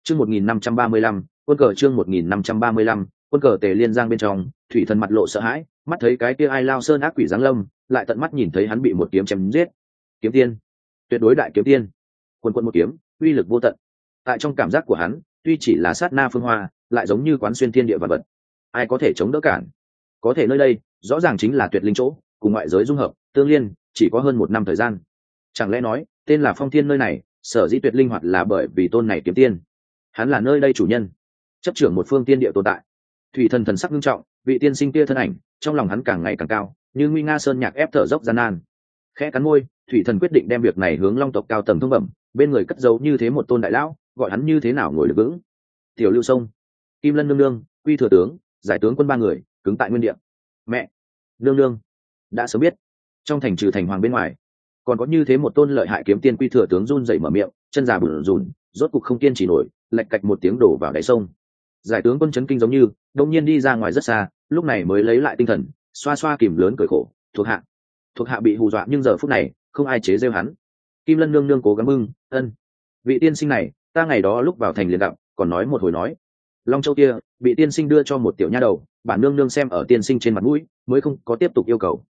Chương 1535, quân cờ chương 1535, quân cờ Tề Liên Giang bên trong, Thủy Thần mặt lộ sợ hãi, mắt thấy cái kia Ai Lao Sơn ác quỷ giáng lâm, lại tận mắt nhìn thấy hắn bị một kiếm chém giết. Kiếm tiên, tuyệt đối đại kiếm tiên. Quân quân một kiếm, uy lực vô tận. Tại trong cảm giác của hắn, tuy chỉ là sát na phương hoa, lại giống như quán xuyên thiên địa vật vật. Ai có thể chống đỡ cản? Có thể nơi đây, rõ ràng chính là tuyệt linh chỗ, cùng ngoại giới dung hợp, tương liên, chỉ có hơn 1 năm thời gian. Chẳng lẽ nói, tên là Phong Thiên nơi này, sở dĩ tuyệt linh hoạt là bởi vì tôn này kiếm tiên. Hắn là nơi đây chủ nhân, chấp trưởng một phương tiên địa tồn tại. Thủy Thần thần sắc nghiêm trọng, vị tiên sinh kia thân ảnh, trong lòng hắn càng ngày càng cao, như nguy nga sơn nhạc ép thở dốc gian nan. Khẽ cắn môi, Thủy Thần quyết định đem việc này hướng Long tộc cao tầng thông bẩm, bên người cất giấu như thế một tôn đại lão, gọi hắn như thế nào ngồi được vững. Tiểu Lưu Sông, Kim Lân nương nương, Quy thừa tướng, giải tướng quân 3 người, cứng tại nguyên địa. Mẹ, nương nương, đã sớm biết. Trong thành trừ thành hoàng bên ngoài, còn có như thế một tôn lợi hại kiếm tiên. Quy thừa tướng run rẩy mở miệng, chân già bủn rủn, rốt cục không kiên trì nổi, lạch cạch một tiếng đổ vào đáy sông. Giải tướng quân chấn kinh giống như đông nhiên đi ra ngoài rất xa, lúc này mới lấy lại tinh thần, xoa xoa kìm lớn cười khổ, thuộc hạ bị hù dọa, nhưng giờ phút này không ai chế giễu hắn. Kim Lân nương nương cố gắng bưng, ân, vị tiên sinh này, ta ngày đó lúc vào thành liền gặp, còn nói một hồi nói, Long Châu kia bị tiên sinh đưa cho một tiểu nha đầu, bản nương nương xem ở tiên sinh trên mặt mũi, mới không có tiếp tục yêu cầu.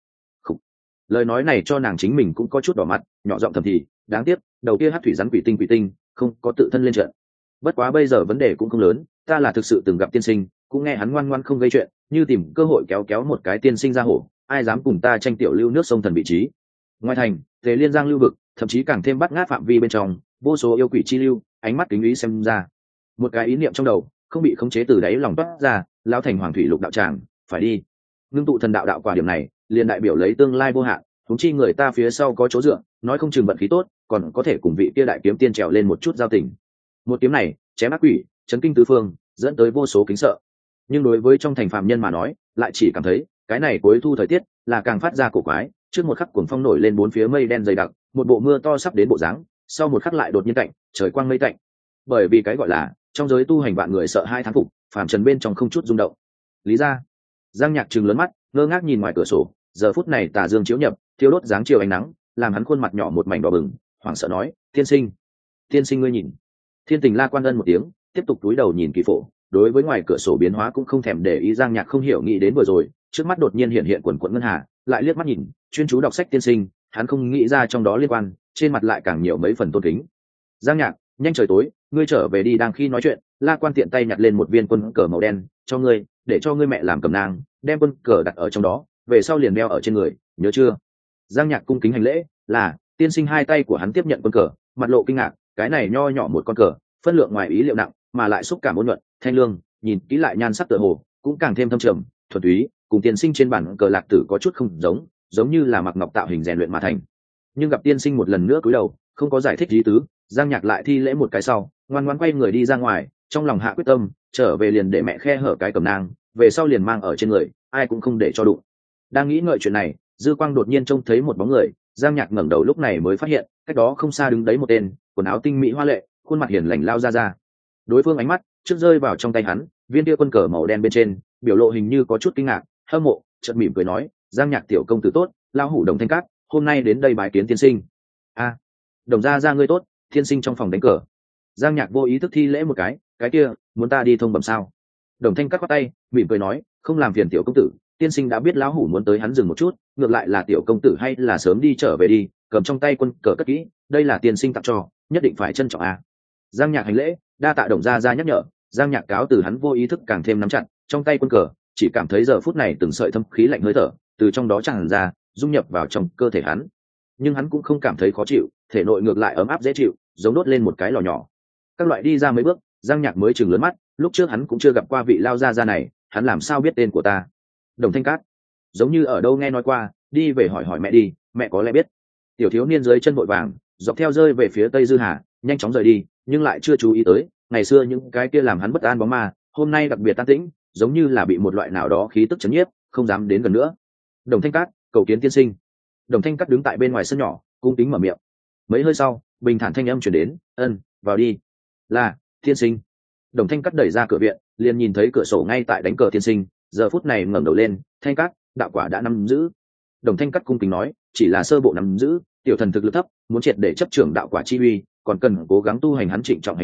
Lời nói này cho nàng chính mình cũng có chút đỏ mặt, nhỏ giọng thầm thì, đáng tiếc đầu kia hát thủy rắn quỷ tinh không có tự thân lên trận. Bất quá bây giờ vấn đề cũng không lớn, ta là thực sự từng gặp tiên sinh, cũng nghe hắn ngoan ngoan không gây chuyện, như tìm cơ hội kéo một cái tiên sinh ra hổ, ai dám cùng ta tranh tiểu lưu nước sông thần vị trí. Ngoài thành, Tề Liên Giang lưu vực, thậm chí càng thêm bắt ngát phạm vi bên trong, vô số yêu quỷ chi lưu, ánh mắt kính ý xem ra. Một cái ý niệm trong đầu không bị khống chế từ đáy lòng toát ra, lao thành hoàng thủy lục đạo tràng, phải đi. Ngưng tụ thần đạo quả điểm này, liền đại biểu lấy tương lai vô hạn, huống chi người ta phía sau có chỗ dựa, nói không chừng vận khí tốt, còn có thể cùng vị kia đại kiếm tiên trèo lên một chút giao tình. Một kiếm này, chém ác quỷ, chấn kinh tứ phương, dẫn tới vô số kính sợ. Nhưng đối với trong thành phàm nhân mà nói, lại chỉ cảm thấy cái này cuối thu thời tiết là càng phát ra cổ quái. Trước một khắc cuồng phong nổi lên bốn phía mây đen dày đặc, một bộ mưa to sắp đến bộ dáng, sau một khắc lại đột nhiên cạnh trời quang mây tạnh. Bởi vì cái gọi là trong giới tu hành vạn người sợ hai thán phục, phàm trần bên trong không chút rung động. Lý ra, Giang Nhạc trừng lớn mắt, ngơ ngác nhìn ngoài cửa sổ. Giờ phút này tà dương chiếu nhập, thiêu đốt dáng chiều ánh nắng, làm hắn khuôn mặt nhỏ một mảnh đỏ bừng, hoảng sợ nói, tiên sinh ngươi nhìn. Thiên Tình La Quan Ân một tiếng, tiếp tục túi đầu nhìn kỳ phổ, đối với ngoài cửa sổ biến hóa cũng không thèm để ý. Giang Nhạc không hiểu nghĩ đến vừa rồi, trước mắt đột nhiên hiện quần quận ngân hà, lại liếc mắt nhìn, chuyên chú đọc sách tiên sinh, hắn không nghĩ ra trong đó liên quan, trên mặt lại càng nhiều mấy phần tôn kính. Giang Nhạc, nhanh trời tối, ngươi trở về đi. Đang khi nói chuyện, La Quan tiện tay nhặt lên một viên quân cờ màu đen, cho ngươi, để cho ngươi mẹ làm cầm nang, đem quân cờ đặt ở trong đó, về sau liền đeo ở trên người, nhớ chưa? Giang Nhạc cung kính hành lễ, là tiên sinh. Hai tay của hắn tiếp nhận quân cờ, mặt lộ kinh ngạc, cái này nho nhỏ một con cờ, phân lượng ngoài ý liệu nặng, mà lại xúc cảm ôn nhuận, thanh lương, nhìn kỹ lại nhan sắc tựa hồ cũng càng thêm thâm trầm, thuần túy, cùng tiên sinh trên bản cờ lạc tử có chút không giống như là mặc ngọc tạo hình rèn luyện mà thành. Nhưng gặp tiên sinh một lần nữa cúi đầu, không có giải thích ý tứ, Giang Nhạc lại thi lễ một cái sau, ngoan ngoãn quay người đi ra ngoài, trong lòng hạ quyết tâm, trở về liền để mẹ khe hở cái cầm nang, về sau liền mang ở trên người, ai cũng không để cho đụng. Đang nghĩ ngợi chuyện này, dư quang đột nhiên trông thấy một bóng người. Giang Nhạc ngẩng đầu lúc này mới phát hiện, cách đó không xa đứng đấy một tên, quần áo tinh mỹ hoa lệ, khuôn mặt hiền lành lao ra. Đối phương ánh mắt trước rơi vào trong tay hắn, viên kia quân cờ màu đen bên trên, biểu lộ hình như có chút kinh ngạc, hâm mộ, chợt mỉm cười nói, Giang Nhạc tiểu công tử tốt, lao hủ Đồng Thanh Cát, hôm nay đến đây bái kiến tiên sinh. A, Đồng gia ngươi tốt, tiên sinh trong phòng đánh cờ. Giang Nhạc vô ý thức thi lễ một cái kia, muốn ta đi thông bẩm sao? Đồng Thanh Cát quát tay, mỉm cười nói, không làm phiền tiểu công tử, tiên sinh đã biết lão hủ muốn tới hắn dừng một chút, ngược lại là tiểu công tử hay là sớm đi trở về đi, cầm trong tay quân cờ cất kỹ, đây là tiên sinh tặng cho, nhất định phải trân trọng a. Giang Nhạc hành lễ, đa tạ Đồng gia nhắc nhở. Giang Nhạc cáo từ, hắn vô ý thức càng thêm nắm chặt trong tay quân cờ, chỉ cảm thấy giờ phút này từng sợi thâm khí lạnh hơi thở từ trong đó tràn ra, dung nhập vào trong cơ thể hắn. Nhưng hắn cũng không cảm thấy khó chịu, thể nội ngược lại ấm áp dễ chịu, giống đốt lên một cái lò nhỏ. Các loại đi ra mấy bước, Giang Nhạc mới chừng lớn mắt, lúc trước hắn cũng chưa gặp qua vị lao gia này, hắn làm sao biết tên của ta? Đồng Thanh Cát, giống như ở đâu nghe nói qua, đi về hỏi mẹ đi, mẹ có lẽ biết. Tiểu thiếu niên dưới chân vội vàng dọc theo rơi về phía tây dư hà, nhanh chóng rời đi, nhưng lại chưa chú ý tới ngày xưa những cái kia làm hắn bất an bóng ma, hôm nay đặc biệt tan tĩnh, giống như là bị một loại nào đó khí tức chấn nhiếp, không dám đến gần nữa. Đồng Thanh Cát, cầu kiến tiên sinh. Đồng Thanh Cát đứng tại bên ngoài sân nhỏ, cung kính mở miệng. Mấy hơi sau, bình thản thanh âm truyền đến, ân, vào đi. Là tiên sinh. Đồng Thanh Cát đẩy ra cửa viện, liền nhìn thấy cửa sổ ngay tại đánh cờ tiên sinh, giờ phút này ngẩng đầu lên, Thanh Cát, đạo quả đã nắm giữ. Đồng Thanh Cát cung kính nói, chỉ là sơ bộ nắm giữ, tiểu thần thực lực thấp, muốn triệt để chấp trưởng đạo quả chi uy, còn cần cố gắng tu hành. Hắn trịnh trọng hành lễ,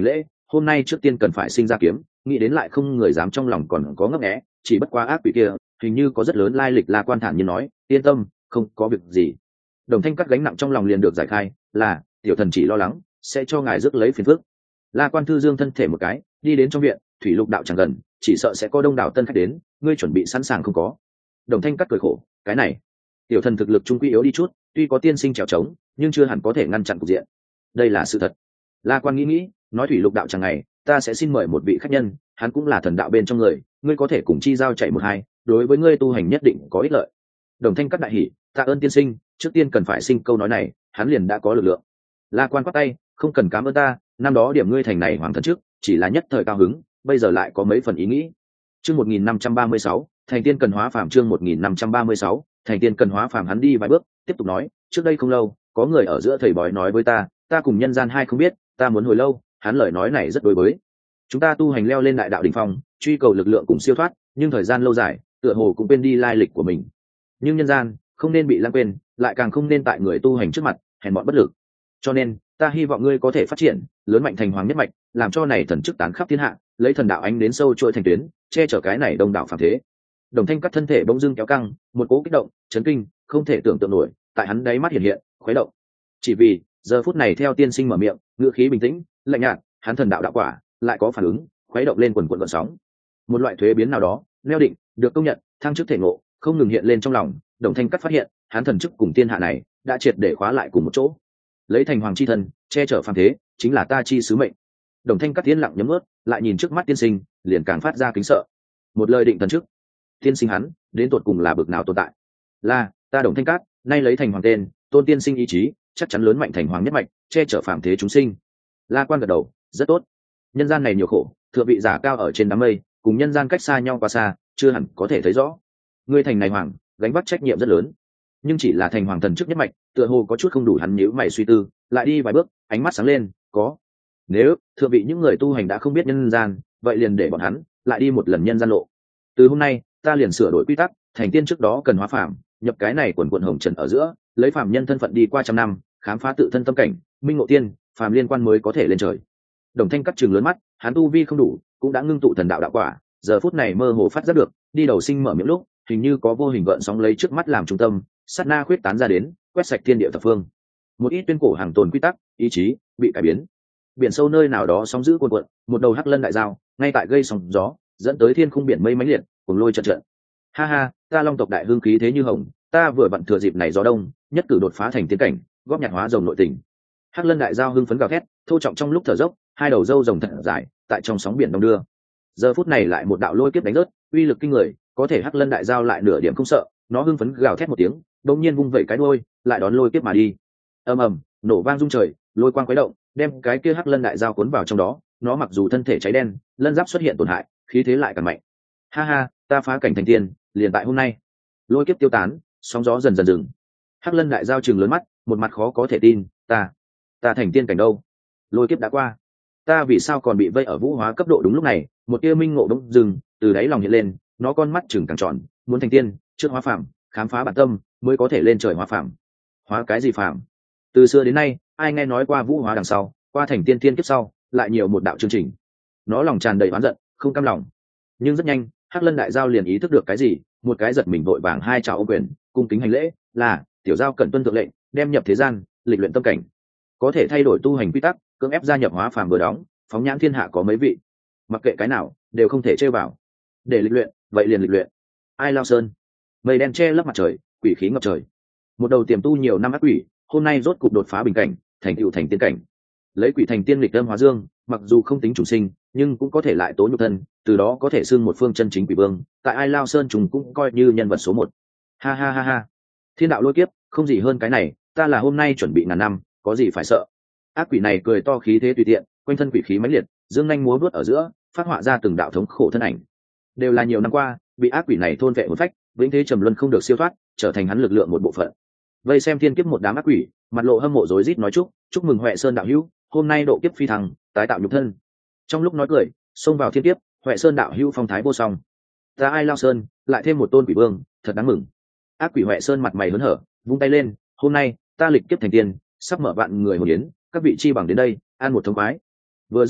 hôm nay trước tiên cần phải sinh ra kiếm, nghĩ đến lại không người dám trong lòng còn có ngấp nghé, chỉ bất quá ác quỷ kia hình như có rất lớn lai lịch. La Quan thản nhiên nói, yên tâm, không có việc gì. Đồng Thanh cắt gánh nặng trong lòng liền được giải khai, là tiểu thần chỉ lo lắng sẽ cho ngài rước lấy phiền phức. La Quan thư dương thân thể một cái, đi đến trong viện. Thủy Lục đạo chẳng gần, chỉ sợ sẽ có đông đảo tân khách đến, ngươi chuẩn bị sẵn sàng không có? Đồng Thanh cắt cười khổ, cái này tiểu thần thực lực trung quy yếu đi chút, tuy có tiên sinh trèo trống nhưng chưa hẳn có thể ngăn chặn cục diện. Đây là sự thật. La Quan nghĩ, nói Thủy Lục đạo chẳng ngày ta sẽ xin mời một vị khách nhân, hắn cũng là thần đạo bên trong người, ngươi có thể cùng chi giao chạy một hai, đối với ngươi tu hành nhất định có ích lợi. Đồng Thanh cắt đại hỉ, tạ ơn tiên sinh, trước tiên cần phải sinh câu nói này, hắn liền đã có lực lượng. La Quan quát tay, không cần cảm ơn ta, năm đó điểm ngươi thành này hoàng thần trước chỉ là nhất thời cao hứng, bây giờ lại có mấy phần ý nghĩ. Chương 1536, thành tiên cần hóa phàm. Chương 1536, thành tiên cần hóa phàm. Hắn đi vài bước, tiếp tục nói, trước đây không lâu, có người ở giữa thầy bói nói với ta cùng nhân gian hai không biết, ta muốn hồi lâu, hắn lời nói này rất đối với. Chúng ta tu hành leo lên đại đạo đỉnh phong, truy cầu lực lượng cùng siêu thoát, nhưng thời gian lâu dài, tựa hồ cũng quên đi lai lịch của mình. Nhưng nhân gian không nên bị lãng quên, lại càng không nên tại người tu hành trước mặt hèn mọn bất lực. Cho nên, ta hy vọng ngươi có thể phát triển, lớn mạnh thành hoàng nhất mạch, làm cho này thần chức tán khắp thiên hạ, lấy thần đạo ánh đến sâu chuỗi thành tuyến, che chở cái này đông đảo phàm thế. Đồng Thanh cắt thân thể bỗng dưng kéo căng, một cỗ kích động, chấn kinh, không thể tưởng tượng nổi, tại hắn đáy mắt hiện hiện, khuấy động. Chỉ vì, giờ phút này theo tiên sinh mở miệng, ngữ khí bình tĩnh, lạnh nhạt, hắn thần đạo đạo quả, lại có phản ứng, khuấy động lên quần quần gợn sóng. Một loại thuế biến nào đó, neo định, được công nhận, thăng chức thể ngộ, không ngừng hiện lên trong lòng. Đồng Thanh cắt phát hiện, hắn thần chức cùng thiên hạ này đã triệt để khóa lại cùng một chỗ. Lấy thành hoàng chi thân, che chở phàm thế, chính là ta chi sứ mệnh. Đồng Thanh cắt tiến lặng nhấm ướt, lại nhìn trước mắt tiên sinh, liền càng phát ra kính sợ. Một lời định thần chức, tiên sinh hắn đến tột cùng là bực nào tồn tại? Là ta Đồng Thanh cắt, nay lấy thành hoàng tên, tôn tiên sinh ý chí, chắc chắn lớn mạnh thành hoàng nhất mạch, che chở phàm thế chúng sinh. La Quan gật đầu, rất tốt. Nhân gian này nhiều khổ, thượng vị giả cao ở trên đám mây, cùng nhân gian cách xa nhau quá xa, chưa hẳn có thể thấy rõ. Ngươi thành này hoàng, gánh vác trách nhiệm rất lớn, nhưng chỉ là thành hoàng thần chức nhất mạch, tựa hồ có chút không đủ. Hắn nhíu mày suy tư, lại đi vài bước, ánh mắt sáng lên, có. Nếu thượng vị những người tu hành đã không biết nhân gian, vậy liền để bọn hắn lại đi một lần nhân gian lộ. Từ hôm nay, ta liền sửa đổi quy tắc, thành tiên trước đó cần hóa phàm, nhập cái này quần quần hồng trần ở giữa, lấy phàm nhân thân phận đi qua trăm năm, khám phá tự thân tâm cảnh, minh ngộ tiên, phàm liên quan mới có thể lên trời. Đồng Thanh cắt trừng lớn mắt, hắn tu vi không đủ, cũng đã ngưng tụ thần đạo đạo quả, giờ phút này mơ hồ phát giác được, đi đầu sinh mở miệng lúc, hình như có vô hình gợn sóng lấy trước mắt làm trung tâm, sát na khuyết tán ra đến, quét sạch thiên địa thập phương. Một ít tuyên cổ hàng tồn quy tắc, ý chí bị cải biến. Biển sâu nơi nào đó sóng dữ cuồn cuộn, một đầu hắc lân đại giao, ngay tại gây sóng gió, dẫn tới thiên khung biển mây mãnh liệt, cuồng lôi trận trận. Ha ha, ta Long tộc đại hương khí thế như hồng, ta vừa vặn thừa dịp này gió đông, nhất cử đột phá thành tiên cảnh, góp nhặt hóa rồng nội tình. Hắc lân đại giao hưng phấn gào thét, thô trọng trong lúc thở dốc, hai đầu râu rồng thật dài, tại trong sóng biển đông đưa. Giờ phút này lại một đạo lôi kiếp đánh rớt, uy lực kinh người, có thể hắc lân đại giao lại nửa điểm không sợ, nó hưng phấn gào thét một tiếng, đột nhiên vung vẩy cái đuôi, lại đón lôi kiếp mà đi. Ầm ầm, nổ vang rung trời, lôi quang khuấy động, đem cái kia hắc lân đại giao cuốn vào trong đó. Nó mặc dù thân thể cháy đen, lân giáp xuất hiện tổn hại, khí thế lại càng mạnh. Ha ha, ta phá cảnh thành tiên, liền tại hôm nay. Lôi kiếp tiêu tán, sóng gió dần dần dừng. Hắc lân đại giao trừng lớn mắt, một mặt khó có thể tin, ta thành tiên cảnh đâu? Lôi kiếp đã qua, ta vì sao còn bị vây ở vũ hóa cấp độ? Đúng lúc này, một tia minh ngộ bỗng dừng từ đáy lòng hiện lên, nó con mắt trừng càng tròn, muốn thành tiên, trước hóa phàm, khám phá bản tâm, mới có thể lên trời hóa phàm. Hóa cái gì phàm? Từ xưa đến nay, ai nghe nói qua vũ hóa đằng sau, qua thành tiên thiên kiếp sau, lại nhiều một đạo chương trình. Nó lòng tràn đầy oán giận, không cam lòng. Nhưng rất nhanh, hắc lân đại giao liền ý thức được cái gì, một cái giật mình vội vàng hai chào ô quyền, cung kính hành lễ, là tiểu giao cần tuân thượng lệnh, đem nhập thế gian, lịch luyện tâm cảnh, có thể thay đổi tu hành quy tắc, cưỡng ép gia nhập hóa phàm vừa đóng, phóng nhãn thiên hạ có mấy vị, mặc kệ cái nào đều không thể trêu vào. Để lịch luyện, vậy liền lịch luyện. Ai lao sơn, mây đen che lấp mặt trời, quỷ khí ngập trời. Một đầu tiềm tu nhiều năm ác quỷ, hôm nay rốt cục đột phá bình cảnh, thành tựu thành tiên cảnh. Lấy quỷ thành tiên lịch âm hóa dương, mặc dù không tính chủ sinh, nhưng cũng có thể lại tố nhục thân, từ đó có thể xưng một phương chân chính quỷ vương. Tại Ai Lao Sơn trùng cũng coi như nhân vật số một. Ha ha ha ha, thiên đạo lôi kiếp, không gì hơn cái này. Ta là hôm nay chuẩn bị ngàn năm, có gì phải sợ? Ác quỷ này cười to, khí thế tùy tiện, quanh thân quỷ khí mãnh liệt, dương nhanh múa vuốt ở giữa, phát họa ra từng đạo thống khổ thân ảnh. Đều là nhiều năm qua bị ác quỷ này thôn vệ hồn phách, vĩnh thế trầm luân không được siêu thoát, trở thành hắn lực lượng một bộ phận. Vây xem thiên kiếp một đám ác quỷ, mặt lộ hâm mộ rối rít nói chúc mừng Huệ Sơn đạo hữu, hôm nay độ kiếp phi thăng, tái tạo nhục thân. Trong lúc nói cười, xông vào thiên kiếp, Huệ Sơn đạo hữu phong thái vô song. Ta Ai Lao Sơn lại thêm một tôn quỷ vương, thật đáng mừng. Ác quỷ Huệ Sơn mặt mày hớn hở, vung tay lên, hôm nay ta lịch kiếp thành tiên, sắp mở vạn người hồn yến, các vị chi bằng đến đây ăn một thống khoái. Vừa dứt lời,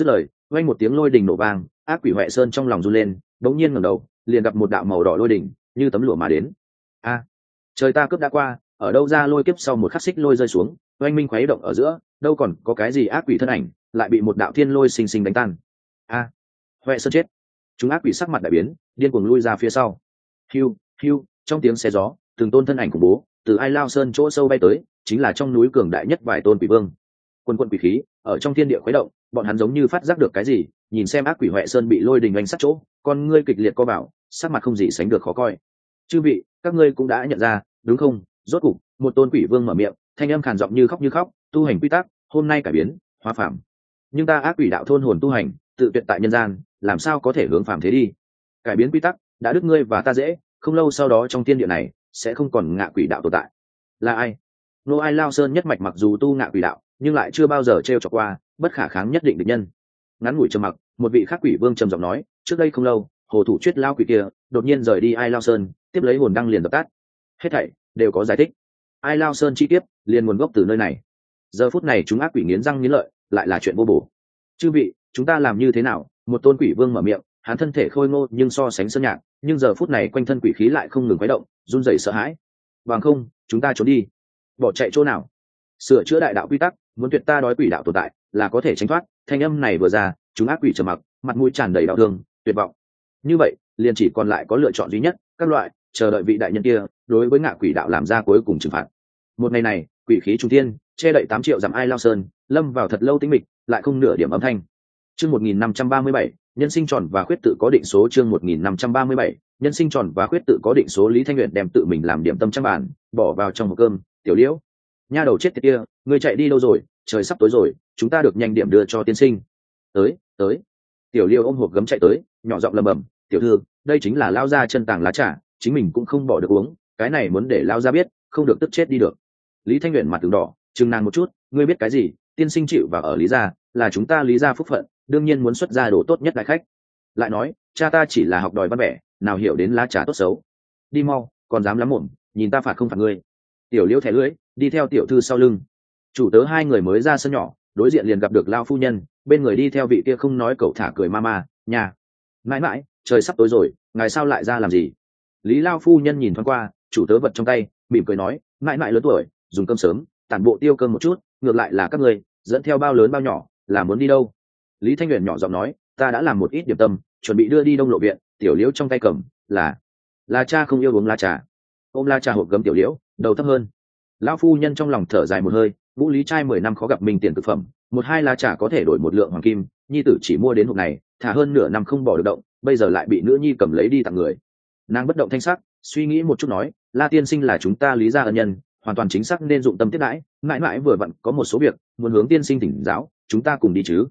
vang một tiếng lôi đình nổ vang, ác quỷ Huệ Sơn trong lòng run lên, đống nhiên ngẩng đầu, liền gặp một đạo màu đỏ lôi đỉnh như tấm lụa mà đến. A, trời ta cướp đã qua, ở đâu ra lôi kiếp sau một khắc xích lôi rơi xuống, oanh minh khuấy động ở giữa, đâu còn có cái gì ác quỷ thân ảnh, lại bị một đạo thiên lôi xinh xinh đánh tan. A, Huệ Sơn chết. Chúng ác quỷ sắc mặt đại biến, điên cuồng lui ra phía sau. Hiu, hiu, trong tiếng xe gió, từng tôn thân ảnh khủng bố từ Ai Lao Sơn chỗ sâu bay tới, chính là trong núi cường đại nhất vài tôn quỷ vương. Quân quân quỷ khí ở trong thiên địa khuấy động, bọn hắn giống như phát giác được cái gì, nhìn xem ác quỷ Huệ Sơn bị lôi đình oanh sát chỗ, con ngươi kịch liệt co bảo, sắc mặt không gì sánh được khó coi. Chư vị, các ngươi cũng đã nhận ra, đúng không? Rốt cục, một tôn quỷ vương mở miệng, thanh âm khàn giọng như khóc, tu hành quy tắc, hôm nay cải biến, hóa phàm. Nhưng ta ác quỷ đạo thôn hồn tu hành, tự tuyệt tại nhân gian, làm sao có thể hướng phàm thế đi? Cải biến quy tắc, đã đứt ngươi và ta dễ, không lâu sau đó trong thiên địa này sẽ không còn ngạ quỷ đạo tồn tại. Là ai? Nô Ai Lao Sơn nhất mạch mặc dù tu ngạ quỷ đạo, nhưng lại chưa bao giờ trêu chọc qua bất khả kháng nhất định địch nhân. Ngắn ngủi trầm mặc, một vị khác quỷ vương trầm giọng nói, trước đây không lâu, hồ thủ chuyết lao quỷ kia đột nhiên rời đi Ai Lao Sơn, tiếp lấy hồn đăng liền dập tắt. Hết thảy đều có giải thích. Ai Lao Sơn chi tiết liền nguồn gốc từ nơi này. Giờ phút này chúng ác quỷ nghiến răng nghiến lợi, lại là chuyện vô bổ. Chư vị, chúng ta làm như thế nào? Một tôn quỷ vương mở miệng, hắn thân thể khôi ngô nhưng so sánh sơn nhạc, nhưng giờ phút này quanh thân quỷ khí lại không ngừng quấy động, run rẩy sợ hãi. Bằng không, chúng ta trốn đi. Bỏ chạy chỗ nào? Sửa chữa đại đạo quy tắc, muốn tuyệt ta đói quỷ đạo tồn tại, là có thể tránh thoát. Thanh âm này vừa ra, chúng ác quỷ trầm mặc, mặt mũi tràn đầy đau thương, tuyệt vọng. Như vậy, liền chỉ còn lại có lựa chọn duy nhất, các loại chờ đợi vị đại nhân kia đối với ngạ quỷ đạo làm ra cuối cùng trừng phạt. Một ngày này, quỷ khí trung thiên, che đậy 8 triệu dặm Ai Lao Sơn, lâm vào thật lâu tĩnh mịch, lại không nửa điểm âm thanh. Chương 1537, nhân sinh tròn và khuyết tự có định số. Chương 1537, nhân sinh tròn và khuyết tự có định số. Lý Thanh Nguyện đem tự mình làm điểm tâm trang bàn, bỏ vào trong hộp cơm. Tiểu Liễu, nha đầu chết tiệt kia, ngươi chạy đi đâu rồi? Trời sắp tối rồi, chúng ta được nhanh điểm đưa cho tiên sinh. Tới. Tiểu Liễu ôm hộp gấm chạy tới, nhỏ giọng lẩm bẩm, tiểu thư, đây chính là lao gia chân tàng lá trà, chính mình cũng không bỏ được uống, cái này muốn để lao gia biết, không được tức chết đi được. Lý Thanh Nguyện mặt từng đỏ, chừng nàng một chút, ngươi biết cái gì? Tiên sinh chịu vào ở Lý gia, là chúng ta Lý gia phúc phận, đương nhiên muốn xuất ra đồ tốt nhất đại khách. Lại nói, cha ta chỉ là học đòi văn vẻ, nào hiểu đến lá trà tốt xấu. Đi mau, còn dám lắm mồm, nhìn ta phạt không phạt ngươi. Tiểu Liễu thẻ lưỡi, đi theo tiểu thư sau lưng. Chủ tớ hai người mới ra sân nhỏ, đối diện liền gặp được lao phu nhân, bên người đi theo vị kia không nói cẩu thả cười mama, nhà. Mãi mãi, trời sắp tối rồi, ngài sao lại ra làm gì? Lý lao phu nhân nhìn thoáng qua, chủ tớ vật trong tay, mỉm cười nói, mãi mãi lớn tuổi, dùng cơm sớm, tản bộ tiêu cơm một chút, ngược lại là các người dẫn theo bao lớn bao nhỏ, là muốn đi đâu? Lý Thanh Huyền nhỏ giọng nói, ta đã làm một ít điểm tâm, chuẩn bị đưa đi Đông Lộ viện. Tiểu Liễu trong tay cầm là cha không yêu uống lá trà. Ôm lá trà hộp gấm Tiểu Liễu, đầu thấp hơn. Lão phu nhân trong lòng thở dài một hơi, Ngũ Lý trai 10 năm khó gặp mình tiền thực phẩm, một hai lá trà có thể đổi một lượng hoàng kim, nhi tử chỉ mua đến hộp này, thả hơn nửa năm không bỏ được động, bây giờ lại bị nữ nhi cầm lấy đi tặng người. Nàng bất động thanh sắc, suy nghĩ một chút nói, La tiên sinh là chúng ta Lý gia ân nhân, hoàn toàn chính xác nên dụng tâm tiếp đãi, mãi mãi vừa vặn có một số việc muốn hướng tiên sinh thỉnh giáo, chúng ta cùng đi chứ?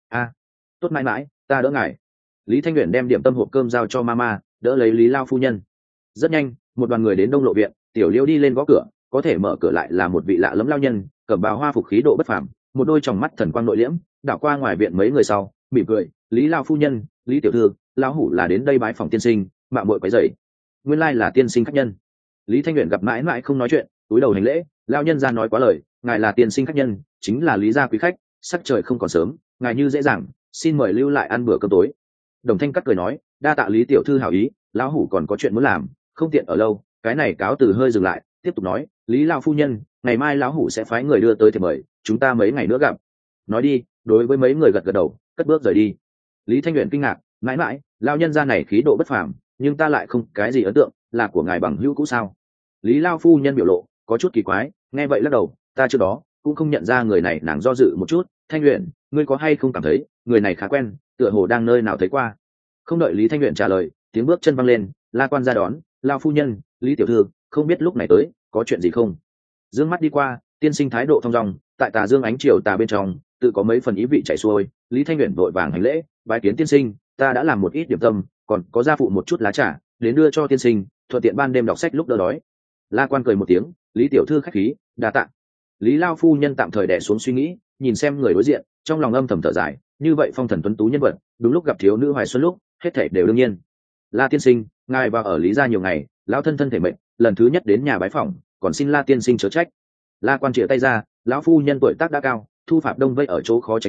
Tốt mãi mãi, ta đỡ ngài. Lý Thanh Uyển đem điểm tâm hộp cơm giao cho mama, đỡ lấy Lý lao phu nhân. Rất nhanh, một đoàn người đến Đông Lộ viện, Tiểu Liễu đi lên gõ cửa, có thể mở cửa lại là một vị lạ lẫm lao nhân, cẩm bào hoa phục khí độ bất phàm, một đôi tròng mắt thần quang nội liễm, đảo qua ngoài viện mấy người sau, mỉm cười, Lý lao phu nhân, Lý tiểu thư, lão hủ là đến đây bái phòng tiên sinh, mạo muội quấy rầy. Nguyên lai là tiên sinh khách nhân. Lý Thanh Uyển gặp mãi mãi không nói chuyện, cúi đầu hành lễ, lao nhân ra nói quá lời, ngài là tiên sinh khách nhân, chính là Lý gia quý khách, sắc trời không còn sớm, ngài như dễ dàng, xin mời lưu lại ăn bữa cơm tối. Đồng Thanh cắt cười nói, đa tạ Lý tiểu thư hảo ý, lão hủ còn có chuyện muốn làm, không tiện ở lâu. Cái này cáo từ hơi dừng lại, tiếp tục nói, Lý lao phu nhân, ngày mai lão hủ sẽ phái người đưa tới thì mời, chúng ta mấy ngày nữa gặp. Nói đi, đối với mấy người gật gật đầu, cất bước rời đi. Lý Thanh Uyển kinh ngạc, mãi mãi, lao nhân gia này khí độ bất phàm, nhưng ta lại không cái gì ấn tượng, là của ngài bằng hữu cũ sao? Lý lao phu nhân biểu lộ có chút kỳ quái, nghe vậy lắc đầu, ta trước đó cũng không nhận ra người này. Nàng do dự một chút, Thanh Uyển, ngươi có hay không cảm thấy người này khá quen, tựa hồ đang nơi nào thấy qua? Không đợi Lý Thanh Uyển trả lời, tiếng bước chân văng lên, La Quan ra đón, lao phu nhân, Lý tiểu thư, không biết lúc này tới có chuyện gì không? Dương mắt đi qua, tiên sinh thái độ thong dong, tại tà dương ánh chiều tà bên trong tự có mấy phần ý vị chảy xuôi. Lý Thanh Uyển vội vàng hành lễ, bái kiến tiên sinh, ta đã làm một ít điểm tâm, còn có gia phụ một chút lá trà, đến đưa cho tiên sinh, thuận tiện ban đêm đọc sách lúc đỡ đói. La Quan cười một tiếng, Lý tiểu thư khách khí, đa tạ. Lý lao phu nhân tạm thời đè xuống suy nghĩ, nhìn xem người đối diện, trong lòng âm thầm thở dài, như vậy phong thần tuấn tú nhân vật, đúng lúc gặp thiếu nữ hoài xuân lúc, hết thảy đều đương nhiên. La tiên sinh, ngài vào ở Lý gia nhiều ngày, lão thân thể mệnh, lần thứ nhất đến nhà bái phỏng, còn xin La tiên sinh chớ trách. La Quan chìa tay ra, lão phu nhân tuổi tác đã cao, thu Phạm Đông vây ở chỗ khó tránh khỏi,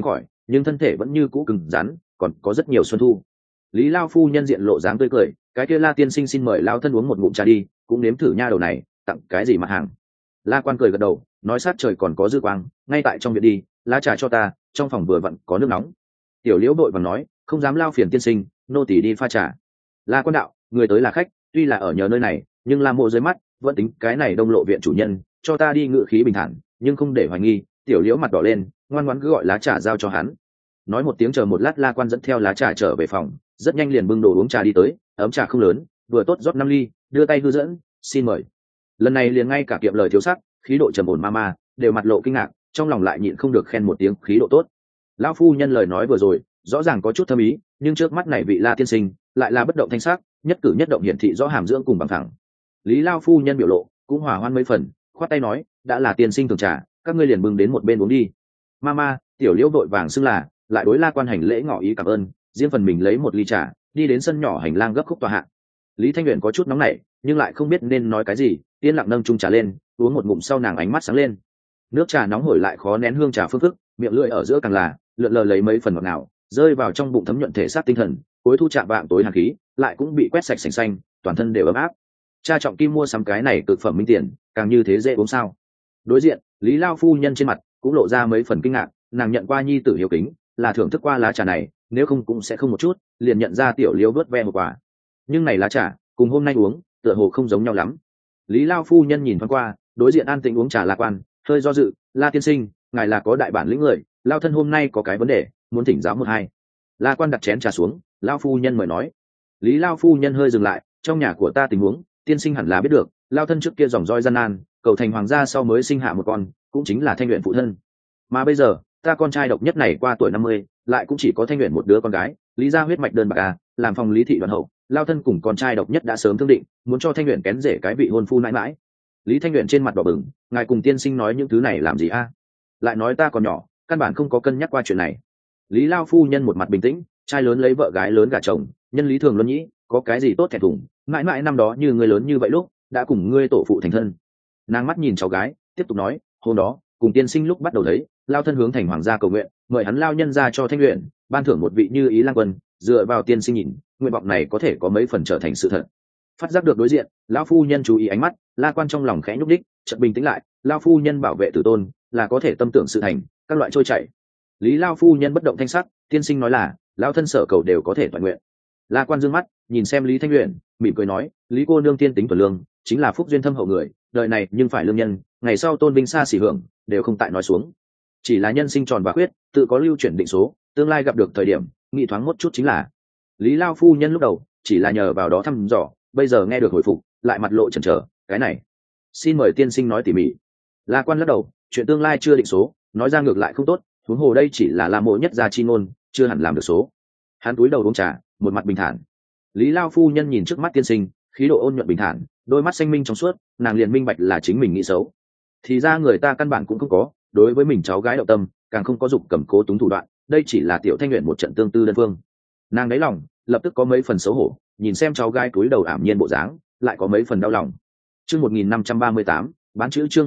nhưng thân thể vẫn như cũ cứng rắn, còn có rất nhiều xuân thu. Lý lao phu nhân diện lộ dáng tươi cười, cái kia La tiên sinh xin mời lao thân uống một ngụm trà đi, cũng nếm thử nha đầu này tặng cái gì mặt hàng. La quan cười gật đầu, nói sát trời còn có dư quang, ngay tại trong viện đi, lá trà cho ta, trong phòng vừa vặn có nước nóng. Tiểu liễu đội vàng nói, không dám lao phiền tiên sinh, nô tỳ đi pha trà. La quan đạo, người tới là khách, tuy là ở nhờ nơi này, nhưng La mộ dưới mắt vẫn tính cái này đông lộ viện chủ nhân, cho ta đi ngự khí bình thản, nhưng không để hoài nghi. Tiểu liễu mặt đỏ lên, ngoan ngoãn cứ gọi lá trà giao cho hắn. Nói một tiếng chờ một lát, La quan dẫn theo lá trà trở về phòng, rất nhanh liền bưng đồ uống trà đi tới, ấm trà không lớn, vừa tốt rót 5 ly, đưa tay hư dẫn, xin mời. Lần này liền ngay cả kiệm lời thiếu sắc, khí độ trầm ổn ma đều mặt lộ kinh ngạc, trong lòng lại nhịn không được khen một tiếng khí độ tốt. Lão phu nhân lời nói vừa rồi rõ ràng có chút thâm ý, nhưng trước mắt này vị La tiên sinh lại là bất động thanh sắc, nhất cử nhất động hiển thị rõ hàm dưỡng cùng bằng thẳng. Lý lao phu nhân biểu lộ cũng hòa hoan mấy phần, khoát tay nói, đã là tiên sinh thường trà, các ngươi liền bưng đến một bên uống đi. Mama, tiểu liễu vội vàng xưng là, lại đối La quan hành lễ ngỏ ý cảm ơn, riêng phần mình lấy một ly trà, đi đến sân nhỏ hành lang gấp khúc tòa hạ. Lý Thanh Uyển có chút nóng nảy, nhưng lại không biết nên nói cái gì, yên lặng nâng chung trà lên, uống một ngụm sau nàng ánh mắt sáng lên. Nước trà nóng hổi lại khó nén hương trà phương phức, miệng lưỡi ở giữa càng là lượn lờ lấy mấy phần ngọt ngào, rơi vào trong bụng thấm nhuận thể xác tinh thần, cuối thu chạm vạng tối hàn khí, lại cũng bị quét sạch sành xanh, toàn thân đều ấm áp. Cha trọng kim mua sắm cái này cực phẩm minh tiền, càng như thế dễ uống sao? Đối diện, Lý lao phu nhân trên mặt cũng lộ ra mấy phần kinh ngạc, nàng nhận qua nhi tử hiếu kính, là thưởng thức qua lá trà này, nếu không cũng sẽ không một chút, liền nhận ra tiểu liễu vớt ve một quả. Nhưng này lá trà, cùng hôm nay uống, tựa hồ không giống nhau lắm. Lý lao phu nhân nhìn thoáng qua, đối diện an tĩnh uống trà La quan, hơi do dự, La tiên sinh, ngài là có đại bản lĩnh người, lao thân hôm nay có cái vấn đề, muốn thỉnh giáo một hai. La quan đặt chén trà xuống, lao phu nhân mời nói. Lý lao phu nhân hơi dừng lại, trong nhà của ta tình huống, tiên sinh hẳn là biết được, lao thân trước kia dòng roi gian nan, cầu thành hoàng gia sau mới sinh hạ một con, cũng chính là Thanh Uyển phụ thân. Mà bây giờ, ta con trai độc nhất này qua tuổi 50, lại cũng chỉ có Thanh Uyển một đứa con gái, lý ra huyết mạch đơn bạc à, làm phòng lý thị đoàn hậu, lao thân cùng con trai độc nhất đã sớm thương định, muốn cho Thanh Uyển kén rể cái vị hôn phu mãi mãi. Lý Thanh Uyển trên mặt đỏ bừng, ngài cùng tiên sinh nói những thứ này làm gì a? Lại nói ta còn nhỏ, căn bản không có cân nhắc qua chuyện này. Lý lao phu nhân một mặt bình tĩnh, trai lớn lấy vợ gái lớn gả chồng, nhân lý thường luân nhĩ, có cái gì tốt thẹn thùng, mãi mãi năm đó như người lớn như vậy lúc đã cùng ngươi tổ phụ thành thân. Nàng mắt nhìn cháu gái, tiếp tục nói, hôm đó cùng tiên sinh lúc bắt đầu thấy, lao thân hướng thành hoàng gia cầu nguyện, mời hắn lao nhân ra cho Thanh Uyển ban thưởng một vị như ý lang quân, dựa vào tiên sinh nhìn, nguyện vọng này có thể có mấy phần trở thành sự thật. Phát giác được đối diện, lão phu nhân chú ý ánh mắt, La quan trong lòng khẽ nhúc đích, chợt bình tĩnh lại, lao phu nhân bảo vệ tử tôn, là có thể tâm tưởng sự thành, các loại trôi chảy. Lý lao phu nhân bất động thanh sắc, tiên sinh nói là, lão thân sở cầu đều có thể toàn nguyện. La quan dương mắt, nhìn xem Lý Thanh Uyển, mỉm cười nói, Lý cô nương tiên tính thuần lương, chính là phúc duyên thâm hậu người, đời này nhưng phải lương nhân, ngày sau tôn vinh xa xỉ hưởng, đều không tại nói xuống. Chỉ là nhân sinh tròn và khuyết, tự có lưu chuyển định số, tương lai gặp được thời điểm, nghĩ thoáng một chút chính là. Lý lao phu nhân lúc đầu chỉ là nhờ vào đó thăm dò, bây giờ nghe được hồi phục, lại mặt lộ chần chờ, cái này, xin mời tiên sinh nói tỉ mỉ. La quan lắc đầu, chuyện tương lai chưa định số, nói ra ngược lại không tốt, huống hồ đây chỉ là mộ nhất gia chi ngôn, chưa hẳn làm được số. Hắn túi đầu uống trà, một mặt bình thản. Lý lao phu nhân nhìn trước mắt tiên sinh, khí độ ôn nhuận bình thản, đôi mắt xanh minh trong suốt, nàng liền minh bạch là chính mình nghĩ xấu. Thì ra người ta căn bản cũng không có, đối với mình cháu gái động tâm, càng không có dục cầm cố túng thủ đoạn, đây chỉ là tiểu Thanh Uyển một trận tương tư đơn phương. Nàng đáy lòng lập tức có mấy phần xấu hổ, nhìn xem cháu gái cúi đầu ảm nhiên bộ dáng, lại có mấy phần đau lòng. Chương 1538, bán chữ chương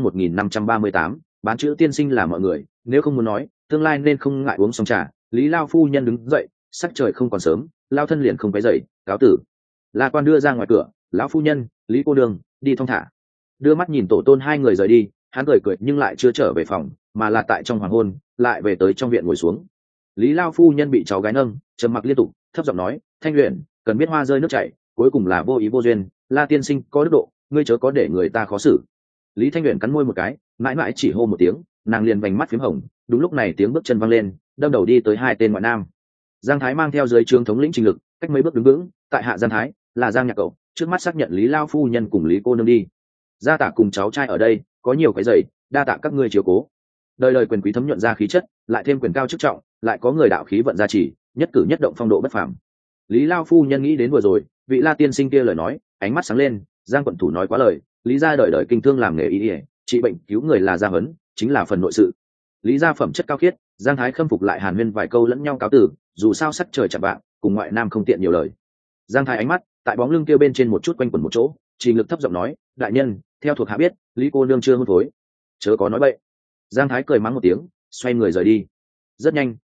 1538, bán chữ tiên sinh là mọi người, nếu không muốn nói, tương lai nên không ngại uống xong trà. Lý lao phu nhân đứng dậy, sắc trời không còn sớm, lao thân liền không quấy dậy, cáo tử. La quan đưa ra ngoài cửa, lão phu nhân, Lý cô đường, đi thong thả. Đưa mắt nhìn tổ tôn hai người rời đi, hắn cười nhưng lại chưa trở về phòng, mà là tại trong hoàng hôn, lại về tới trong viện ngồi xuống. Lý lao phu nhân bị cháu gái nâng, trầm mặc liên tục, thấp giọng nói, Thanh Uyển, cần biết hoa rơi nước chảy, cuối cùng là vô ý vô duyên, La tiên sinh có đức độ, ngươi chớ có để người ta khó xử. Lý Thanh Uyển cắn môi một cái, mãi mãi chỉ hô một tiếng, nàng liền vành mắt phím hồng. Đúng lúc này tiếng bước chân văng lên, đâm đầu đi tới hai tên ngoại nam. Giang Thái mang theo dưới trướng thống lĩnh Trình Lực, cách mấy bước đứng vững, tại hạ Giang Thái, là Giang nhạc cậu, trước mắt xác nhận Lý lao phu nhân cùng Lý cô nương đi. Gia tả cùng cháu trai ở đây, có nhiều cái giày, đa tạ các ngươi chiếu cố. Đời đời quyền quý thấm nhuận ra khí chất, lại thêm quyền cao chức trọng, lại có người đạo khí vận gia trì, nhất cử nhất động phong độ bất phàm. Lý lao phu nhân nghĩ đến vừa rồi, vị La tiên sinh kia lời nói, ánh mắt sáng lên. Giang quận thủ nói quá lời, Lý gia đời đời kinh thương làm nghề y, trị bệnh cứu người là gia huấn, chính là phần nội sự. Lý gia phẩm chất cao khiết, Giang Thái khâm phục lại hàn huyên vài câu lẫn nhau cáo tử, dù sao sắc trời chạm vạng, cùng ngoại nam không tiện nhiều lời. Giang Thái ánh mắt tại bóng lưng kia bên trên một chút quanh quẩn một chỗ, Trình Lực thấp giọng nói, đại nhân, theo thuộc hạ biết, Lý cô nương chưa hôn phối, chớ có nói bậy. Giang Thái cười mắng một tiếng, xoay người rời đi. Rất nhanh,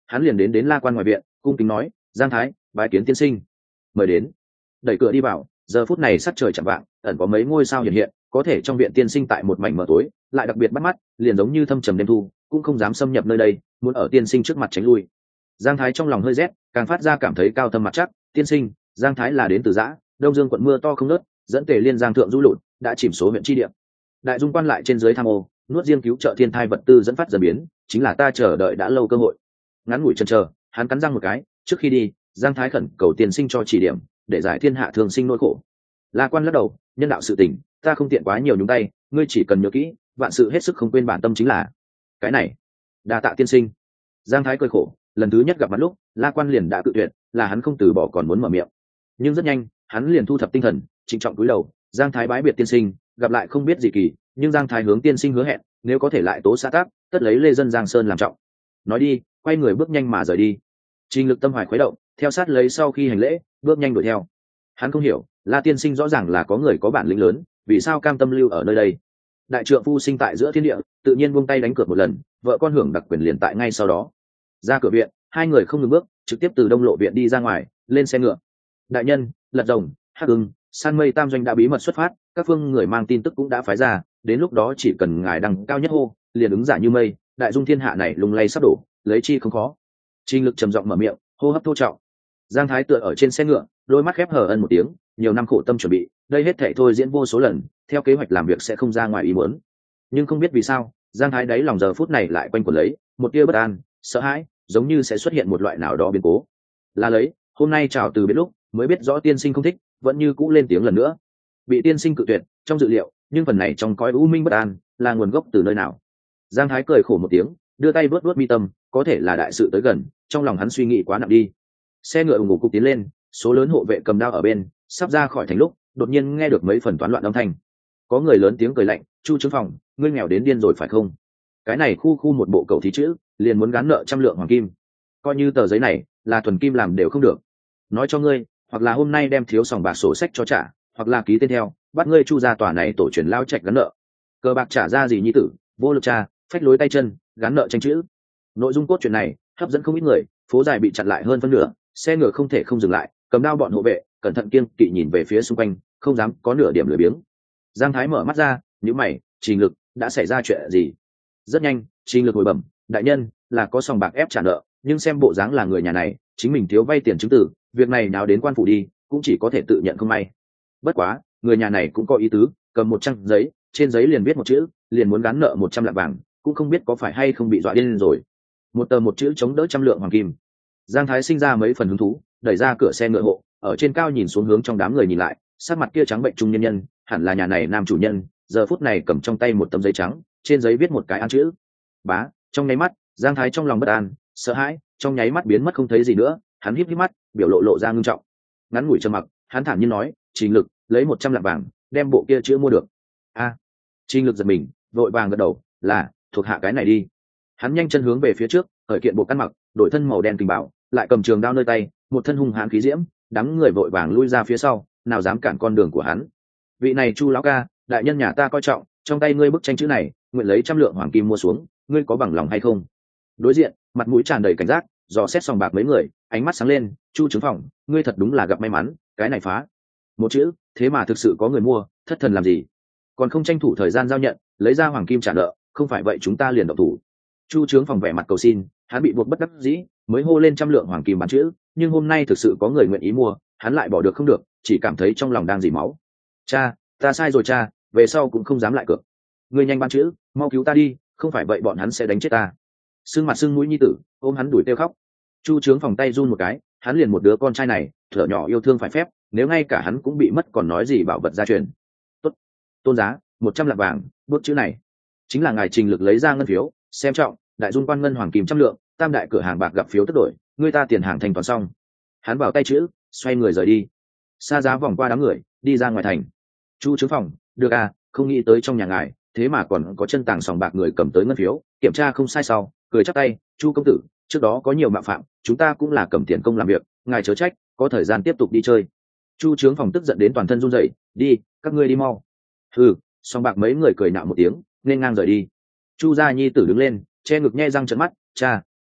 hắn liền đến La Quan ngoài viện, cung kính nói: Giang Thái, bái kiến tiên sinh. Mời đến. Đẩy cửa đi vào, giờ phút này sắc trời chạng vạng, ẩn có mấy ngôi sao hiện hiện, có thể trong viện tiên sinh tại một mảnh mờ tối, lại đặc biệt bắt mắt, liền giống như thâm trầm đêm thu, cũng không dám xâm nhập nơi đây, muốn ở tiên sinh trước mặt tránh lui. Giang Thái trong lòng hơi rét, càng phát ra cảm thấy cao thâm mặt chắc. Tiên sinh, Giang Thái là đến từ Dã, Đông Dương quận mưa to không ngớt, dẫn Tề Liên Giang thượng du lụt, đã chìm số huyện chi địa. Đại dung quan lại trên dưới tham ô, nuốt riêng cứu trợ thiên thai vật tư dẫn phát dần biến, chính là ta chờ đợi đã lâu cơ hội. Ngắn ngủi chần chờ, hắn cắn răng một cái, trước khi đi, Giang Thái khẩn cầu tiên sinh cho chỉ điểm, để giải thiên hạ thường sinh nỗi khổ. La Quan lắc đầu, nhân đạo sự tình, ta không tiện quá nhiều nhúng tay, ngươi chỉ cần nhớ kỹ, vạn sự hết sức không quên bản tâm chính là cái này. Đa tạ tiên sinh. Giang Thái cười khổ, lần thứ nhất gặp mặt lúc, La Quan liền đã cự tuyệt, là hắn không từ bỏ còn muốn mở miệng. Nhưng rất nhanh, hắn liền thu thập tinh thần, trịnh trọng cúi đầu. Giang Thái bái biệt tiên sinh, gặp lại không biết gì kỳ, nhưng Giang Thái hướng tiên sinh hứa hẹn, nếu có thể lại tố xã tác, tất lấy lê dân Giang Sơn làm trọng. Nói đi, quay người bước nhanh mà rời đi. Trình Lực tâm hoài khuấy động, theo sát lấy sau khi hành lễ, bước nhanh đuổi theo. Hắn không hiểu, La tiên sinh rõ ràng là có người có bản lĩnh lớn, vì sao cam tâm lưu ở nơi đây? Đại trượng phu sinh tại giữa thiên địa, tự nhiên buông tay đánh cược một lần, vợ con hưởng đặc quyền liền tại ngay sau đó. Ra cửa viện, hai người không ngừng bước, trực tiếp từ Đông Lộ viện đi ra ngoài, lên xe ngựa. Đại nhân, Lật Rồng, Hắc Ưng, San Mây tam doanh đã bí mật xuất phát, các phương người mang tin tức cũng đã phái ra, đến lúc đó chỉ cần ngài đăng cao nhất hô, liền ứng giả như mây, đại dung thiên hạ này lung lay sắp đổ, lấy chi không khó. Trình Lực trầm giọng mở miệng, hô hấp thô trọng. Giang Thái tựa ở trên xe ngựa, đôi mắt khép hờ ân một tiếng, nhiều năm khổ tâm chuẩn bị, đây hết thảy thôi diễn vô số lần, theo kế hoạch làm việc sẽ không ra ngoài ý muốn. Nhưng không biết vì sao, Giang Thái đáy lòng giờ phút này lại quanh quẩn lấy một tia bất an, sợ hãi, giống như sẽ xuất hiện một loại nào đó biến cố. Là lấy, hôm nay chào từ biết lúc, mới biết rõ tiên sinh không thích, vẫn như cũ lên tiếng lần nữa. Bị tiên sinh cự tuyệt, trong dự liệu, nhưng phần này trong cõi u minh bất an, là nguồn gốc từ nơi nào? Giang Thái cười khổ một tiếng, đưa tay vuốt vuốt mi tâm, có thể là đại sự tới gần, trong lòng hắn suy nghĩ quá nặng đi. Xe ngựa ùng ục tiến lên, số lớn hộ vệ cầm đao ở bên, sắp ra khỏi thành lúc, đột nhiên nghe được mấy phần toán loạn âm thanh. Có người lớn tiếng cười lạnh, Chu Trướng Phòng, ngươi nghèo đến điên rồi phải không? Cái này khu một bộ cậu thí chữ, liền muốn gán nợ 100 lượng hoàng kim. Coi như tờ giấy này là thuần kim làm đều không được. Nói cho ngươi, hoặc là hôm nay đem thiếu sòng bạc sổ sách cho trả, hoặc là ký tên theo, bắt ngươi Chu gia tòa này tổ truyền lao trạch gán nợ. Cờ bạc trả ra gì nhi tử, vô lực cha, phách lối tay chân, gán nợ tranh chữ. Nội dung cốt truyện này hấp dẫn không ít người, phố dài bị chặn lại hơn phân nửa, xe ngựa không thể không dừng lại, cầm đao bọn hộ vệ cẩn thận kiêng kỵ nhìn về phía xung quanh, không dám có nửa điểm lười biếng. Giang Thái mở mắt ra, nhíu mày, Trình Lực, đã xảy ra chuyện gì? Rất nhanh, Trình Lực hồi bẩm, đại nhân, là có sòng bạc ép trả nợ, nhưng xem bộ dáng là người nhà này, chính mình thiếu vay tiền chứng tử, việc này nào đến quan phủ đi, cũng chỉ có thể tự nhận không may. Bất quá, người nhà này cũng có ý tứ, cầm 100 giấy, trên giấy liền viết một chữ, liền muốn gán nợ 100 lạng vàng, cũng không biết có phải hay không bị dọa điên rồi. Một tờ một chữ chống đỡ 100 lượng hoàng kim. Giang Thái sinh ra mấy phần hứng thú, đẩy ra cửa xe ngựa hộ, ở trên cao nhìn xuống hướng trong đám người nhìn lại, sắc mặt kia trắng bệnh trung nhân nhân, hẳn là nhà này nam chủ nhân, giờ phút này cầm trong tay một tấm giấy trắng, trên giấy viết một cái an chữ. Bá, trong nháy mắt, Giang Thái trong lòng bất an, sợ hãi, trong nháy mắt biến mất không thấy gì nữa, hắn híp híp mắt, biểu lộ ra ngưng trọng. Ngắn ngủi trầm mặc, hắn thản nhiên nói, Trình Lực, lấy 100 lạng vàng, đem bộ kia chữ mua được. A. Trình Lực giật mình, vội vàng gật đầu, là, thuộc hạ cái này đi. Hắn nhanh chân hướng về phía trước, khởi kiện bộ căn mặc, đổi thân màu đen kình bảo, lại cầm trường đao nơi tay, một thân hung hãn khí diễm, đám người vội vàng lui ra phía sau, nào dám cản con đường của hắn. Vị này Chu lão ca, đại nhân nhà ta coi trọng, trong tay ngươi bức tranh chữ này, nguyện lấy 100 lượng hoàng kim mua xuống, ngươi có bằng lòng hay không? Đối diện, mặt mũi tràn đầy cảnh giác, dò xét sòng bạc mấy người, ánh mắt sáng lên, Chu Trướng Phòng, ngươi thật đúng là gặp may mắn, cái này phá. Một chữ, thế mà thực sự có người mua, thất thần làm gì? Còn không tranh thủ thời gian giao nhận, lấy ra hoàng kim trả nợ, không phải vậy chúng ta liền động thủ. Chu Trướng Phòng vẻ mặt cầu xin, hắn bị buộc bất đắc dĩ, mới hô lên 100 lượng hoàng kim bán chữ, nhưng hôm nay thực sự có người nguyện ý mua, hắn lại bỏ được không được, chỉ cảm thấy trong lòng đang dỉ máu. Cha, ta sai rồi cha, về sau cũng không dám lại cược. Ngươi nhanh bán chữ, mau cứu ta đi, không phải vậy bọn hắn sẽ đánh chết ta. Sưng mặt sưng mũi nhi tử, ôm hắn đuổi tiêu khóc. Chu Trướng Phòng tay run một cái, hắn liền một đứa con trai này, thở nhỏ yêu thương phải phép, nếu ngay cả hắn cũng bị mất còn nói gì bảo vật gia truyền. Tốt, tôn giá, 100 lạng vàng, bước chữ này chính là ngài Trình Lực lấy ra ngân phiếu, xem trọng, đại dung quan ngân hoàng kim 100 lượng, tam đại cửa hàng bạc gặp phiếu tất đổi, người ta tiền hàng thanh toán xong. Hắn vào tay chữ, xoay người rời đi. Xa giá vòng qua đám người, đi ra ngoài thành. Chu Trướng Phòng, được à, không nghĩ tới trong nhà ngài, thế mà còn có chân tàng sòng bạc người cầm tới ngân phiếu, kiểm tra không sai sau, cười chắp tay, Chu công tử, trước đó có nhiều mạo phạm, chúng ta cũng là cầm tiền công làm việc, ngài chớ trách, có thời gian tiếp tục đi chơi. Chu Trướng Phòng tức giận đến toàn thân run rẩy, đi, các ngươi đi mau. Ừ, sòng bạc mấy người cười nạo một tiếng, nên ngang rời đi. Chu gia nhi tử đứng lên, che ngực nhe răng trợn mắt, cha, ta đói,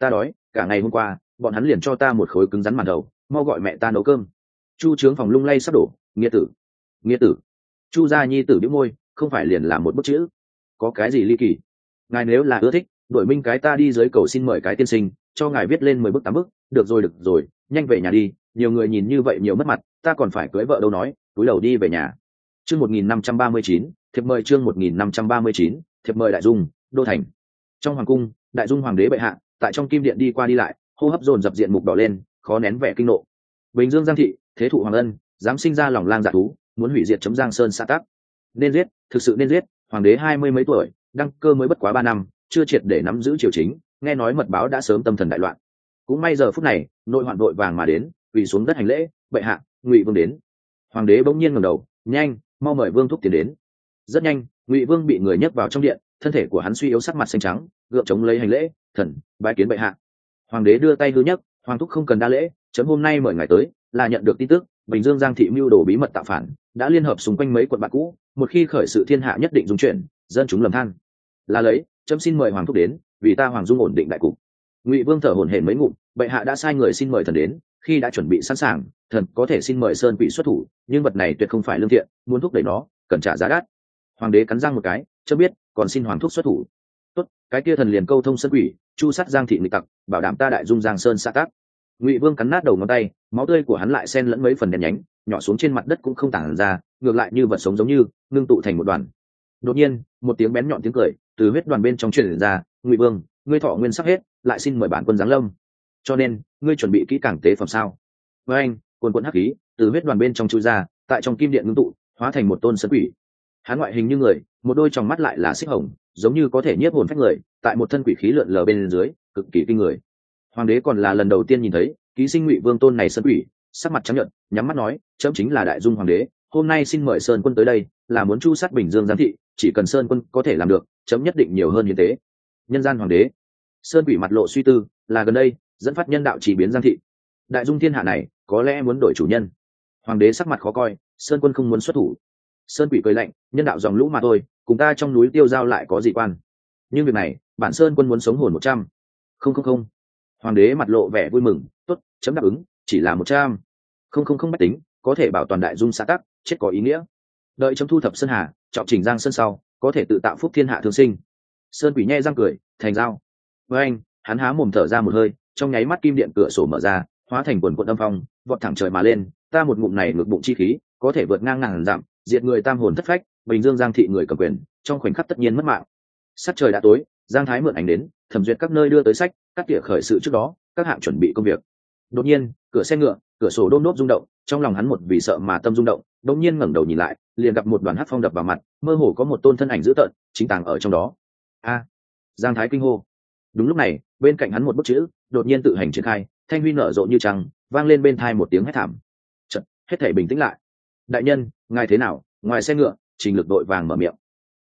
cả ngày hôm qua bọn hắn liền cho ta một khối cứng rắn màn đầu, mau gọi mẹ ta nấu cơm. Chu trướng phòng lung lay sắp đổ. Nghĩa tử, nghĩa tử. Chu gia nhi tử bĩu môi, không phải liền là một bức chữ, có cái gì ly kỳ. Ngài nếu là ưa thích, đổi minh cái ta đi dưới cầu xin mời cái tiên sinh cho ngài viết lên 10 bức 8 bức. Được rồi, nhanh về nhà đi, nhiều người nhìn như vậy nhiều mất mặt, ta còn phải cưới vợ đâu nói. Túi đầu đi về nhà. Chương 1539, thiệp mời. Chương 1539, thiệp mời. Đại dung đô thành. Trong hoàng cung, đại dung hoàng đế bệ hạ tại trong kim điện đi qua đi lại, hô hấp dồn dập, diện mục đỏ lên, khó nén vẻ kinh nộ. Bình Dương Giang thị, thế thụ hoàng ân, dám sinh ra lòng lang dạ thú, muốn hủy diệt chấm Giang Sơn xã tắc. Nên giết, thực sự nên giết. Hoàng đế 20 mấy tuổi, đăng cơ mới bất quá 3 năm, chưa triệt để nắm giữ triều chính, nghe nói mật báo đã sớm tâm thần đại loạn. Cũng may giờ phút này, nội hoạn vội vàng mà đến, quỳ xuống đất hành lễ. Bệ hạ, Ngụy Vương đến. Hoàng đế bỗng nhiên ngẩng đầu, nhanh, mau mời Vương thúc tiến đến. Rất nhanh, Ngụy Vương bị người nhấc vào trong điện, thân thể của hắn suy yếu, sắc mặt xanh trắng, gượng chống lấy hành lễ. Thần bái kiến bệ hạ. Hoàng đế đưa tay hư nhấc. Hoàng thúc không cần đa lễ, chấm hôm nay mời ngài tới là nhận được tin tức Bình Dương Giang thị mưu đồ bí mật tạo phản, đã liên hợp xung quanh mấy quận bạn cũ, một khi khởi sự thiên hạ nhất định dung chuyển, dân chúng lầm than. Là lấy, chấm xin mời hoàng thúc đến, vì ta hoàng dung ổn định đại cục. Ngụy Vương thở hổn hển mấy ngụm. Bệ hạ đã sai người xin mời thần đến, khi đã chuẩn bị sẵn sàng, thần có thể xin mời sơn quỷ xuất thủ, nhưng vật này tuyệt không phải lương thiện, muốn thúc đẩy nó cần trả giá đắt. Hoàng đế cắn răng một cái, chớ biết, còn xin hoàng thúc xuất thủ. Tốt, cái kia thần liền câu thông sơn quỷ, chu sát Giang thị nghịch tặc, bảo đảm ta đại dung Giang Sơn xã tắc. Ngụy Vương cắn nát đầu ngón tay, máu tươi của hắn lại xen lẫn mấy phần đen nhánh, nhỏ xuống trên mặt đất cũng không tản ra, ngược lại như vật sống giống như ngưng tụ thành một đoàn. Đột nhiên, một tiếng bén nhọn tiếng cười từ huyết đoàn bên trong truyền ra. Ngụy Vương, ngươi thọ nguyên sắp hết, lại xin mời bản quân giáng lâm. Cho nên, ngươi chuẩn bị kỹ càng tế phẩm sao? Với anh, cuồn cuộn hắc khí từ huyết đoàn bên trong chui ra, tại trong kim điện ngưng tụ, hóa thành một tôn sơn quỷ. Hắn ngoại hình như người, một đôi tròng mắt lại là xích hồng, giống như có thể nhiếp hồn phách người, tại một thân quỷ khí lượn lờ bên dưới, cực kỳ kinh người. Hoàng đế còn là lần đầu tiên nhìn thấy ký sinh Ngụy Vương tôn này sơn quỷ, sắc mặt trắng nhợt, nhắm mắt nói, chấm chính là đại dung hoàng đế, hôm nay xin mời sơn quân tới đây, là muốn chu sát Bình Dương Giang thị, chỉ cần sơn quân có thể làm được, chấm nhất định nhiều hơn hiến tế. Nhân gian hoàng đế. Sơn quỷ mặt lộ suy tư, là gần đây dẫn phát nhân đạo chỉ biến Giang thị. Đại dung thiên hạ này, có lẽ muốn đổi chủ nhân. Hoàng đế sắc mặt khó coi, sơn quân không muốn xuất thủ. Sơn quỷ cười lạnh, nhân đạo dòng lũ mà thôi, cùng ta trong núi Tiêu Giao lại có gì quan. Nhưng việc này, bản sơn quân muốn sống hồn 100. Không. Hoàng đế mặt lộ vẻ vui mừng, tốt, chấm đáp ứng, chỉ là 100. Không bách tính, có thể bảo toàn đại dung xã tắc, chết có ý nghĩa. Đợi chấm thu thập sơn hà, trọng chỉnh Giang Sơn sau, có thể tự tạo phúc thiên hạ thương sinh. Sơn quỷ nhe răng cười, thành giao. Với anh, hắn há mồm thở ra một hơi, trong nháy mắt kim điện cửa sổ mở ra, hóa thành quần quận âm phong, vọt thẳng trời mà lên. Ta một ngụm này ngược bụng chi khí, có thể vượt ngang ngàn dặm, diệt người tam hồn thất phách. Bình Dương Giang thị người cầm quyền, trong khoảnh khắc tất nhiên mất mạng. Sắc trời đã tối, Giang Thái mượn ảnh đến, thẩm duyệt các nơi đưa tới sách, các tỉa khởi sự trước đó, các hạng chuẩn bị công việc. Đột nhiên, cửa xe ngựa, cửa sổ đôm đốp rung động, trong lòng hắn một vì sợ mà tâm rung động, đột nhiên ngẩng đầu nhìn lại, liền gặp một đoàn hắc phong đập vào mặt, mơ hồ có một tôn thân ảnh dữ tợn chính tàng ở trong đó. A! Giang Thái kinh hô. Đúng lúc này, bên cạnh hắn một bức chữ đột nhiên tự hành triển khai, thanh huy nở rộ như trăng, vang lên bên tai một tiếng hét thảm. Chợt, hết thảy bình tĩnh lại. Đại nhân, ngài thế nào? Ngoài xe ngựa, Trình Lực đội vàng mở miệng.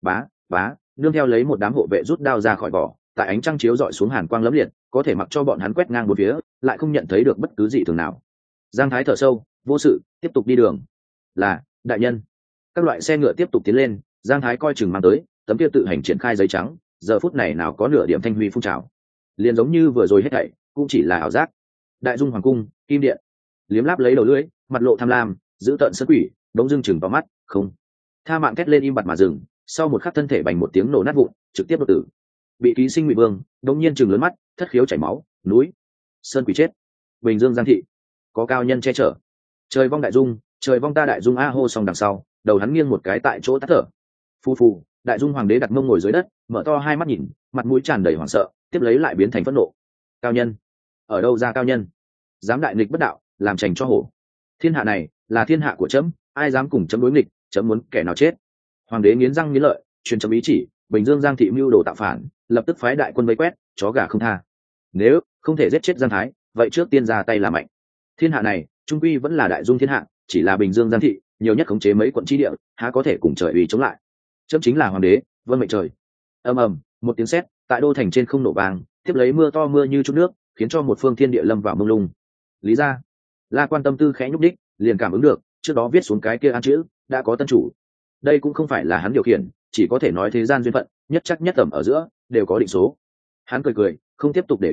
Bá, nương theo lấy một đám hộ vệ rút đao ra khỏi vỏ, tại ánh trăng chiếu rọi xuống hàn quang lẫm liệt, có thể mặc cho bọn hắn quét ngang bốn phía, lại không nhận thấy được bất cứ gì thường nào. Giang Thái thở sâu, vô sự, tiếp tục đi đường. Là, đại nhân. Các loại xe ngựa tiếp tục tiến lên, Giang Thái coi chừng mang tới tấm kia tự hành triển khai giấy trắng, giờ phút này nào có nửa điểm thanh huy phun trào, liền giống như vừa rồi hết thảy cũng chỉ là ảo giác. Đại dung hoàng cung, kim điện, liếm láp lấy đầu lưỡi, mặt lộ tham lam, giữ tợn sơn quỷ, đống dưng chừng vào mắt, không. Tha Mạn thét lên im bặt mà dừng, sau một khắc thân thể bành một tiếng nổ nát vụn, trực tiếp đột tử. Bị ký sinh Ngụy Vương đống nhiên chừng lớn mắt, thất khiếu chảy máu, núi sơn quỷ chết. Bình Dương Giang thị có cao nhân che chở, trời vong đại dung, trời vong ta đại dung a hô. Xong đằng sau, đầu hắn nghiêng một cái tại chỗ tắt thở. Phù, đại dung hoàng đế đặt mông ngồi dưới đất, mở to hai mắt nhìn, mặt mũi tràn đầy hoảng sợ, tiếp lấy lại biến thành phẫn nộ. Cao nhân? Ở đâu ra cao nhân? Dám đại nghịch bất đạo, làm trành cho hổ. Thiên hạ này là thiên hạ của chấm, ai dám cùng chấm đối nghịch, chấm muốn kẻ nào chết. Hoàng đế nghiến răng nghiến lợi, truyền chấm ý chỉ, Bình Dương Giang thị mưu đồ tạo phản, lập tức phái đại quân vây quét, chó gà không tha. Nếu không thể giết chết Giang Thái, vậy trước tiên ra tay là mạnh. Thiên hạ này trung quy vẫn là đại dung thiên hạ, chỉ là Bình Dương Giang thị nhiều nhất khống chế mấy quận chi địa, há có thể cùng trời uy chống lại. Chấm chính là hoàng đế, vâng mệnh trời. Ầm, một tiếng sét tại đô thành trên không nổ vang, tiếp lấy mưa to mưa như chút nước, khiến cho một phương thiên địa lâm vào mông lung. Lý ra, La Quan tâm tư khẽ nhúc đích, liền cảm ứng được trước đó viết xuống cái kia an chữ đã có tân chủ. Đây cũng không phải là hắn điều khiển, chỉ có thể nói thế gian duyên phận, nhất chắc nhất tầm ở giữa đều có định số. Hắn cười, không tiếp tục để ý,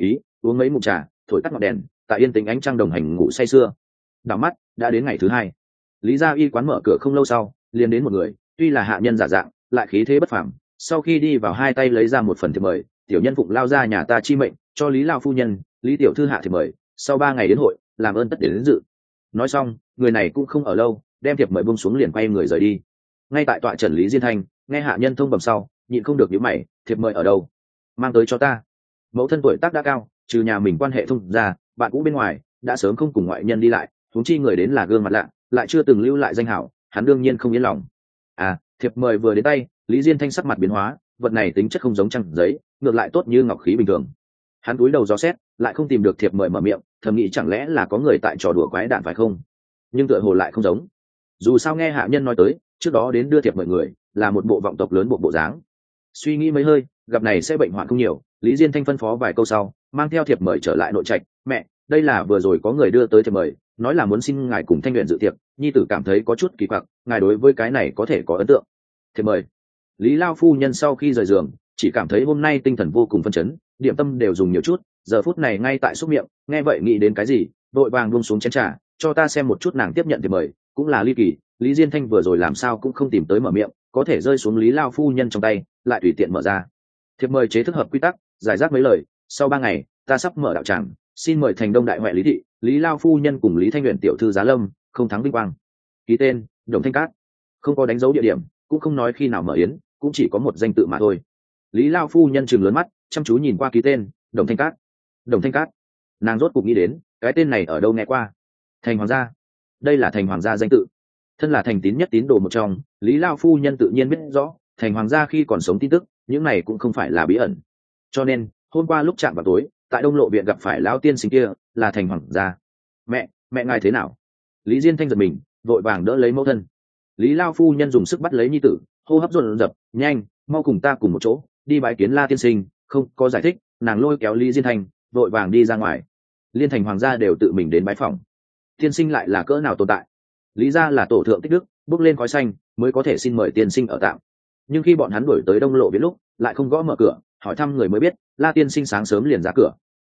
uống mấy ngụm trà, thổi tắt ngọn đèn, tại yên tĩnh ánh trăng đồng hành ngủ say sưa. Đảo mắt đã đến ngày thứ hai. Lý gia y quán mở cửa không lâu sau, liền đến một người, tuy là hạ nhân giả dạng, lại khí thế bất phàm. Sau khi đi vào, hai tay lấy ra một phần thiệp mời: tiểu nhân phụng lao ra nhà ta chi mệnh, cho Lý lao phu nhân, Lý tiểu thư hạ thiệp mời, sau 3 ngày đến hội, làm ơn tất đến dự. Nói xong, người này cũng không ở lâu, đem thiệp mời buông xuống liền quay người rời đi. Ngay tại tọa trần Lý Diên Thanh nghe hạ nhân thông bẩm sau, nhịn không được nhíu mày: thiệp mời ở đâu? Mang tới cho ta. Mẫu thân tuổi tác đã cao, trừ nhà mình quan hệ thông ra, bạn cũ bên ngoài đã sớm không cùng ngoại nhân đi lại, huống chi người đến là gương mặt lạ, lại chưa từng lưu lại danh hảo, hắn đương nhiên không yên lòng. Thiệp mời vừa đến tay, Lý Diên Thanh sắc mặt biến hóa, vật này tính chất không giống trang giấy, ngược lại tốt như ngọc khí bình thường. Hắn cúi đầu dò xét, lại không tìm được thiệp mời, mở miệng thầm nghĩ chẳng lẽ là có người tại trò đùa quái đản phải không, nhưng tựa hồ lại không giống. Dù sao nghe hạ nhân nói tới, trước đó đến đưa thiệp mời người là một bộ vọng tộc lớn bộ dáng. Suy nghĩ mấy hơi, gặp này sẽ bệnh hoạn không nhiều, Lý Diên Thanh phân phó vài câu sau, mang theo thiệp mời trở lại nội trạch. Mẹ, đây là vừa rồi có người đưa tới thiệp mời, nói là muốn xin ngài cùng Thanh Luyện dự tiệc, nhi tử cảm thấy có chút kỳ quặc, ngài đối với cái này có thể có ấn tượng. Thiệp mời. Lý lao phu nhân sau khi rời giường, chỉ cảm thấy hôm nay tinh thần vô cùng phân chấn, điểm tâm đều dùng nhiều chút, giờ phút này ngay tại xúc miệng, nghe vậy nghĩ đến cái gì, vội vàng buông xuống chén trà, cho ta xem một chút. Nàng tiếp nhận thiệp mời, cũng là ly kỳ, Lý Diên Thanh vừa rồi làm sao cũng không tìm tới mở miệng, có thể rơi xuống Lý lao phu nhân trong tay, lại tùy tiện mở ra. Thiệp mời chế thức hợp quy tắc, giải rác mấy lời: sau 3 ngày, ta sắp mở đạo tràng, xin mời thành đông đại huệ Lý thị, Lý lao phu nhân cùng Lý Thanh Luyện tiểu thư giá lâm, không thắng vinh quang. Ký tên: Đồng Thanh Cát. Không có đánh dấu địa điểm, cũng không nói khi nào mở yến, cũng chỉ có một danh tự mà thôi. Lý lao phu nhân trừng lớn mắt, chăm chú nhìn qua ký tên: Đồng Thanh Cát. Đồng Thanh Cát. Nàng rốt cục nghĩ đến, cái tên này ở đâu nghe qua. Thành hoàng gia. Đây là thành hoàng gia danh tự. Thân là thành tín nhất tín đồ một trong, Lý lao phu nhân tự nhiên biết rõ thành hoàng gia khi còn sống tin tức, những này cũng không phải là bí ẩn. Cho nên hôm qua lúc chạm vào tối, tại Đông Lộ viện gặp phải lão tiên sinh kia, là thành hoàng gia. Mẹ ngài thế nào? Lý Diên Thanh giật mình, vội vàng đỡ lấy mẫu thân. Lý lao phu nhân dùng sức bắt lấy nhi tử, hô hấp dồn dập: nhanh, mau cùng ta cùng một chỗ đi bái kiến La tiên sinh. Không có giải thích, nàng lôi kéo Lý Diên Thanh vội vàng đi ra ngoài. Liên thành hoàng gia đều tự mình đến bái phòng. Tiên sinh lại là cỡ nào tồn tại? Lý gia là tổ thượng tích đức, bước lên khói xanh mới có thể xin mời tiên sinh ở tạm. Nhưng khi bọn hắn đuổi tới Đông Lộ viện lúc, lại không gõ mở cửa, hỏi thăm người mới biết La tiên sinh sáng sớm liền ra cửa.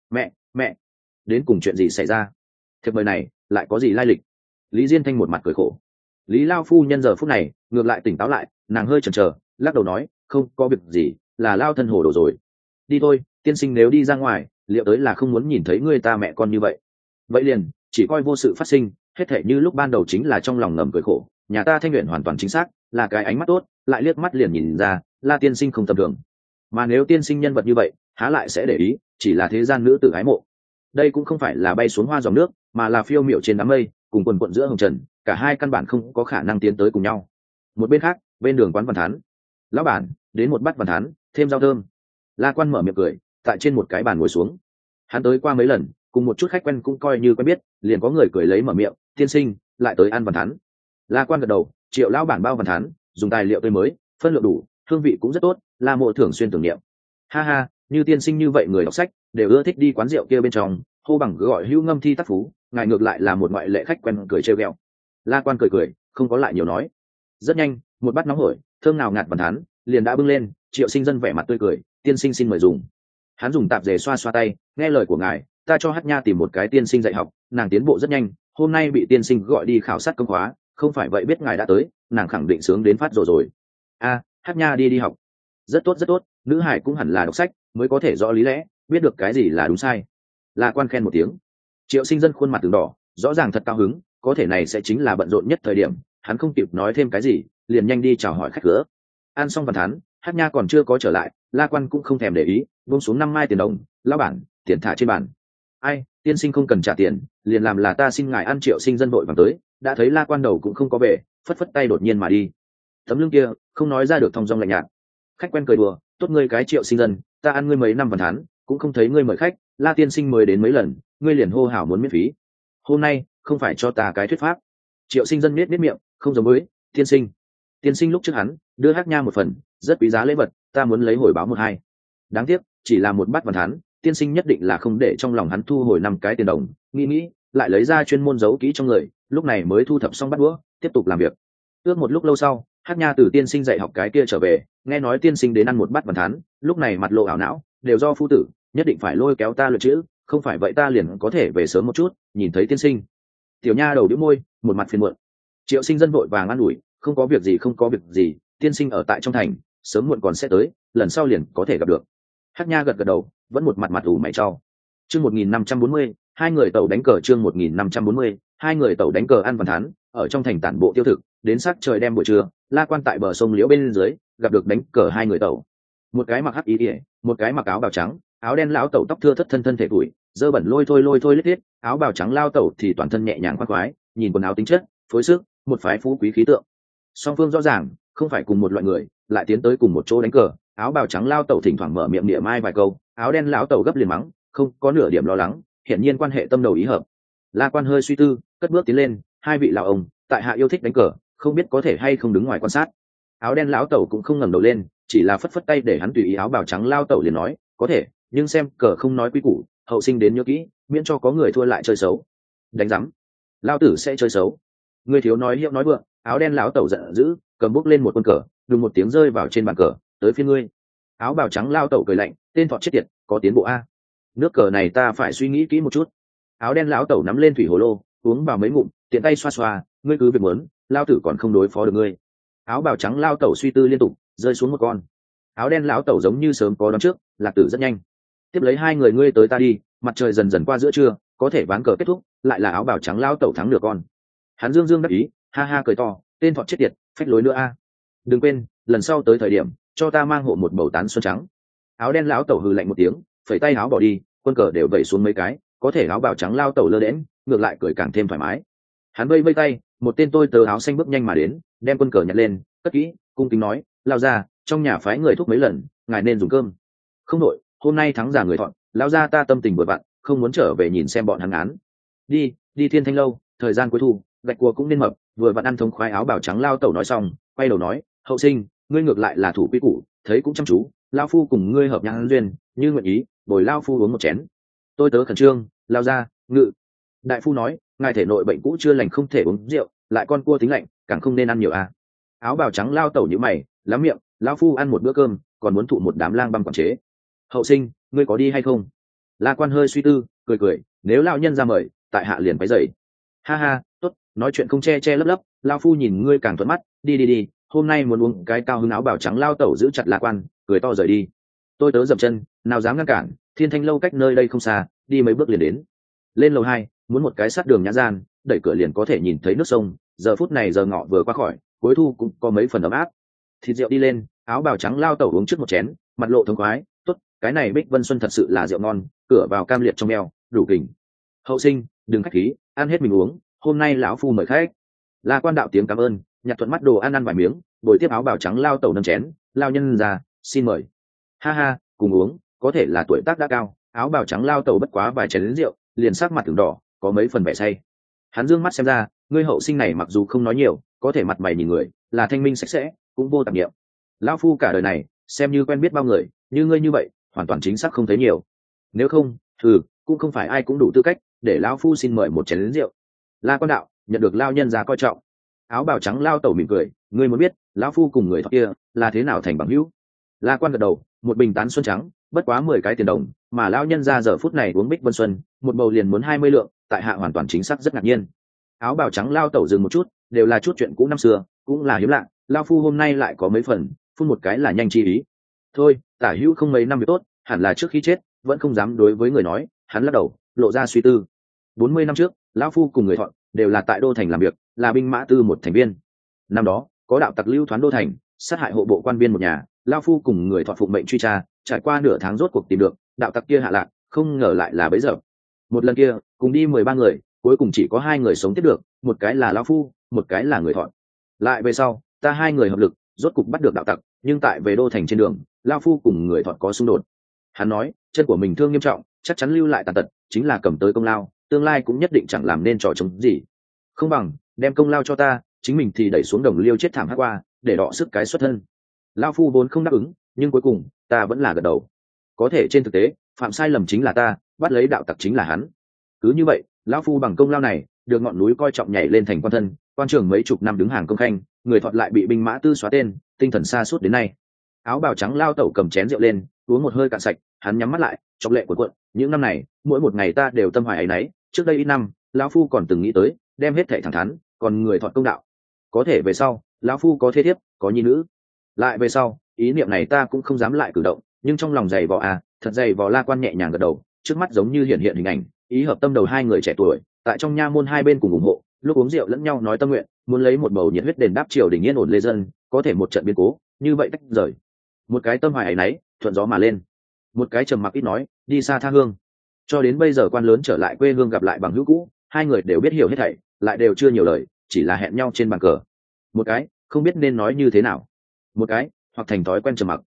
Mẹ, đến cùng chuyện gì xảy ra? Thiệp mời này lại có gì lai lịch? Lý Diên Thanh một mặt cười khổ. Lý lao phu nhân giờ phút này ngược lại tỉnh táo lại, nàng hơi chần chờ, lắc đầu nói: không có việc gì, là lao thân hồ đồ rồi. Đi thôi, tiên sinh nếu đi ra ngoài, liệu tới là không muốn nhìn thấy người ta mẹ con như vậy. Vậy liền chỉ coi vô sự phát sinh, hết thể như lúc ban đầu, chính là trong lòng ngầm cười khổ. Nhà ta Thanh Luyện hoàn toàn chính xác là cái ánh mắt tốt, lại liếc mắt liền nhìn ra La tiên sinh không tầm thường. Mà nếu tiên sinh nhân vật như vậy, há lại sẽ để ý chỉ là thế gian nữ tử ái mộ. Đây cũng không phải là bay xuống hoa dòng nước, mà là phiêu miệu trên đám mây, cùng quần quận giữa hồng trần, cả hai căn bản không có khả năng tiến tới cùng nhau. Một bên khác, bên đường quán văn thán, lão bản đến một bát văn thán thêm rau thơm. La Quan mở miệng cười, tại trên một cái bàn ngồi xuống. Hắn tới qua mấy lần, cùng một chút khách quen cũng coi như quen biết, liền có người cười lấy mở miệng: tiên sinh lại tới ăn văn thán. La Quan gật đầu: Triệu lão bản bao văn thán, dùng tài liệu tươi mới, phân lượng đủ, hương vị cũng rất tốt, La mộ thường xuyên tưởng niệm. Ha ha, như tiên sinh như vậy người đọc sách đều ưa thích đi quán rượu kia bên trong, hô bằng gọi hữu ngâm thi tác phú, ngài ngược lại là một ngoại lệ khách quen cười trêu ghẹo. La Quan cười, không có lại nhiều nói. Rất nhanh, một bát nóng hổi, thơm nào ngạt văn thán liền đã bưng lên. Triệu Sinh Dân vẻ mặt tươi cười: tiên sinh xin mời dùng. Hắn dùng tạp dề xoa xoa tay: nghe lời của ngài, ta cho Hát Nha tìm một cái tiên sinh dạy học, nàng tiến bộ rất nhanh, hôm nay bị tiên sinh gọi đi khảo sát công khóa, không phải vậy biết ngài đã tới, nàng khẳng định sướng đến phát rồi. Hát Nha đi học. Rất tốt, nữ hải cũng hẳn là đọc sách mới có thể rõ lý lẽ, biết được cái gì là đúng sai. La Quan khen một tiếng. Triệu Sinh Dân khuôn mặt từng đỏ, rõ ràng thật cao hứng, có thể này sẽ chính là bận rộn nhất thời điểm, hắn không kịp nói thêm cái gì, liền nhanh đi chào hỏi khách cửa. Ăn xong văn thán, Hát Nha còn chưa có trở lại, La Quan cũng không thèm để ý, buông xuống 5 mai tiền đồng: lão bản, tiền thả trên bàn. Ai, tiên sinh không cần trả tiền, liền làm là ta xin ngài ăn. Triệu Sinh Dân vội vàng tới, đã thấy La Quan đầu cũng không có về, phất phất tay đột nhiên mà đi. Tấm lưng kia không nói ra được thong dong lạnh nhạt. Khách quen cười đùa: tốt ngươi cái Triệu Sinh Dân, ta ăn ngươi mấy năm văn thán cũng không thấy ngươi mời khách, La tiên sinh mời đến mấy lần, ngươi liền hô hào muốn miễn phí. Hôm nay không phải cho ta cái thuyết pháp. Triệu Sinh Dân miết miệng: không giống với tiên sinh lúc trước hắn đưa Hát Nha một phần rất quý giá lễ vật, ta muốn lấy hồi báo 1-2. Đáng tiếc chỉ là một bát văn thán, tiên sinh nhất định là không để trong lòng hắn thu hồi 5 cái tiền đồng. Nghĩ lại lấy ra chuyên môn giấu kỹ trong người, lúc này mới thu thập xong bát đũa, tiếp tục làm việc. Ước một lúc lâu sau, Hát Nha từ tiên sinh dạy học cái kia trở về, nghe nói tiên sinh đến ăn một bát văn thán, lúc này mặt lộ ảo não: đều do phu tử, nhất định phải lôi kéo ta luyện chữ, không phải vậy ta liền có thể về sớm một chút nhìn thấy tiên sinh. Tiểu nha đầu đĩu môi, một mặt phiền muộn. Triệu Sinh Dân vội vàng an ủi, không có việc gì, không có việc gì, tiên sinh ở tại trong thành, sớm muộn còn sẽ tới, lần sau liền có thể gặp được. Hắc Nha gật gật đầu, vẫn một mặt mặt ủ mày trao. Chương 1540, hai người tàu đánh cờ. Chương 1540, hai người tàu đánh cờ ăn bàn thán, ở trong thành tản bộ tiêu thực, đến sắc trời đem buổi trưa, La Quan tại bờ sông liễu bên dưới, gặp được đánh cờ hai người tàu. Một cái mặc hắc y, một cái mặc áo bào trắng, áo đen lão tàu tóc thưa thất thân thể tuổi, dơ bẩn lôi thôi lết thiết, áo bào trắng lao tàu thì toàn thân nhẹ nhàng khoác khoái, nhìn quần áo tính chất, phối sức, một phái phú quý khí tượng. Song phương rõ ràng không phải cùng một loại người, lại tiến tới cùng một chỗ đánh cờ. Áo bào trắng lao tàu thỉnh thoảng mở miệng niệm ai vài câu, áo đen lão tàu gấp liền mắng, không có nửa điểm lo lắng, hiển nhiên quan hệ tâm đầu ý hợp. La Quan hơi suy tư, cất bước tiến lên, hai vị lão ông, tại hạ yêu thích đánh cờ, không biết có thể hay không đứng ngoài quan sát. Áo đen lão tàu cũng không ngẩng đầu lên, chỉ là phất phất tay để hắn tùy ý. Áo bào trắng lao tàu liền nói, có thể, nhưng xem cờ không nói quy củ, hậu sinh đến nhớ kỹ, miễn cho có người thua lại chơi xấu. Đánh rắm, lao tử sẽ chơi xấu. Ngươi thiếu nói hiệu nói vượng. Áo đen lão tàu giận dữ, cầm bút lên một quân cờ, đùng một tiếng rơi vào trên bàn cờ, tới phiên ngươi. Áo bào trắng lao tàu cười lạnh, tên thọt chết tiệt, có tiến bộ a. Nước cờ này ta phải suy nghĩ kỹ một chút. Áo đen lão tàu nắm lên thủy hồ lô, uống vào mấy ngụm, tiện tay xoa xoa, ngươi cứ việc muốn, lao tử còn không đối phó được ngươi. Áo bào trắng lao tàu suy tư liên tục, rơi xuống một con. Áo đen lão tàu giống như sớm có đón trước, lạc tử rất nhanh. Tiếp lấy hai người ngươi tới ta đi, mặt trời dần dần qua giữa trưa, có thể ván cờ kết thúc, lại là áo bào trắng lao tàu thắng được con. Hắn dương dương đắc ý, ha ha cười to, tên thọt chết tiệt, phách lối nữa a. Đừng quên, lần sau tới thời điểm, cho ta mang hộ một bầu tán xuân trắng. Áo đen lão tàu hừ lạnh một tiếng, phẩy tay áo bỏ đi, quân cờ đều vẩy xuống mấy cái, có thể áo bào trắng lao tàu lơ đễnh, ngược lại cười càng thêm thoải mái. Hắn vây vây tay, một tên tôi tớ áo xanh bước nhanh mà đến, đem quân cờ nhặt lên, cất kỹ, cung kính nói, lao ra, trong nhà phái người thúc mấy lần, ngài nên dùng cơm. Không đội, hôm nay thắng giả người thọn, lao ra ta tâm tình vội vặn, không muốn trở về nhìn xem bọn hắn án. Đi Thiên Thanh lâu, thời gian cuối thu, gạch cua cũng nên mập, vừa vặn ăn thống khoái. Áo bào trắng lao tẩu nói xong, quay đầu nói, hậu sinh, ngươi ngược lại là thủ quy củ, thấy cũng chăm chú, lao phu cùng ngươi hợp nhãn duyên, như nguyện ý, bồi lao phu uống một chén. Tôi tớ khẩn trương, lao ra, ngự. Đại phu nói, ngài thể nội bệnh cũ chưa lành, không thể uống rượu, lại con cua tính lạnh, càng không nên ăn nhiều à. Áo bào trắng lao tẩu như mày, lắm miệng, lao phu ăn một bữa cơm, còn muốn thụ một đám lang băm quản chế. Hậu sinh, ngươi có đi hay không? La Quan hơi suy tư, cười, nếu lao nhân ra mời, tại hạ liền phải dậy. Ha ha, tốt, nói chuyện không che lấp lấp, lao phu nhìn ngươi càng thuận mắt, đi, hôm nay muốn uống cái cao hứng. Áo bào trắng lao tẩu giữ chặt La Quan, cười to rời đi. Tôi tớ dậm chân, nào dám ngăn cản, Thiên Thanh lâu cách nơi đây không xa, đi mấy bước liền đến. Lên lầu 2, muốn một cái sát đường nhã gian, đẩy cửa liền có thể nhìn thấy nước sông. Giờ phút này giờ ngọ vừa qua khỏi, cuối thu cũng có mấy phần ấm áp. Thịt rượu đi lên, áo bào trắng lao tẩu uống trước một chén, mặt lộ thống khoái, tốt, cái này Bích Vân Xuân thật sự là rượu ngon, cửa vào cam liệt trong eo, đủ kình. Hậu sinh, đừng khách khí, ăn hết mình uống, hôm nay lão phu mời khách. La Quan đạo tiếng cảm ơn, nhặt thuận mắt đồ ăn vài miếng, bồi tiếp áo bào trắng lao tẩu nâng chén, lao nhân già, xin mời. Ha ha, cùng uống, có thể là tuổi tác đã cao. Áo bào trắng lao tẩu bất quá vài chén rượu, liền sắc mặt từng đỏ, có mấy phần vẻ say. Hắn dương mắt xem ra, ngươi hậu sinh này mặc dù không nói nhiều, có thể mặt mày nhìn người, là thanh minh sạch sẽ, cũng vô tạp niệm. Lão phu cả đời này, xem như quen biết bao người, như ngươi như vậy, hoàn toàn chính xác không thấy nhiều. Nếu không, cũng không phải ai cũng đủ tư cách để lão phu xin mời một chén rượu. La Quan đạo, nhận được lao nhân già coi trọng. Áo bào trắng lao tẩu mỉm cười, ngươi muốn biết, lão phu cùng người thọ kia là thế nào thành bằng hữu? La Quan gật đầu, một bình tán xuân trắng, bất quá 10 cái tiền đồng, mà lão nhân ra giờ phút này uống Bích Vân Xuân, một bầu liền muốn 20 lượng, tại hạ hoàn toàn chính xác rất ngạc nhiên. Áo bào trắng lao tẩu dừng một chút, đều là chút chuyện cũ năm xưa, cũng là hiếm lạ, lao phu hôm nay lại có mấy phần, phun một cái là nhanh chi ý. Thôi, tả hữu không mấy năm việc tốt, hẳn là trước khi chết, vẫn không dám đối với người nói. Hắn lắc đầu, lộ ra suy tư. 40 năm trước, lão phu cùng người Thọ đều là tại đô thành làm việc, là binh mã tư một thành viên. Năm đó, có đạo tặc lưu thoán đô thành, sát hại hộ bộ quan viên một nhà, lão phu cùng người Thọ phụng mệnh truy tra, trải qua nửa tháng rốt cuộc tìm được, đạo tặc kia hạ lạc, không ngờ lại là bấy giờ. Một lần kia, cùng đi 13 người, cuối cùng chỉ có 2 người sống tiếp được, một cái là lão phu, một cái là người Thọ. Lại về sau, ta 2 người hợp lực, rốt cục bắt được đạo tặc, nhưng tại về đô thành trên đường, lão phu cùng người Thọ có xung đột. Hắn nói, chân của mình thương nghiêm trọng, chắc chắn lưu lại tàn tật, chính là cầm tới công lao, tương lai cũng nhất định chẳng làm nên trò chống gì. Không bằng đem công lao cho ta, chính mình thì đẩy xuống đồng liêu chết thảm hát qua, để đọ sức cái xuất thân. Lão phu vốn không đáp ứng, nhưng cuối cùng ta vẫn là gật đầu. Có thể trên thực tế, phạm sai lầm chính là ta, bắt lấy đạo tặc chính là hắn. Cứ như vậy, lão phu bằng công lao này, được ngọn núi coi trọng nhảy lên thành quan thân, quan trường mấy chục năm đứng hàng công khanh, người Thọ lại bị binh mã tư xóa tên, tinh thần sa sút đến nay. Áo bào trắng lao tẩu cầm chén rượu lên, uống một hơi cạn sạch, hắn nhắm mắt lại, trong lệ của cuộn, những năm này mỗi một ngày ta đều tâm hoài áy náy, trước đây ít năm lão phu còn từng nghĩ tới đem hết thệ thẳng thắn còn người thọt công đạo, có thể về sau lão phu có thế thiếp có nhi nữ, lại về sau ý niệm này ta cũng không dám lại cử động, nhưng trong lòng dày vò thật dày vò. La Quan nhẹ nhàng gật đầu, trước mắt giống như hiện hiện hình ảnh ý hợp tâm đầu hai người trẻ tuổi tại trong nha môn hai bên cùng ủng hộ, lúc uống rượu lẫn nhau nói tâm nguyện, muốn lấy một bầu nhiệt huyết đền đáp triều đình yên ổn lê dân, có thể một trận biến cố như vậy tách rời, một cái tâm hoài áy náy thuận gió mà lên, một cái trầm mặc ít nói đi xa tha hương. Cho đến bây giờ quan lớn trở lại quê hương gặp lại bằng hữu cũ, hai người đều biết hiểu hết thảy, lại đều chưa nhiều lời, chỉ là hẹn nhau trên bàn cờ. Một cái không biết nên nói như thế nào, một cái hoặc thành thói quen trầm mặc.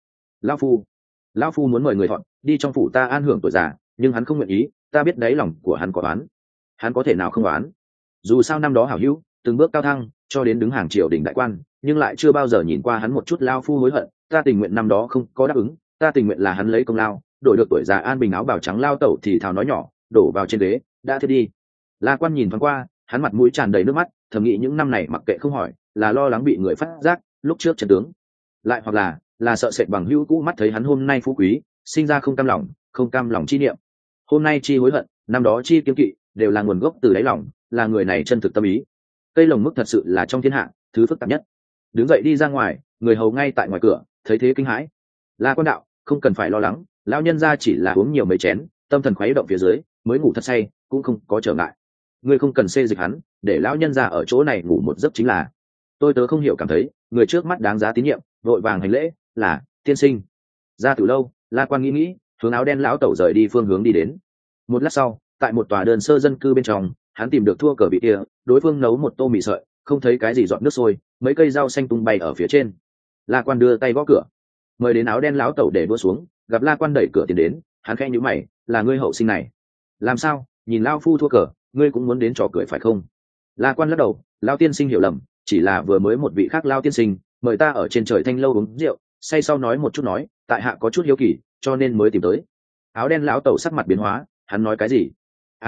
Lão phu muốn mời người thọn đi trong phủ ta an hưởng tuổi già, nhưng hắn không nguyện ý, ta biết đáy lòng của hắn có oán, hắn có thể nào không oán? Dù sao năm đó hảo hữu từng bước cao thăng cho đến đứng hàng triều đình đại quan, nhưng lại chưa bao giờ nhìn qua hắn một chút. Lão phu hối hận, ta tình nguyện năm đó không có đáp ứng, ta tình nguyện là hắn lấy công lao đổi được tuổi già an bình áo bào trắng. Lao tẩu thì thào nói nhỏ, đổ vào trên ghế đã thiết đi. La Quan nhìn thoáng qua, hắn mặt mũi tràn đầy nước mắt, thầm nghĩ những năm này mặc kệ không hỏi, là lo lắng bị người phát giác lúc trước trận tướng, lại hoặc là sợ sệt bằng hữu cũ mắt thấy hắn hôm nay phú quý, sinh ra không cam lòng chi niệm. Hôm nay chi hối hận, năm đó chi kiêng kỵ, đều là nguồn gốc từ đáy lòng, là người này chân thực tâm ý. Cây lồng mức thật sự là trong thiên hạ thứ phức tạp nhất. Đứng dậy đi ra ngoài, người hầu ngay tại ngoài cửa thấy thế kinh hãi. La Quan đạo, không cần phải lo lắng, lão nhân gia chỉ là uống nhiều mấy chén, tâm thần khuấy động phía dưới mới ngủ thật say, cũng không có trở ngại. Ngươi không cần xê dịch hắn, để lão nhân gia ở chỗ này ngủ một giấc chính là. Tôi tớ không hiểu cảm thấy người trước mắt đáng giá tín nhiệm, vội vàng hành lễ, là tiên sinh. Ra từ lâu, La Quan nghĩ hướng áo đen lão tẩu rời đi phương hướng đi đến. Một lát sau, tại một tòa đơn sơ dân cư bên trong, hắn tìm được thua cờ vị kia, đối phương nấu một tô mì sợi, không thấy cái gì dọn nước sôi, mấy cây rau xanh tung bay ở phía trên. La Quan đưa tay gõ cửa, mời đến áo đen lão tẩu để đua xuống. Gặp La Quan đẩy cửa tiến đến, hắn khẽ nhíu mày, là ngươi hậu sinh này? Làm sao, nhìn lão phu thua cờ, ngươi cũng muốn đến trò cười phải không? La Quan lắc đầu, lão tiên sinh hiểu lầm, chỉ là vừa mới một vị khác lão tiên sinh mời ta ở trên trời thanh lâu uống rượu, say sau nói một chút nói, tại hạ có chút hiếu kỳ, cho nên mới tìm tới. Áo đen lão tẩu sắc mặt biến hóa, hắn nói cái gì?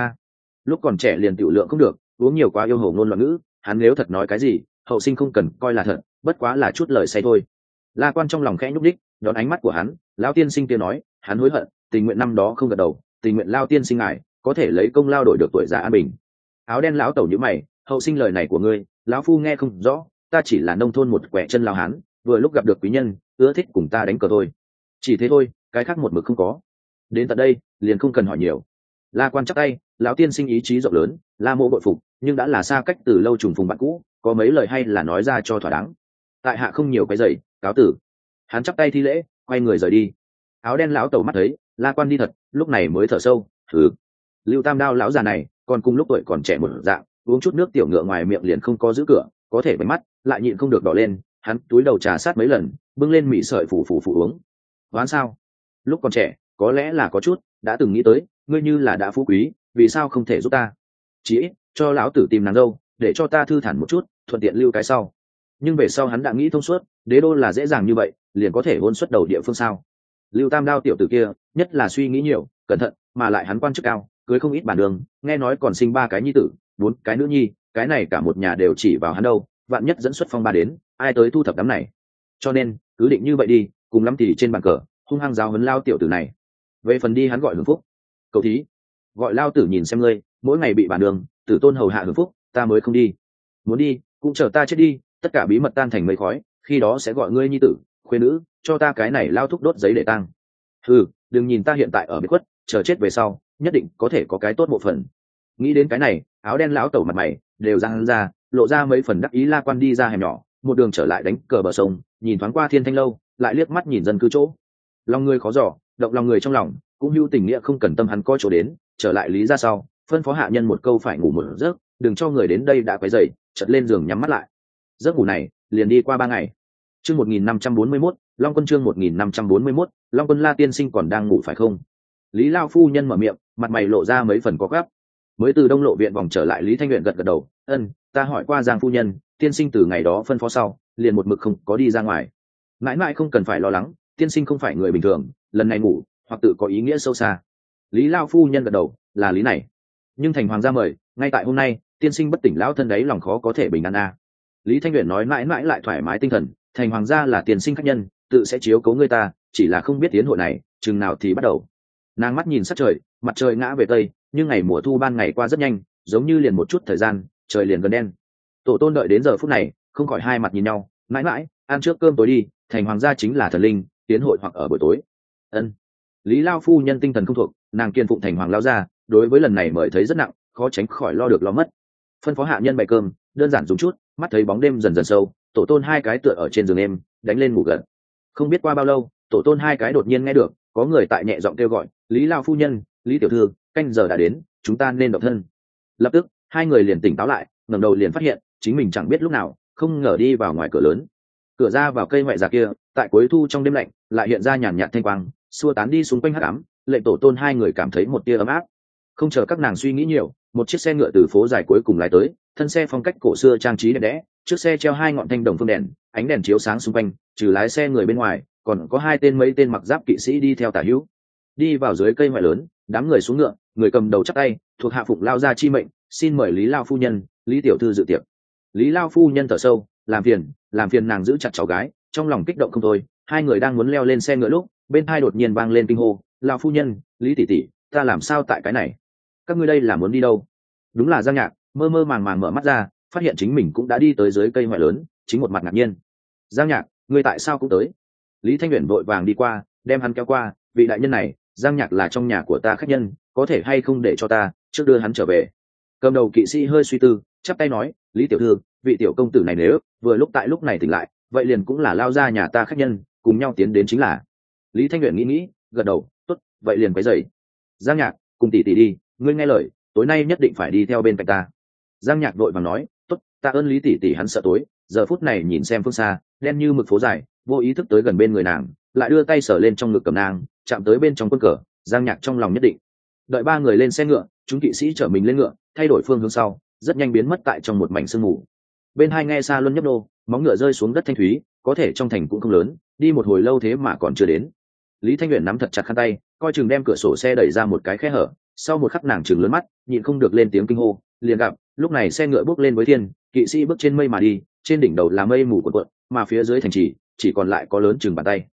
Lúc còn trẻ liền tiểu lượng không được, uống nhiều quá yêu hồ ngôn loạn ngữ, hắn nếu thật nói cái gì, hậu sinh không cần coi là thật, bất quá là chút lời say thôi. La Quan trong lòng khẽ nhúc đích, đón ánh mắt của hắn, lão tiên sinh kia nói, hắn hối hận, tình nguyện năm đó không gật đầu, tình nguyện lao tiên sinh ngài có thể lấy công lao đổi được tuổi già an bình. Áo đen lão tẩu nhíu mày, hậu sinh lời này của ngươi, lão phu nghe không rõ, ta chỉ là nông thôn một quẻ chân lao hán, vừa lúc gặp được quý nhân, ưa thích cùng ta đánh cờ thôi, chỉ thế thôi, cái khác một mực không có. Đến tận đây liền không cần hỏi nhiều. La Quan chắp tay, lão tiên sinh ý chí rộng lớn, La mộ bội phục, nhưng đã là xa cách từ lâu trùng phùng bạn cũ, có mấy lời hay là nói ra cho thỏa đáng. Tại hạ không nhiều cái giày, cáo tử. Hắn chắp tay thi lễ, quay người rời đi. Áo đen lão tẩu mắt thấy La Quan đi thật, lúc này mới thở sâu, thử. Lưu Tam Đao lão già này còn cùng lúc tuổi còn trẻ một dạng, uống chút nước tiểu ngựa ngoài miệng liền không có giữ cửa, có thể bánh mắt lại nhịn không được đỏ lên. Hắn túi đầu trà sát mấy lần, bưng lên mị sợi phủ uống. Đoán sao? Lúc còn trẻ có lẽ là có chút, đã từng nghĩ tới, ngươi như là đã phú quý, vì sao không thể giúp ta? Chỉ ít cho lão tử tìm nàng dâu, để cho ta thư thản một chút, thuận tiện lưu cái sau. Nhưng về sau hắn đã nghĩ thông suốt, đế đô là dễ dàng như vậy, liền có thể hôn xuất đầu địa phương sao? Lưu Tam Đao tiểu tử kia, nhất là suy nghĩ nhiều, cẩn thận, mà lại hắn quan chức cao, cưới không ít bản đường, nghe nói còn sinh 3 cái nhi tử, 4 cái nữ nhi, cái này cả một nhà đều chỉ vào hắn đâu, vạn nhất dẫn xuất phong ba đến, ai tới thu thập đám này? Cho nên cứ định như vậy đi, cùng lắm thì trên bàn cờ hung hăng giáo huấn lao tiểu tử này. Về phần đi hắn gọi hưởng phúc, cầu thí gọi lao tử nhìn xem ngươi mỗi ngày bị bản đường tử tôn hầu hạ hưởng phúc, ta mới không đi. Muốn đi cũng chờ ta chết đi, tất cả bí mật tan thành mây khói, khi đó sẽ gọi ngươi nhi tử khuê nữ cho ta cái này lao thúc đốt giấy để tang. Đừng nhìn ta hiện tại ở biệt khuất, chờ chết về sau nhất định có thể có cái tốt một phần. Nghĩ đến cái này, áo đen lão tẩu mặt mày đều răng ra, lộ ra mấy phần đắc ý. La Quan đi ra hẻm nhỏ, một đường trở lại đánh cờ bờ sông, nhìn thoáng qua Thiên Thanh lâu, lại liếc mắt nhìn dân cư chỗ. Lòng người khó dò, động lòng người trong lòng, cũng hữu tình nghĩa không cần tâm. Hắn có chỗ đến, trở lại lý ra sau, phân phó hạ nhân một câu phải ngủ một giấc, đừng cho người đến đây đã quấy rầy, chợt lên giường nhắm mắt lại. Giấc ngủ này liền đi qua 3 ngày. Chương 1541, Long Quân chương 1541, Long Quân. La tiên sinh còn đang ngủ phải không? Lý lao phu nhân mở miệng, mặt mày lộ ra mấy phần có gắp. Mới từ Đông Lộ viện vòng trở lại, Lý Thanh Uyển gật gật đầu, ta hỏi qua Giang phu nhân, tiên sinh từ ngày đó phân phó sau liền một mực không có đi ra ngoài. Mãi mãi không cần phải lo lắng, tiên sinh không phải người bình thường, lần này ngủ hoặc tự có ý nghĩa sâu xa. Lý lao phu nhân gật đầu, là lý này, nhưng thành hoàng gia mời, ngay tại hôm nay, tiên sinh bất tỉnh lão thân đấy lòng khó có thể bình an a. Lý Thanh Uyển nói mãi mãi lại thoải mái tinh thần, thành hoàng gia là tiên sinh khách nhân, tự sẽ chiếu cố người ta, chỉ là không biết tiến hội này chừng nào thì bắt đầu. Nàng mắt nhìn sát trời, mặt trời ngã về tây, nhưng ngày mùa thu ban ngày qua rất nhanh, giống như liền một chút thời gian trời liền gần đen. Tổ tôn đợi đến giờ phút này không khỏi hai mặt nhìn nhau, mãi mãi ăn trước cơm tối đi, thành hoàng gia chính là thần linh, tiến hội hoặc ở buổi tối. Ân. Lý lao phu nhân tinh thần không thuộc, nàng kiên phụng thành hoàng lao ra, đối với lần này mời thấy rất nặng, khó tránh khỏi lo được lo mất. Phân phó hạ nhân bày cơm, đơn giản dùng chút, mắt thấy bóng đêm dần dần sâu, tổ tôn hai cái tựa ở trên giường em đánh lên ngủ gần. Không biết qua bao lâu, tổ tôn hai cái đột nhiên nghe được có người tại nhẹ giọng kêu gọi, Lý lao phu nhân, Lý tiểu thư, canh giờ đã đến, chúng ta nên độc thân. Lập tức hai người liền tỉnh táo lại, ngẩng đầu liền phát hiện chính mình chẳng biết lúc nào không ngờ đi vào ngoài cửa lớn. Cửa ra vào cây ngoại già kia tại cuối thu trong đêm lạnh lại hiện ra nhàn nhạt thanh quang, xua tán đi xung quanh hắc ám, lệnh tổ tôn hai người cảm thấy một tia ấm áp. Không chờ các nàng suy nghĩ nhiều, một chiếc xe ngựa từ phố dài cuối cùng lái tới, thân xe phong cách cổ xưa trang trí đẹp đẽ, trước xe treo hai ngọn thanh đồng phương đèn, ánh đèn chiếu sáng xung quanh, trừ lái xe người bên ngoài còn có hai mấy tên mặc giáp kỵ sĩ đi theo tả hữu. Đi vào dưới cây ngoại lớn, đám người xuống ngựa, người cầm đầu chắp tay, thuộc hạ phụng lao ra chi mệnh, xin mời Lý lao phu nhân, Lý tiểu thư dự tiệc. Lý lao phu nhân thở sâu, làm phiền nàng giữ chặt cháu gái, trong lòng kích động không thôi. Hai người đang muốn leo lên xe ngựa lúc bên tai đột nhiên vang lên kinh hô, lao phu nhân, Lý tỷ tỷ, ta làm sao tại cái này? Các ngươi đây là muốn đi đâu? Đúng là Giang Nhạc, mơ mơ màng màng mở mắt ra, phát hiện chính mình cũng đã đi tới dưới cây ngoại lớn, chính một mặt ngạc nhiên. Giang Nhạc, ngươi tại sao cũng tới? Lý Thanh Uyển vội vàng đi qua, đem hắn kéo qua, vị đại nhân này, Giang Nhạc là trong nhà của ta khách nhân, có thể hay không để cho ta trước đưa hắn trở về? Cầm đầu kỵ sĩ hơi suy tư, chắp tay nói, Lý tiểu thư, vị tiểu công tử này nếu vừa lúc tại lúc này tỉnh lại, vậy liền cũng là lao ra nhà ta khách nhân, cùng nhau tiến đến chính là. Lý Thanh Uyển nghĩ, gật đầu, tốt, vậy liền quấy rầy. Giang Nhạc, cùng tỷ tỷ đi, ngươi nghe lời, tối nay nhất định phải đi theo bên cạnh ta. Giang Nhạc vội vàng nói, tốt, tạ ơn Lý tỷ tỷ. Hắn sợ tối, giờ phút này nhìn xem phương xa đen như mực phố dài, vô ý thức tới gần bên người nàng, lại đưa tay sờ lên trong ngực cầm nàng, chạm tới bên trong quân cờ. Giang Nhạc trong lòng nhất định. Đợi ba người lên xe ngựa, chúng kỵ sĩ chở mình lên ngựa, thay đổi phương hướng sau, rất nhanh biến mất tại trong một mảnh sương mù. Bên hai nghe xa luân nhấp nô, móng ngựa rơi xuống đất thanh thúy, có thể trong thành cũng không lớn, đi một hồi lâu thế mà còn chưa đến. Lý Thanh Uyển nắm thật chặt khăn tay, coi chừng đem cửa sổ xe đẩy ra một cái khe hở, sau một khắc nàng chừng lớn mắt, nhịn không được lên tiếng kinh hô, liền gặp lúc này xe ngựa bước lên với thiên, kỵ sĩ bước trên mây mà đi, trên đỉnh đầu là mây mù cuộn cuộn, mà phía dưới thành trì chỉ còn lại có lớn chừng bàn tay.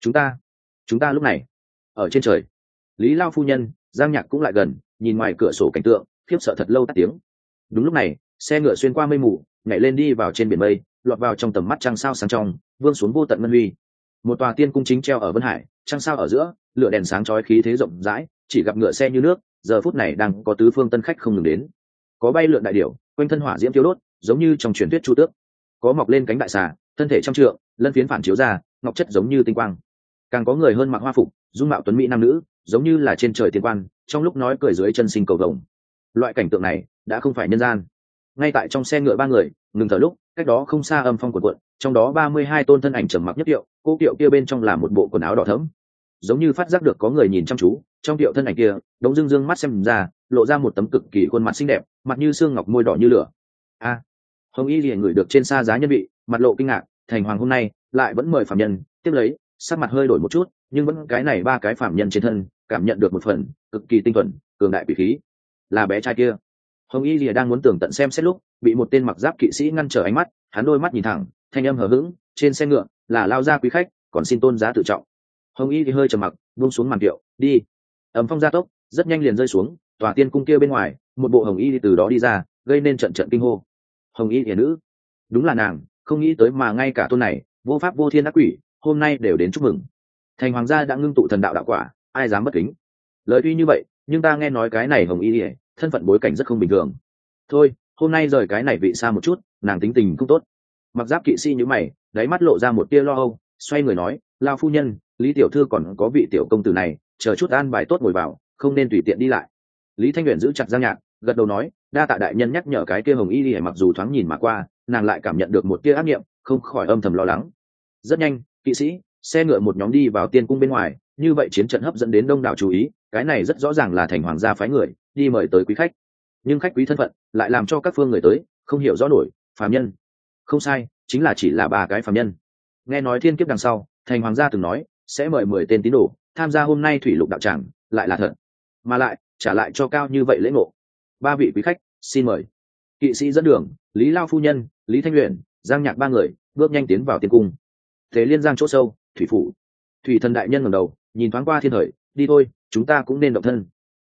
Chúng ta lúc này ở trên trời. Lý lao phu nhân, Giang Nhạc cũng lại gần, nhìn ngoài cửa sổ cảnh tượng, khiếp sợ thật lâu tắt tiếng. Đúng lúc này, xe ngựa xuyên qua mây mù, nhảy lên đi vào trên biển mây, lọt vào trong tầm mắt trăng sao sáng trong, vương xuống vô tận ngân huy. Một tòa tiên cung chính treo ở vân hải, trăng sao ở giữa, lửa đèn sáng chói khí thế rộng rãi, chỉ gặp ngựa xe như nước, giờ phút này đang có tứ phương tân khách không ngừng đến. Có bay lượn đại điểu, quanh thân hỏa diễm thiêu đốt, giống như trong truyền thuyết Chu Tước. Có mọc lên cánh đại xà, thân thể trăm trượng, lân phiến phản chiếu ra, ngọc chất giống như tinh quang. Càng có người hơn mặc hoa phục, dung mạo tuấn mỹ nam nữ, giống như là trên trời tiên quan, trong lúc nói cười dưới chân sinh cầu vồng. Loại cảnh tượng này đã không phải nhân gian. Ngay tại trong xe ngựa ba người ngừng thở lúc, cách đó không xa âm phong cuộn cuộn, trong đó 32 tôn thân ảnh trầm mặc nhất tiệu, cô tiệu kia bên trong là một bộ quần áo đỏ thẫm, giống như phát giác được có người nhìn chăm chú, trong tiệu thân ảnh kia đống dương dương mắt xem ra, lộ ra một tấm cực kỳ khuôn mặt xinh đẹp, mặt như xương ngọc, môi đỏ như lửa. A, Hồng Y liền ngửi được trên xa giá nhân vị, mặt lộ kinh ngạc, thành hoàng hôm nay lại vẫn mời phạm nhân, tiếp lấy sắc mặt hơi đổi một chút, nhưng vẫn cái này ba cái phạm nhân trên thân cảm nhận được một phần cực kỳ tinh thuần cường đại quỷ khí. Là bé trai kia. Hồng Y lìa đang muốn tường tận xem xét lúc, bị một tên mặc giáp kỵ sĩ ngăn trở ánh mắt, hắn đôi mắt nhìn thẳng, thanh âm hờ hững, trên xe ngựa là lao ra quý khách, còn xin tôn giá tự trọng. Hồng Y thì hơi trầm mặc, buông xuống màn kiệu, đi. Ầm phong gia tốc, rất nhanh liền rơi xuống, tòa tiên cung kia bên ngoài, một bộ Hồng Y từ đó đi ra, gây nên trận trận kinh hô. Hồng Y hiển nữ, đúng là nàng, không nghĩ tới mà ngay cả tôn này vô pháp vô thiên ác quỷ, hôm nay đều đến chúc mừng. Thành hoàng gia đã ngưng tụ thần đạo đạo quả, ai dám bất kính. Lời tuy như vậy, nhưng ta nghe nói cái này Hồng Y thân phận bối cảnh rất không bình thường. Thôi, hôm nay rời cái này vị xa một chút, nàng tính tình cũng tốt. Mặc giáp kỵ sĩ như mày, đáy mắt lộ ra một tia lo âu, xoay người nói, lao phu nhân, Lý tiểu thư còn có vị tiểu công tử này, chờ chút an bài tốt ngồi vào, không nên tùy tiện đi lại. Lý Thanh Uyển giữ chặt Giang Nhạc, gật đầu nói, đa tạ đại nhân nhắc nhở. Cái kia Hồng Y lìa mặc dù thoáng nhìn mà qua, nàng lại cảm nhận được một tia ác niệm, không khỏi âm thầm lo lắng. Rất nhanh, kỵ sĩ xe ngựa một nhóm đi vào tiên cung bên ngoài, như vậy chiến trận hấp dẫn đến đông đảo chú ý, cái này rất rõ ràng là thành hoàng gia phái người đi mời tới quý khách, nhưng khách quý thân phận lại làm cho các phương người tới không hiểu rõ nổi. Phàm nhân. Không sai, chính là chỉ là ba cái phàm nhân. Nghe nói thiên kiếp đằng sau, thành hoàng gia từng nói sẽ mời 10 tên tín đồ tham gia hôm nay thủy lục đạo tràng, lại là thật, mà lại trả lại cho cao như vậy lễ ngộ. Ba vị quý khách, xin mời. Kỵ sĩ dẫn đường, Lý lao phu nhân, Lý Thanh Uyển, Giang Nhạc ba người bước nhanh tiến vào tiên cung. Thế liên giang chỗ sâu, thủy phủ. Thủy thần đại nhân ngẩng đầu nhìn thoáng qua thiên thời, đi thôi, chúng ta cũng nên động thân.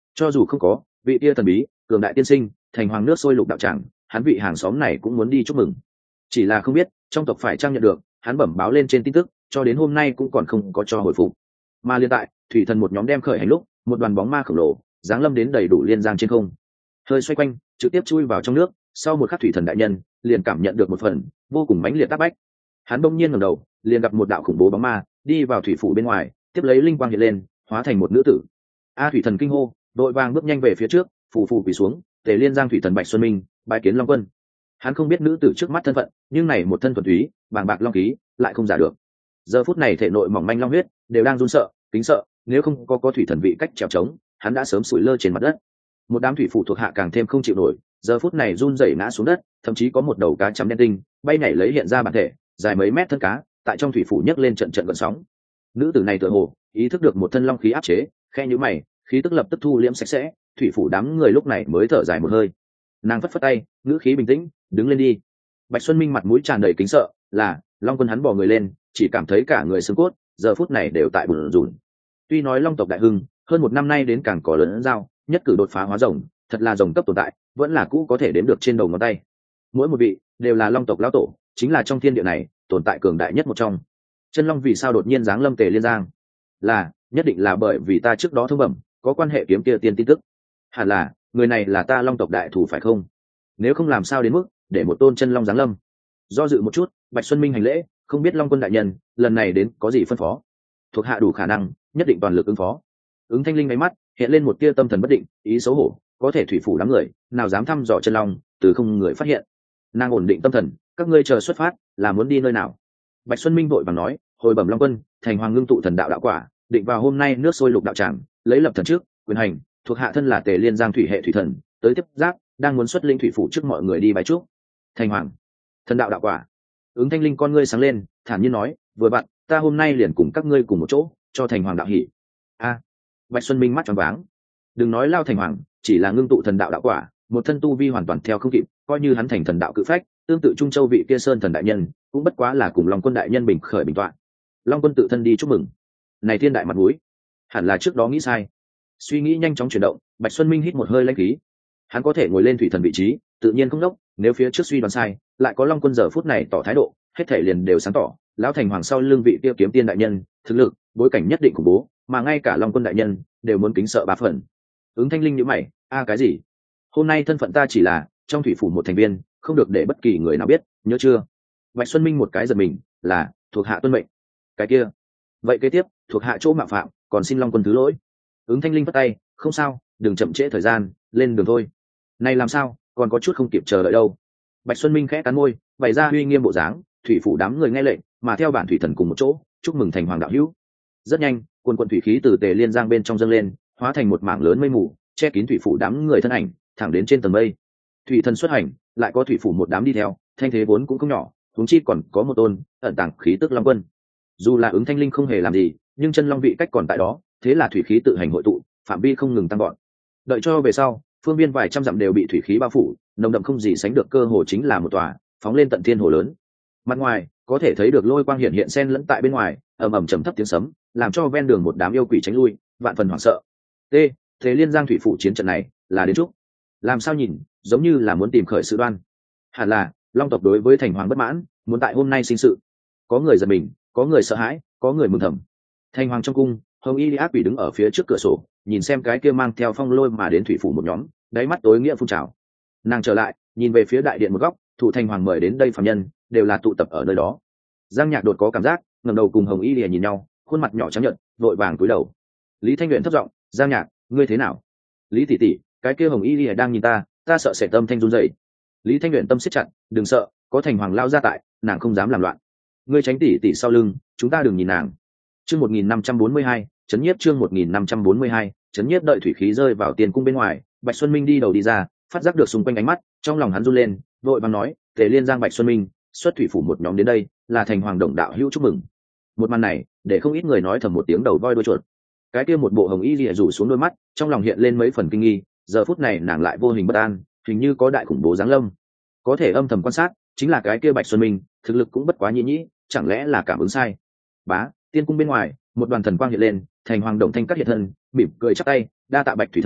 cho dù không có vị tia thần bí cường đại tiên sinh thành hoàng nước sôi lục đạo tràng, hắn vị hàng xóm này cũng muốn đi chúc mừng. Chỉ là không biết trong tộc phải trang nhận được hắn bẩm báo lên trên tin tức, cho đến hôm nay cũng còn không có cho hồi phục. Mà liên tại thủy thần một nhóm đem khởi hành lúc, một đoàn bóng ma khổng lồ giáng lâm đến đầy đủ liên giang trên không, hơi xoay quanh trực tiếp chui vào trong nước. Sau một khắc thủy thần đại nhân liền cảm nhận được một phần vô cùng mãnh liệt áp bách. Hắn bỗng nhiên ngẩng đầu, liền gặp một đạo khủng bố bóng ma đi vào thủy phủ bên ngoài, tiếp lấy linh quang hiện lên, hóa thành một nữ tử. Thủy thần kinh hô, đội vàng bước nhanh về phía trước, phù phù quỳ xuống, Tề Liên Giang thủy thần Bạch Xuân Minh bái kiến Long Quân. Hắn không biết nữ tử trước mắt thân phận, nhưng này một thân thuần túy bàng bạc long khí lại không giả được. Giờ phút này thể nội mỏng manh long huyết đều đang run sợ, kính sợ, nếu không có thủy thần vị cách trèo trống, hắn đã sớm sủi lơ trên mặt đất. Một đám thủy phủ thuộc hạ càng thêm không chịu nổi, giờ phút này run rẩy ngã xuống đất, thậm chí có một đầu cá chấm đen tinh bay nhảy lấy hiện ra bản thể dài mấy mét thân cá tại trong thủy phủ nhấc lên trận trận gợn sóng. Nữ tử này tựa hồ ý thức được một thân long khí áp chế, khe nhíu mày, khí tức lập tức thu liễm sạch sẽ. Thủy phủ đám người lúc này mới thở dài một hơi. Nàng phất phất tay, ngữ khí bình tĩnh, đứng lên đi. Bạch Xuân Minh mặt mũi tràn đầy kính sợ, là Long Quân. Hắn bò người lên, chỉ cảm thấy cả người xương cốt giờ phút này đều tại bùn rùn. Tuy nói Long tộc đại hưng hơn một năm nay đến càng có lớn giao, nhất cử đột phá hóa rồng, thật là rồng cấp tồn tại, vẫn là cũ có thể đếm được trên đầu ngón tay. Mỗi một vị đều là Long tộc lão tổ, chính là trong thiên địa này tồn tại cường đại nhất một trong. Chân Long vì sao đột nhiên giáng lâm Tề Liên Giang? Là nhất định là bởi vì ta trước đó thông bẩm có quan hệ kiếm kia tiên tin tức. Hẳn là người này là ta Long tộc đại thủ phải không? Nếu không làm sao đến mức để một tôn chân long giáng lâm. Do dự một chút, Bạch Xuân Minh hành lễ, không biết Long Quân đại nhân lần này đến có gì phân phó. Thuộc hạ đủ khả năng, nhất định toàn lực ứng phó. Ứng Thanh Linh máy mắt hiện lên một tia tâm thần bất định, ý xấu hổ, có thể thủy phủ đám người nào dám thăm dò chân long, từ không người phát hiện. Nàng ổn định tâm thần, các ngươi chờ xuất phát, là muốn đi nơi nào? Bạch Xuân Minh vội vàng nói, hồi bẩm Long Quân, thành hoàng ngưng tụ thần đạo đạo quả, định vào hôm nay nước sôi lục đạo tràng, lấy lập thần trước quyền hành, thuộc hạ thân là Tề Liên Giang thủy hệ thủy thần, tới tiếp giáp, đang muốn xuất linh thủy phủ trước mọi người đi bái chúc. Thành hoàng thần đạo đạo quả. Ứng Thanh Linh con ngươi sáng lên, thản nhiên nói, vừa bạn ta hôm nay liền cùng các ngươi cùng một chỗ cho thành hoàng đạo hỷ. Bạch Xuân Minh mắt tròn váng. Đừng nói lao thành hoàng, chỉ là ngưng tụ thần đạo đạo quả, một thân tu vi hoàn toàn theo không kịp, coi như hắn thành thần đạo cự phách, tương tự Trung Châu vị kia sơn thần đại nhân cũng bất quá là cùng Long Quân đại nhân bình khởi bình toạn. Long Quân tự thân đi chúc mừng, này thiên đại mặt mũi, hẳn là trước đó nghĩ sai. Suy nghĩ nhanh chóng chuyển động, Bạch Xuân Minh hít một hơi lãnh khí. Hắn có thể ngồi lên thủy thần vị trí, tự nhiên không đốc, nếu phía trước suy đoán sai, lại có Long Quân giờ phút này tỏ thái độ, hết thể liền đều sáng tỏ. Lão thành hoàng sau lưng vị kia kiếm tiên đại nhân, thực lực, bối cảnh nhất định khủng bố, mà ngay cả Long Quân đại nhân đều muốn kính sợ ba phần. Ứng Thanh Linh nhíu mày, cái gì? Hôm nay thân phận ta chỉ là trong thủy phủ một thành viên, không được để bất kỳ người nào biết, nhớ chưa? Bạch Xuân Minh một cái giật mình, là thuộc hạ tuân mệnh. Cái kia, vậy kế tiếp thuộc hạ chỗ mạo phạm, còn xin Long Quân thứ lỗi. Ứng Thanh Linh vất tay, không sao, đừng chậm trễ thời gian, lên đường thôi. Này làm sao, còn có chút không kịp chờ đợi đâu. Bạch Xuân Minh khẽ cắn môi, bày ra uy nghiêm bộ dáng, thủy phủ đám người nghe lệnh, mà theo bản thủy thần cùng một chỗ chúc mừng thành hoàng đạo hữu. Rất nhanh, quần quần thủy khí từ Tề Liên Giang bên trong dâng lên, hóa thành một mảng lớn mây mù, che kín thủy phủ đám người thân ảnh, thẳng đến trên tầng mây. Thủy thần xuất hành, lại có thủy phủ một đám đi theo, thanh thế vốn cũng không nhỏ, huống chi còn có một tôn ẩn tàng khí tức Long Quân. Dù là Ứng Thanh Linh không hề làm gì, nhưng chân long vị cách còn tại đó, thế là thủy khí tự hành hội tụ, phạm vi không ngừng tăng gọn. Đợi cho về sau, phương viên vài trăm dặm đều bị thủy khí bao phủ, nồng đậm không gì sánh được, cơ hồ chính là một tòa phóng lên tận thiên hồ lớn. Mặt ngoài có thể thấy được lôi quang hiện hiện xen lẫn tại bên ngoài, ầm ầm trầm thấp tiếng sấm, làm cho ven đường một đám yêu quỷ tránh lui, vạn phần hoảng sợ. Thế Liên Giang thủy phủ chiến trận này là đến chúc? Làm sao nhìn giống như là muốn tìm khởi sự đoan? Hẳn là Long tộc đối với thành hoàng bất mãn, muốn tại hôm nay sinh sự. Có người giật mình, có người sợ hãi, có người mừng thầm. Thành hoàng trong cung, Hồng Y Ác Quỷ đứng ở phía trước cửa sổ, nhìn xem cái kia mang theo phong lôi mà đến thủy phủ một nhóm, đáy mắt tối nghĩa phun trào. Nàng trở lại, nhìn về phía đại điện một góc, thủ thành hoàng mời đến đây phàm nhân đều là tụ tập ở nơi đó. Giang Nhạc đột có cảm giác, ngẩng đầu cùng Hồng Y Lìa nhìn nhau, khuôn mặt nhỏ trắng nhợt, vội vàng cúi đầu. Lý Thanh Luyện thấp giọng, Giang Nhạc, ngươi thế nào? Lý tỷ tỷ, cái kia Hồng Y Lìa đang nhìn ta sợ sẽ tâm thanh run rẩy. Lý Thanh Luyện tâm siết chặt, đừng sợ, có thành hoàng lao ra tại, nàng không dám làm loạn. Ngươi tránh tỷ tỷ sau lưng, chúng ta đừng nhìn nàng. Chương 1542, chấn nhiếp chương 1542, chấn nhiếp. Đợi thủy khí rơi vào tiền cung bên ngoài, Bạch Xuân Minh đi đầu đi ra, phát giác được xung quanh ánh mắt, trong lòng hắn run lên, vội vàng nói, Tề Liên Giang Bạch Xuân Minh, xuất thủy phủ một nhóm đến đây, là thành hoàng đồng đạo hữu chúc mừng. Một màn này, để không ít người nói thầm một tiếng đầu voi đuôi chuột. Cái kia một bộ hồng y lìa rủ xuống đôi mắt, trong lòng hiện lên mấy phần kinh nghi, giờ phút này nàng lại vô hình bất an, hình như có đại khủng bố giáng lâm. Có thể âm thầm quan sát, chính là cái kia Bạch Xuân Minh, thực lực cũng bất quá nhĩ nhĩ, chẳng lẽ là cảm ứng sai? Bá, tiên cung bên ngoài, một đoàn thần quang hiện lên, thành hoàng đồng thanh cắt hiện thân, mỉm cười chắp tay, đa tạ Bạch thủy thần,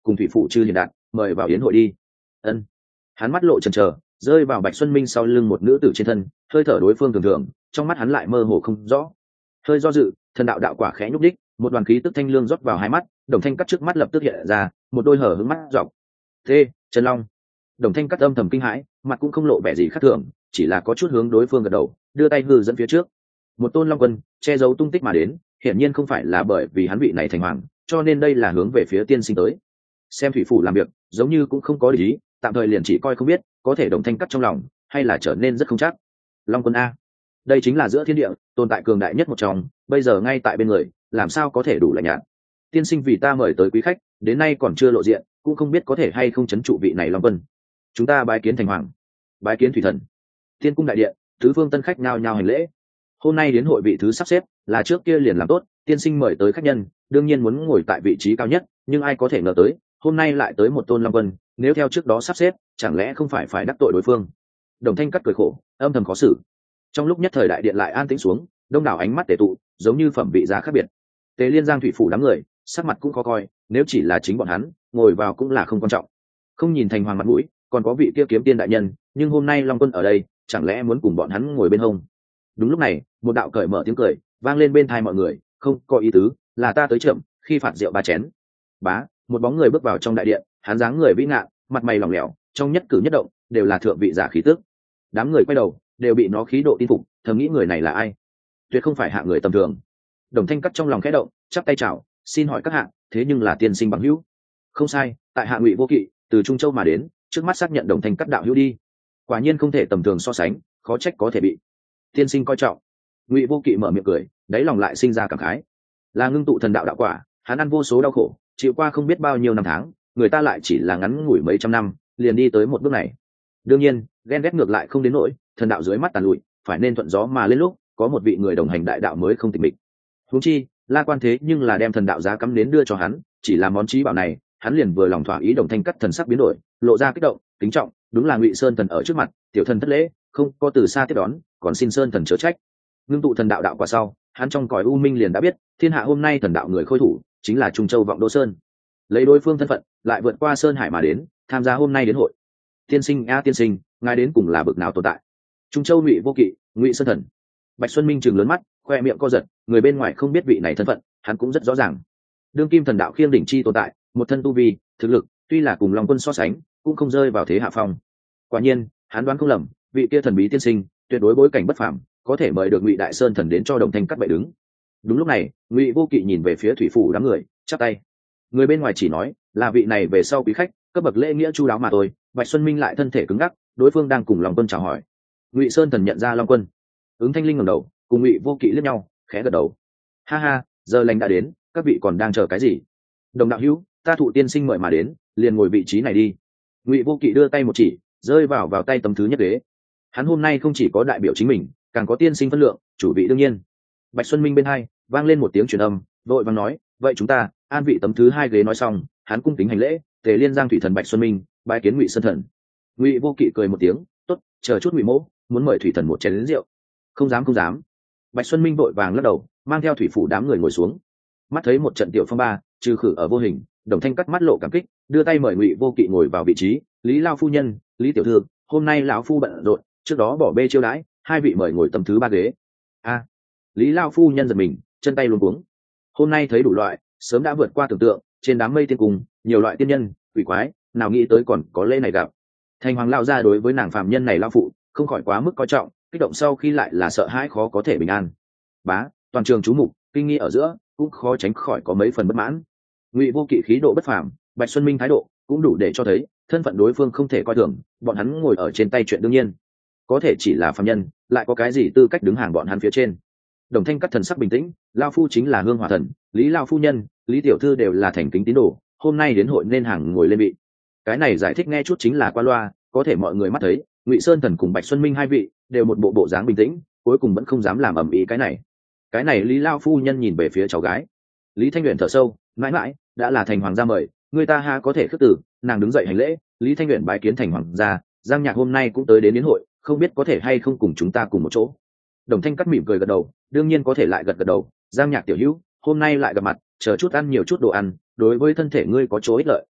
cùng thủy phụ chư hiền đạt mời vào yến hội đi. Ân. Hắn mắt lộ chần chờ, rơi vào Bạch Xuân Minh sau lưng một nữ tử trên thân, hơi thở đối phương thường thường, trong mắt hắn lại mơ hồ không rõ. Hơi do dự, thần đạo đạo quả khẽ nhúc đích, một đoàn khí tức thanh lương rót vào hai mắt, Đồng Thanh Cắt trước mắt lập tức hiện ra một đôi hở hững mắt dọc. Thế, Trần Long. Đồng Thanh Cắt âm thầm kinh hãi, mặt cũng không lộ vẻ gì khác thường, chỉ là có chút hướng đối phương gật đầu, đưa tay hư dẫn phía trước. Một tôn long quân che giấu tung tích mà đến, hiển nhiên không phải là bởi vì hắn vị này thành hoàng, cho nên đây là hướng về phía tiên sinh tới. Xem thủy phủ làm việc, giống như cũng không có để ý, tạm thời liền chỉ coi không biết, có thể Đồng Thanh Cắt trong lòng, hay là trở nên rất không chắc. Long quân a, đây chính là giữa thiên địa tồn tại cường đại nhất một trong, bây giờ ngay tại bên người, làm sao có thể đủ lạnh nhạt. Tiên sinh vì ta mời tới quý khách, đến nay còn chưa lộ diện, cũng không biết có thể hay không chấn trụ vị này long quân. Chúng ta bái kiến thành hoàng, bái kiến thủy thần. Tiên cung đại điện, tứ phương tân khách nhao nhao hành lễ. Hôm nay đến hội vị thứ sắp xếp là trước kia liền làm tốt, tiên sinh mời tới khách nhân đương nhiên muốn ngồi tại vị trí cao nhất, nhưng ai có thể ngờ tới hôm nay lại tới một tôn long quân, nếu theo trước đó sắp xếp chẳng lẽ không phải đắc tội đối phương. Đồng Thanh Cắt cười khổ, âm thầm khó xử. Trong lúc nhất thời đại điện lại an tĩnh xuống, đông đảo ánh mắt tề tụ, giống như phẩm vị giá khác biệt. Tề Liên Giang thủy phủ đám người sắc mặt cũng khó coi, nếu chỉ là chính bọn hắn ngồi vào cũng là không quan trọng, không nhìn thành hoàng mặt mũi, còn có vị kia kiếm tiên đại nhân, nhưng hôm nay long quân ở đây, chẳng lẽ muốn cùng bọn hắn ngồi bên hông. Đúng lúc này, một đạo cởi mở tiếng cười vang lên bên tai mọi người, không có ý tứ, là ta tới chậm, khi phạt rượu ba chén. Bá, một bóng người bước vào trong đại điện, hắn dáng người vĩ ngạn, mặt mày lỏng lẻo, trong nhất cử nhất động đều là thượng vị giả khí tức. Đám người quay đầu đều bị nó khí độ tin phục, thầm nghĩ người này là ai, tuyệt không phải hạng người tầm thường. Đồng Thanh Cắt trong lòng khẽ động, chắp tay chào, xin hỏi các hạng, thế nhưng là tiên sinh bằng hữu. Không sai, tại hạ Ngụy Vô Kỵ, từ Trung Châu mà đến, trước mắt xác nhận Đồng Thanh Cắt đạo hữu đi. Quả nhiên không thể tầm thường so sánh, khó trách có thể bị tiên sinh coi trọng. Ngụy Vô Kỵ mở miệng cười, đáy lòng lại sinh ra cảm khái. Là ngưng tụ thần đạo đạo quả, hắn ăn vô số đau khổ, chịu qua không biết bao nhiêu năm tháng, người ta lại chỉ là ngắn ngủi mấy trăm năm liền đi tới một bước này. Đương nhiên ghen ghét ngược lại không đến nỗi, thần đạo dưới mắt tàn lụi, phải nên thuận gió mà lên, lúc có một vị người đồng hành đại đạo mới không tịch mịch. Huống chi La Quan thế nhưng là đem thần đạo giá cắm nến đưa cho hắn, chỉ là món trí bảo này hắn liền vừa lòng thỏa ý. Đồng Thanh Cắt thần sắc biến đổi, lộ ra kích động kính trọng, đúng là Ngụy Sơn thần ở trước mặt, tiểu thần thất lễ, không có từ xa tiếp đón, còn xin Sơn thần chớ trách. Ngưng tụ thần đạo đạo quả sau, hắn trong cõi u minh liền đã biết, thiên hạ hôm nay thần đạo người khôi thủ chính là Trung Châu Vọng Đô Sơn. Lấy đối phương thân phận lại vượt qua sơn hải mà đến, tham gia hôm nay đến hội. Tiên sinh a tiên sinh, ngài đến cùng là bực nào tồn tại? Trung Châu Ngụy Vô Kỵ, Ngụy Sơn thần. Bạch Xuân Minh trừng lớn mắt, khoe miệng co giật, người bên ngoài không biết vị này thân phận, hắn cũng rất rõ ràng. Đương kim thần đạo khiêng đỉnh chi tồn tại, một thân tu vi, thực lực, tuy là cùng Long Quân so sánh, cũng không rơi vào thế hạ phong. Quả nhiên, hắn đoán không lầm, vị kia thần bí tiên sinh, tuyệt đối bối cảnh bất phàm, có thể mời được Ngụy Đại Sơn thần đến cho Đồng Thanh Cắt bệ đứng. Đúng lúc này, Ngụy Vô Kỵ nhìn về phía thủy phủ đám người, chắp tay. Người bên ngoài chỉ nói là vị này về sau quý khách, cấp bậc lễ nghĩa chu đáo mà thôi. Bạch Xuân Minh lại thân thể cứng ngắc, đối phương đang cùng Long Quân chào hỏi. Ngụy Sơn thần nhận ra Long Quân, ứng Thanh Linh ngẩng đầu, cùng Ngụy Vô Kỵ liếc nhau, khẽ gật đầu. Ha ha, giờ lành đã đến, các vị còn đang chờ cái gì? Đồng đạo hữu, ta thụ tiên sinh mời mà đến, liền ngồi vị trí này đi. Ngụy Vô Kỵ đưa tay một chỉ, rơi vào tay tấm thứ nhất ghế. Hắn hôm nay không chỉ có đại biểu chính mình, càng có tiên sinh phân lượng, chủ vị đương nhiên. Bạch Xuân Minh bên hai vang lên một tiếng truyền âm, vội vàng nói, vậy chúng ta an vị tấm thứ hai ghế. Nói xong, hắn cung kính hành lễ, Tề Liên Giang thủy thần Bạch Xuân Minh bái kiến Ngụy Sơn thần. Ngụy Vô Kỵ cười một tiếng, tốt, chờ chút Ngụy mỗ muốn mời thủy thần một chén đến rượu. Không dám không dám. Bạch Xuân Minh vội vàng lắc đầu, mang theo thủy phủ đám người ngồi xuống. Mắt thấy một trận tiểu phong ba trừ khử ở vô hình, Đồng Thanh Cắt mắt lộ cảm kích, đưa tay mời Ngụy Vô Kỵ ngồi vào vị trí. Lý Lao phu nhân, Lý tiểu thư, hôm nay lão phu bận rộn, trước đó bỏ bê chiêu đãi, hai vị mời ngồi tấm thứ ba ghế. A. Lý Lao phu nhân giật mình, chân tay luống cuống. Hôm nay thấy đủ loại, sớm đã vượt qua tưởng tượng, trên đám mây tiên cung, nhiều loại tiên nhân, quỷ quái, nào nghĩ tới còn có lễ này gặp. Thành hoàng lao ra đối với nàng phàm nhân này lao phụ, không khỏi quá mức coi trọng, kích động sau khi lại là sợ hãi khó có thể bình an. Bá, toàn trường chú mục, kinh nghi ở giữa, cũng khó tránh khỏi có mấy phần bất mãn. Ngụy Vô Kỵ khí độ bất phàm, Bạch Xuân Minh thái độ cũng đủ để cho thấy thân phận đối phương không thể coi thường, bọn hắn ngồi ở trên tay chuyện đương nhiên. Có thể chỉ là phàm nhân, lại có cái gì tư cách đứng hàng bọn hắn phía trên. Đồng Thanh Cắt thần sắc bình tĩnh, lao phu chính là hương hỏa thần, Lý lao phu nhân, Lý tiểu thư đều là thành kính tín đồ, hôm nay đến hội nên hàng ngồi lên vị. Cái này giải thích nghe chút chính là qua loa, có thể mọi người mắt thấy Ngụy Sơn thần cùng Bạch Xuân Minh hai vị đều một bộ dáng bình tĩnh, cuối cùng vẫn không dám làm ầm ĩ cái này. Lý lao phu nhân nhìn về phía cháu gái Lý Thanh Uyển thở sâu, mãi mãi đã là thành hoàng gia mời, người ta ha có thể khước từ. Nàng đứng dậy hành lễ, Lý Thanh Uyển bái kiến thành hoàng gia, Giang Nhạc hôm nay cũng tới đến hội, không biết có thể hay không cùng chúng ta cùng một chỗ. Đồng Thanh Cắt mỉm cười gật đầu, đương nhiên có thể, lại gật đầu. Giang Nhạc tiểu hữu, hôm nay lại gặp mặt, chờ chút ăn nhiều chút đồ ăn, đối với thân thể ngươi có chỗ ích lợi.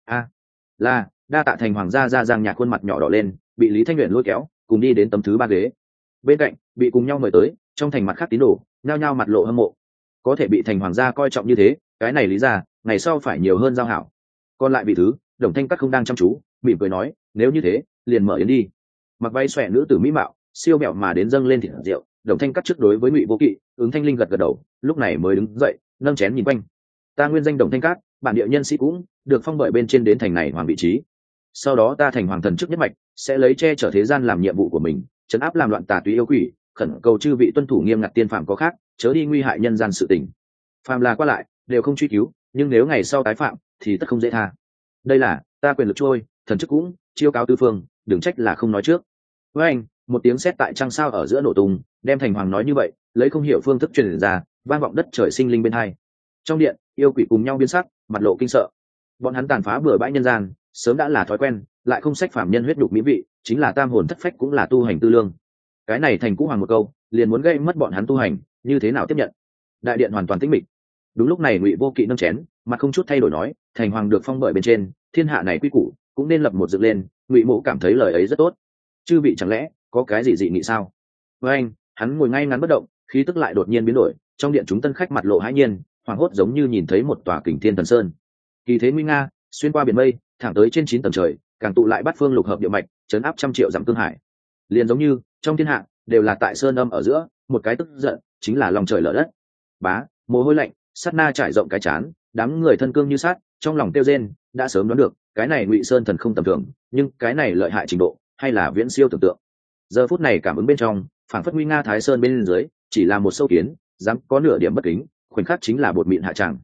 a là đa tạ thành hoàng gia. Giang Nhạc khuôn mặt nhỏ đỏ lên, bị Lý Thanh Nguyện lôi kéo cùng đi đến tấm thứ 3 ghế bên cạnh, bị cùng nhau mời tới trong thành mặt khác tín đồ nhao nhao mặt lộ hâm mộ. Có thể bị thành hoàng gia coi trọng như thế, cái này lý ra ngày sau phải nhiều hơn giao hảo. Còn lại vị thứ, Đồng Thanh Cắt không đang chăm chú, mỉm cười nói, nếu như thế liền mở yến đi. Mặc váy xòe nữ tử mỹ mạo siêu mẹo mà đến dâng lên thịt rượu. Đồng Thanh Cắt trước đối với Ngụy Vô Kỵ, Ứng Thanh Linh gật gật đầu, lúc này mới đứng dậy nâng chén nhìn quanh. Ta nguyên danh Đồng Thanh Cát, bản địa nhân sĩ cũng được phong bởi bên trên đến thành này hoàng vị trí. Sau đó ta thành hoàng thần chức nhất mạch, sẽ lấy che chở thế gian làm nhiệm vụ của mình, trấn áp làm loạn tà túy yêu quỷ, khẩn cầu chư vị tuân thủ nghiêm ngặt tiên phạm có khác, chớ đi nguy hại nhân gian sự tình. Phàm là qua lại đều không truy cứu, nhưng nếu ngày sau tái phạm thì tất không dễ tha. Đây là ta quyền lực trôi, thần chức cũng chiêu cáo tư phương, đừng trách là không nói trước. Với anh, một tiếng sét tại trăng sao ở giữa nổ tung, đem thành hoàng nói như vậy, lấy không hiểu phương thức truyền ra, vang vọng đất trời sinh linh bên hai. Trong điện, yêu quỷ cùng nhau biến sắc, mặt lộ kinh sợ. Bọn hắn tàn phá bừa bãi nhân gian, sớm đã là thói quen, lại không sách phạm nhân huyết đục mỹ vị, chính là tam hồn thất phách cũng là tu hành tư lương. Cái này thành cũ hoàng một câu, liền muốn gây mất bọn hắn tu hành, như thế nào tiếp nhận? Đại điện hoàn toàn tĩnh mịch. Đúng lúc này Ngụy Vô Kỵ nâng chén, mặt không chút thay đổi nói, thành hoàng được phong bởi bên trên, thiên hạ này quy củ cũng nên lập một dựng lên. Ngụy Mộ cảm thấy lời ấy rất tốt. Chư vị chẳng lẽ có cái gì dị nghị sao? Với anh, hắn ngồi ngay ngắn bất động, khí tức lại đột nhiên biến đổi. Trong điện chúng tân khách mặt lộ hãi nhiên, hoảng hốt giống như nhìn thấy một tòa kình thiên thần sơn. Kỳ thế nguy nga, xuyên qua biển mây, thẳng tới trên 9 tầng trời, càng tụ lại bát phương lục hợp địa mạch, chấn áp trăm triệu dặm tương hải. Liền giống như trong thiên hạ đều là tại sơn âm ở giữa, một cái tức giận chính là lòng trời lở đất. Bá, mồ hôi lạnh sát na trải rộng cái chán, đám người thân cương như sát, trong lòng tiêu rên, đã sớm đoán được cái này Ngụy Sơn thần không tầm thường, nhưng cái này lợi hại trình độ hay là viễn siêu tưởng tượng. Giờ phút này cảm ứng bên trong, phảng phất nguy nga thái sơn bên dưới, chỉ là một sâu kiến, dám có nửa điểm bất kính, khoảnh khắc chính là bột mịn hạ tràng.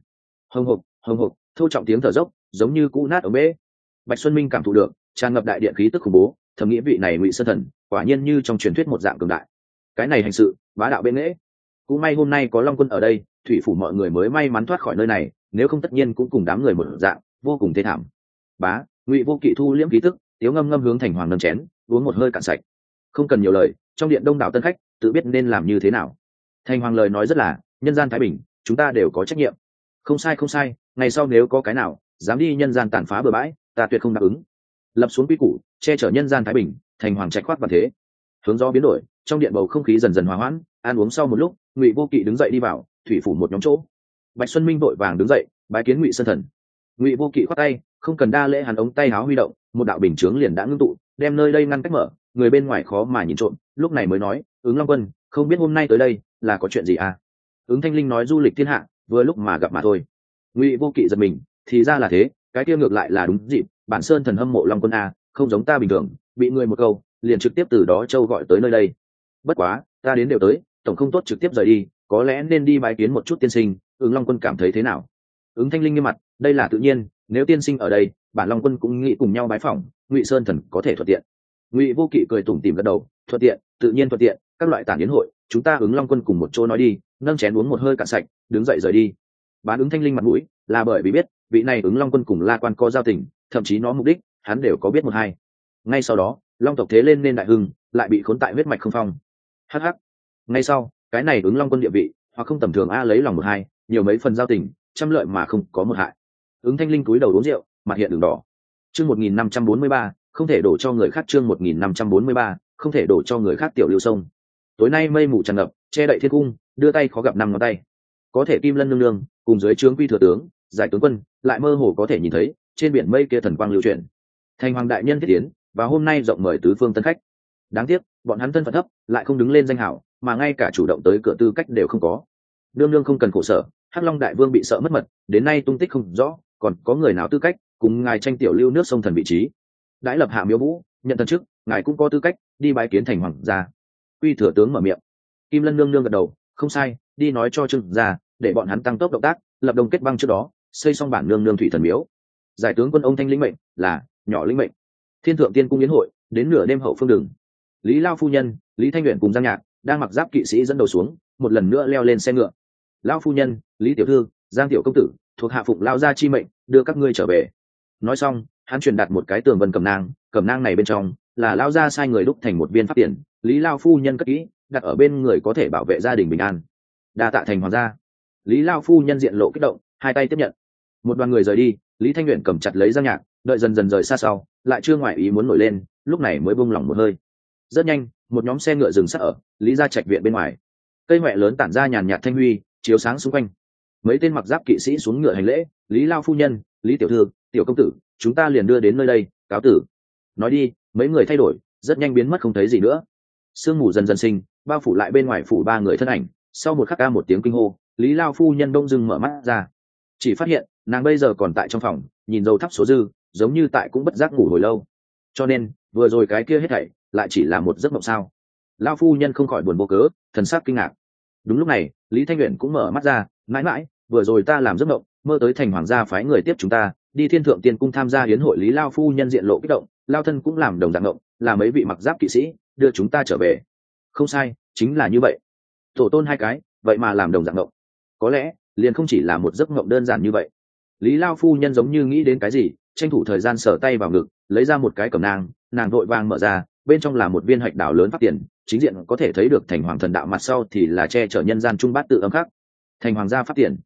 Hồng hộc, thô trọng tiếng thở dốc, giống như cũ nát ở bể. Bạch Xuân Minh cảm thụ được tràn ngập đại điện khí tức khủng bố, thầm nghĩ vị này Ngụy Sơn thần quả nhiên như trong truyền thuyết một dạng cường đại. Cái này hành sự bá đạo bên lễ, cũng may hôm nay có Long Quân ở đây, thủy phủ mọi người mới may mắn thoát khỏi nơi này, nếu không tất nhiên cũng cùng đám người một dạng vô cùng thê thảm. Bá, Ngụy Vô Kỵ thu liễm khí tức, tiếu ngâm ngâm hướng thành hoàng nâng chén, uống một hơi cạn sạch. Không cần nhiều lời, trong điện đông đảo tân khách tự biết nên làm như thế nào. Thành hoàng lời nói rất là, nhân gian thái bình, chúng ta đều có trách nhiệm. Không sai, ngày sau nếu có cái nào dám đi nhân gian tàn phá bừa bãi, ta tuyệt không đáp ứng. Lập xuống quy củ, che chở nhân gian thái bình, thành hoàng trạch khoát và thế. Hướng gió biến đổi, trong điện bầu không khí dần dần hòa hoãn. Ăn uống sau một lúc, Ngụy Vô Kỵ đứng dậy đi vào thủy phủ một nhóm chỗ. Bạch Xuân Minh vội vàng đứng dậy bái kiến Ngụy Sơn thần. Ngụy Vô Kỵ khoát tay, không cần đa lễ, hắn ống tay háo huy động, một đạo bình chướng liền đã ngưng tụ, đem nơi đây ngăn cách mở, người bên ngoài khó mà nhìn trộm. Lúc này mới nói, Ứng Long Quân, không biết hôm nay tới đây là có chuyện gì à? Ứng Thanh Linh nói, du lịch thiên hạ, vừa lúc mà gặp mà thôi. Ngụy Vô Kỵ giật mình, thì ra là thế, cái kia ngược lại là đúng dịp, bản sơn thần hâm mộ Long Quân a, không giống ta bình thường, bị người một câu liền trực tiếp từ đó châu gọi tới nơi đây. Bất quá, ta đến đều tới, tổng không tốt trực tiếp rời đi, có lẽ nên đi bái kiến một chút tiên sinh. Ứng Long Quân cảm thấy thế nào? Ứng Thanh Linh nghiêm mặt, đây là tự nhiên, nếu tiên sinh ở đây, bản Long Quân cũng nghĩ cùng nhau bái phỏng, Ngụy Sơn thần có thể thuận tiện. Ngụy Vô Kỵ cười tủm tỉm gật đầu, thuận tiện, tự nhiên thuận tiện, các loại tản yến hội, chúng ta Ứng Long Quân cùng một chỗ nói đi. Nâng chén uống một hơi cạn sạch, đứng dậy rời đi. Bán Ứng Thanh Linh mặt mũi là bởi vì biết vị này Ứng Long Quân cùng La Quan có giao tình, thậm chí nó mục đích hắn đều có biết một hai. Ngay sau đó, Long tộc thế lên nên đại hưng, lại bị khốn tại huyết mạch không phong. Hắc. Ngay sau, cái này Ứng Long Quân địa vị hoặc không tầm thường a, lấy lòng một hai, nhiều mấy phần giao tình, trăm lợi mà không có một hại. Ứng Thanh Linh cúi đầu uống rượu, mặt hiện đường đỏ. Chương 1543, không thể đổ cho người khác. Chương 1543, không thể đổ cho người khác. Tiểu Lưu Sông. Tối nay mây mù tràn ngập, che đậy thiên cung, đưa tay khó gặp năm ngón tay. Có thể Kim Lân nương nương cùng dưới trướng quy thừa tướng, giải tướng quân, lại mơ hồ có thể nhìn thấy trên biển mây kia thần quang lưu chuyển. Thành hoàng đại nhân thiết tiến, và hôm nay rộng mời tứ phương tân khách. Đáng tiếc, bọn hắn thân phận thấp, lại không đứng lên danh hảo, mà ngay cả chủ động tới cửa tư cách đều không có. Nương nương không cần khổ sở, Hắc Long đại vương bị sợ mất mật, đến nay tung tích không rõ, còn có người nào tư cách cùng ngài tranh tiểu lưu nước sông thần vị trí? Đãi lập hạ miếu vũ, nhận thần chức, ngài cũng có tư cách đi bái kiến thành hoàng gia. Quy thừa tướng mở miệng. Kim Lân nương nương gật đầu, không sai, đi nói cho Trương gia, để bọn hắn tăng tốc động tác, lập đồng kết băng trước đó, xây xong bản nương nương thủy thần miếu. Giải tướng quân ông thanh lĩnh mệnh, là nhỏ lĩnh mệnh. Thiên thượng tiên cung yến hội, đến nửa đêm hậu phương đường. Lý Lao phu nhân, Lý Thanh Uyển cùng Giang Nhạc đang mặc giáp kỵ sĩ dẫn đầu xuống, một lần nữa leo lên xe ngựa. Lao phu nhân, Lý tiểu thư, Giang tiểu công tử, thuộc hạ phụng lao gia chi mệnh, đưa các ngươi trở về. Nói xong, hắn truyền đạt một cái tường vân cẩm nang này bên trong là lao gia sai người đúc thành một viên pháp tiền, Lý Lao phu nhân cất kỹ, đặt ở bên người có thể bảo vệ gia đình bình an. Đa tạ thành hoàng gia. Lý Lao phu nhân diện lộ kích động, hai tay tiếp nhận. Một đoàn người rời đi, Lý Thanh Uyển cầm chặt lấy Giang Nhạc, đợi dần dần rời xa sau lại chưa ngoại ý muốn nổi lên, lúc này mới buông lỏng một hơi. Rất nhanh một nhóm xe ngựa dừng sát ở Lý gia trạch viện bên ngoài, cây huệ lớn tản ra nhàn nhạt thanh huy chiếu sáng xung quanh. Mấy tên mặc giáp kỵ sĩ xuống ngựa hành lễ, Lý lao phu nhân, Lý tiểu thư, tiểu công tử, chúng ta liền đưa đến nơi đây, cáo tử. Nói đi, mấy người thay đổi rất nhanh biến mất không thấy gì nữa. Sương mù dần dần sinh, bao phủ lại bên ngoài phủ ba người thân ảnh. Sau một khắc ca một tiếng kinh hô, Lý lao phu nhân đông dưng mở mắt ra, chỉ phát hiện nàng bây giờ còn tại trong phòng, nhìn dầu thắp số dư, giống như tại cũng bất giác ngủ hồi lâu. Cho nên vừa rồi cái kia hết thảy lại chỉ là một giấc mộng sao? Lao phu nhân không khỏi buồn vô cớ, thần sắc kinh ngạc. Đúng lúc này Lý Thanh Uyển cũng mở mắt ra, mãi mãi vừa rồi ta làm giấc mộng, mơ tới thành hoàng gia phái người tiếp chúng ta đi Thiên Thượng Tiên cung tham gia hiến hội. Lý lao phu nhân diện lộ kích động, lao thân cũng làm đồng dạng mộng, là mấy vị mặc giáp kỵ sĩ đưa chúng ta trở về. Không sai, chính là như vậy. Tổ tôn hai cái vậy mà làm đồng dạng mộng, có lẽ liền không chỉ là một giấc mộng đơn giản như vậy. Lý lao phu nhân giống như nghĩ đến cái gì, tranh thủ thời gian sờ tay vào ngực, lấy ra một cái cẩm nang, nàng vội vàng mở ra, bên trong là một viên hạch đào lớn pháp tiền, chính diện có thể thấy được thành hoàng thần đạo, mặt sau thì là che chở nhân gian trung bát tự âm khắc. Thành hoàng gia pháp tiền,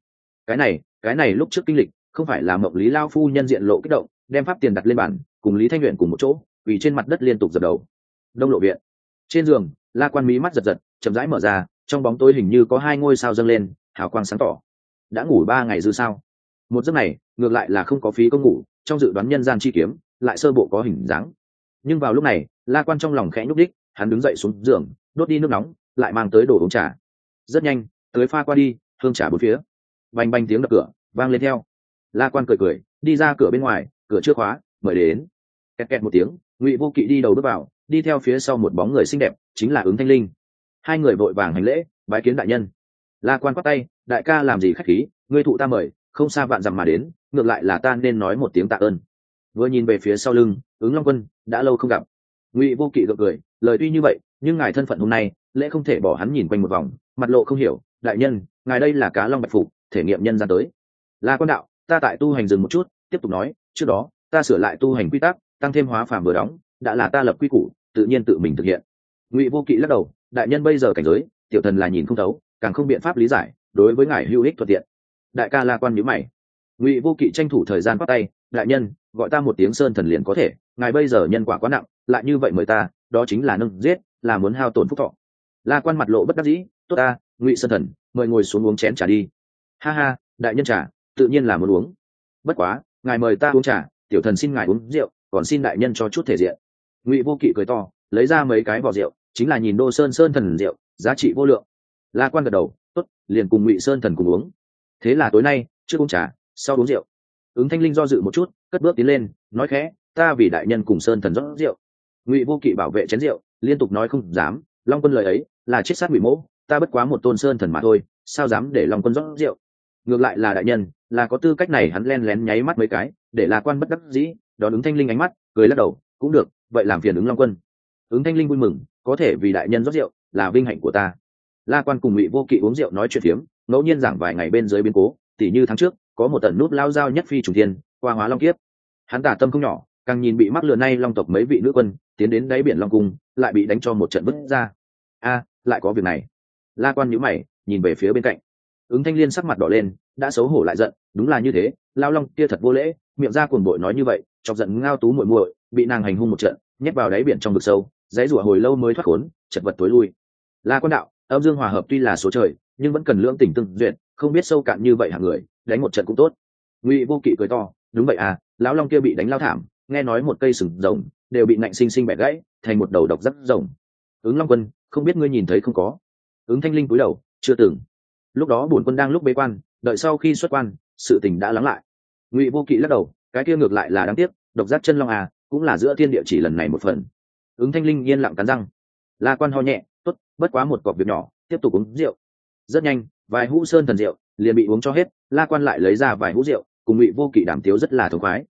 cái này lúc trước kinh lịch không phải là mộng. Lý lao phu nhân diện lộ kích động, đem pháp tiền đặt lên bàn, cùng Lý Thanh Uyển cùng một chỗ vì trên mặt đất liên tục dập đầu. Đông lộ viện trên giường, La Quan mí mắt giật giật, chậm rãi mở ra, trong bóng tối hình như có hai ngôi sao dâng lên, hào quang sáng tỏ. Đã ngủ 3 ngày dư sao? Một giấc này ngược lại là không có phí công ngủ, trong dự đoán nhân gian chi kiếm lại sơ bộ có hình dáng. Nhưng vào lúc này La Quan trong lòng khẽ nhúc đích, hắn đứng dậy xuống giường, đốt đi nước nóng, lại mang tới đồ uống trà. Rất nhanh tới pha qua đi, hương trà bốn phía. Bành bành tiếng đập cửa vang lên theo. La Quan cười cười đi ra cửa bên ngoài, cửa chưa khóa, mời đến. Kẹt kẹt một tiếng, Ngụy Vô Kỵ đi đầu bước vào, đi theo phía sau một bóng người xinh đẹp, chính là Ứng Thanh Linh. Hai người vội vàng hành lễ, bái kiến đại nhân. La Quan quát tay, đại ca làm gì khách khí, ngươi thụ ta mời, không xa vạn dặm mà đến, ngược lại là ta nên nói một tiếng tạ ơn. Vừa nhìn về phía sau lưng, Ứng Long Quân đã lâu không gặp. Ngụy Vô Kỵ gượng cười, lời tuy như vậy, nhưng ngài thân phận hôm nay lẽ không thể bỏ. Hắn nhìn quanh một vòng, mặt lộ không hiểu, đại nhân, ngài đây là cá long bạch phục, thể nghiệm nhân gian tới. La Quan đạo, ta tại tu hành dừng một chút, tiếp tục nói, trước đó ta sửa lại tu hành quy tắc, tăng thêm hóa phàm vừa đóng, đã là ta lập quy củ, tự nhiên tự mình thực hiện. Ngụy Vô Kỵ lắc đầu, đại nhân bây giờ cảnh giới, tiểu thần là nhìn không thấu, càng không biện pháp lý giải, đối với ngài hữu ích thuận tiện. Đại ca La Quan nhíu mày. Ngụy Vô Kỵ tranh thủ thời gian bắt tay, đại nhân gọi ta một tiếng Sơn Thần liền có thể, ngài bây giờ nhân quả quá nặng, lại như vậy mời ta, đó chính là nâng giết, là muốn hao tổn phúc thọ. La Quan mặt lộ bất đắc dĩ, tốt ta, Ngụy Sơn Thần, mời ngồi xuống uống chén trà đi. Ha ha, đại nhân trà tự nhiên là muốn uống, bất quá ngài mời ta uống trà, tiểu thần xin ngài uống rượu, còn xin đại nhân cho chút thể diện. Ngụy Vô Kỵ cười to, lấy ra mấy cái vỏ rượu, chính là nhìn Đô Sơn Sơn Thần rượu, giá trị vô lượng. La Quan gật đầu, tốt, liền cùng Ngụy Sơn Thần cùng uống. Thế là tối nay trước uống trà, sau uống rượu. Ứng Thanh Linh do dự một chút, cất bước tiến lên, nói khẽ, ta vì đại nhân cùng Sơn Thần rót rượu. Ngụy Vô Kỵ bảo vệ chén rượu, liên tục nói không dám, Long Quân lời ấy là chết sát Ngụy Mỗ, ta bất quá một tôn Sơn Thần mà thôi, sao dám để Long Quân rót rượu. Ngược lại là đại nhân là có tư cách này. Hắn len lén nháy mắt mấy cái, để La Quan bất đắc dĩ, đón Ứng Thanh Linh ánh mắt, cười lắc đầu, cũng được, vậy làm phiền Ứng Long Quân. Ứng Thanh Linh vui mừng, có thể vì đại nhân rót rượu là vinh hạnh của ta. La Quan cùng Ngụy Vô Kỵ uống rượu nói chuyện phiếm, ngẫu nhiên giảng vài ngày bên dưới biến cố, tỉ như tháng trước có một tận nút lao dao nhất phi trùng thiên qua hóa long kiếp. Hắn tả tâm không nhỏ, càng nhìn bị mắc lừa nay long tộc mấy vị nữ quân tiến đến đáy biển long cung, lại bị đánh cho một trận vứt ra. A, lại có việc này. La Quan nhíu mày, nhìn về phía bên cạnh. Ứng Thanh Liên sắc mặt đỏ lên, đã xấu hổ lại giận, đúng là như thế, lao long kia thật vô lễ, miệng ra cuồng bội nói như vậy, chọc giận Ngao Tú muội muội, bị nàng hành hung một trận, nhét vào đáy biển trong vực sâu, dãy rủa hồi lâu mới thoát khốn, chật vật tối lui. La Quan đạo, âm dương hòa hợp tuy là số trời, nhưng vẫn cần lưỡng tình tương duyệt, không biết sâu cạn như vậy hạng người, đánh một trận cũng tốt. Ngụy Vô Kỵ cười to, đúng vậy à, lão long kia bị đánh lao thảm, nghe nói một cây sừng rồng đều bị nạnh sinh sinh bẻ gãy, thành một đầu độc rất rồng. Ứng Long Quân, không biết ngươi nhìn thấy không có? Ứng Thanh Linh cúi đầu, chưa từng. Lúc đó bổn quân đang lúc bế quan, đợi sau khi xuất quan, sự tình đã lắng lại. Ngụy Vô Kỵ lắc đầu, cái kia ngược lại là đáng tiếc, độc giác chân long à, cũng là giữa thiên địa chỉ lần này một phần. Ứng Thanh Linh yên lặng cắn răng. La Quan ho nhẹ, tốt, bất quá một cọp việc nhỏ, tiếp tục uống rượu. Rất nhanh vài hũ Sơn Thần rượu liền bị uống cho hết. La Quan lại lấy ra vài hũ rượu, cùng Ngụy Vô Kỵ đàm tiếu rất là thống khoái.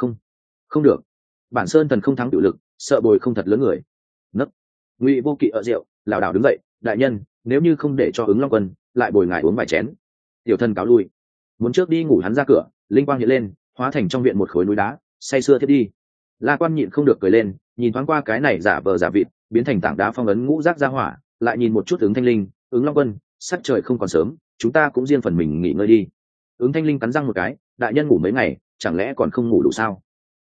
Không được, bản Sơn Thần không thắng tự lực, sợ bồi không thật lớn người. Nấc. Ngụy Vô Kỵ ở rượu lảo đảo đứng dậy, đại nhân, nếu như không để cho Ứng Long Quân lại bồi ngài uống vài chén. Tiểu thần cáo lui. Muốn trước đi ngủ. Hắn ra cửa, linh quang hiện lên, hóa thành trong viện một khối núi đá, say sưa thiết đi. La Quan nhịn không được cười lên, nhìn thoáng qua cái này giả vờ giả vịt biến thành tảng đá phong ấn ngũ giác ra hỏa, lại nhìn một chút Ứng Thanh Linh. Ứng Long Quân, sắc trời không còn sớm, chúng ta cũng riêng phần mình nghỉ ngơi đi. Ứng Thanh Linh cắn răng một cái, đại nhân ngủ mấy ngày, chẳng lẽ còn không ngủ đủ sao?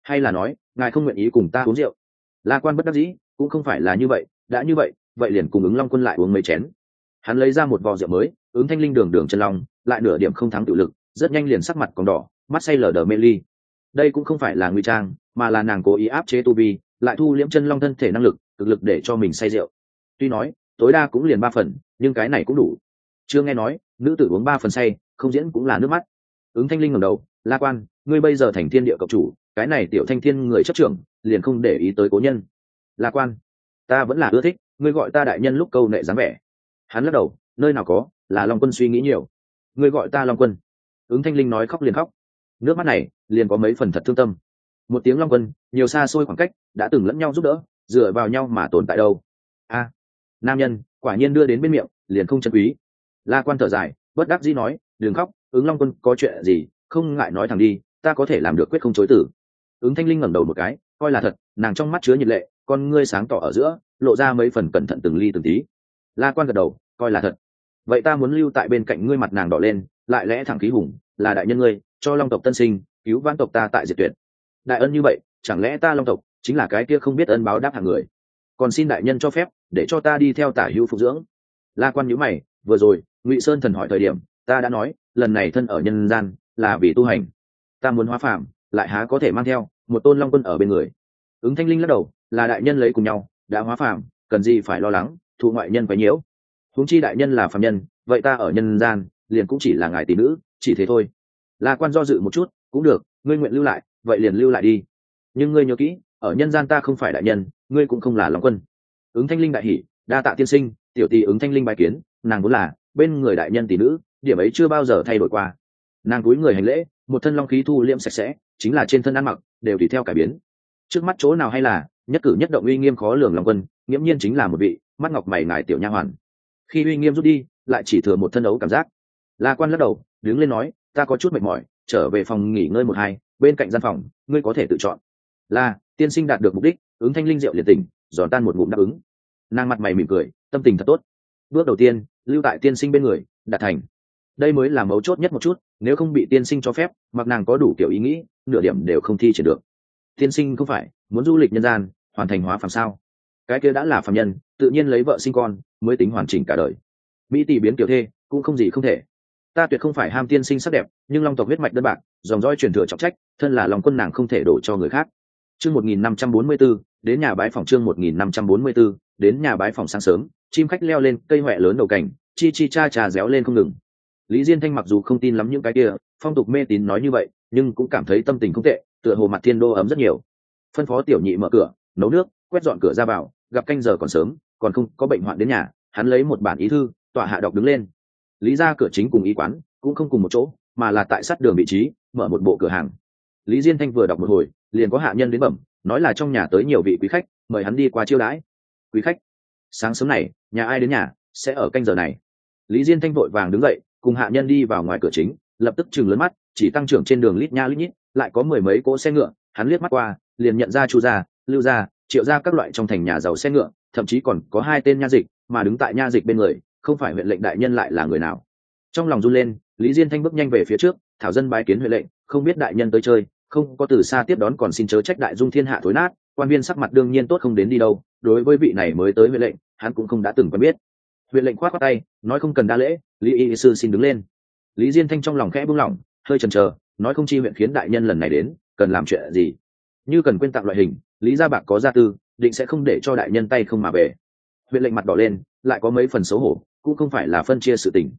hay là nói ngài không nguyện ý cùng ta uống rượu? La Quan bất đắc dĩ, cũng không phải là như vậy, đã như vậy vậy liền cùng ứng Long Quân lại uống mấy chén. Hắn lấy ra một vò rượu mới, ứng Thanh Linh đường đường chân long lại nửa điểm không thắng tự lực, rất nhanh liền sắc mặt còn đỏ, mắt say lờ đờ mê ly. Đây cũng không phải là nguy trang, mà là nàng cố ý áp chế tu vi, lại thu liễm chân long thân thể năng lực thực lực để cho mình say rượu. Tuy nói tối đa cũng liền 3 phần, nhưng cái này cũng đủ. Chưa nghe nói nữ tử uống 3 phần say không diễn cũng là nước mắt. Ứng Thanh Linh ngẩng đầu, La Quan, ngươi bây giờ thành thiên địa cộng chủ, cái này tiểu thanh thiên người chấp trưởng liền không để ý tới cố nhân. La Quan, ta vẫn là ưa thích ngươi gọi ta đại nhân lúc câu nệ dáng vẻ. Hắn lắc đầu, nơi nào có, là Long Quân suy nghĩ nhiều. Ngươi gọi ta Long Quân. Ứng Thanh Linh nói khóc liền khóc, nước mắt này liền có mấy phần thật thương tâm. Một tiếng Long Quân, nhiều xa xôi khoảng cách, đã từng lẫn nhau giúp đỡ, dựa vào nhau mà tồn tại đâu. A, nam nhân quả nhiên đưa đến bên miệng liền không chân quý. La Quan thở dài, bất đắc dĩ nói, đừng khóc, ứng Long Quân có chuyện gì không ngại nói thẳng đi, ta có thể làm được quyết không chối từ. Ứng Thanh Linh ngẩng đầu một cái, coi là thật, nàng trong mắt chứa nhiệt lệ, con ngươi sáng tỏ ở giữa lộ ra mấy phần cẩn thận từng ly từng tí. La Quan gật đầu, coi là thật. Vậy ta muốn lưu tại bên cạnh ngươi. Mặt nàng đỏ lên, lại lẽ thẳng khí hùng, là đại nhân ngươi cho Long tộc tân sinh, cứu vãn tộc ta tại diệt tuyệt. Đại ân như vậy, chẳng lẽ ta Long tộc chính là cái kia không biết ân báo đáp hạng người? Còn xin đại nhân cho phép để cho ta đi theo tả hữu phục dưỡng. La Quan nhíu mày, vừa rồi Ngụy Sơn Thần hỏi thời điểm, ta đã nói lần này thân ở nhân gian là vì tu hành, ta muốn hóa phàm lại há có thể mang theo một tôn Long Quân ở bên người. Ứng Thanh Linh lắc đầu, là đại nhân lấy cùng nhau đã hóa phàm, cần gì phải lo lắng thụ ngoại nhân quấy nhiễu. Huống chi đại nhân là phàm nhân, vậy ta ở nhân gian liền cũng chỉ là ngài tỷ nữ, chỉ thế thôi. La Quan do dự một chút, cũng được, ngươi nguyện lưu lại vậy liền lưu lại đi, nhưng ngươi nhớ kỹ, ở nhân gian ta không phải đại nhân, ngươi cũng không là Long Quân. Ứng Thanh Linh đại hỉ, đa tạ tiên sinh, tiểu tỷ Ứng Thanh Linh bài kiến, nàng vốn là bên người đại nhân tỷ nữ, điểm ấy chưa bao giờ thay đổi qua. Nàng cúi người hành lễ, một thân long khí thu liễm sạch sẽ, chính là trên thân ăn mặc đều tùy theo cải biến. Trước mắt chỗ nào hay là nhất cử nhất động uy nghiêm khó lường Long Quân, nghiễm nhiên chính là một vị mắt ngọc mày ngài tiểu nha hoàn. Khi uy nghiêm rút đi, lại chỉ thừa một thân ấu cảm giác. La Quan lắc đầu, đứng lên nói, ta có chút mệt mỏi, trở về phòng nghỉ ngơi một hai, bên cạnh gian phòng ngươi có thể tự chọn. Là tiên sinh đạt được mục đích. Ứng Thanh Linh rượu liệt tỉnh, giòn tan một ngụm đáp ứng. Nàng mặt mày mỉm cười, tâm tình thật tốt. Bước đầu tiên, lưu tại tiên sinh bên người, đạt thành. Đây mới là mấu chốt nhất một chút, nếu không bị tiên sinh cho phép, mặc nàng có đủ kiểu ý nghĩ, nửa điểm đều không thi triển được. Tiên sinh không phải muốn du lịch nhân gian, hoàn thành hóa phàm sao? Cái kia đã là phàm nhân, tự nhiên lấy vợ sinh con mới tính hoàn chỉnh cả đời. Mỹ tỷ biến kiểu thê cũng không gì không thể. Ta tuyệt không phải ham tiên sinh sắc đẹp, nhưng Long tộc huyết mạch đơn bạc, dòng dõi truyền thừa trọng trách, thân là Long Quân nàng không thể đổ cho người khác. Chương 1544, đến nhà bái phòng. Chương 1544, đến nhà bái phòng. Sáng sớm, chim khách leo lên cây hoẹ lớn đầu cảnh, chi chi cha trà réo lên không ngừng. Lý Diên Thanh mặc dù không tin lắm những cái kia phong tục mê tín nói như vậy, nhưng cũng cảm thấy tâm tình không tệ, tựa hồ mặt thiên đô ấm rất nhiều. Phân phó tiểu nhị mở cửa, nấu nước, quét dọn cửa ra vào, gặp canh giờ còn sớm, còn không có bệnh hoạn đến nhà, hắn lấy một bản ý thư, tọa hạ đọc đứng lên. Lý ra cửa chính cùng y quán cũng không cùng một chỗ, mà là tại sát đường vị trí mở một bộ cửa hàng. Lý Diên Thanh vừa đọc một hồi, liền có hạ nhân đến bẩm, nói là trong nhà tới nhiều vị quý khách, mời hắn đi qua chiêu đãi. Quý khách? Sáng sớm này, nhà ai đến nhà sẽ ở canh giờ này? Lý Diên Thanh vội vàng đứng dậy, cùng hạ nhân đi vào ngoài cửa chính, lập tức chừng lớn mắt, chỉ tăng trưởng trên đường lít nha lít nhít, lại có mười mấy cỗ xe ngựa, hắn liếc mắt qua, liền nhận ra Chu gia, Lưu gia, Triệu gia các loại trong thành nhà giàu xe ngựa, thậm chí còn có 2 tên nha dịch, mà đứng tại nha dịch bên người, không phải huyện lệnh đại nhân lại là người nào. Trong lòng run lên, Lý Diên Thanh bước nhanh về phía trước, thảo dân bái kiến huyện lệnh, không biết đại nhân tới chơi, không có từ xa tiếp đón còn xin chớ trách đại dung thiên hạ thối nát. Quan viên sắc mặt đương nhiên tốt không đến đi đâu, đối với vị này mới tới huyện lệnh, hắn cũng không đã từng quen biết. Huyện lệnh khoát khoát tay, nói không cần đa lễ, Lý y sư xin đứng lên. Lý Diên Thanh trong lòng khẽ buông lỏng, hơi chần chờ, nói không chi huyện khiến đại nhân lần này đến cần làm chuyện gì. Như cần quên tặng loại hình, Lý gia bạc có gia tư, định sẽ không để cho đại nhân tay không mà về. Huyện lệnh mặt đỏ lên, lại có mấy phần xấu hổ, cũng không phải là phân chia sự tình.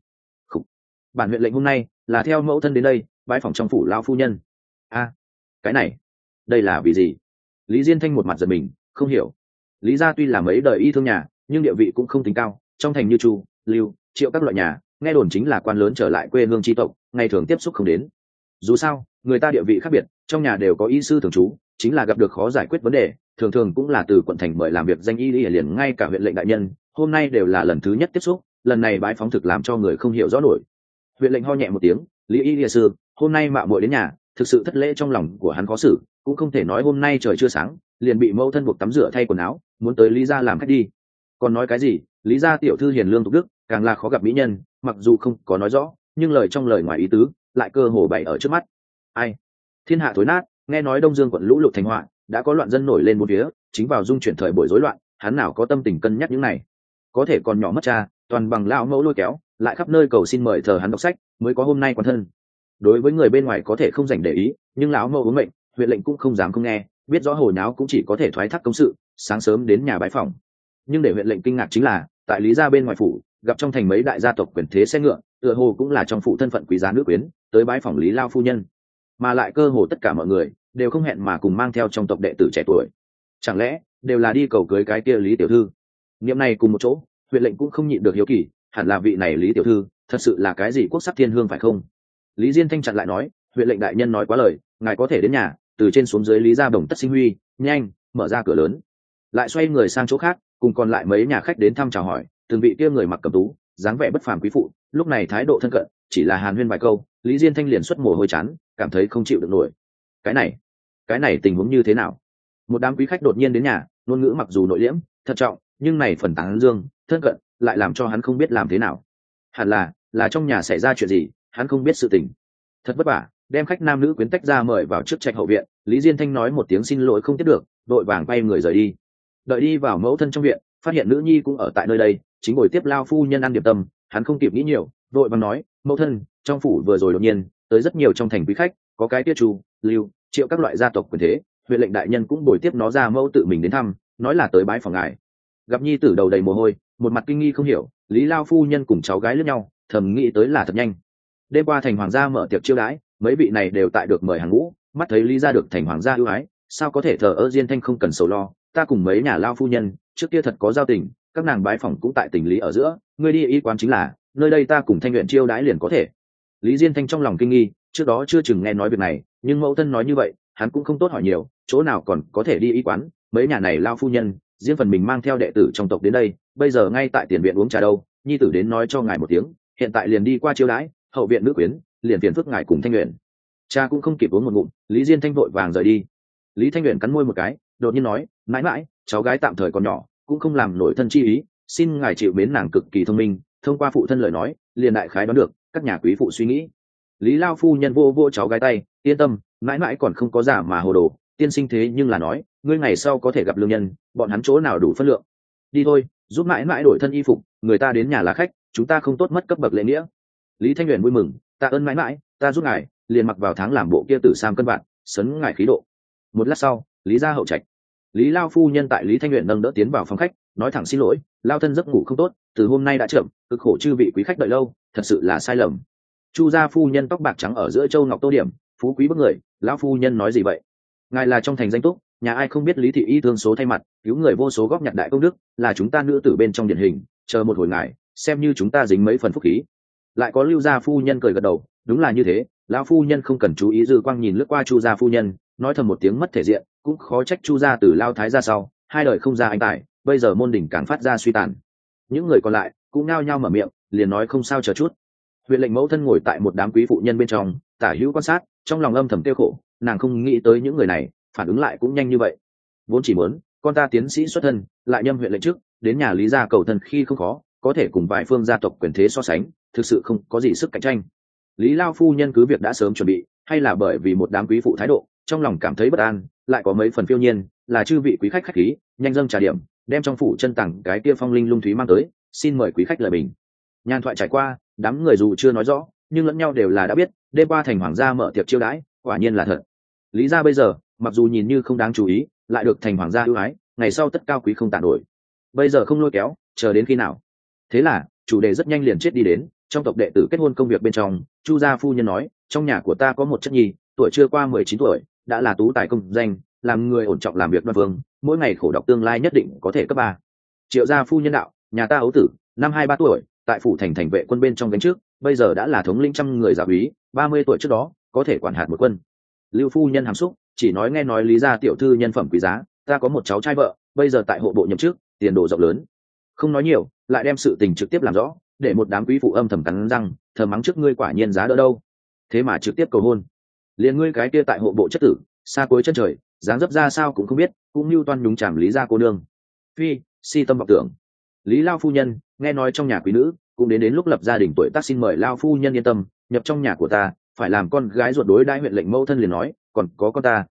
Bản huyện lệnh hôm nay là theo mẫu thân đến đây bái phỏng trong phủ lão phu nhân. Cái này, đây là vì gì? Lý Diên Thanh một mặt giật mình, không hiểu. Lý gia tuy là mấy đời y thương nhà, nhưng địa vị cũng không tính cao, trong thành như Chu, Lưu, Triệu các loại nhà, nghe đồn chính là quan lớn trở lại quê hương chi tộc, ngày thường tiếp xúc không đến. Dù sao, người ta địa vị khác biệt, trong nhà đều có y sư thường trú, chính là gặp được khó giải quyết vấn đề, thường thường cũng là từ quận thành mời làm việc danh y liền, ngay cả huyện lệnh đại nhân, hôm nay đều là lần thứ nhất tiếp xúc, lần này bái phóng thực làm cho người không hiểu rõ nổi. Huyện lệnh ho nhẹ một tiếng, Lý y sư, hôm nay mạo muội đến nhà, thực sự thất lễ, trong lòng của hắn khó xử, cũng không thể nói hôm nay trời chưa sáng liền bị mẫu thân buộc tắm rửa thay quần áo, muốn tới Lý gia làm khách đi. Còn nói cái gì Lý gia tiểu thư hiền lương tục đức, càng là khó gặp mỹ nhân, mặc dù không có nói rõ, nhưng lời trong lời ngoài ý tứ lại cơ hồ bày ở trước mắt. Ai? Thiên hạ thối nát, nghe nói Đông Dương quận lũ lụt thành họa, đã có loạn dân nổi lên bốn phía, chính vào dung chuyển thời buổi rối loạn, hắn nào có tâm tình cân nhắc những này. Có thể còn nhỏ mất cha, toàn bằng lão mẫu lôi kéo, lại khắp nơi cầu xin mời thờ hắn đọc sách, mới có hôm nay quan thân. Đối với người bên ngoài có thể không dành để ý, nhưng lão mẫu uống mệnh, huyện lệnh cũng không dám không nghe, biết rõ hồi náo cũng chỉ có thể thoái thác công sự, sáng sớm đến nhà bái phỏng. Nhưng để huyện lệnh kinh ngạc chính là, tại Lý gia bên ngoài phủ, gặp trong thành mấy đại gia tộc quyền thế xe ngựa, tựa hồ cũng là trong phụ thân phận quý giá nữ quyến, tới bái phỏng Lý lao phu nhân. Mà lại cơ hồ tất cả mọi người đều không hẹn mà cùng mang theo trong tộc đệ tử trẻ tuổi. Chẳng lẽ đều là đi cầu cưới cái kia Lý tiểu thư? Niệm này cùng một chỗ, huyện lệnh cũng không nhịn được hiếu kỳ, hẳn là vị này Lý tiểu thư, thật sự là cái gì quốc sắc thiên hương phải không? Lý Diên Thanh chặn lại nói, huyện lệnh đại nhân nói quá lời, ngài có thể đến nhà, từ trên xuống dưới Lý gia đồng tất sinh huy, nhanh mở ra cửa lớn. Lại xoay người sang chỗ khác, cùng còn lại mấy nhà khách đến thăm chào hỏi, từng vị kia người mặc cẩm tú, dáng vẻ bất phàm quý phụ, lúc này thái độ thân cận, chỉ là hàn huyên vài câu, Lý Diên Thanh liền xuất mồ hôi chán, cảm thấy không chịu được nổi. Cái này tình huống như thế nào? Một đám quý khách đột nhiên đến nhà, ngôn ngữ mặc dù nội liễm, thận trọng, nhưng này phần tán dương, thân cận, lại làm cho hắn không biết làm thế nào. Hẳn là trong nhà xảy ra chuyện gì, hắn không biết sự tình. Thật vất vả, đem khách nam nữ quyến tách ra mời vào trước trạch hậu viện, Lý Diên Thanh nói một tiếng xin lỗi không tiếp được, đội vàng quay người rời đi. Đợi đi vào mẫu thân trong viện, phát hiện nữ nhi cũng ở tại nơi đây, chính ngồi tiếp lao phu nhân ăn điểm tâm, hắn không kịp nghĩ nhiều, đội vàng nói, mẫu thân, trong phủ vừa rồi đột nhiên tới rất nhiều trong thành quý khách, có cái tiết Chu, Lưu, Triệu các loại gia tộc quyền thế, huyện lệnh đại nhân cũng bồi tiếp nó ra mẫu tự mình đến thăm, nói là tới bái phòng ngài. Gặp nhi tử đầu đầy mồ hôi, một mặt kinh nghi không hiểu, Lý lao phu nhân cùng cháu gái lẫn nhau, thầm nghĩ tới là thật nhanh. Đêm qua thành hoàng gia mở tiệc chiêu đãi, mấy vị này đều tại được mời hàng ngũ, mắt thấy Lý gia được thành hoàng gia ưu ái, sao có thể thờ ơ. Diên Thanh không cần sầu lo, ta cùng mấy nhà lao phu nhân trước kia thật có giao tình, các nàng bái phỏng cũng tại tình lý ở giữa, ngươi đi y quán chính là nơi đây, ta cùng Thanh nguyện chiêu đãi liền có thể. Lý Diên Thanh trong lòng kinh nghi, trước đó chưa chừng nghe nói việc này, nhưng mẫu thân nói như vậy, hắn cũng không tốt hỏi nhiều, chỗ nào còn có thể đi y quán, mấy nhà này lao phu nhân riêng phần mình mang theo đệ tử trong tộc đến đây, bây giờ ngay tại tiền viện uống trà đâu, nhi tử đến nói cho ngài một tiếng, hiện tại liền đi qua chiêu đãi, hậu viện nữ quyến liền phiền phức ngài cùng Thanh nguyện. Cha cũng không kịp uống một ngụm, Lý Diên Thanh vội vàng rời đi. Lý Thanh nguyện cắn môi một cái, đột nhiên nói, mãi mãi, cháu gái tạm thời còn nhỏ, cũng không làm nổi thân chi ý, xin ngài chịu mến nàng cực kỳ thông minh, thông qua phụ thân lời nói, liền đại khái đoán được các nhà quý phụ suy nghĩ. Lý lao phu nhân vô vô cháu gái tay, yên tâm, mãi mãi còn không có giả mà hồ đồ, tiên sinh thế nhưng là nói, ngươi ngày sau có thể gặp lương nhân, bọn hắn chỗ nào đủ phân lượng. Đi thôi, giúp mãi mãi đổi thân y phục, người ta đến nhà là khách, chúng ta không tốt mất cấp bậc lễ nghĩa. Lý Thanh Huyền vui mừng, tạ ơn mãi mãi, ta giúp ngài, liền mặc vào tháng làm bộ kia tử sam cân vạn, sấn ngài khí độ. Một lát sau, Lý gia hậu trạch, Lý lao phu nhân tại Lý Thanh Huyền nâng đỡ tiến vào phòng khách, nói thẳng xin lỗi, lao thân giấc ngủ không tốt, từ hôm nay đã chậm, cực khổ chư vị quý khách đợi lâu, thật sự là sai lầm. Chu gia phu nhân tóc bạc trắng ở giữa châu ngọc tô điểm, phú quý bức người, lão phu nhân nói gì vậy? Ngài là trong thành danh túc, nhà ai không biết Lý thị y thương số thay mặt, cứu người vô số góp nhặt đại công đức, là chúng ta nữ tử bên trong điển hình, chờ một hồi ngài, xem như chúng ta dính mấy phần phúc khí. Lại có Lưu gia phu nhân cười gật đầu, đúng là như thế, lão phu nhân không cần chú ý, dư quang nhìn lướt qua Chu gia phu nhân, nói thầm một tiếng mất thể diện, cũng khó trách Chu gia từ lao thái ra sau, hai đời không ra anh tài, bây giờ môn đỉnh càng phát ra suy tàn. Những người còn lại cũng nao nhao mở miệng, liền nói không sao, chờ chút. Huyện lệnh mẫu thân ngồi tại một đám quý phụ nhân bên trong, tả hữu quan sát, trong lòng âm thầm tiêu khổ, nàng không nghĩ tới những người này phản ứng lại cũng nhanh như vậy. Vốn chỉ muốn con ta tiến sĩ xuất thân, lại nhâm huyện lệnh trước, đến nhà Lý gia cầu thân khi không khó, có thể cùng vài phương gia tộc quyền thế so sánh, thực sự không có gì sức cạnh tranh. Lý lao phu nhân cứ việc đã sớm chuẩn bị, hay là bởi vì một đám quý phụ thái độ, trong lòng cảm thấy bất an, lại có mấy phần phiêu nhiên, là chư vị quý khách khách khí, nhanh dâng trà điểm, đem trong phủ chân tặng cái kia phong linh lung thúy mang tới, xin mời quý khách lời bình. Nhàn thoại trải qua, đám người dù chưa nói rõ, nhưng lẫn nhau đều là đã biết, đêm qua thành hoàng gia mở tiệc chiêu đãi, quả nhiên là thật. Lý gia bây giờ mặc dù nhìn như không đáng chú ý, lại được thành hoàng gia ưu ái, ngày sau tất cao quý không tàn nổi. Bây giờ không lôi kéo, chờ đến khi nào? Thế là chủ đề rất nhanh liền chết đi đến trong tộc đệ tử kết hôn công việc bên trong. Chu gia phu nhân nói, trong nhà của ta có một chất nhi, tuổi chưa qua 19 tuổi, đã là tú tài công danh, làm người ổn trọng làm việc đoan vương, mỗi ngày khổ đọc tương lai nhất định có thể cấp 3. Triệu gia phu nhân đạo, nhà ta ấu tử năm 23 tuổi, tại phủ thành thành vệ quân bên trong gánh trước, bây giờ đã là thống lĩnh trăm người giáo úy, 30 tuổi trước đó có thể quản hạt một quân. Lưu phu nhân hàm xúc, chỉ nói nghe nói Lý gia tiểu thư nhân phẩm quý giá, ta có một cháu trai vợ, bây giờ tại hộ bộ nhậm chức, tiền đồ rộng lớn. Không nói nhiều, lại đem sự tình trực tiếp làm rõ, để một đám quý phụ âm thầm cắn răng, thầm mắng trước ngươi quả nhiên giá đỡ đâu, thế mà trực tiếp cầu hôn. Liền ngươi cái kia tại hộ bộ chất tử, xa cuối chân trời, dáng dấp ra sao cũng không biết, cũng mưu toan nhúng chàm Lý gia cô nương. Phi, si tâm vọng tưởng. Lý lao phu nhân nghe nói trong nhà quý nữ cũng đến lúc lập gia đình tuổi tác, xin mời lao phu nhân yên tâm, nhập trong nhà của ta, phải làm con gái ruột đối đãi. Huyện lệnh mẫu thân liền nói, còn có con ta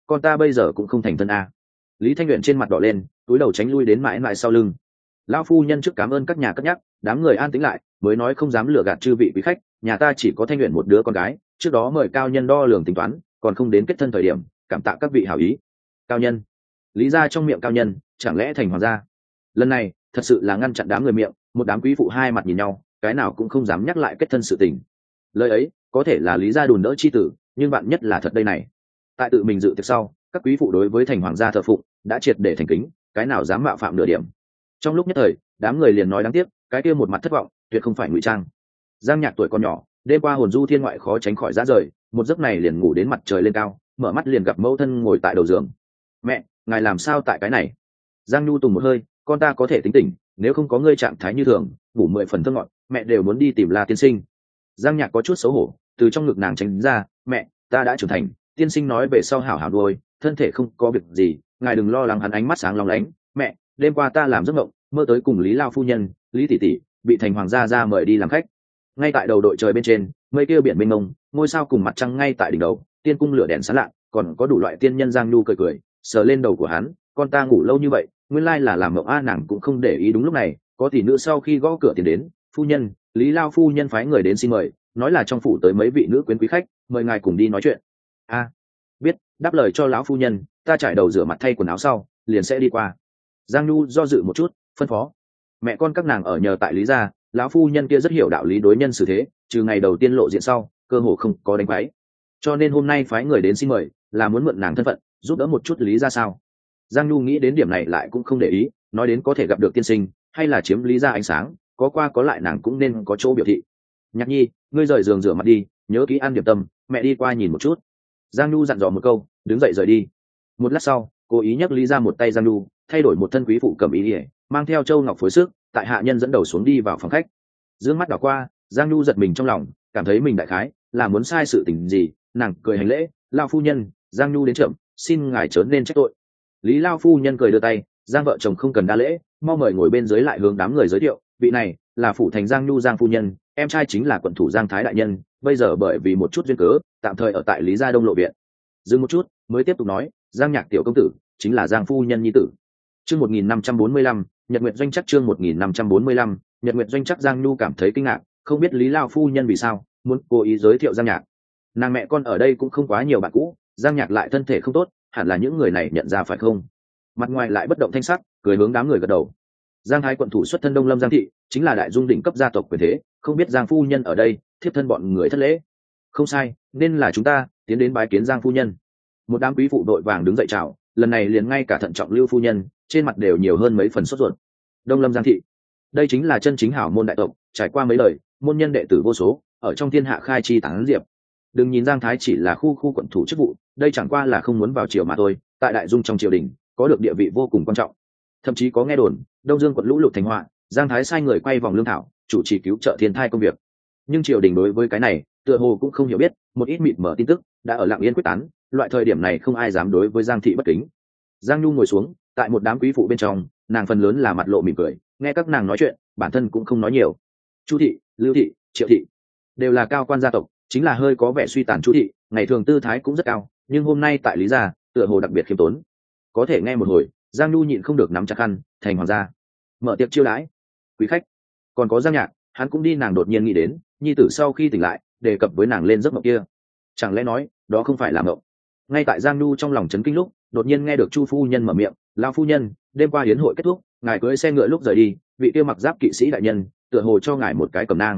con ta bây giờ cũng không thành thân a. Lý Thanh Luyện trên mặt đỏ lên, túi đầu tránh lui đến mãi mãi sau lưng. Lão phu nhân trước cảm ơn các nhà cất nhắc, đám người an tĩnh lại mới nói không dám lừa gạt chư vị quý khách, nhà ta chỉ có Thanh Luyện một đứa con gái, trước đó mời cao nhân đo lường tính toán, còn không đến kết thân thời điểm, cảm tạ các vị hảo ý. Cao nhân? Lý gia trong miệng cao nhân chẳng lẽ thành hoàng gia? Lần này thật sự là ngăn chặn đám người miệng, một đám quý phụ hai mặt nhìn nhau, cái nào cũng không dám nhắc lại kết thân sự tình. Lời ấy có thể là Lý gia đùn đỡ chi tử, nhưng bạn nhất là thật đây này. Tại tự mình dự tiệc sau, các quý phụ đối với thành hoàng gia thờ phụng đã triệt để thành kính, cái nào dám mạo phạm nửa điểm. Trong lúc nhất thời, đám người liền nói đáng tiếc, cái kia một mặt thất vọng tuyệt không phải ngụy trang. Giang Nhạc tuổi còn nhỏ, đêm qua hồn du thiên ngoại khó tránh khỏi ra rời, một giấc này liền ngủ đến mặt trời lên cao, mở mắt liền gặp mẫu thân ngồi tại đầu giường. Mẹ, ngài làm sao tại cái này? Giang Nhu tùng một hơi, con ta có thể tính tỉnh, nếu không có ngươi trạng thái như thường, ngủ 10 phần thơ ngọt, mẹ đều muốn đi tìm La tiên sinh. Giang Nhạc có chút xấu hổ, từ trong ngực nàng tránh ra, mẹ, ta đã trưởng thành, tiên sinh nói về sau hảo hảo nuôi, thân thể không có việc gì, ngài đừng lo lắng. Hắn ánh mắt sáng long lánh, mẹ, đêm qua ta làm giấc mộng, mơ tới cùng Lý Lao phu nhân, Lý tỷ tỷ bị thành hoàng gia ra mời đi làm khách. Ngay tại đầu đội trời bên trên, mây kia biển mênh mông, ngôi sao cùng mặt trăng ngay tại đỉnh đầu, tiên cung lửa đèn sáng lạ, còn có đủ loại tiên nhân. Giang Nhu cười cười, sờ lên đầu của hắn, con ta ngủ lâu như vậy, nguyên lai là làm mộng a. Nàng cũng không để ý. Đúng lúc này, có tỷ nữ sau khi gõ cửa tiến đến, phu nhân, Lý Lao phu nhân phái người đến xin mời, nói là trong phủ tới mấy vị nữ quyến quý khách, mời ngài cùng đi nói chuyện. A, biết, đáp lời cho lão phu nhân, ta trải đầu rửa mặt thay quần áo sau liền sẽ đi qua. Giang Nhu do dự một chút, phân phó. Mẹ con các nàng ở nhờ tại Lý gia, lão phu nhân kia rất hiểu đạo lý đối nhân xử thế, trừ ngày đầu tiên lộ diện sau, cơ hồ không có đánh váy. Cho nên hôm nay phái người đến xin mời, là muốn mượn nàng thân phận, giúp đỡ một chút Lý gia sao? Giang Nhu nghĩ đến điểm này lại cũng không để ý, nói đến có thể gặp được tiên sinh, hay là chiếm Lý gia ánh sáng, có qua có lại nàng cũng nên có chỗ biểu thị. Nhạc Nhi, ngươi rời giường rửa mặt đi, nhớ kỹ ăn điểm tâm, mẹ đi qua nhìn một chút. Giang Nhu dặn dò một câu, đứng dậy rời đi. Một lát sau, cố ý nhấc Lý ra một tay. Giang Nhu thay đổi một thân quý phụ cầm ý ỉa, mang theo châu ngọc phối sức, tại hạ nhân dẫn đầu xuống đi vào phòng khách. Dương mắt đảo qua, Giang Nhu giật mình trong lòng, cảm thấy mình đại khái là muốn sai sự tình gì. Nàng cười hành lễ, Lao phu nhân, Giang Nhu đến chậm, xin ngài chớ nên trách tội. Lý Lao phu nhân cười đưa tay, Giang vợ chồng không cần đa lễ, mau mời ngồi bên dưới. Lại hướng đám người giới thiệu, vị này là phủ thành Giang Nhu Giang phu nhân, em trai chính là quận thủ Giang Thái đại nhân, bây giờ bởi vì một chút duyên cớ tạm thời ở tại Lý gia Đông Lộ viện. Dừng một chút mới tiếp tục nói, Giang Nhạc tiểu công tử chính là Giang phu nhân nhi tử. Chương 1545, Nhật Nguyệt doanh chắc. Chương 1545, Nhật Nguyệt doanh chắc. Giang Nhu cảm thấy kinh ngạc, không biết Lý Lao phu nhân vì sao muốn cố ý giới thiệu Giang Nhạc. Nàng mẹ con ở đây cũng không quá nhiều bạn cũ, Giang Nhạc lại thân thể không tốt, hẳn là những người này nhận ra phải không? Mặt ngoài lại bất động thanh sắc, cười hướng đám người gật đầu. Giang Thái quận thủ xuất thân Đông Lâm Giang thị, chính là đại dung đỉnh cấp gia tộc quyền thế, không biết Giang phu nhân ở đây, thiếp thân bọn người thất lễ. Không sai, nên là chúng ta tiến đến bái kiến Giang phu nhân. Một đám quý phụ đội vàng đứng dậy chào, lần này liền ngay cả thận trọng Lưu phu nhân trên mặt đều nhiều hơn mấy phần sốt ruột. Đông Lâm Giang thị, đây chính là chân chính hảo môn đại tộc, trải qua mấy đời môn nhân đệ tử vô số, ở trong thiên hạ khai chi tán diệp. Đừng nhìn Giang Thái chỉ là khu quận thủ chức vụ, đây chẳng qua là không muốn vào triều mà thôi, tại đại dung trong triều đình có được địa vị vô cùng quan trọng. Thậm chí có nghe đồn Đông Dương quận lũ lụt thành họa, Giang Thái sai người quay vòng lương thảo, chủ trì cứu trợ thiên thai công việc. Nhưng triều đình đối với cái này tựa hồ cũng không hiểu biết, một ít mịt mở tin tức đã ở lặng yên quyết tán, loại thời điểm này không ai dám đối với Giang thị bất kính. Giang Nhu ngồi xuống tại một đám quý phụ bên trong, nàng phần lớn là mặt lộ mỉm cười, nghe các nàng nói chuyện bản thân cũng không nói nhiều. Chu thị, Lưu thị, Triệu thị đều là cao quan gia tộc, chính là hơi có vẻ suy tàn. Chu thị ngày thường tư thái cũng rất cao, nhưng hôm nay tại Lý gia tựa hồ đặc biệt khiêm tốn. Có thể nghe một hồi, Giang Nhu nhịn không được nắm chặt khăn, thành hoàng gia mở tiệc chiêu đãi quý khách. Còn có Giang Nhạc, hắn cũng đi. Nàng đột nhiên nghĩ đến nhi tử sau khi tỉnh lại đề cập với nàng lên giấc mộng kia, chẳng lẽ nói đó không phải là mộng? Ngay tại Giang Nhu trong lòng chấn kinh lúc, đột nhiên nghe được Chu phu nhân mở miệng, Lao phu nhân, đêm qua hiến hội kết thúc, ngài cưỡi xe ngựa lúc rời đi, vị kia mặc giáp kỵ sĩ đại nhân tựa hồ cho ngài một cái cẩm nang.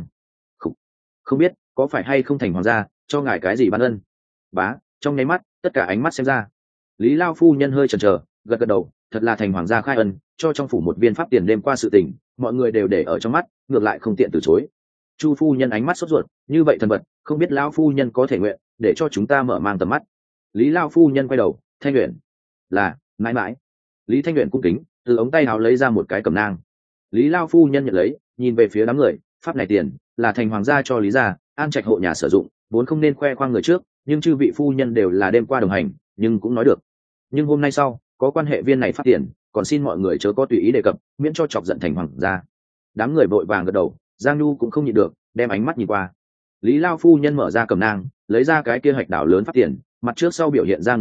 Không biết có phải hay không thành hoàng gia cho ngài cái gì ban ân? Bá, trong nháy mắt tất cả ánh mắt xem ra. Lý Lao phu nhân hơi chần chờ, gật gật đầu, thật là thành hoàng gia khai ân, cho trong phủ một viên pháp tiền. Đêm qua sự tình mọi người đều để ở trong mắt, ngược lại không tiện từ chối. Chu phu nhân ánh mắt sốt ruột, như vậy thần vật, không biết Lão phu nhân có thể nguyện để cho chúng ta mở mang tầm mắt. Lý Lao phu nhân quay đầu, Thanh Luyện, là mãi mãi. Lý Thanh Luyện cung kính từ ống tay áo lấy ra một cái cẩm nang. Lý Lao phu nhân nhận lấy, nhìn về phía đám người, pháp này tiền là thành hoàng gia cho Lý gia an trạch hộ nhà sử dụng, vốn không nên khoe khoang người trước, nhưng chư vị phu nhân đều là đêm qua đồng hành, nhưng cũng nói được. Nhưng hôm nay sau có quan hệ viên này phát tiền, còn xin mọi người chớ có tùy ý đề cập, miễn cho chọc giận thành hoàng gia. Đám người vội vàng gật đầu. Giang Nhu cũng không nhịn được, đem ánh mắt nhìn qua. Lý Lao phu nhân mở ra cẩm nang, lấy ra cái kia hạch đảo lớn phát tiền, mặt trước sau biểu hiện ra người trước,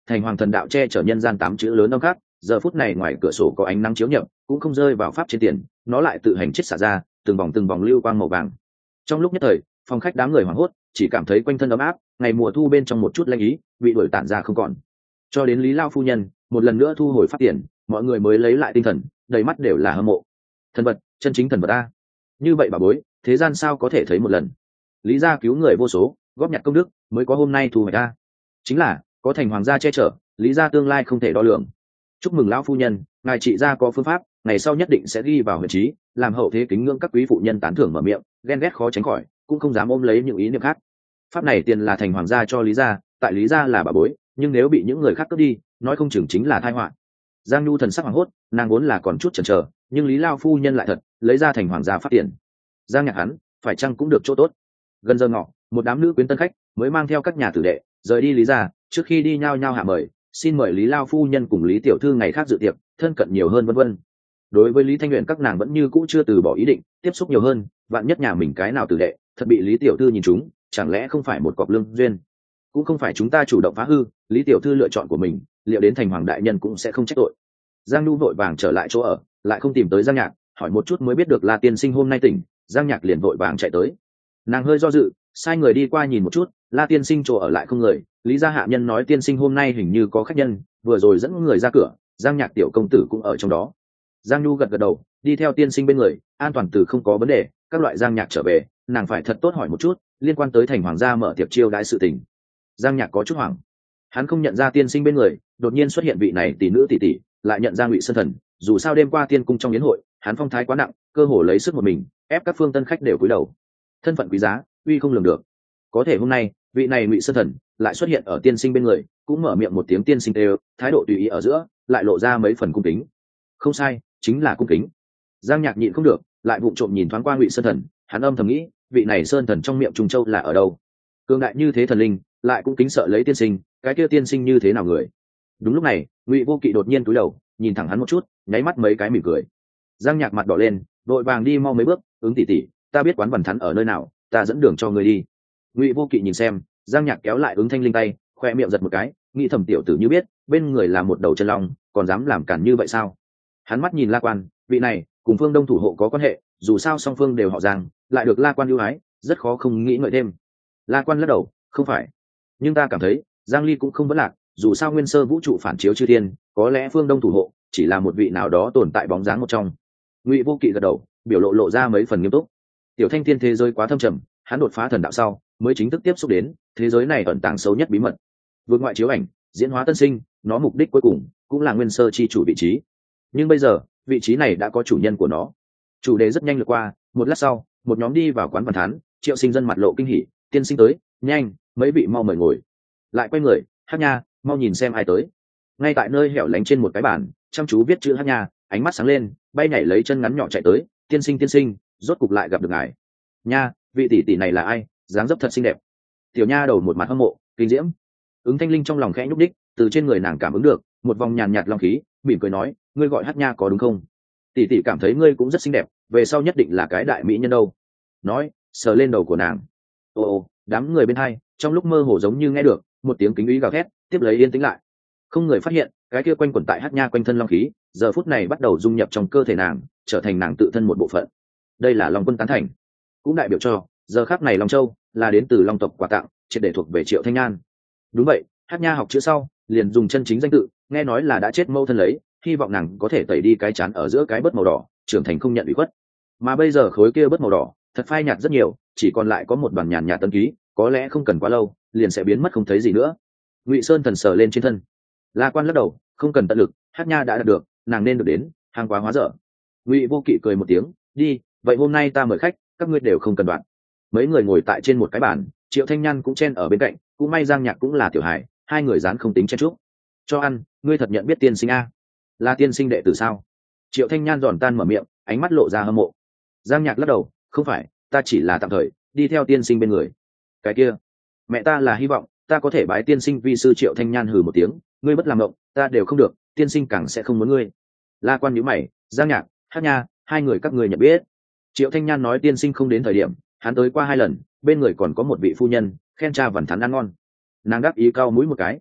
thành hoàng thần đạo che chở nhân gian 8 chữ lớn âm khác giờ phút này ngoài cửa sổ có ánh nắng chiếu nhập cũng không rơi vào pháp trên tiền, nó lại tự hành chết xả ra từng vòng lưu quang màu vàng. Trong lúc nhất thời phòng khách đám người hoảng hốt, chỉ cảm thấy quanh thân ấm áp, ngày mùa thu bên trong một chút lanh ý bị đuổi tản ra không còn. Cho đến Lý Lao phu nhân một lần nữa thu hồi pháp tiền, mọi người mới lấy lại tinh thần, đầy mắt đều là hâm mộ. Thần vật, chân chính thần vật a, như vậy bà bối thế gian sao có thể thấy một lần. Lý gia cứu người vô số, góp nhặt công đức mới có hôm nay thu hoạch a. Chính là có thành hoàng gia che chở, Lý gia tương lai không thể đo lường. Chúc mừng lão phu nhân, ngài trị gia có phương pháp, ngày sau nhất định sẽ ghi vào huyện trí, làm hậu thế kính ngưỡng các quý phụ nhân tán thưởng mở miệng, ghen ghét khó tránh khỏi, cũng không dám ôm lấy những ý niệm khác. Pháp này tiền là thành hoàng gia cho Lý gia, tại Lý gia là bà bối, nhưng nếu bị những người khác cướp đi, nói không chừng chính là tai họa. Giang Nhu thần sắc hoảng hốt, nàng vốn là còn chút chần chờ, nhưng Lý Lao phu nhân lại thật lấy ra thành hoàng gia phát tiền. Giang Nhạc hắn phải chăng cũng được chỗ tốt. Gần giờ ngọ, một đám nữ quyến tân khách mới mang theo các nhà tử đệ rời đi Lý gia, trước khi đi nhao nhao hạ mời, xin mời Lý Lao phu nhân cùng Lý tiểu thư ngày khác dự tiệc, thân cận nhiều hơn vân vân. Đối với Lý Thanh Uyển các nàng vẫn như cũ chưa từ bỏ ý định tiếp xúc nhiều hơn, vạn nhất nhà mình cái nào tử đệ thật bị Lý tiểu thư nhìn trúng, chẳng lẽ không phải một cọc lương duyên. Cũng không phải chúng ta chủ động phá hư, Lý tiểu thư lựa chọn của mình, liệu đến thành hoàng đại nhân cũng sẽ không trách tội. Giang Nhu vội vàng trở lại chỗ ở, lại không tìm tới Giang Nhạc, hỏi một chút mới biết được La tiên sinh hôm nay tỉnh. Giang Nhạc liền vội vàng chạy tới. Nàng hơi do dự, sai người đi qua nhìn một chút, La tiên sinh chỗ ở lại không người. Lý gia hạ nhân nói tiên sinh hôm nay hình như có khách nhân, vừa rồi dẫn người ra cửa, Giang Nhạc tiểu công tử cũng ở trong đó. Giang Nhu gật gật đầu, đi theo tiên sinh bên người, an toàn từ không có vấn đề. Các loại Giang Nhạc trở về, nàng phải thật tốt hỏi một chút liên quan tới thành hoàng gia mở tiệc chiêu đãi sự tình. Giang Nhạc có chút hoảng, hắn không nhận ra tiên sinh bên người đột nhiên xuất hiện vị này tỷ nữ tỷ tỷ, lại nhận ra Ngụy Sơn Thần. Dù sao đêm qua tiên cung trong yến hội, hắn phong thái quá nặng, cơ hồ lấy sức một mình ép các phương tân khách đều cúi đầu. Thân phận quý giá, uy không lường được. Có thể hôm nay vị này Ngụy Sơn Thần lại xuất hiện ở tiên sinh bên người, cũng mở miệng một tiếng tiên sinh đều, thái độ tùy ý ở giữa lại lộ ra mấy phần cung kính. Không sai, chính là cung kính. Giang Nhạc nhịn không được, lại vụng trộm nhìn thoáng qua Ngụy Sơn Thần, hắn âm thầm nghĩ, vị này Sơn Thần trong miệng Trung Châu là ở đâu? Cường đại như thế thần linh, lại cũng kính sợ lấy tiên sinh, cái kia tiên sinh như thế nào người? Đúng lúc này, Ngụy Vô Kỵ đột nhiên cúi đầu, nhìn thẳng hắn một chút, nháy mắt mấy cái mỉm cười. Giang Nhạc mặt đỏ lên, vội vàng đi mau mấy bước, ứng tỷ tỷ, ta biết quán vằn thắn ở nơi nào, ta dẫn đường cho người đi. Ngụy Vô Kỵ nhìn xem, Giang Nhạc kéo lại ứng thanh linh tay, khoe miệng giật một cái, nghĩ thầm tiểu tử như biết bên người là một đầu chân long, còn dám làm cản như vậy sao? Hắn mắt nhìn La Quan, vị này cùng Phương Đông thủ hộ có quan hệ, dù sao song phương đều họ Giang, lại được La Quan ưu ái, rất khó không nghĩ ngợi thêm. La Quan lắc đầu, không phải, nhưng ta cảm thấy Giang Ly cũng không vấn lạc, dù sao nguyên sơ vũ trụ phản chiếu chư thiên, có lẽ Phương Đông thủ hộ chỉ là một vị nào đó tồn tại bóng dáng một trong. Ngụy Vô Kỵ gật đầu, biểu lộ ra mấy phần nghiêm túc. Tiểu Thanh Thiên thế giới quá thâm trầm, hắn đột phá thần đạo sau mới chính thức tiếp xúc đến thế giới này ẩn tàng sâu nhất bí mật. Vượt ngoại chiếu ảnh, diễn hóa tân sinh, nó mục đích cuối cùng cũng là nguyên sơ chi chủ vị trí. Nhưng bây giờ vị trí này đã có chủ nhân của nó. Chủ đề rất nhanh lướt qua, một lát sau một nhóm đi vào quán văn thán. Triệu Sinh Dân mặt lộ kinh hỉ, tiên sinh tới, nhanh, mấy vị mau mời ngồi. Lại quay người, Hát Nha, mau nhìn xem ai tới. Ngay tại nơi hẻo lánh trên một cái bàn, chăm chú viết chữ Hát Nha, ánh mắt sáng lên, bay nhảy lấy chân ngắn nhỏ chạy tới, tiên sinh, rốt cục lại gặp được ngài. Nha, vị tỷ tỷ này là ai, dáng dấp thật xinh đẹp. Tiểu nha đầu một mặt hâm mộ kinh diễm. Ứng Thanh Linh trong lòng khẽ nhúc đích, từ trên người nàng cảm ứng được một vòng nhàn nhạt long khí, mỉm cười nói, ngươi gọi Hát Nha có đúng không? Tỷ tỷ cảm thấy ngươi cũng rất xinh đẹp, về sau nhất định là cái đại mỹ nhân đâu. Nói, sờ lên đầu của nàng. Ồ, đám người bên hai trong lúc mơ hồ giống như nghe được một tiếng kính ý gào thét, tiếp lấy yên tĩnh lại. Không người phát hiện cái kia quanh quẩn tại Hát Nha quanh thân long khí giờ phút này bắt đầu dung nhập trong cơ thể nàng, trở thành nàng tự thân một bộ phận. Đây là Long Quân tán thành, cũng đại biểu cho giờ khắc này Long Châu là đến từ Long tộc quà tặng, triệt để thuộc về Triệu Thanh Nhan. Đúng vậy, Hát Nha học chữ sau liền dùng chân chính danh tự, nghe nói là đã chết mâu thân lấy, hy vọng nàng có thể tẩy đi cái chán ở giữa cái bớt màu đỏ, trưởng thành không nhận ủy khuất. Mà bây giờ khối kia bớt màu đỏ thật phai nhạt rất nhiều, chỉ còn lại có một bản nhàn nhạt tân ký, có lẽ không cần quá lâu liền sẽ biến mất không thấy gì nữa. Ngụy Sơn Thần sờ lên trên thân. La Quan lắc đầu, không cần tận lực, Hát Nha đã đạt được, nàng nên được đến, hàng quá hóa dở. Ngụy Vô Kỵ cười một tiếng, đi, vậy hôm nay ta mời khách, các ngươi đều không cần đoạn. Mấy người ngồi tại trên một cái bàn, Triệu Thanh Nhan cũng chen ở bên cạnh, cũng may Giang Nhạc cũng là tiểu hài, hai người dán không tính chen chúc. Cho ăn, ngươi thật nhận biết tiên sinh a? Là tiên sinh đệ tử sao? Triệu Thanh Nhan giòn tan mở miệng, ánh mắt lộ ra hâm mộ. Giang Nhạc lắc đầu, không phải, ta chỉ là tạm thời đi theo tiên sinh bên người. Cái kia, mẹ ta là hy vọng ta có thể bái tiên sinh vi sư. Triệu Thanh Nhan hừ một tiếng, ngươi bất làm động, ta đều không được, tiên sinh càng sẽ không muốn ngươi. La Quan nhíu mày, Giang Nhạc, Hát Nha, hai người các ngươi nhận biết. Triệu Thanh Nhan nói tiên sinh không đến thời điểm, hắn tới qua 2 lần, bên người còn có một vị phu nhân, khen cha vằn thắn ăn ngon. Nàng đáp ý cao mũi một cái.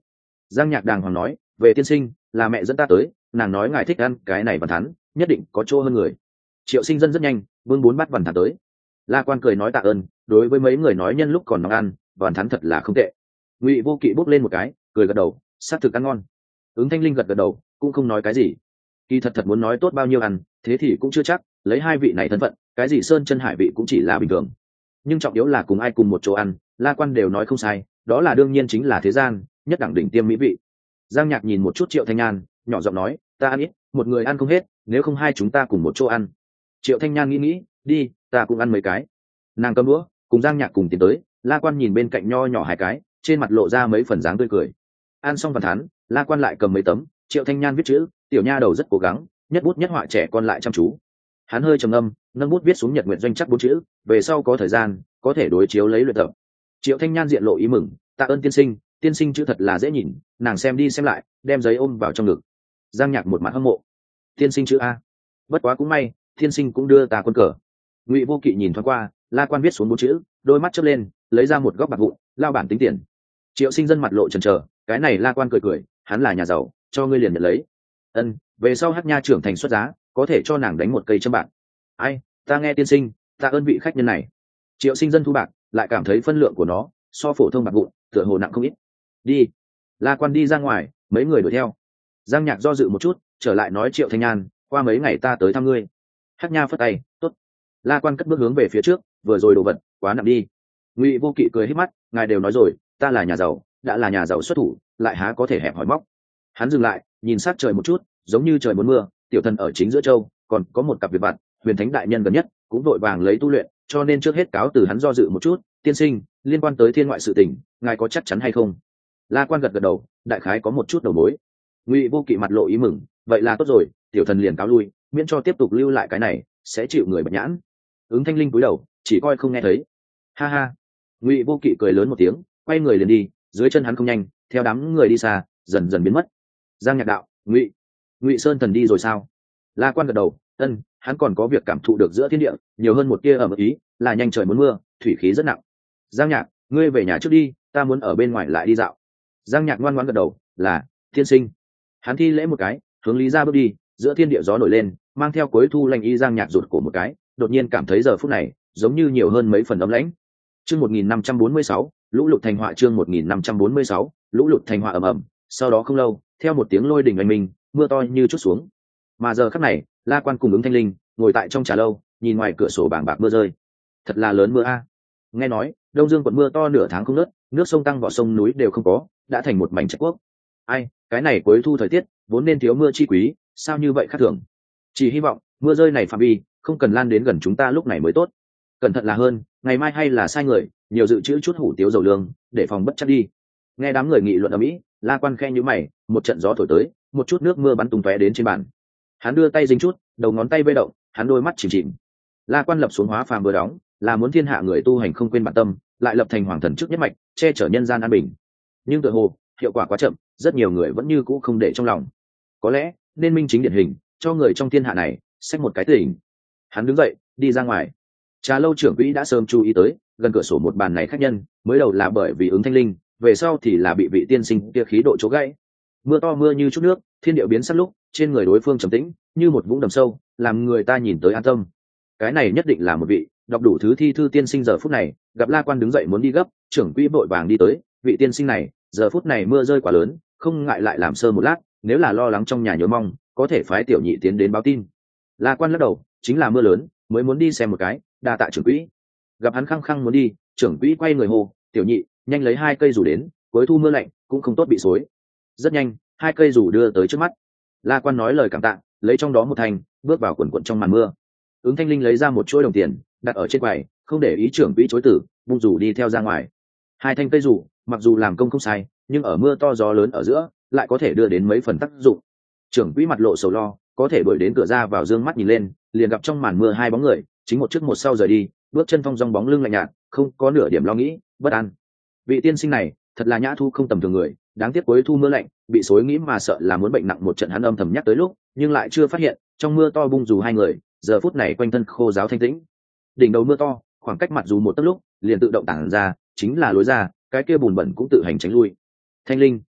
Giang Nhạc đàng hoàng nói, về tiên sinh, là mẹ dẫn ta tới, nàng nói ngài thích ăn cái này bàn thắn, nhất định có chỗ hơn người. Triệu Sinh Dân rất nhanh bưng 4 bát bàn thắn tới. La Quan cười nói tạ ơn, đối với mấy người nói nhân lúc còn nóng ăn, bàn thắn thật là không tệ. Ngụy Vô Kỵ bốc lên một cái, cười gật đầu, xác thực ăn ngon. Ứng Thanh Linh gật gật đầu, cũng không nói cái gì. Kỳ thật muốn nói tốt bao nhiêu ăn, thế thì cũng chưa chắc, lấy hai vị này thân phận, cái gì sơn chân hải vị cũng chỉ là bình thường. Nhưng trọng yếu là cùng ai cùng một chỗ ăn, La Quan đều nói không sai, đó là đương nhiên chính là thế gian nhất đẳng đỉnh tiêm mỹ vị. Giang Nhạc nhìn một chút Triệu Thanh Nhan, nhỏ giọng nói, ta ăn ít, một người ăn không hết, nếu không hai chúng ta cùng một chỗ ăn. Triệu Thanh Nhan nghĩ, đi, ta cũng ăn mấy cái. Nàng cầm đũa, cùng Giang Nhạc cùng tiến tới. La Quan nhìn bên cạnh nho nhỏ hai cái, trên mặt lộ ra mấy phần dáng tươi cười. Ăn xong bàn thắn, La Quan lại cầm mấy tấm. Triệu Thanh Nhan viết chữ, tiểu nha đầu rất cố gắng, nhất bút nhất họa, trẻ con lại chăm chú. Hắn hơi trầm ngâm, nâng bút viết xuống Nhật Nguyện Doanh chắc 4 chữ, về sau có thời gian có thể đối chiếu lấy luyện tập. Triệu Thanh Nhan diện lộ ý mừng, tạ ơn tiên sinh chữ thật là dễ nhìn. Nàng xem đi xem lại, đem giấy ôm vào trong ngực. Giang Nhạc một mặt hâm mộ, tiên sinh chữ a, bất quá cũng may, tiên sinh cũng đưa ta quân cờ. Ngụy Vô Kỵ nhìn thoáng qua, La Quan viết xuống 4 chữ, đôi mắt chớp lên, lấy ra một góc bạc vụn, lao bản tính tiền. Triệu Sinh Dân mặt lộ chần chờ, cái này La Quan cười, hắn là nhà giàu, cho ngươi liền nhận lấy. Ân, về sau Hắc Nha trưởng thành xuất giá, có thể cho nàng đánh một cây châm bạc. Ai, ta nghe tiên sinh, ta ơn vị khách nhân này. Triệu Sinh Dân thu bạc, lại cảm thấy phân lượng của nó so phổ thông bạc vụn tựa hồ nặng không ít. Đi. La Quan đi ra ngoài, mấy người đuổi theo. Giang Nhạc do dự một chút, trở lại nói Triệu Thanh Nhan, qua mấy ngày ta tới thăm ngươi. Hắc Nha phất tay, tốt. La Quan cất bước hướng về phía trước, vừa rồi đồ vật quá nặng đi. Ngụy Vô Kỵ cười hít mắt, ngài đều nói rồi, ta là nhà giàu, đã là nhà giàu xuất thủ, lại há có thể hẹp hòi móc. Hắn dừng lại, nhìn sát trời một chút, giống như trời muốn mưa, tiểu thần ở chính giữa châu, còn có một cặp việc vặt, Huyền Thánh đại nhân gần nhất cũng vội vàng lấy tu luyện, cho nên trước hết cáo từ hắn do dự một chút, tiên sinh, liên quan tới thiên ngoại sự tình, ngài có chắc chắn hay không? La Quan gật gật đầu, đại khái có một chút đầu mối. Ngụy Vô Kỵ mặt lộ ý mừng, vậy là tốt rồi, tiểu thần liền cáo lui, miễn cho tiếp tục lưu lại cái này, sẽ chịu người bạch nhãn. Ứng Thanh Linh cúi đầu, chỉ coi không nghe thấy. Ha ha. Ngụy Vô Kỵ cười lớn một tiếng, quay người liền đi, dưới chân hắn không nhanh, theo đám người đi xa, dần dần biến mất. Giang Nhạc đạo, Ngụy Sơn Thần đi rồi sao? La Quan gật đầu, ân, hắn còn có việc cảm thụ được giữa thiên địa nhiều hơn một tia ẩm ý, là nhanh trời muốn mưa, thủy khí rất nặng. Giang Nhạc, ngươi về nhà trước đi, ta muốn ở bên ngoài lại đi dạo. Giang Nhạc ngoan ngoãn gật đầu, là tiên sinh. Hắn thi lễ một cái, hướng Lý ra bước đi. Giữa thiên địa gió nổi lên, mang theo cuối thu lạnh ý. Giang Nhạc rụt cổ một cái, đột nhiên cảm thấy giờ phút này giống như nhiều hơn mấy phần ấm lãnh. Chương 1546, lũ lụt thành họa. Chương 1546, lũ lụt thành họa ầm ầm. Sau đó không lâu, theo một tiếng lôi đình oanh minh, mưa to như chút xuống. Mà giờ khắc này, La Quan cùng Ứng Thanh Linh ngồi tại trong trà lâu, nhìn ngoài cửa sổ bàng bạc mưa rơi. Thật là lớn mưa a. Nghe nói Đông Dương quận mưa to nửa tháng không ngớt, nước sông tăng vọt, sông núi đều không có, đã thành một mảnh trạch quốc. Ai, cái này cuối thu thời tiết vốn nên thiếu mưa chi quý, sao như vậy khác thường? Chỉ hy vọng mưa rơi này phạm vi không cần lan đến gần chúng ta lúc này mới tốt. Cẩn thận là hơn, ngày mai hay là sai người nhiều dự trữ chút hủ tiếu dầu lương, để phòng bất chắc đi. Nghe đám người nghị luận ở mỹ, La Quan khe nhíu mày, một trận gió thổi tới, một chút nước mưa bắn tung tóe đến trên bàn. Hắn đưa tay dính chút, đầu ngón tay vây động, hắn đôi mắt chìm chìm. La Quan lập xuống hóa phàm vừa đóng, là muốn thiên hạ người tu hành không quên bản tâm, lại lập thành hoàng thần trước nhất mạch, che chở nhân gian an bình. Nhưng tựa hồ hiệu quả quá chậm, rất nhiều người vẫn như cũ không để trong lòng. Có lẽ nên minh chính điển hình, cho người trong thiên hạ này xách một cái tỉnh. Hắn đứng dậy, đi ra ngoài. Trà lâu trưởng quỹ đã sớm chú ý tới, gần cửa sổ một bàn này khách nhân, mới đầu là bởi vì Ứng Thanh Linh, về sau thì là bị vị tiên sinh kia khí độ chỗ gãy. Mưa to mưa như chút nước, thiên điệu biến sắc lúc, trên người đối phương trầm tĩnh, như một vũng đầm sâu, làm người ta nhìn tới an tâm. Cái này nhất định là một vị đọc đủ thứ thi thư tiên sinh. Giờ phút này, gặp La Quan đứng dậy muốn đi gấp, trưởng quỹ vội vàng đi tới, vị tiên sinh này, giờ phút này mưa rơi quá lớn, không ngại lại làm sơ một lát, nếu là lo lắng trong nhà nhớ mong, có thể phái tiểu nhị tiến đến báo tin. La Quan lắc đầu, chính là mưa lớn, mới muốn đi xem một cái, đa tạ trưởng quỹ. Gặp hắn khăng khăng muốn đi, trưởng quỹ quay người hô, tiểu nhị, nhanh lấy 2 cây dù đến, cuối thu mưa lạnh, cũng không tốt bị xối. Rất nhanh, 2 cây dù đưa tới trước mắt. La Quan nói lời cảm tạ, lấy trong đó một thành, bước vào quần quần trong màn mưa. Ứng Thanh Linh lấy ra một chuỗi đồng tiền, đặt ở trên quầy, không để ý trưởng quỹ chối từ, bung dù đi theo ra ngoài. 2 thanh cây dù, mặc dù làm công không sai, nhưng ở mưa to gió lớn ở giữa, lại có thể đưa đến mấy phần tác dụng. Trưởng quỹ mặt lộ sầu lo, có thể đuổi đến cửa ra vào dương mắt nhìn lên, liền gặp trong màn mưa 2 bóng người, chính một trước một sau rời đi, bước chân phong dong bóng lưng lạnh nhạt, không có nửa điểm lo nghĩ, bất an. Vị tiên sinh này, thật là nhã thu không tầm thường người, đáng tiếc cuối thu mưa lạnh, bị xối nghĩ mà sợ là muốn bệnh nặng một trận. Hắn âm thầm nhắc tới lúc, nhưng lại chưa phát hiện, trong mưa to bung dù 2 người, giờ phút này quanh thân khô ráo thanh tĩnh. Đỉnh đầu mưa to, khoảng cách mặt dù một tấc lúc, liền tự động tản ra, chính là lối ra, cái kia bùn bẩn cũng tự hành tránh lui. Thanh Linh,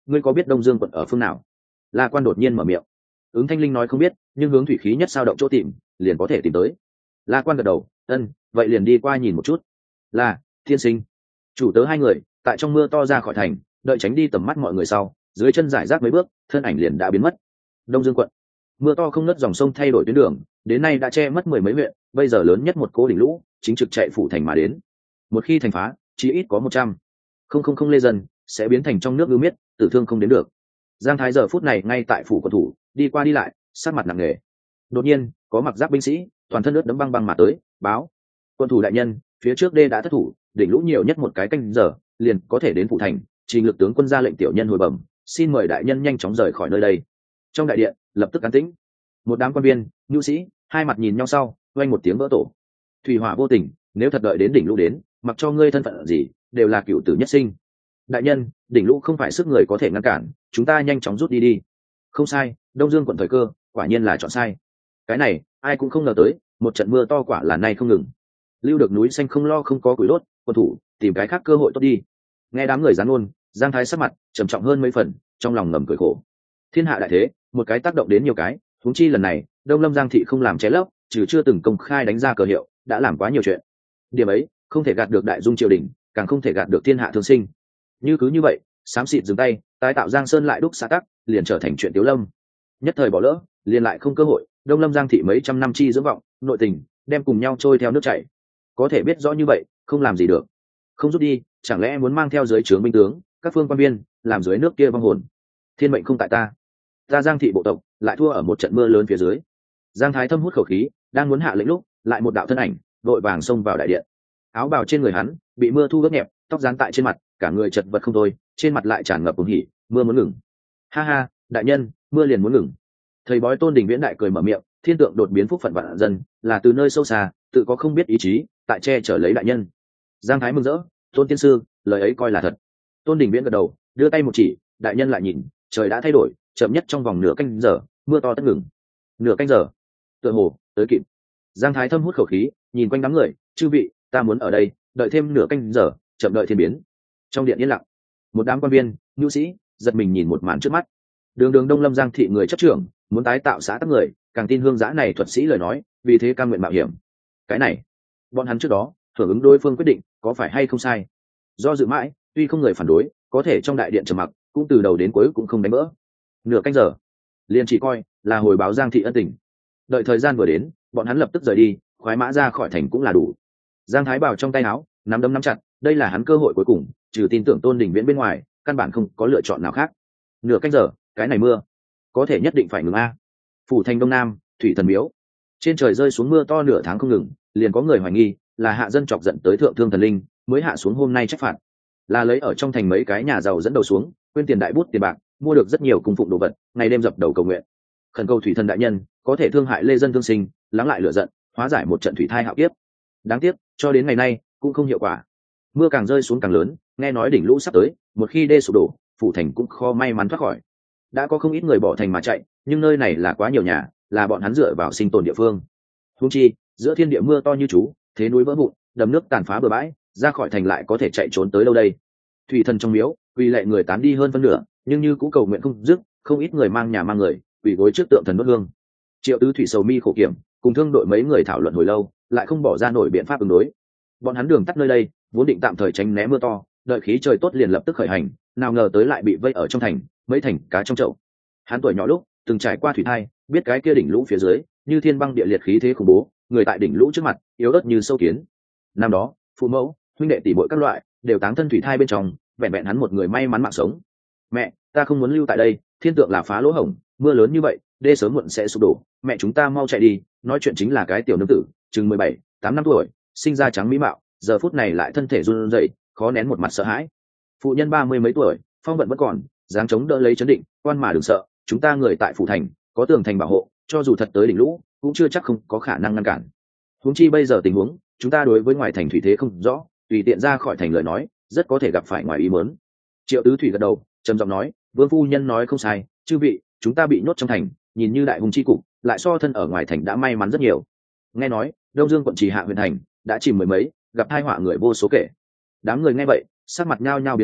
ngươi có biết Đông Dương quận ở phương nào? La Quan đột nhiên mở miệng. Ứng Thanh Linh nói không biết, nhưng hướng thủy khí nhất sao động chỗ tìm, liền có thể tìm tới. La Quan gật đầu, ân, vậy liền đi qua nhìn một chút. Là, thiên sinh. Chủ tớ hai người tại trong mưa to ra khỏi thành, đợi tránh đi tầm mắt mọi người sau, dưới chân giải rác mấy bước, thân ảnh liền đã biến mất. Đông Dương quận. Mưa to không ngớt, dòng sông thay đổi tuyến đường, đến nay đã che mất 10 mấy huyện, bây giờ lớn nhất một cố đỉnh lũ, chính trực chạy phủ thành mà đến. Một khi thành phá, chỉ ít có 100,000 lê dân sẽ biến thành trong nước lưu miết, tử thương không đến được. Giang Thái giờ phút này ngay tại phủ quân thủ, đi qua đi lại, sát mặt nặng nề. Đột nhiên, có mặc giáp binh sĩ, toàn thân ướt đẫm băng băng mà tới, báo: quân thủ đại nhân, phía trước đê đã thất thủ, đỉnh lũ nhiều nhất một cái canh giờ, liền có thể đến phủ thành. Trình lực tướng quân ra lệnh tiểu nhân hồi bẩm, xin mời đại nhân nhanh chóng rời khỏi nơi đây. Trong đại điện lập tức an tĩnh. Một đám quan viên, nhu sĩ, hai mặt nhìn nhau sau, oanh một tiếng vỡ tổ. Thủy hỏa vô tình, nếu thật đợi đến đỉnh lũ đến, mặc cho ngươi thân phận gì, đều là cựu tử nhất sinh. Đại nhân, đỉnh lũ không phải sức người có thể ngăn cản, chúng ta nhanh chóng rút đi đi. Không sai, Đông Dương quận thời cơ, quả nhiên là chọn sai. Cái này ai cũng không ngờ tới, một trận mưa to quả là nay không ngừng. Lưu được núi xanh không lo không có củi đốt, quân thủ tìm cái khác cơ hội tốt đi. Nghe đám người gián ngôn, Giang Thái sắc mặt trầm trọng hơn mấy phần, trong lòng ngầm cười khổ. Thiên hạ đại thế, một cái tác động đến nhiều cái, huống chi lần này Đông Lâm Giang thị không làm che lấp, trừ chưa từng công khai đánh ra cờ hiệu, đã làm quá nhiều chuyện. Điểm ấy không thể gạt được đại dung triều đình, càng không thể gạt được thiên hạ thương sinh. Như cứ như vậy, xám xịt dừng tay, tái tạo Giang Sơn lại đúc xã tắc, liền trở thành chuyện Tiếu Lâm. Nhất thời bỏ lỡ, liền lại không cơ hội. Đông Lâm Giang thị mấy trăm năm chi dưỡng vọng, nội tình đem cùng nhau trôi theo nước chảy. Có thể biết rõ như vậy, không làm gì được. Không rút đi, chẳng lẽ muốn mang theo dưới trướng binh tướng, các phương quan viên, làm dưới nước kia vong hồn? Thiên mệnh không tại ta. Ta Giang thị bộ tộc lại thua ở một trận mưa lớn phía dưới. Giang Thái thâm hút khẩu khí, đang muốn hạ lệnh lúc, lại một đạo thân ảnh đội vàng xông vào đại điện. Áo bào trên người hắn bị mưa thu ướt nhẹp, tóc dán tại trên mặt, cả người chật vật không thôi, trên mặt lại tràn ngập cuồng hỉ, mưa muốn ngừng. Ha ha, đại nhân, mưa liền muốn ngừng. Thầy bói Tôn Đình Viễn đại cười mở miệng, thiên tượng đột biến phúc phận vạn dân, là từ nơi sâu xa, tự có không biết ý chí, tại che chở lấy đại nhân. Giang Thái mừng rỡ, Tôn tiên sư, lời ấy coi là thật. Tôn Đình Viễn gật đầu, đưa tay một chỉ, đại nhân lại nhìn, trời đã thay đổi, chậm nhất trong vòng nửa canh giờ, mưa to tất ngừng. Nửa canh giờ, tựa hồ tới kịp. Giang Thái thâm hút khẩu khí, nhìn quanh đám người, chư vị, ta muốn ở đây đợi thêm nửa canh giờ, chậm đợi thiên biến. Trong điện yên lặng, một đám quan viên, nhu sĩ giật mình nhìn một màn trước mắt. Đường đường Đông Lâm Giang thị người chấp trưởng, muốn tái tạo xã tắc người, càng tin hương giã này thuật sĩ lời nói, vì thế cam nguyện mạo hiểm. Cái này, bọn hắn trước đó hưởng ứng đối phương quyết định, có phải hay không sai? Do dự mãi, tuy không người phản đối, có thể trong đại điện trầm mặc, cũng từ đầu đến cuối cũng không đánh vỡ. Nửa canh giờ, liền chỉ coi là hồi báo Giang thị ân tình. Đợi thời gian vừa đến, bọn hắn lập tức rời đi, khoái mã ra khỏi thành cũng là đủ. Giang Thái bảo trong tay áo, nắm đấm nắm chặt, đây là hắn cơ hội cuối cùng, trừ tin tưởng Tôn Đình Viễn bên ngoài, căn bản không có lựa chọn nào khác. Nửa canh giờ, cái này mưa, có thể nhất định phải ngừng a. Phủ thành Đông Nam, Thủy Thần Miếu, trên trời rơi xuống mưa to nửa tháng không ngừng, liền có người hoài nghi là hạ dân chọc giận tới thượng thương thần linh, mới hạ xuống hôm nay trách phạt. Là lấy ở trong thành mấy cái nhà giàu dẫn đầu xuống, quên tiền đại bút tiền bạc, mua được rất nhiều cung phụng đồ vật, ngày đêm dập đầu cầu nguyện, khẩn cầu thủy thần đại nhân có thể thương hại lê dân thương sinh, lắng lại lửa giận, hóa giải một trận thủy thai hạo kiếp. Đáng tiếc, cho đến ngày nay cũng không hiệu quả. Mưa càng rơi xuống càng lớn, nghe nói đỉnh lũ sắp tới, một khi đê sụp đổ, phủ thành cũng khó may mắn thoát khỏi. Đã có không ít người bỏ thành mà chạy, nhưng nơi này là quá nhiều nhà, là bọn hắn dựa vào sinh tồn địa phương. Huống chi, giữa thiên địa mưa to như chú, thế núi vỡ vụn, đầm nước tàn phá bờ bãi, ra khỏi thành lại có thể chạy trốn tới đâu đây? Thủy thần trong miếu, quy lệ người tán đi hơn phân nửa, nhưng như cũng cầu nguyện không dứt, không ít người mang nhà mang người, quỳ gối trước tượng thần đốt hương. Triệu Tứ Thủy sầu mi khổ kiểm, cùng thương đội mấy người thảo luận hồi lâu, lại không bỏ ra nổi biện pháp ứng đối. Bọn hắn đường tắt nơi đây, vốn định tạm thời tránh né mưa to, đợi khí trời tốt liền lập tức khởi hành, nào ngờ tới lại bị vây ở trong thành, mấy thành cá trong chậu. Hắn tuổi nhỏ lúc từng trải qua thủy thai, biết cái kia đỉnh lũ phía dưới, như thiên băng địa liệt khí thế khủng bố, người tại đỉnh lũ trước mặt, yếu ớt như sâu kiến. Năm đó, phụ mẫu, huynh đệ tỷ muội các loại, đều táng thân thủy thai bên trong, vẹn vẹn hắn một người may mắn mạng sống. Mẹ, ta không muốn lưu tại đây, thiên tượng là phá lỗ hổng, mưa lớn như vậy, đê sớm muộn sẽ sụp đổ, mẹ chúng ta mau chạy đi. Nói chuyện chính là cái tiểu nương tử, chừng 17, 8 năm tuổi, sinh ra trắng mỹ mạo, giờ phút này lại thân thể run rẩy, khó nén một mặt sợ hãi. Phụ nhân 30 mấy tuổi, phong vận vẫn còn, dáng chống đỡ lấy chấn định, quan mà đừng sợ, chúng ta người tại phủ thành, có tường thành bảo hộ, cho dù thật tới đỉnh lũ, cũng chưa chắc không có khả năng ngăn cản. Huống chi bây giờ tình huống, chúng ta đối với ngoài thành thủy thế không rõ, tùy tiện ra khỏi thành lời nói, rất có thể gặp phải ngoài ý muốn. Triệu Tứ Thủy gật đầu, trầm giọng nói, vương phu nhân nói không sai, chư vị, chúng ta bị nhốt trong thành, nhìn như đại hùng chi cục, lại so thân ở ngoài thành đã may mắn rất nhiều. Nghe nói Đông Dương quận Trì Hạ huyện thành đã chìm mười mấy, gặp tai họa người vô số kể. Đám người nghe vậy, sắc mặt nhao nhao biến hóa,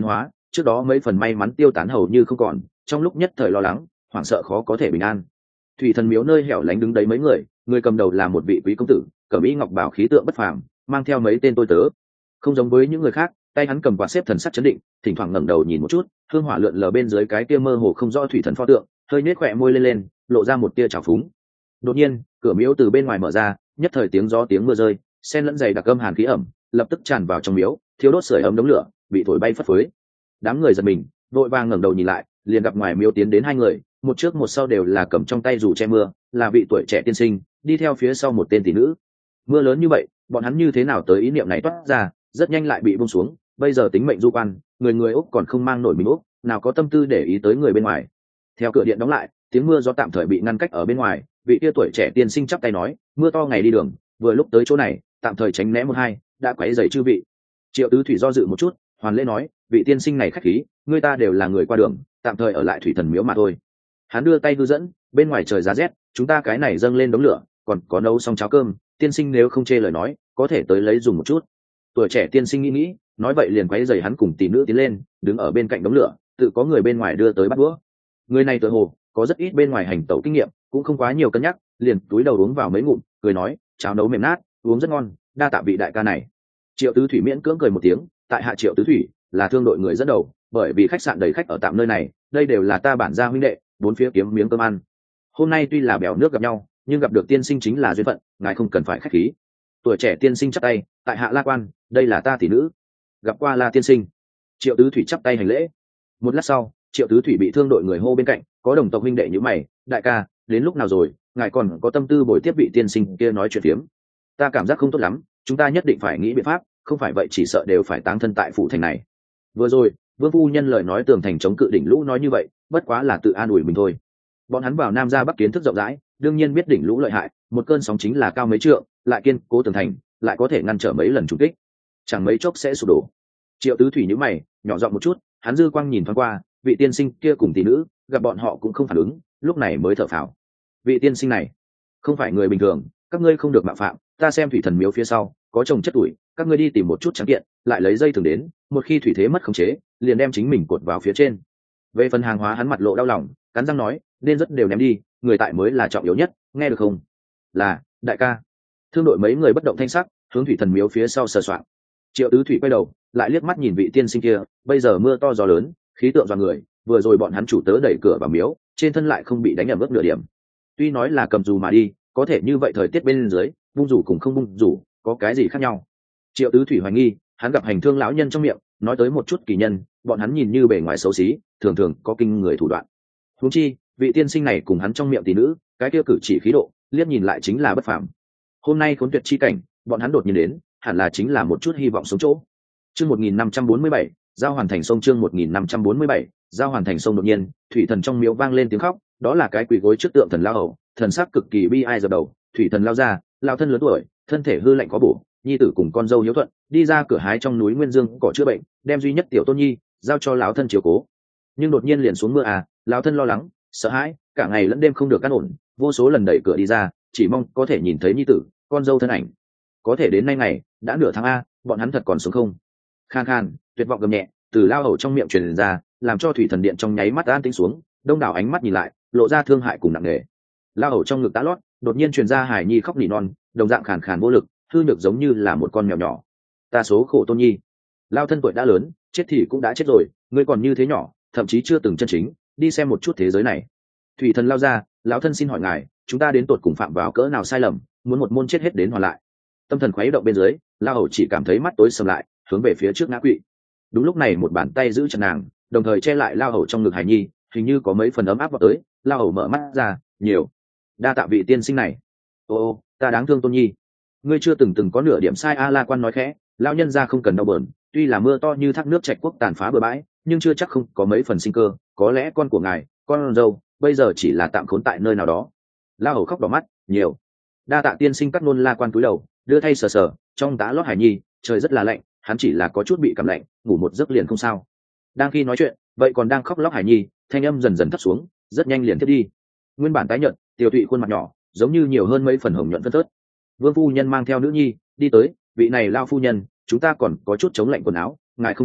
trước đó mấy phần may mắn tiêu tán hầu như không còn, trong lúc nhất thời lo lắng hoảng sợ khó có thể bình an. Thủy thần miếu nơi hẻo lánh đứng đấy mấy người, người cầm đầu là một vị quý công tử, cẩm y ngọc bảo khí tượng bất phàm, mang theo mấy tên tôi tớ. Không giống với những người khác, tay hắn cầm quạt xếp thần sắc chấn định, thỉnh thoảng ngẩng đầu nhìn một chút, hương hỏa lượn lờ bên dưới cái kia mơ hồ không rõ thủy thần pho tượng, hơi nhếch khóe môi lên, lộ ra một tia trào phúng. Đột nhiên, cửa miếu từ bên ngoài mở ra, nhất thời tiếng gió tiếng mưa rơi, xen lẫn dày đặc âm hàn khí ẩm, lập tức tràn vào trong miếu, thiếu đốt sưởi ấm đống lửa, bị thổi bay phất phới. Đám người giật mình, vội vàng ngẩng đầu nhìn lại, liền gặp ngoài miếu tiến đến hai người, một trước một sau đều là cầm trong tay dù che mưa, là vị tuổi trẻ tiên sinh, đi theo phía sau một tên tỷ nữ. Mưa lớn như vậy, bọn hắn như thế nào tới ý niệm này toát ra, rất nhanh lại bị buông xuống. Bây giờ tính mệnh du quan, người Úc còn không mang nổi mình Úc, nào có tâm tư để ý tới người bên ngoài. Theo cửa điện đóng lại, tiếng mưa gió tạm thời bị ngăn cách ở bên ngoài, vị kia tuổi trẻ tiên sinh chắp tay nói, mưa to ngày đi đường, vừa lúc tới chỗ này, tạm thời tránh né một hai, đã quấy rầy chư vị. Triệu Tứ Thủy do dự một chút, hoàn lễ nói, vị tiên sinh này khách khí, người ta đều là người qua đường, tạm thời ở lại thủy thần miếu mà thôi. Hắn đưa tay hư dẫn, bên ngoài trời giá rét, chúng ta cái này dâng lên đống lửa, còn có nấu xong cháo cơm, tiên sinh nếu không chê lời nói, có thể tới lấy dùng một chút. Tuổi trẻ tiên sinh nghĩ, nói vậy liền quấy rầy hắn cùng tỷ nữ tiến lên, đứng ở bên cạnh đống lửa, tự có người bên ngoài đưa tới bắt đũa. Người này tựa hồ có rất ít bên ngoài hành tẩu kinh nghiệm, cũng không quá nhiều cân nhắc, liền túi đầu uống vào mấy ngụm, cười nói, cháo nấu mềm nát, uống rất ngon, đa tạ vị đại ca này. Triệu Tứ Thủy miễn cưỡng cười một tiếng, tại hạ Triệu Tứ Thủy là thương đội người dẫn đầu, bởi vì khách sạn đầy khách ở tạm nơi này, đây đều là ta bản gia huynh đệ, bốn phía kiếm miếng cơm ăn. Hôm nay tuy là bèo nước gặp nhau, nhưng gặp được tiên sinh chính là duyên phận, ngài không cần phải khách khí. Tuổi trẻ tiên sinh chắp tay, tại hạ La Quan, đây là ta tỷ nữ, gặp qua La tiên sinh. Triệu Tứ Thủy chắp tay hành lễ. Một lát sau, Triệu Tứ Thủy bị thương đội người hô bên cạnh, có đồng tộc huynh đệ như mày, đại ca, đến lúc nào rồi, ngài còn có tâm tư bồi tiếp vị tiên sinh kia nói chuyện phiếm? Ta cảm giác không tốt lắm, chúng ta nhất định phải nghĩ biện pháp, không phải vậy chỉ sợ đều phải táng thân tại phủ thành này. Vừa rồi, Vương phu nhân lời nói tường thành chống cự đỉnh lũ nói như vậy, bất quá là tự an ủi mình thôi. Bọn hắn vào Nam ra Bắc kiến thức rộng rãi, đương nhiên biết đỉnh lũ lợi hại, một cơn sóng chính là cao mấy trượng, lại kiên cố tường thành, lại có thể ngăn trở mấy lần trùng kích, chẳng mấy chốc sẽ sụp đổ. Triệu Tứ Thủy nhíu mày, nhỏ giọng một chút, hắn dư quang nhìn thoáng qua, vị tiên sinh kia cùng tỷ nữ, gặp bọn họ cũng không phản ứng, lúc này mới thở phào. Vị tiên sinh này không phải người bình thường, các ngươi không được mạo phạm, ta xem thủy thần miếu phía sau có trồng chất tuổi, các ngươi đi tìm một chút trắng kiện, lại lấy dây thừng đến, một khi thủy thế mất khống chế, liền đem chính mình cột vào phía trên. Về phần hàng hóa hắn mặt lộ đau lòng, cắn răng nói, nên rất đều ném đi, người tại mới là trọng yếu nhất, nghe được không? Là, đại ca. Thương đội mấy người bất động thanh sắc, hướng thủy thần miếu phía sau sờ soạng. Triệu Tứ Thủy quay đầu, lại liếc mắt nhìn vị tiên sinh kia, bây giờ mưa to gió lớn, khí tượng dọa người, vừa rồi bọn hắn chủ tớ đẩy cửa vào miếu, trên thân lại không bị đánh ẩm ướt nửa điểm. Tuy nói là cầm dù mà đi, có thể như vậy thời tiết bên dưới, bung dù cùng không bung dù, có cái gì khác nhau? Triệu Tứ Thủy hoài nghi, hắn gặp hành thương lão nhân trong miệng, nói tới một chút kỳ nhân, bọn hắn nhìn như bề ngoài xấu xí, thường thường có kinh người thủ đoạn. Huống chi, vị tiên sinh này cùng hắn trong miệng tỷ nữ, cái kia cử chỉ khí độ, liếc nhìn lại chính là bất phàm. Hôm nay khốn tuyệt chi cảnh, bọn hắn đột nhiên đến, hẳn là chính là một chút hy vọng sống chỗ. Chương 1547, giao hoàn thành sông. Chương 1547, giao hoàn thành sông. Đột nhiên, thủy thần trong miếu vang lên tiếng khóc, đó là cái quỳ gối trước tượng thần lao hầu, thần sắc cực kỳ bi ai dập đầu. Thủy thần lao ra, lao thân lớn tuổi, thân thể hư lạnh có bổ, nhi tử cùng con dâu hiếu thuận, đi ra cửa hái trong núi nguyên dương cỏ chữa bệnh, đem duy nhất tiểu tôn nhi giao cho lão thân chiếu cố. Nhưng đột nhiên liền xuống mưa lão thân lo lắng, sợ hãi, cả ngày lẫn đêm không được an ổn, vô số lần đẩy cửa đi ra, chỉ mong có thể nhìn thấy nhi tử, con dâu thân ảnh. Có thể đến nay ngày đã nửa tháng bọn hắn thật còn sống không? Khan khan, tuyệt vọng gầm nhẹ từ lao hầu trong miệng truyền ra, làm cho thủy thần điện trong nháy mắt an tĩnh xuống, đông đảo ánh mắt nhìn lại, lộ ra thương hại cùng nặng nề. Lao hầu trong ngực tá lót, đột nhiên truyền ra hải nhi khóc nỉ non, đồng dạng khàn khàn vô lực, hư nhược giống như là một con mèo nhỏ. Ta số khổ tôn nhi, lao thân tuổi đã lớn, chết thì cũng đã chết rồi, ngươi còn như thế nhỏ, thậm chí chưa từng chân chính đi xem một chút thế giới này. Thủy thần lao ra, lão thân xin hỏi ngài, chúng ta đến tột cùng phạm vào cỡ nào sai lầm, muốn một môn chết hết đến hoàn lại? Tâm thần khuấy động bên dưới, lao hầu chỉ cảm thấy mắt tối sầm lại, hướng về phía trước ngã quỵ. Đúng lúc này một bàn tay giữ chặt nàng, đồng thời che lại lao hầu trong ngực hải nhi, hình như có mấy phần ấm áp vào tới. Lao hầu mở mắt ra, nhiều đa tạ vị tiên sinh này. Ô, ta đáng thương tôn nhi, ngươi chưa từng có nửa điểm sai. La Quan nói khẽ, lao nhân ra không cần đau bờn, tuy là mưa to như thác nước trạch quốc tàn phá bừa bãi, nhưng chưa chắc không có mấy phần sinh cơ, có lẽ con của ngài, con dâu bây giờ chỉ là tạm khốn tại nơi nào đó. Lao hầu khóc đỏ mắt, nhiều đa tạ tiên sinh. Cắt nôn. La Quan cúi đầu, đưa thay sờ sờ trong tá lót hải nhi, trời rất là lạnh, hắn chỉ là có chút bị cảm lạnh, ngủ một giấc liền không sao. Đang khi nói chuyện, vậy còn đang khóc lóc hải nhi, thanh âm dần dần thấp xuống, rất nhanh liền thiết đi. Nguyên bản tái nhợt, tiểu tụy khuôn mặt nhỏ, giống như nhiều hơn mấy phần hồng nhuận phân phớt. Vương phu nhân mang theo nữ nhi đi tới, vị này lao phu nhân, chúng ta còn có chút chống lạnh quần áo, ngài không chê,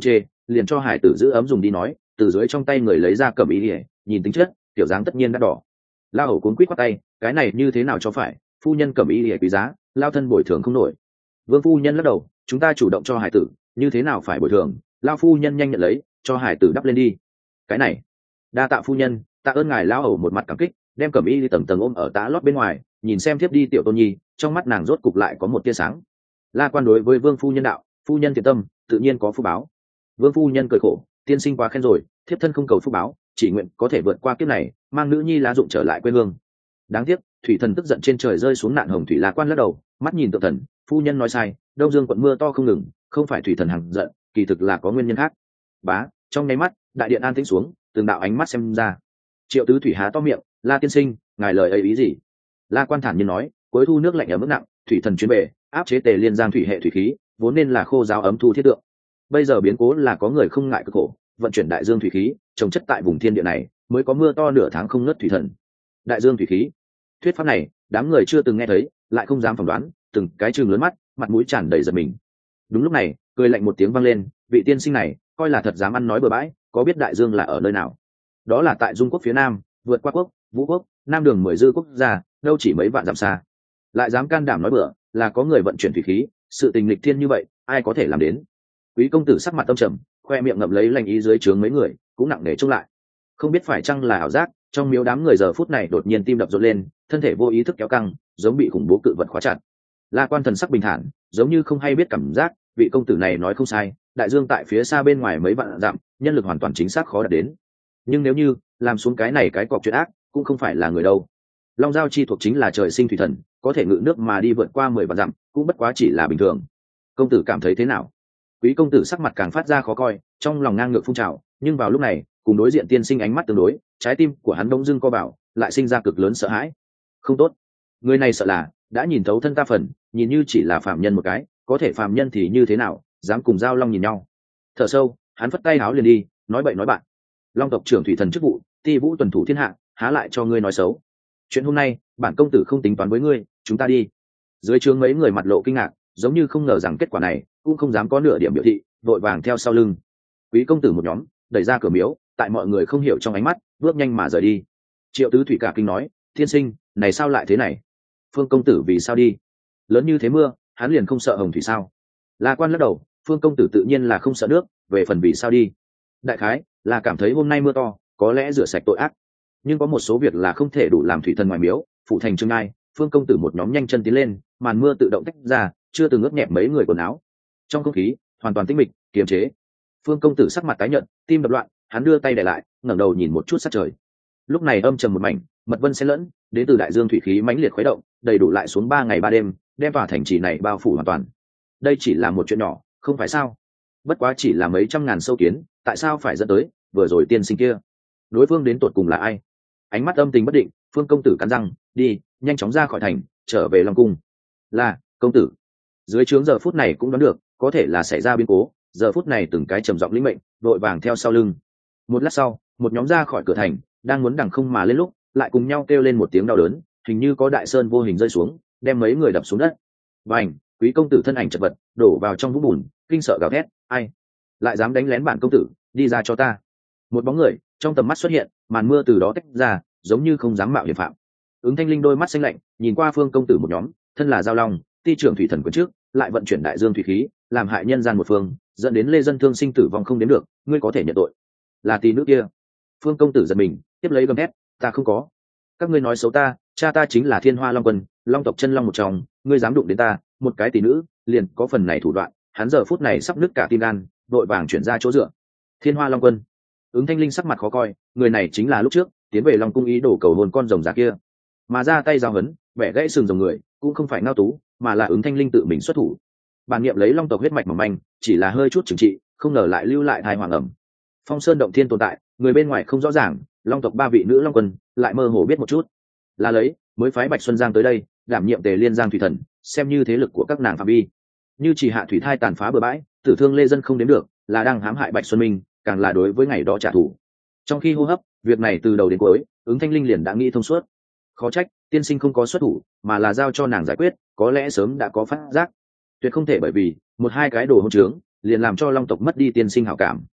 liền cho hải tử giữ ấm dùng đi nói, từ dưới trong tay người lấy ra cẩm y ỉa, nhìn tính chất kiểu dáng tất nhiên đắt đỏ. La Hầu cuốn quýt khoát tay, cái này như thế nào cho phải, phu nhân cẩm y ỉa quý giá, lao thân bồi thường không nổi. Vương phu nhân lắc đầu, chúng ta chủ động cho hải tử, như thế nào phải bồi thường, lao phu nhân nhanh nhận lấy, cho hải tử đắp lên đi. Cái này đa tạ phu nhân, tạ ơn ngài. Lao Hầu một mặt cảm kích, đem cẩm y tầng tầng ôm ở tã lót bên ngoài, nhìn xem tiếp đi tiểu tôn nhi, trong mắt nàng rốt cục lại có một tia sáng. La Quan đối với Vương phu nhân đạo, phu nhân thiện tâm, tự nhiên có phúc báo. Vương phu nhân cười khổ, tiên sinh quá khen rồi, thiếp thân không cầu phúc báo, chỉ nguyện có thể vượt qua kiếp này, mang nữ nhi lá dụng trở lại quê hương. Đáng tiếc thủy thần tức giận trên trời rơi xuống nạn hồng thủy. La Quan lắc đầu, mắt nhìn tượng thần, phu nhân nói sai, Đông Dương quận mưa to không ngừng, không phải thủy thần hằng giận, kỳ thực là có nguyên nhân khác. Bá, trong nháy mắt đại điện an tĩnh xuống, từng đạo ánh mắt xem ra. Triệu Tứ Thủy há to miệng, La tiên sinh, ngài lời ấy ý gì? La Quan thản nhiên nói, cuối thu nước lạnh ở mức nặng, thủy thần chuyến về áp chế Tề Liên Giang thủy hệ thủy khí, vốn nên là khô giáo ấm thu thiết tượng. Bây giờ biến cố là có người không ngại cực khổ, vận chuyển đại dương thủy khí, trồng chất tại vùng thiên địa này, mới có mưa to nửa tháng không ngớt thủy thần. Đại dương thủy khí, thuyết pháp này đám người chưa từng nghe thấy, lại không dám phỏng đoán, từng cái trừng lớn mắt, mặt mũi tràn đầy giận mình. Đúng lúc này cười lạnh một tiếng vang lên, vị tiên sinh này coi là thật dám ăn nói bừa bãi, có biết đại dương là ở nơi nào? Đó là tại Dung quốc phía nam, vượt qua quốc, Vũ quốc, nam đường 10 dư quốc gia, đâu chỉ mấy vạn dặm xa. Lại dám can đảm nói bừa, là có người vận chuyển thủy khí, sự tình lịch thiên như vậy, ai có thể làm đến? Quý công tử sắc mặt tâm trầm, khoe miệng ngậm lấy lành ý dưới trướng mấy người, cũng nặng nề trông lại. Không biết phải chăng là ảo giác, trong miếu đám người giờ phút này đột nhiên tim đập rộn lên, thân thể vô ý thức kéo căng, giống bị khủng bố cự vật khóa chặt. La Quan thần sắc bình thản, giống như không hay biết cảm giác, vị công tử này nói không sai, đại dương tại phía xa bên ngoài mấy vạn dặm, nhân lực hoàn toàn chính xác khó đạt đến. Nhưng nếu như làm xuống cái này cái cọc chuyện ác, cũng không phải là người đâu. Long Giao chi thuộc chính là trời sinh thủy thần, có thể ngự nước mà đi vượt qua 10 vạn dặm, cũng bất quá chỉ là bình thường. Công tử cảm thấy thế nào? Quý công tử sắc mặt càng phát ra khó coi, trong lòng ngang ngược phun trào, nhưng vào lúc này cùng đối diện tiên sinh ánh mắt tương đối, trái tim của hắn bỗng dưng co vào, lại sinh ra cực lớn sợ hãi. Không tốt, người này sợ là đã nhìn thấu thân ta phần, nhìn như chỉ là phạm nhân một cái, có thể phạm nhân thì như thế nào, dám cùng Giao Long nhìn nhau. Thở sâu, hắn phất tay háo liền đi, nói bậy nói bạn. Long tộc trưởng thủy thần chức vụ, ti vũ tuần thủ thiên hạ, há lại cho ngươi nói xấu. Chuyện hôm nay bản công tử không tính toán với ngươi, chúng ta đi. Dưới trướng mấy người mặt lộ kinh ngạc, giống như không ngờ rằng kết quả này, cũng không dám có nửa điểm biểu thị, vội vàng theo sau lưng. Quý công tử một nhóm đẩy ra cửa miếu, tại mọi người không hiểu trong ánh mắt, bước nhanh mà rời đi. Triệu Tứ Thủy cả kinh nói, thiên sinh, này sao lại thế này? Phương công tử vì sao đi? Lớn như thế mưa, hắn liền không sợ hồng thủy sao? La Quan lắc đầu, Phương công tử tự nhiên là không sợ nước, về phần vì sao đi, đại khái là cảm thấy hôm nay mưa to, có lẽ rửa sạch tội ác. Nhưng có một số việc là không thể đủ làm thủy thần ngoài miếu, phụ thành trương ai. Phương công tử một nhóm nhanh chân tiến lên, màn mưa tự động tách ra, chưa từng ướt nhẹp mấy người quần áo. Trong không khí hoàn toàn tĩnh mịch, kiềm chế. Phương công tử sắc mặt tái nhợt, tim đập loạn, hắn đưa tay để lại, ngẩng đầu nhìn một chút sát trời. Lúc này âm trầm một mảnh, mật vân xen lẫn, đến từ đại dương thủy khí mãnh liệt khuấy động, đầy đủ lại xuống 3 ngày 3 đêm, đem tòa thành trì này bao phủ hoàn toàn. Đây chỉ là một chuyện nhỏ, không phải sao? Bất quá chỉ là mấy trăm ngàn sâu kiến, tại sao phải dẫn tới vừa rồi tiên sinh kia? Đối phương đến tột cùng là ai? Ánh mắt âm tình bất định, Phương công tử cắn răng, đi, nhanh chóng ra khỏi thành, trở về Long cung. Là công tử. Dưới trướng giờ phút này cũng đoán được, có thể là xảy ra biến cố, giờ phút này từng cái trầm giọng lĩnh mệnh, vội vàng theo sau lưng. Một lát sau, một nhóm ra khỏi cửa thành, đang muốn đằng không mà lên lúc, lại cùng nhau kêu lên một tiếng đau đớn, hình như có đại sơn vô hình rơi xuống, đem mấy người đập xuống đất. Bành, quý công tử thân ảnh chật vật, đổ vào trong vũng bùn, kinh sợ gào thét, ai lại dám đánh lén bản công tử, đi ra cho ta. Một bóng người trong tầm mắt xuất hiện, màn mưa từ đó tách ra, giống như không dám mạo hiểm phạm. Ứng Thanh Linh đôi mắt xanh lạnh, nhìn qua Phương công tử một nhóm, thân là Giao Long, ti trưởng thủy thần quân trước, lại vận chuyển đại dương thủy khí, làm hại nhân gian một phương, dẫn đến lê dân thương sinh tử vong không đến được, ngươi có thể nhận tội. Là tỷ nữ kia. Phương công tử giật mình, tiếp lấy gầm hét, ta không có. Các ngươi nói xấu ta, cha ta chính là Thiên Hoa Long Quân, Long tộc chân long một trong, ngươi dám đụng đến ta, một cái tỷ nữ, liền có phần này thủ đoạn. Hắn giờ phút này sắp nứt cả tim gan, vội vàng chuyển ra chỗ dựa. Thiên Hoa Long Quân. Ứng Thanh Linh sắc mặt khó coi, người này chính là lúc trước tiến về Long cung ý đồ cầu hồn con rồng già kia, mà ra tay giao hấn, bẻ gãy sừng rồng người, cũng không phải Ngao Tú, mà là Ứng Thanh Linh tự mình xuất thủ. Bản nghiệm lấy Long tộc huyết mạch mỏng manh, chỉ là hơi chút trừng trị, không ngờ lại lưu lại thai hoàng ẩm. Phong Sơn động thiên tồn tại, người bên ngoài không rõ ràng, Long tộc 3 vị nữ Long Quân lại mơ hồ biết một chút, là lấy mới phái Bạch Xuân Giang tới đây đảm nhiệm Tề Liên Giang thủy thần, xem như thế lực của các nàng phạm vi. Như chỉ hạ thủy thai tàn phá bừa bãi, tử thương lê dân không đến được, là đang hãm hại Bạch Xuân Minh, càng là đối với ngày đó trả thù. Trong khi hô hấp, việc này từ đầu đến cuối, Ứng Thanh Linh liền đã nghĩ thông suốt. Khó trách tiên sinh không có xuất thủ, mà là giao cho nàng giải quyết, có lẽ sớm đã có phát giác. Tuyệt không thể bởi vì một hai cái đồ hỗn trướng liền làm cho Long tộc mất đi tiên sinh hảo cảm,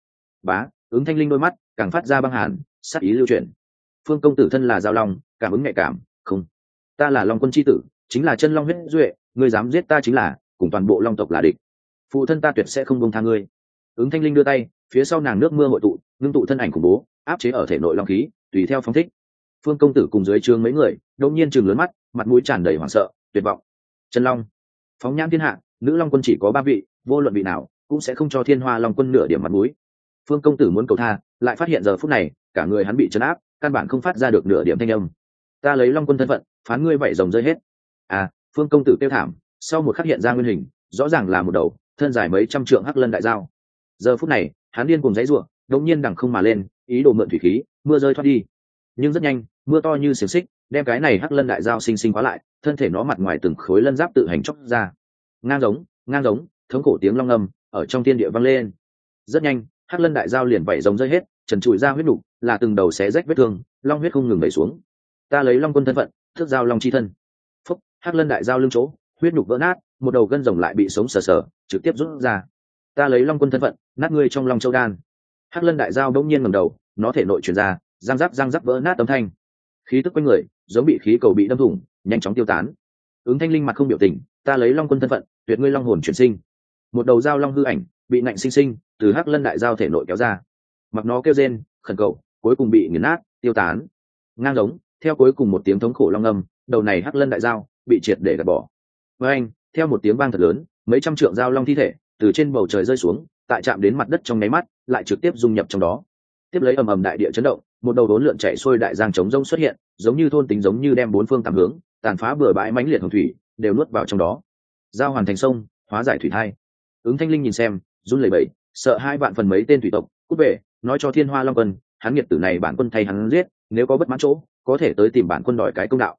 Bá, ứng thanh linh đôi mắt càng phát ra băng hàn, sát ý lưu chuyển. Phương công tử thân là giao long, cảm ứng nhạy cảm, không, ta là long quân chi tử, chính là chân long huyết duệ, ngươi dám giết ta chính là cùng toàn bộ long tộc là địch. Phụ thân ta tuyệt sẽ không buông tha ngươi. Ứng thanh linh đưa tay, phía sau nàng nước mưa hội tụ, ngưng tụ thân ảnh khủng bố, áp chế ở thể nội long khí, tùy theo phóng thích. Phương công tử cùng dưới trướng mấy người đột nhiên trừng lớn mắt, mặt mũi tràn đầy hoảng sợ, tuyệt vọng. Chân long, phóng nhãn thiên hạ, nữ long quân chỉ có 3 vị, vô luận vị nào cũng sẽ không cho thiên hoa long quân nửa điểm mặt mũi. Phương công tử muốn cầu tha, lại phát hiện giờ phút này cả người hắn bị trấn áp, căn bản không phát ra được nửa điểm thanh âm. Ta lấy long quân thân phận, phán ngươi vậy rồng rơi hết. À, Phương công tử kêu thảm, sau một khắc hiện ra nguyên hình, rõ ràng là một đầu thân dài mấy trăm trượng hắc lân đại dao. Giờ phút này hắn điên cùng dãy rủa, đột nhiên đằng không mà lên, ý đồ mượn thủy khí, mưa rơi thoát đi. Nhưng rất nhanh, mưa to như xiềng xích, đem cái này hắc lân đại dao sinh sinh khóa lại, thân thể nó mặt ngoài từng khối lân giáp tự hành chóc ra. Ngang giống, thống khổ tiếng long ngâm ở trong thiên địa vang lên. Rất nhanh, hắc lân đại dao liền vảy rồng rơi hết, trần trụi ra huyết nục, là từng đầu xé rách vết thương, long huyết không ngừng đẩy xuống. Ta lấy long quân thân phận, thước dao long chi thân. Phúc, hắc lân đại dao lưng chỗ, huyết nục vỡ nát, một đầu gân rồng lại bị sống sờ sờ trực tiếp rút ra. Ta lấy long quân thân phận, nát ngươi trong long châu đan. Hắc lân đại dao bỗng nhiên ngẩng đầu, nó thể nội truyền ra răng rắc vỡ nát âm thanh, khí tức quanh người giống bị khí cầu bị đâm thủng, nhanh chóng tiêu tán. Ứng thanh linh mặt không biểu tình, ta lấy long quân thân phận, tuyệt ngươi long hồn chuyển sinh. Một đầu dao long hư ảnh bị nạnh sinh sinh từ hắc lân đại dao thể nội kéo ra, mặc nó kêu rên khẩn cầu, cuối cùng bị nghiền nát tiêu tán. Ngang giống, theo cuối cùng một tiếng thống khổ long âm, đầu này hắc lân đại dao bị triệt để gạt bỏ. Với anh, theo một tiếng vang thật lớn, mấy trăm trượng dao long thi thể từ trên bầu trời rơi xuống, tại chạm đến mặt đất trong nháy mắt, lại trực tiếp dung nhập trong đó. Tiếp lấy ầm ầm đại địa chấn động, một đầu đốn lượn chạy xuôi đại giang trống rông xuất hiện, giống như thôn tính, giống như đem 4 phương tám hướng tàn phá bừa bãi mãnh liệt hồng thủy đều nuốt vào trong đó. Giao hoàn thành sông, hóa giải thủy thai. Ứng thanh linh nhìn xem, run lẩy bẩy, sợ 2 vạn phần mấy tên thủy tộc cút về, nói cho thiên hoa long quân, hắn nghiệt tử này bản quân thay hắn giết, nếu có bất mãn chỗ có thể tới tìm bản quân đòi cái công đạo.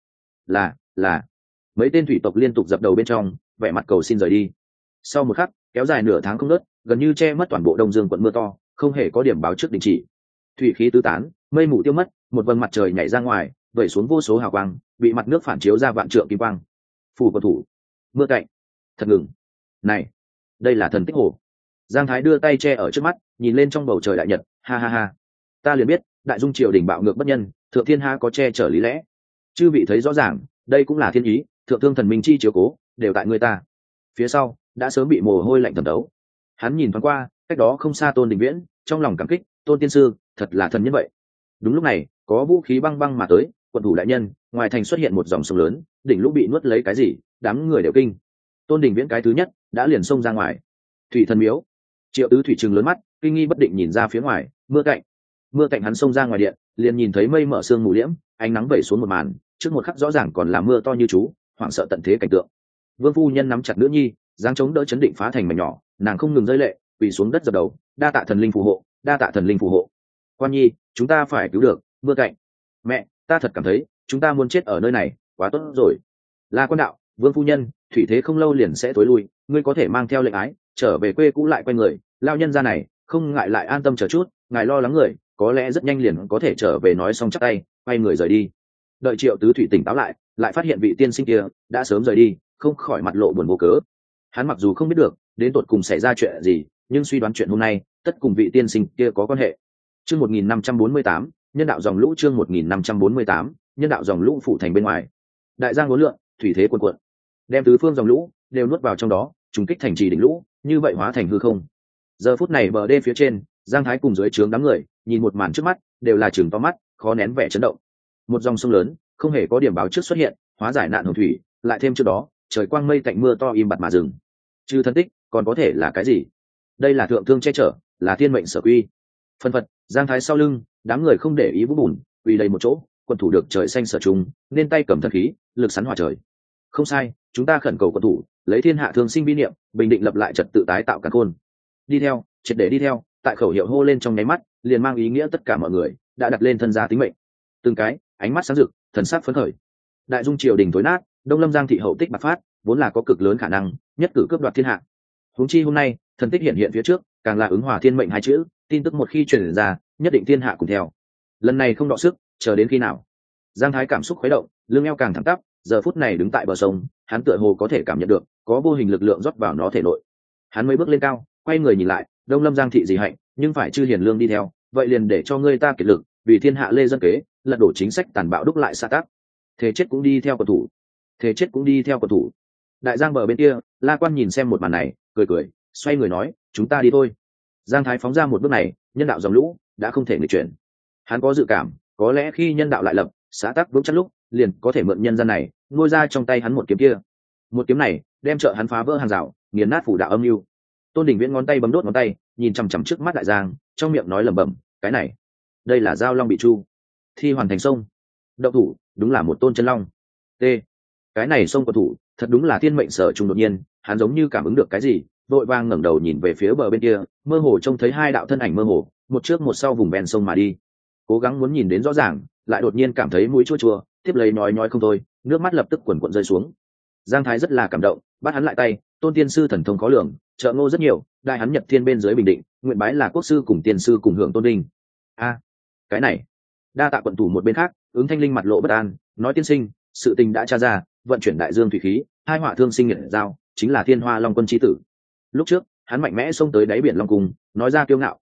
Là mấy tên thủy tộc liên tục dập đầu bên trong, vẻ mặt cầu xin rời đi. Sau một khắc, kéo dài nửa tháng không ngớt, gần như che mất toàn bộ Đông Dương quận mưa to, không hề có điểm báo trước đình chỉ. Thủy khí tứ tán, mây mù tiêu mất, một vầng mặt trời nhảy ra ngoài, vẩy xuống vô số hào quang, bị mặt nước phản chiếu ra vạn trượng kim quang. Phủ quân thủ, mưa cạnh, thật ngừng. Này, đây là thần tích hồ. Giang Thái đưa tay che ở trước mắt, nhìn lên trong bầu trời đại nhật, ha ha ha. Ta liền biết, đại dung triều đình bạo ngược bất nhân, thượng thiên ha có che chở lý lẽ. Chư vị thấy rõ ràng, đây cũng là thiên ý, thượng thương thần minh chi chiếu cố, đều tại người ta. Phía sau đã sớm bị mồ hôi lạnh thẩm đấu. Hắn nhìn thoáng qua, cách đó không xa Tôn Đình Viễn, trong lòng cảm kích, Tôn tiên sư, thật là thần nhân vậy. Đúng lúc này, có vũ khí băng băng mà tới, quận thủ đại nhân, ngoài thành xuất hiện một dòng sông lớn, đỉnh lũ bị nuốt lấy cái gì, đám người đều kinh. Tôn Đình Viễn cái thứ nhất đã liền xông ra ngoài. Thủy thần miếu. Triệu Tứ thủy trừng lớn mắt, kinh nghi bất định nhìn ra phía ngoài, mưa cạnh hắn xông ra ngoài điện, liền nhìn thấy mây mở sương mù liễm, ánh nắng vẩy xuống một màn, trước một khắc rõ ràng còn là mưa to như chú, hoảng sợ tận thế cảnh tượng. Vương phu nhân nắm chặt nữ nhi, giáng chống đỡ chấn định phá thành mảnh nhỏ, nàng không ngừng rơi lệ, quỳ xuống đất dập đầu, đa tạ thần linh phù hộ, đa tạ thần linh phù hộ. Quan nhi, chúng ta phải cứu được mưa cạnh. Mẹ, ta thật cảm thấy chúng ta muốn chết ở nơi này, quá tốt rồi. La Quan đạo, Vương phu nhân, thủy thế không lâu liền sẽ tối lui, ngươi có thể mang theo lệnh ái trở về quê cũ lại quay người, lao nhân ra này không ngại lại an tâm chờ chút, ngài lo lắng người, có lẽ rất nhanh liền có thể trở về. Nói xong chắp tay, quay người rời đi. Đợi Triệu Tứ thủy tỉnh táo lại, lại phát hiện vị tiên sinh kia đã sớm rời đi, không khỏi mặt lộ buồn vô cớ. Hắn mặc dù không biết được đến tột cùng xảy ra chuyện gì, nhưng suy đoán chuyện hôm nay tất cùng vị tiên sinh kia có quan hệ. Chương 1548, nhân đạo dòng lũ. Chương 1548, nhân đạo dòng lũ phủ thành bên ngoài. Đại giang uốn lượn, thủy thế cuồn cuộn, đem tứ phương dòng lũ đều nuốt vào trong đó, trùng kích thành trì đỉnh lũ, như vậy hóa thành hư không. Giờ phút này bờ đê phía trên, Giang Thái cùng dưới trướng đám người nhìn một màn trước mắt, đều là trừng to mắt, khó nén vẻ chấn động. Một dòng sông lớn, không hề có điểm báo trước xuất hiện, hóa giải nạn hồng thủy, lại thêm trước đó, trời quang mây tạnh mưa to im bặt mà dừng. Trừ thân tích, còn có thể là cái gì? Đây là thượng thương che chở, là thiên mệnh sở quy. Phân phật, Giang Thái sau lưng, đám người không để ý vũ bùn, quỳ đầy một chỗ, quân thủ được trời xanh sở trùng, nên tay cầm thần khí, lực sắn hỏa trời. Không sai, chúng ta khẩn cầu quân thủ, lấy thiên hạ thương sinh bi niệm, bình định lập lại trật tự tái tạo cả khôn. Đi theo, triệt để đi theo, tại khẩu hiệu hô lên trong nháy mắt, liền mang ý nghĩa tất cả mọi người đã đặt lên thân gia tính mệnh. Từng cái, ánh mắt sáng rực, thần sắc phấn khởi. Đại dung triều đình tối nát, Đông Lâm Giang thị hậu tích bạc phát, vốn là có cực lớn khả năng nhất cử cướp đoạt thiên hạ. Huống chi hôm nay, thần tích hiện hiện phía trước, càng là ứng hòa thiên mệnh hai chữ, tin tức một khi truyền ra, nhất định thiên hạ cùng theo. Lần này không đọ sức, chờ đến khi nào? Giang Thái cảm xúc khuấy động, lưng eo càng thẳng tắp, giờ phút này đứng tại bờ sông, hắn tựa hồ có thể cảm nhận được có vô hình lực lượng rót vào nó thể nội. Hắn mới bước lên cao, quay người nhìn lại, Đông Lâm Giang thị dị hạnh, nhưng phải chư hiền lương đi theo, vậy liền để cho ngươi ta kiệt lực vì thiên hạ lê dân kế, lật đổ chính sách tàn bạo đúc lại xã tắc. Thế chết cũng đi theo cầu thủ, thế chết cũng đi theo cầu thủ. Đại giang bờ bên kia, La Quan nhìn xem một màn này, cười cười, xoay người nói, chúng ta đi thôi. Giang Thái phóng ra một bước này, nhân đạo dòng lũ đã không thể nghịch chuyển. Hắn có dự cảm, có lẽ khi nhân đạo lại lập, xã tắc vững chắc lúc, liền có thể mượn nhân gian này, nuôi ra trong tay hắn một kiếm kia. Một kiếm này, đem trợ hắn phá vỡ hàng rào, nghiền nát phủ đạo âm mưu. Tôn Đình Viễn ngón tay bấm đốt ngón tay, nhìn chằm chằm trước mắt đại giang, trong miệng nói lẩm bẩm, cái này, đây là giao long bị chu, thi hoàn thành sông. Động thủ, đúng là một tôn chân long. T. Cái này sông của thủ, thật đúng là thiên mệnh sở trùng. Đột nhiên, hắn giống như cảm ứng được cái gì, vội vàng ngẩng đầu nhìn về phía bờ bên kia, mơ hồ trông thấy hai đạo thân ảnh mơ hồ, một trước một sau vùng ven sông mà đi. Cố gắng muốn nhìn đến rõ ràng, lại đột nhiên cảm thấy mũi chua chua, tiếp lấy nói không thôi, nước mắt lập tức quần quần rơi xuống. Giang Thái rất là cảm động, bắt hắn lại tay, Tôn tiên sư thần thông khó lường, trợ ngô rất nhiều, đại hắn nhập thiên bên dưới bình định, nguyện bái là quốc sư cùng tiên sư cùng hưởng tôn đình. A, cái này, đa tạ quận thủ một bên khác, Ứng Thanh Linh mặt lộ bất an, nói tiên sinh, sự tình đã tra ra, vận chuyển đại dương thủy khí, hai họa thương sinh nghiệt giao, chính là Thiên Hoa Long Quân chi tử. Lúc trước, hắn mạnh mẽ xông tới đáy biển Long Cung, nói ra kiêu ngạo,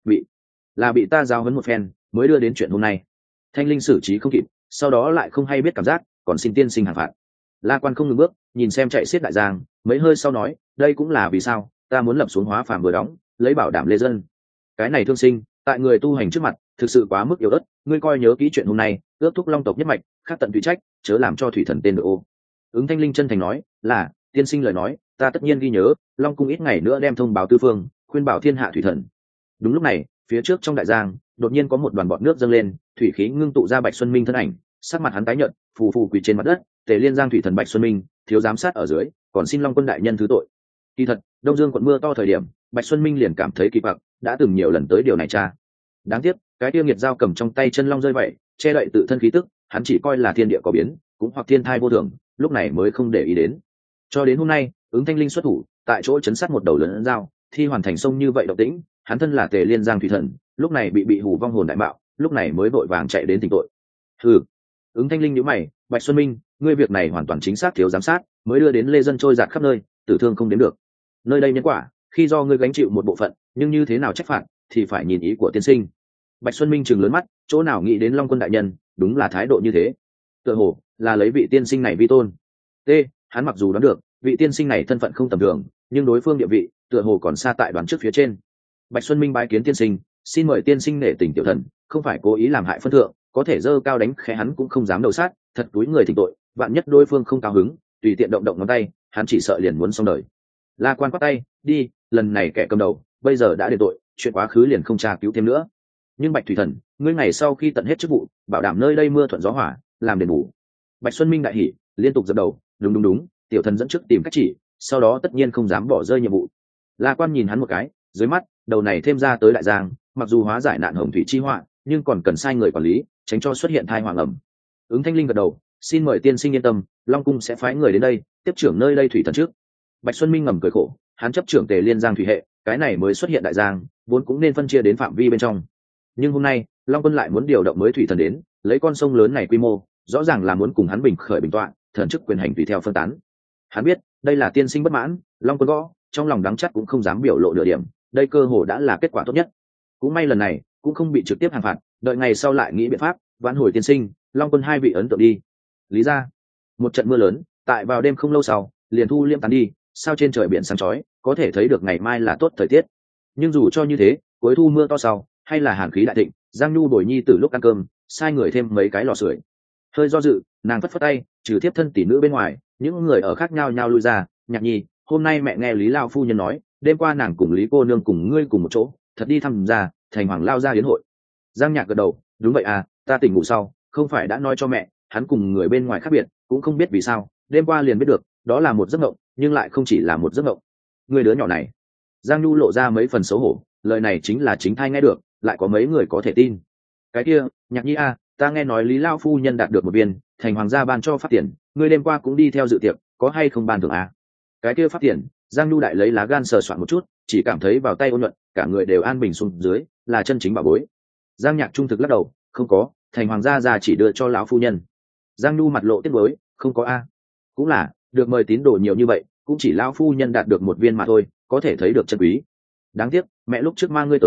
bị ta giao huấn một phen, mới đưa đến chuyện hôm nay. Thanh Linh xử trí không kịp, sau đó lại không hay biết cảm giác, còn xin tiên sinh hàng phạt. La Quan không ngừng bước, nhìn xem chạy xiết đại giang, mấy hơi sau nói, đây cũng là vì sao ta muốn lập xuống hóa phàm vừa đóng, lấy bảo đảm lê dân. Cái này thương sinh, tại người tu hành trước mặt, thực sự quá mức yếu ớt, ngươi coi nhớ kỹ chuyện hôm nay, ước thúc Long tộc nhất mạch, khắc tận thủy trách, chớ làm cho thủy thần tên đội ô. Ứng Thanh Linh chân thành nói, là tiên sinh lời nói, ta tất nhiên ghi nhớ. Long cung ít ngày nữa đem thông báo tư phương, khuyên bảo thiên hạ thủy thần. Đúng lúc này, phía trước trong đại giang, đột nhiên có một đoàn bọt nước dâng lên, thủy khí ngưng tụ ra Bạch Xuân Minh thân ảnh, sắc mặt hắn tái nhợt, phù phù quỳ trên mặt đất. Tề Liên Giang thủy thần Bạch Xuân Minh, thiếu giám sát ở dưới, còn xin Long quân đại nhân thứ tội. Kỳ thật, Đông Dương quận mưa to thời điểm, Bạch Xuân Minh liền cảm thấy kỳ quặc, đã từng nhiều lần tới điều này cha. Đáng tiếc, cái tiêu nghiệt dao cầm trong tay chân long rơi vậy, che đậy tự thân khí tức, hắn chỉ coi là thiên địa có biến, cũng hoặc thiên thai vô thường, lúc này mới không để ý đến. Cho đến hôm nay, Ứng Thanh Linh xuất thủ, tại chỗ chấn sát một đầu lớn dao, thi hoàn thành sông như vậy động tĩnh, hắn thân là Tề Liên Giang thủy thần, lúc này bị hù vong hồn đại mạo, lúc này mới vội vàng chạy đến tỉnh tội. Hừ. Ứng Thanh Linh nhíu mày, Bạch Xuân Minh, ngươi việc này hoàn toàn chính xác thiếu giám sát, mới đưa đến lê dân trôi dạt khắp nơi, tử thương không đến được. Nơi đây nhân quả, khi do ngươi gánh chịu một bộ phận, nhưng như thế nào trách phạt, thì phải nhìn ý của tiên sinh. Bạch Xuân Minh trừng lớn mắt, chỗ nào nghĩ đến Long quân đại nhân, đúng là thái độ như thế. Tựa hồ là lấy vị tiên sinh này vi tôn. T, hắn mặc dù đoán được, vị tiên sinh này thân phận không tầm thường, nhưng đối phương địa vị, tựa hồ còn xa tại đoán trước phía trên. Bạch Xuân Minh bái kiến tiên sinh, xin mời tiên sinh nể tình tiểu thần, không phải cố ý làm hại phân thượng, có thể dơ cao đánh khẽ hắn cũng không dám đầu sát, thật túi người thỉnh tội, vạn nhất đối phương không cao hứng, tùy tiện động động ngón tay, hắn chỉ sợ liền muốn xong đời. La Quan quát tay, đi, lần này kẻ cầm đầu, bây giờ đã đền tội, chuyện quá khứ liền không tra cứu thêm nữa. Nhưng Bạch thủy thần, ngươi ngày sau khi tận hết chức vụ, bảo đảm nơi đây mưa thuận gió hỏa, làm đền bù. Bạch Xuân Minh đại hỉ, liên tục dập đầu, đúng, tiểu thần dẫn trước tìm cách chỉ, sau đó tất nhiên không dám bỏ rơi nhiệm vụ. La Quan nhìn hắn một cái, dưới mắt, đầu này thêm ra tới đại giang, mặc dù hóa giải nạn hồng thủy chi họa, nhưng còn cần sai người quản lý, tránh cho xuất hiện thai hoàng ẩm. Ứng Thanh Linh gật đầu, xin mời tiên sinh yên tâm, Long cung sẽ phái người đến đây tiếp trưởng nơi đây thủy thần trước. Bạch Xuân Minh ngầm cười khổ, hắn chấp trưởng Tề Liên Giang thủy hệ, cái này mới xuất hiện đại giang, vốn cũng nên phân chia đến phạm vi bên trong. Nhưng hôm nay, Long quân lại muốn điều động mới thủy thần đến, lấy con sông lớn này quy mô, rõ ràng là muốn cùng hắn bình khởi bình tọa, thần chức quyền hành tùy theo phân tán. Hắn biết, đây là tiên sinh bất mãn, Long quân gõ, trong lòng đắng chắc cũng không dám biểu lộ nửa điểm, đây cơ hồ đã là kết quả tốt nhất. Cũng may lần này, cũng không bị trực tiếp hàng phạt, đợi ngày sau lại nghĩ biện pháp, vãn hồi tiên sinh, Long quân hai vị ấn tượng đi. Lý ra, một trận mưa lớn, tại vào đêm không lâu sau, liền thu liêm tán đi, sao trên trời biển sáng chói, có thể thấy được ngày mai là tốt thời tiết. Nhưng dù cho như thế, cuối thu mưa to sau, hay là hàn khí đại thịnh, Giang Nhu bồi nhi từ lúc ăn cơm, sai người thêm mấy cái lò sưởi. Hơi do dự, nàng phất phất tay, trừ tiếp thân tỷ nữ bên ngoài, những người ở khác nhau lui ra. Nhạc nhi, hôm nay mẹ nghe Lý Lao phu nhân nói, đêm qua nàng cùng Lý cô nương cùng ngươi cùng một chỗ, thật đi thăm gia, thành hoàng lao ra yến hội. Giang Nhạc gật đầu, đúng vậy à, ta tỉnh ngủ sau, không phải đã nói cho mẹ, hắn cùng người bên ngoài khác biệt, cũng không biết vì sao, đêm qua liền biết được, đó là một giấc mộng, nhưng lại không chỉ là một giấc mộng. Người đứa nhỏ này, Giang Nhu lộ ra mấy phần xấu hổ, lời này chính là chính thai nghe được, lại có mấy người có thể tin. Cái kia, Nhạc nhi à, ta nghe nói Lý Lao phu nhân đạt được một viên, thành hoàng gia ban cho phát tiền, ngươi đêm qua cũng đi theo dự tiệc, có hay không ban thưởng à? Cái kia phát tiền, Giang Nhu đại lấy lá gan sờ soạn một chút, chỉ cảm thấy vào tay ôn nhuận, cả người đều an bình xuống dưới, là chân chính bảo bối. Giang Nhạc trung thực lắc đầu, không có, thành hoàng gia già chỉ đưa cho lão phu nhân. Giang Nhu mặt lộ tiếc nuối, không có a. Cũng là, được mời tín đồ nhiều như vậy, cũng chỉ lão phu nhân đạt được một viên mà thôi, có thể thấy được chân quý. Đáng tiếc, mẹ lúc trước mang ngươi tới,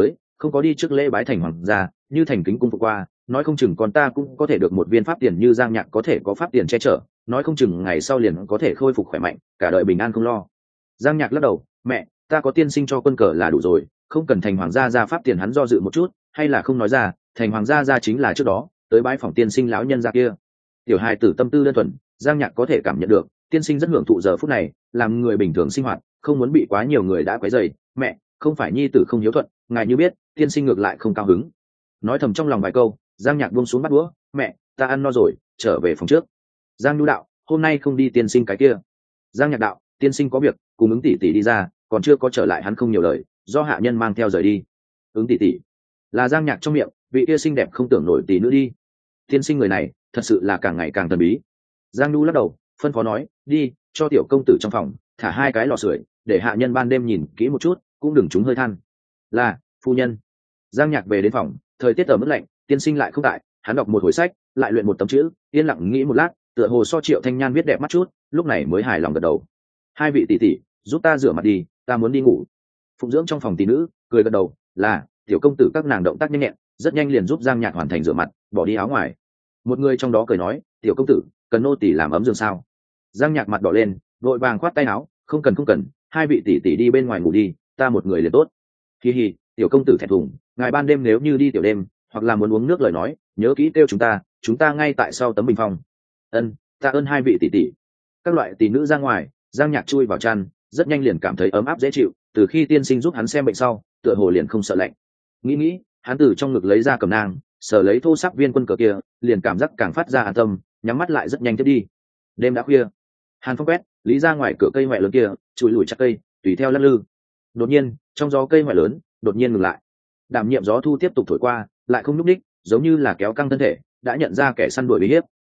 không có đi trước lễ bái thành hoàng gia, như thành kính cung phục qua, nói không chừng con ta cũng có thể được một viên pháp tiền như Giang Nhạc có thể có pháp tiền che chở, nói không chừng ngày sau liền có thể khôi phục khỏe mạnh, cả đời bình an không lo. Giang Nhạc lắc đầu, mẹ, ta có tiên sinh cho quân cờ là đủ rồi, không cần thành hoàng gia ra pháp tiền. Hắn do dự một chút, hay là không nói ra, thành hoàng gia ra chính là trước đó tới bái phòng tiên sinh lão nhân gia kia. Tiểu hài tử tâm tư đơn thuần, Giang Nhạc có thể cảm nhận được, tiên sinh rất hưởng thụ giờ phút này, làm người bình thường sinh hoạt, không muốn bị quá nhiều người đã quấy rầy. Mẹ, không phải nhi tử không hiếu thuận, ngài như biết, tiên sinh ngược lại không cao hứng. Nói thầm trong lòng vài câu, Giang Nhạc buông xuống bắt đũa, mẹ, ta ăn no rồi, trở về phòng trước. Giang Nhu đạo, hôm nay không đi tiên sinh cái kia. Giang Nhạc đạo, tiên sinh có việc, cùng Ứng tỷ tỷ đi ra, còn chưa có trở lại. Hắn không nhiều lời, do hạ nhân mang theo rời đi. Ứng tỷ tỷ là Giang Nhạc trong miệng vị kia xinh đẹp không tưởng nổi tỷ nữ đi. Tiên sinh người này thật sự là càng ngày càng thần bí. Giang Nhu lắc đầu, phân phó nói, đi cho tiểu công tử trong phòng thả 2 cái lò sưởi, để hạ nhân ban đêm nhìn kỹ một chút, cũng đừng trúng hơi than. Là phu nhân. Giang Nhạc về đến phòng, thời tiết ở mức lạnh, tiên sinh lại không tại. Hắn đọc một hồi sách, lại luyện một tấm chữ, yên lặng nghĩ một lát, tựa hồ so Triệu Thanh Nhan viết đẹp mắt chút, lúc này mới hài lòng gật đầu. 2 vị tỷ tỷ, giúp ta rửa mặt đi, ta muốn đi ngủ. Phụng dưỡng trong phòng tỷ nữ cười gật đầu, là tiểu công tử. Các nàng động tác nhanh nhẹn, rất nhanh liền giúp Giang Nhạc hoàn thành rửa mặt, bỏ đi áo ngoài. Một người trong đó cười nói, tiểu công tử, cần nô tỳ làm ấm giường sao? Giang Nhạc mặt đỏ lên, vội vàng khoát tay áo, không cần không cần, 2 vị tỷ tỷ đi bên ngoài ngủ đi, ta một người liền tốt. Hi hi, tiểu công tử thẹn thùng, ngài ban đêm nếu như đi tiểu đêm, hoặc là muốn uống nước lời nói, nhớ kỹ kêu chúng ta ngay tại sau tấm bình phong. Ân, ta ơn 2 vị tỷ tỷ. Các loại tỷ nữ ra ngoài, Giang Nhạc chui vào chăn, rất nhanh liền cảm thấy ấm áp dễ chịu. Từ khi tiên sinh giúp hắn xem bệnh sau, tựa hồ liền không sợ lạnh. Nghĩ, hắn từ trong ngực lấy ra cầm nang, sờ lấy thô sắc viên quân cờ kia, liền cảm giác càng phát ra an tâm, nhắm mắt lại rất nhanh tiếp đi. Đêm đã khuya, hàn phong quét, lý ra ngoài cửa cây ngoại lớn kia, chùi lùi chắc cây, tùy theo lắc lư. Đột nhiên, trong gió cây ngoại lớn đột nhiên ngừng lại. Đảm nhiệm gió thu tiếp tục thổi qua, lại không nhúc ních, giống như là kéo căng thân thể, đã nhận ra kẻ săn đuổi uy hiếp.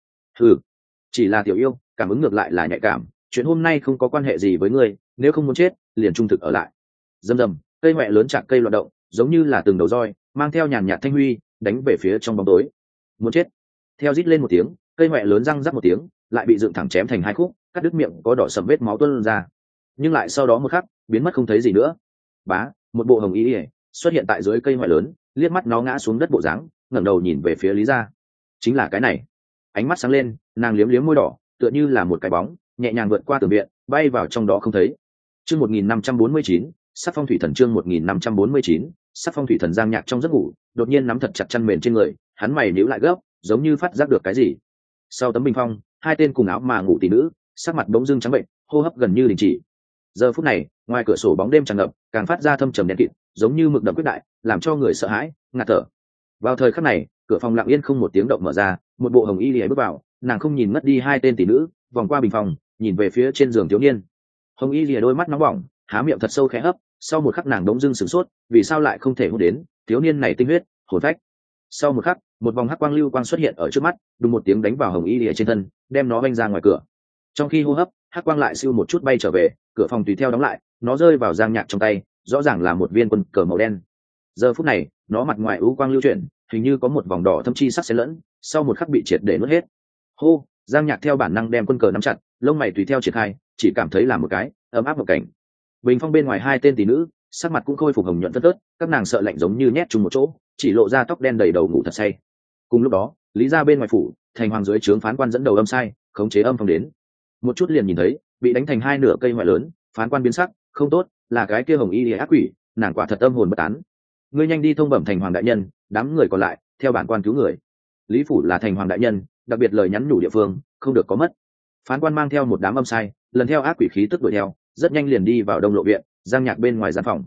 Chỉ là tiểu yêu, cảm ứng ngược lại là nhạy cảm, chuyện hôm nay không có quan hệ gì với ngươi, nếu không muốn chết, liền trung thực ở lại. Rầm rầm, cây ngoại lớn chạm cây loạn động, giống như là từng đầu roi, mang theo nhàn nhạt thanh huy, đánh về phía trong bóng tối. Muốn chết. Theo rít lên một tiếng, cây ngoại lớn răng rắc một tiếng, lại bị dựng thẳng chém thành 2 khúc, cắt đứt miệng có đỏ sầm vết máu tuôn ra. Nhưng lại sau đó một khắc, biến mất không thấy gì nữa. Bá, một bộ hồng y xuất hiện tại dưới cây ngoại lớn, liếc mắt nó ngã xuống đất bộ dáng, ngẩng đầu nhìn về phía Lý gia. Chính là cái này. Ánh mắt sáng lên, nàng liếm liếm môi đỏ, tựa như là một cái bóng, nhẹ nhàng vượt qua tường viện, bay vào trong đó không thấy. Chương 1549, Sắc Phong Thủy Thần. Chương 1549, Sắc Phong Thủy Thần. Giang Nhạc trong giấc ngủ, đột nhiên nắm thật chặt chăn mền trên người, hắn mày nhíu lại gấp, giống như phát giác được cái gì. Sau tấm bình phong, 2 tên cùng áo mà ngủ tỷ nữ, sắc mặt bỗng dưng trắng bệnh, hô hấp gần như đình chỉ. Giờ phút này, ngoài cửa sổ bóng đêm tràn ngập, càng phát ra thâm trầm đen kịt, giống như mực đậm quyết đại, làm cho người sợ hãi, ngạt thở. Vào thời khắc này, cửa phòng lặng yên không một tiếng động mở ra, một bộ hồng y lìa bước vào, nàng không nhìn mất đi 2 tên tỷ nữ, vòng qua bình phòng, nhìn về phía trên giường thiếu niên. Hồng y lìa đôi mắt nóng bỏng, há miệng thật sâu khẽ hấp, sau một khắc nàng đống dưng sửng sốt, vì sao lại không thể hút đến thiếu niên này tinh huyết, hồn phách. Sau một khắc, một vòng hắc quang lưu quang xuất hiện ở trước mắt, đùng một tiếng đánh vào hồng y lìa trên thân, đem nó vanh ra ngoài cửa. Trong khi hô hấp, hắc quang lại siêu một chút bay trở về, cửa phòng tùy theo đóng lại, nó rơi vào Giang Nhạc trong tay, rõ ràng là một viên quân cờ màu đen. Giờ phút này, nó mặt ngoài u quang lưu chuyển, hình như có một vòng đỏ thâm chi sắc xen lẫn, sau một khắc bị triệt để nuốt hết. Hô, Giang Nhạc theo bản năng đem quân cờ nắm chặt, lông mày tùy theo triển khai, chỉ cảm thấy là một cái ấm áp một cảnh. Bình phong bên ngoài 2 tên tỷ nữ, sắc mặt cũng khôi phục hồng nhuận tất tớt, các nàng sợ lạnh giống như nhét chung một chỗ, chỉ lộ ra tóc đen đầy đầu ngủ thật say. Cùng lúc đó, Lý gia bên ngoài phủ, thành hoàng dưới trướng phán quan dẫn đầu âm sai, khống chế âm phong đến. Một chút liền nhìn thấy, bị đánh thành 2 nửa cây ngoại lớn, phán quan biến sắc, không tốt, là cái kia hồng y lìa ác quỷ, nàng quả thật âm hồn bất tán. Ngươi nhanh đi thông bẩm thành hoàng đại nhân, đám người còn lại theo bản quan cứu người. Lý phủ là thành hoàng đại nhân, đặc biệt lời nhắn nhủ địa phương, không được có mất. Phán quan mang theo một đám âm sai, lần theo ác quỷ khí tức đuổi theo, rất nhanh liền đi vào Đông Lộ viện. Giang Nhạc bên ngoài gian phòng.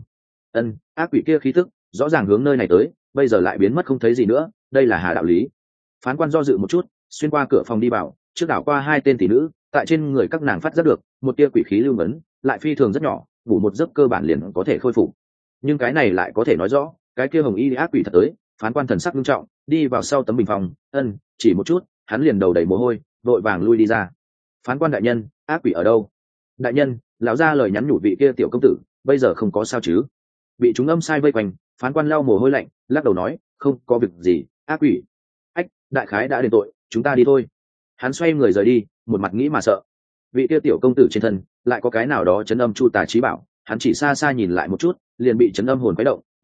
Ác quỷ kia khí tức rõ ràng hướng nơi này tới, bây giờ lại biến mất không thấy gì nữa, đây là hà đạo lý. Phán quan do dự một chút, xuyên qua cửa phòng đi vào, trước đảo qua 2 tên tỷ nữ, tại trên người các nàng phát giác được một tia quỷ khí lưu ngấn, lại phi thường rất nhỏ, ngủ một giấc cơ bản liền có thể khôi phục. Nhưng cái này lại có thể nói rõ, cái kia hồng y ác quỷ thật tới. Phán quan thần sắc nghiêm trọng, đi vào sau tấm bình phòng, chỉ một chút, hắn liền đầu đầy mồ hôi, vội vàng lui đi ra. Phán quan đại nhân, ác quỷ ở đâu? Đại nhân, lão gia lời nhắn nhủ vị kia tiểu công tử, bây giờ không có sao chứ? Bị chúng âm sai vây quanh, phán quan lau mồ hôi lạnh, lắc đầu nói, không có việc gì, ác quỷ. Ách, đại khái đã đền tội, chúng ta đi thôi. Hắn xoay người rời đi, một mặt nghĩ mà sợ. Vị kia tiểu công tử trên thân lại có cái nào đó chấn âm chu tà trí bảo, hắn chỉ xa xa nhìn lại một chút, liền bị chấn âm hồn quấy động,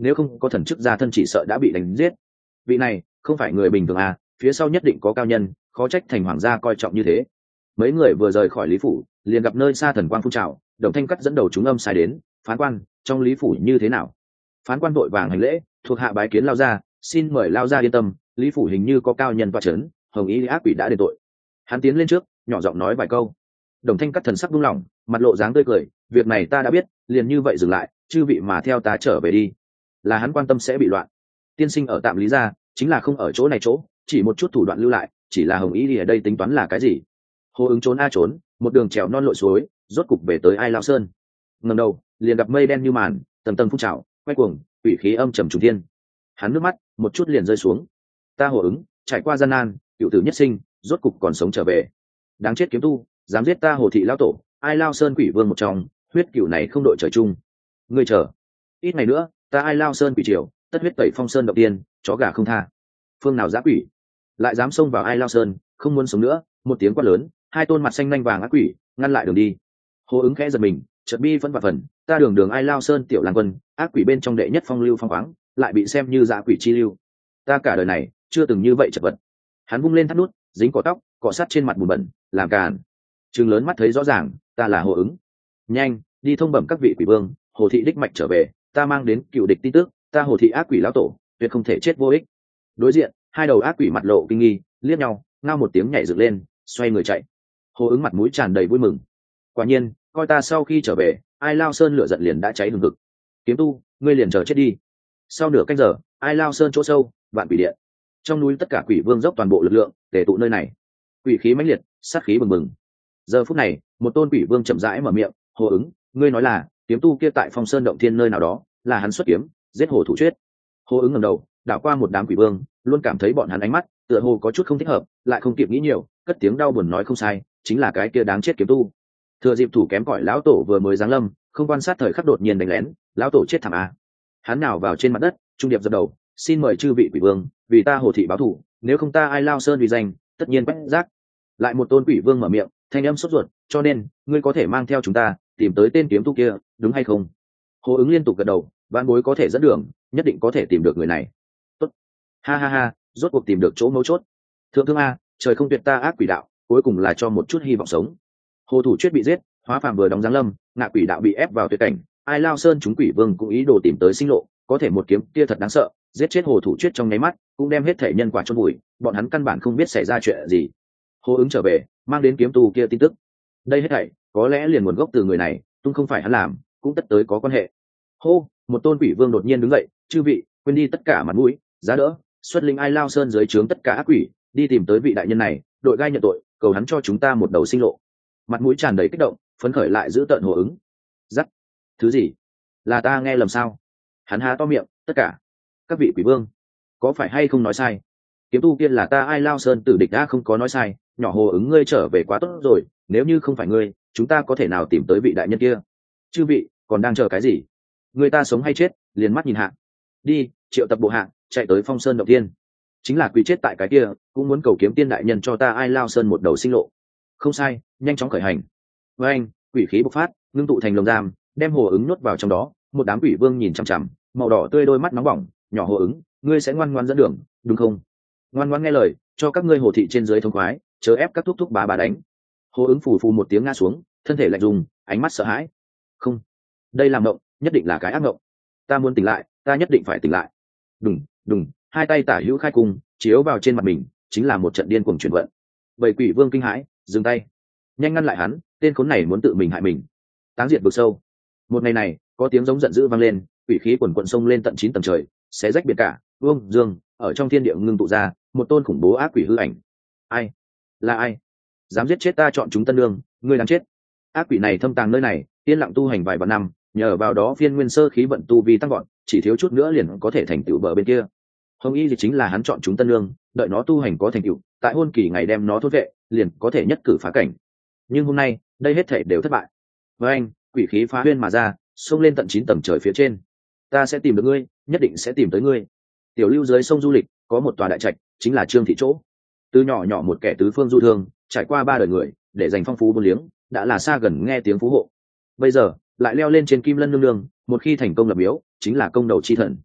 nếu không có thần chức gia thân chỉ sợ đã bị đánh giết. Vị này không phải người bình thường à, phía sau nhất định có cao nhân, khó trách thành hoàng gia coi trọng như thế. Mấy người vừa rời khỏi lý phủ liền gặp nơi xa thần quang phun trào, Đồng Thanh Cắt dẫn đầu chúng âm sai đến. Phán quan, trong lý phủ như thế nào? Phán quan vội vàng hành lễ, thuộc hạ bái kiến lao gia, xin mời lao gia yên tâm, lý phủ hình như có cao nhân toa chấn, hồng y ác quỷ đã đền tội. Hắn tiến lên trước nhỏ giọng nói vài câu. Đồng Thanh Cắt thần sắc buông lỏng, mặt lộ dáng tươi cười, việc này ta đã biết, liền như vậy dừng lại, chư vị mà theo ta trở về đi. Là hắn quan tâm sẽ bị loạn. Tiên sinh ở tạm lý gia chính là không ở chỗ này chỗ, chỉ một chút thủ đoạn lưu lại, chỉ là hồng y ở đây tính toán là cái gì? Hồ Ứng trốn a trốn, một đường trèo non lội suối, rốt cục về tới Ai Lao Sơn. Ngẩng đầu liền gặp mây đen như màn, tầng tầng phun trào, quay cuồng, quỷ khí âm trầm trùng thiên. Hắn nước mắt một chút liền rơi xuống. Ta Hồ Ứng trải qua gian nan, cựu tử nhất sinh, rốt cục còn sống trở về. Đáng chết kiếm tu, dám giết ta Hồ thị lão tổ, Ai Lao Sơn quỷ vương một trong, huyết cửu này không đội trời chung. Ngươi chờ, ít ngày nữa, ta Ai Lao Sơn quỷ triều, tất huyết tẩy phong sơn động tiên, chó gà không tha. Phương nào dã quỷ, lại dám xông vào Ai Lao Sơn, không muốn sống nữa. Một tiếng quát lớn, hai tôn mặt xanh nanh vàng ác quỷ ngăn lại đường đi. Hồ Ứng khẽ giật mình, chợt bi vẫn vạn phần, ta đường Ai Lao Sơn tiểu lang quân, ác quỷ bên trong đệ nhất phong lưu phong khoáng, lại bị xem như dã quỷ chi lưu. Ta cả đời này chưa từng như vậy chật vật. Hắn vung lên thắt nút, dính cỏ tóc, cọ sát trên mặt bùn bẩn, làm càn. Trừng lớn mắt thấy rõ ràng, ta là Hồ Ứng. Nhanh, đi thông bẩm các vị quỷ vương, Hồ thị đích mạch trở về, ta mang đến cựu địch tin tức, ta Hồ thị ác quỷ lão tổ, tuyệt không thể chết vô ích. Đối diện, hai đầu ác quỷ mặt lộ kinh nghi, liếc nhau, ngao một tiếng nhảy dựng lên, xoay người chạy. Hồ Ứng mặt mũi tràn đầy vui mừng. Quả nhiên, coi ta sau khi trở về, Ai Lao Sơn lửa giận liền đã cháy hừng hực. Kiếm tu, ngươi liền chờ chết đi. Sau nửa canh giờ, Ai Lao Sơn chỗ sâu, vạn quỷ điện. Trong núi tất cả quỷ vương dốc toàn bộ lực lượng để tụ nơi này. Quỷ khí mãnh liệt, sát khí bừng bừng. Giờ phút này, một tôn quỷ vương chậm rãi mở miệng, Hồ Ứng, ngươi nói là kiếm tu kia tại Phong Sơn động thiên nơi nào đó, là hắn xuất kiếm giết Hồ Thủ Chuyết. Hồ Ứng ngẩng đầu, đảo qua một đám quỷ vương, luôn cảm thấy bọn hắn ánh mắt tựa hồ có chút không thích hợp, lại không kịp nghĩ nhiều, cất tiếng đau buồn nói không sai, chính là cái kia đáng chết kiếm tu. Thừa dịp thủ kém cỏi lão tổ vừa mới giáng lâm, không quan sát thời khắc đột nhiên đánh lén, lão tổ chết thảm à. Hắn nào vào trên mặt đất, trung điệp dập đầu, xin mời chư vị quỷ vương, vì ta Hồ thị báo thù, nếu không ta Ai Lao Sơn vì danh, tất nhiên quét rác. Lại một tôn quỷ vương mở miệng, thanh âm sốt ruột, cho nên ngươi có thể mang theo chúng ta tìm tới tên kiếm tu kia, đúng hay không? Hồ Ứng liên tục gật đầu, vạn bối có thể dẫn đường, nhất định có thể tìm được người này. Tốt, ha ha ha, rốt cuộc tìm được chỗ mấu chốt. Thượng thương a, trời không tuyệt ta ác quỷ đạo, cuối cùng là cho một chút hy vọng sống. Hồ Thủ Chuyết bị giết, hóa phàm vừa đóng giáng lâm, ngạ quỷ đạo bị ép vào tuyệt cảnh, Ai Lao Sơn chúng quỷ vương cũng ý đồ tìm tới sinh lộ, có thể một kiếm kia thật đáng sợ, giết chết Hồ Thủ Chuyết trong nháy mắt, cũng đem hết thể nhân quả chôn vùi, bọn hắn căn bản không biết xảy ra chuyện gì. Hồ Ứng trở về, mang đến kiếm tu kia tin tức. Đây hết thảy có lẽ liền nguồn gốc từ người này, tung không phải hắn làm, cũng tất tới có quan hệ. Hô, một tôn quỷ vương đột nhiên đứng dậy, chư vị, quên đi tất cả mặt mũi, giá đỡ, xuất linh Ai Lao Sơn dưới trướng tất cả ác quỷ, đi tìm tới vị đại nhân này, đội gai nhận tội, cầu hắn cho chúng ta một đầu sinh lộ. Mặt mũi tràn đầy kích động, phấn khởi lại giữ tợn Hồ Ứng. Dắt, thứ gì? Là ta nghe lầm sao? Hắn há to miệng, tất cả các vị quỷ vương, có phải hay không nói sai? Kiếm tu kia là ta Ai Lao Sơn tử địch đã không có nói sai, nhỏ Hồ Ứng ngươi trở về quá tốt rồi, nếu như không phải ngươi, chúng ta có thể nào tìm tới vị đại nhân kia? Chư vị còn đang chờ cái gì? Người ta sống hay chết, liền mắt nhìn hạ. Đi, triệu tập bộ hạ, chạy tới Phong Sơn động tiên. Chính là quỷ chết tại cái kia, cũng muốn cầu kiếm tiên đại nhân cho ta Ai Lao Sơn một đầu sinh lộ. Không sai, nhanh chóng khởi hành. Với anh, quỷ khí bộc phát, ngưng tụ thành lồng giam, đem Hồ Ứng nhốt vào trong đó. Một đám quỷ vương nhìn chằm chằm, màu đỏ tươi đôi mắt nóng bỏng. Nhỏ Hồ Ứng, ngươi sẽ ngoan ngoãn dẫn đường, đúng không? Ngoan ngoãn nghe lời, cho các ngươi Hồ thị trên dưới thông khoái, chớ ép các thúc thúc bá đánh. Hồ Ứng phù phù một tiếng ngã xuống, thân thể lạnh rùng, ánh mắt sợ hãi. Không, đây là mộng, nhất định là cái ác mộng. Ta muốn tỉnh lại, ta nhất định phải tỉnh lại. Đùng đùng, hai tay tả hữu khai cung chiếu vào trên mặt mình, chính là một trận điên cuồng chuyển vận. Bảy quỷ vương kinh hãi, dừng tay, nhanh ngăn lại hắn, tên khốn này muốn tự mình hại mình. Táng diệt vực sâu. Một ngày này, có tiếng giống giận dữ vang lên, quỷ khí quần quận sông lên tận 9 tầng trời, xé rách biển cả, vương dương ở trong thiên địa ngưng tụ ra một tôn khủng bố ác quỷ hư ảnh. Ai? Là ai? Dám giết chết ta chọn chúng tân lương, ngươi đáng chết. Ác quỷ này thâm tàng nơi này, yên lặng tu hành vài vạn năm, nhờ vào đó phiên nguyên sơ khí vận tu vi tăng vọt, chỉ thiếu chút nữa liền có thể thành tựu bờ bên kia. Hồng Y thì chính là hắn chọn chúng tân lương, đợi nó tu hành có thành tựu, tại hôn kỳ ngày đem nó thốt vệ, liền có thể nhất cử phá cảnh. Nhưng hôm nay, đây hết thể đều thất bại. Với anh, quỷ khí phá huyên mà ra, xông lên tận 9 tầng trời phía trên. Ta sẽ tìm được ngươi, nhất định sẽ tìm tới ngươi. Tiểu Lưu dưới sông du lịch, có một tòa đại trạch, chính là Trương thị chỗ. Từ nhỏ nhỏ một kẻ tứ phương du thương, trải qua 3 đời người, để dành phong phú buôn liếng, đã là xa gần nghe tiếng phú hộ. Bây giờ, lại leo lên trên Kim Lân nương nương, một khi thành công lập miếu, chính là công đầu chi thần,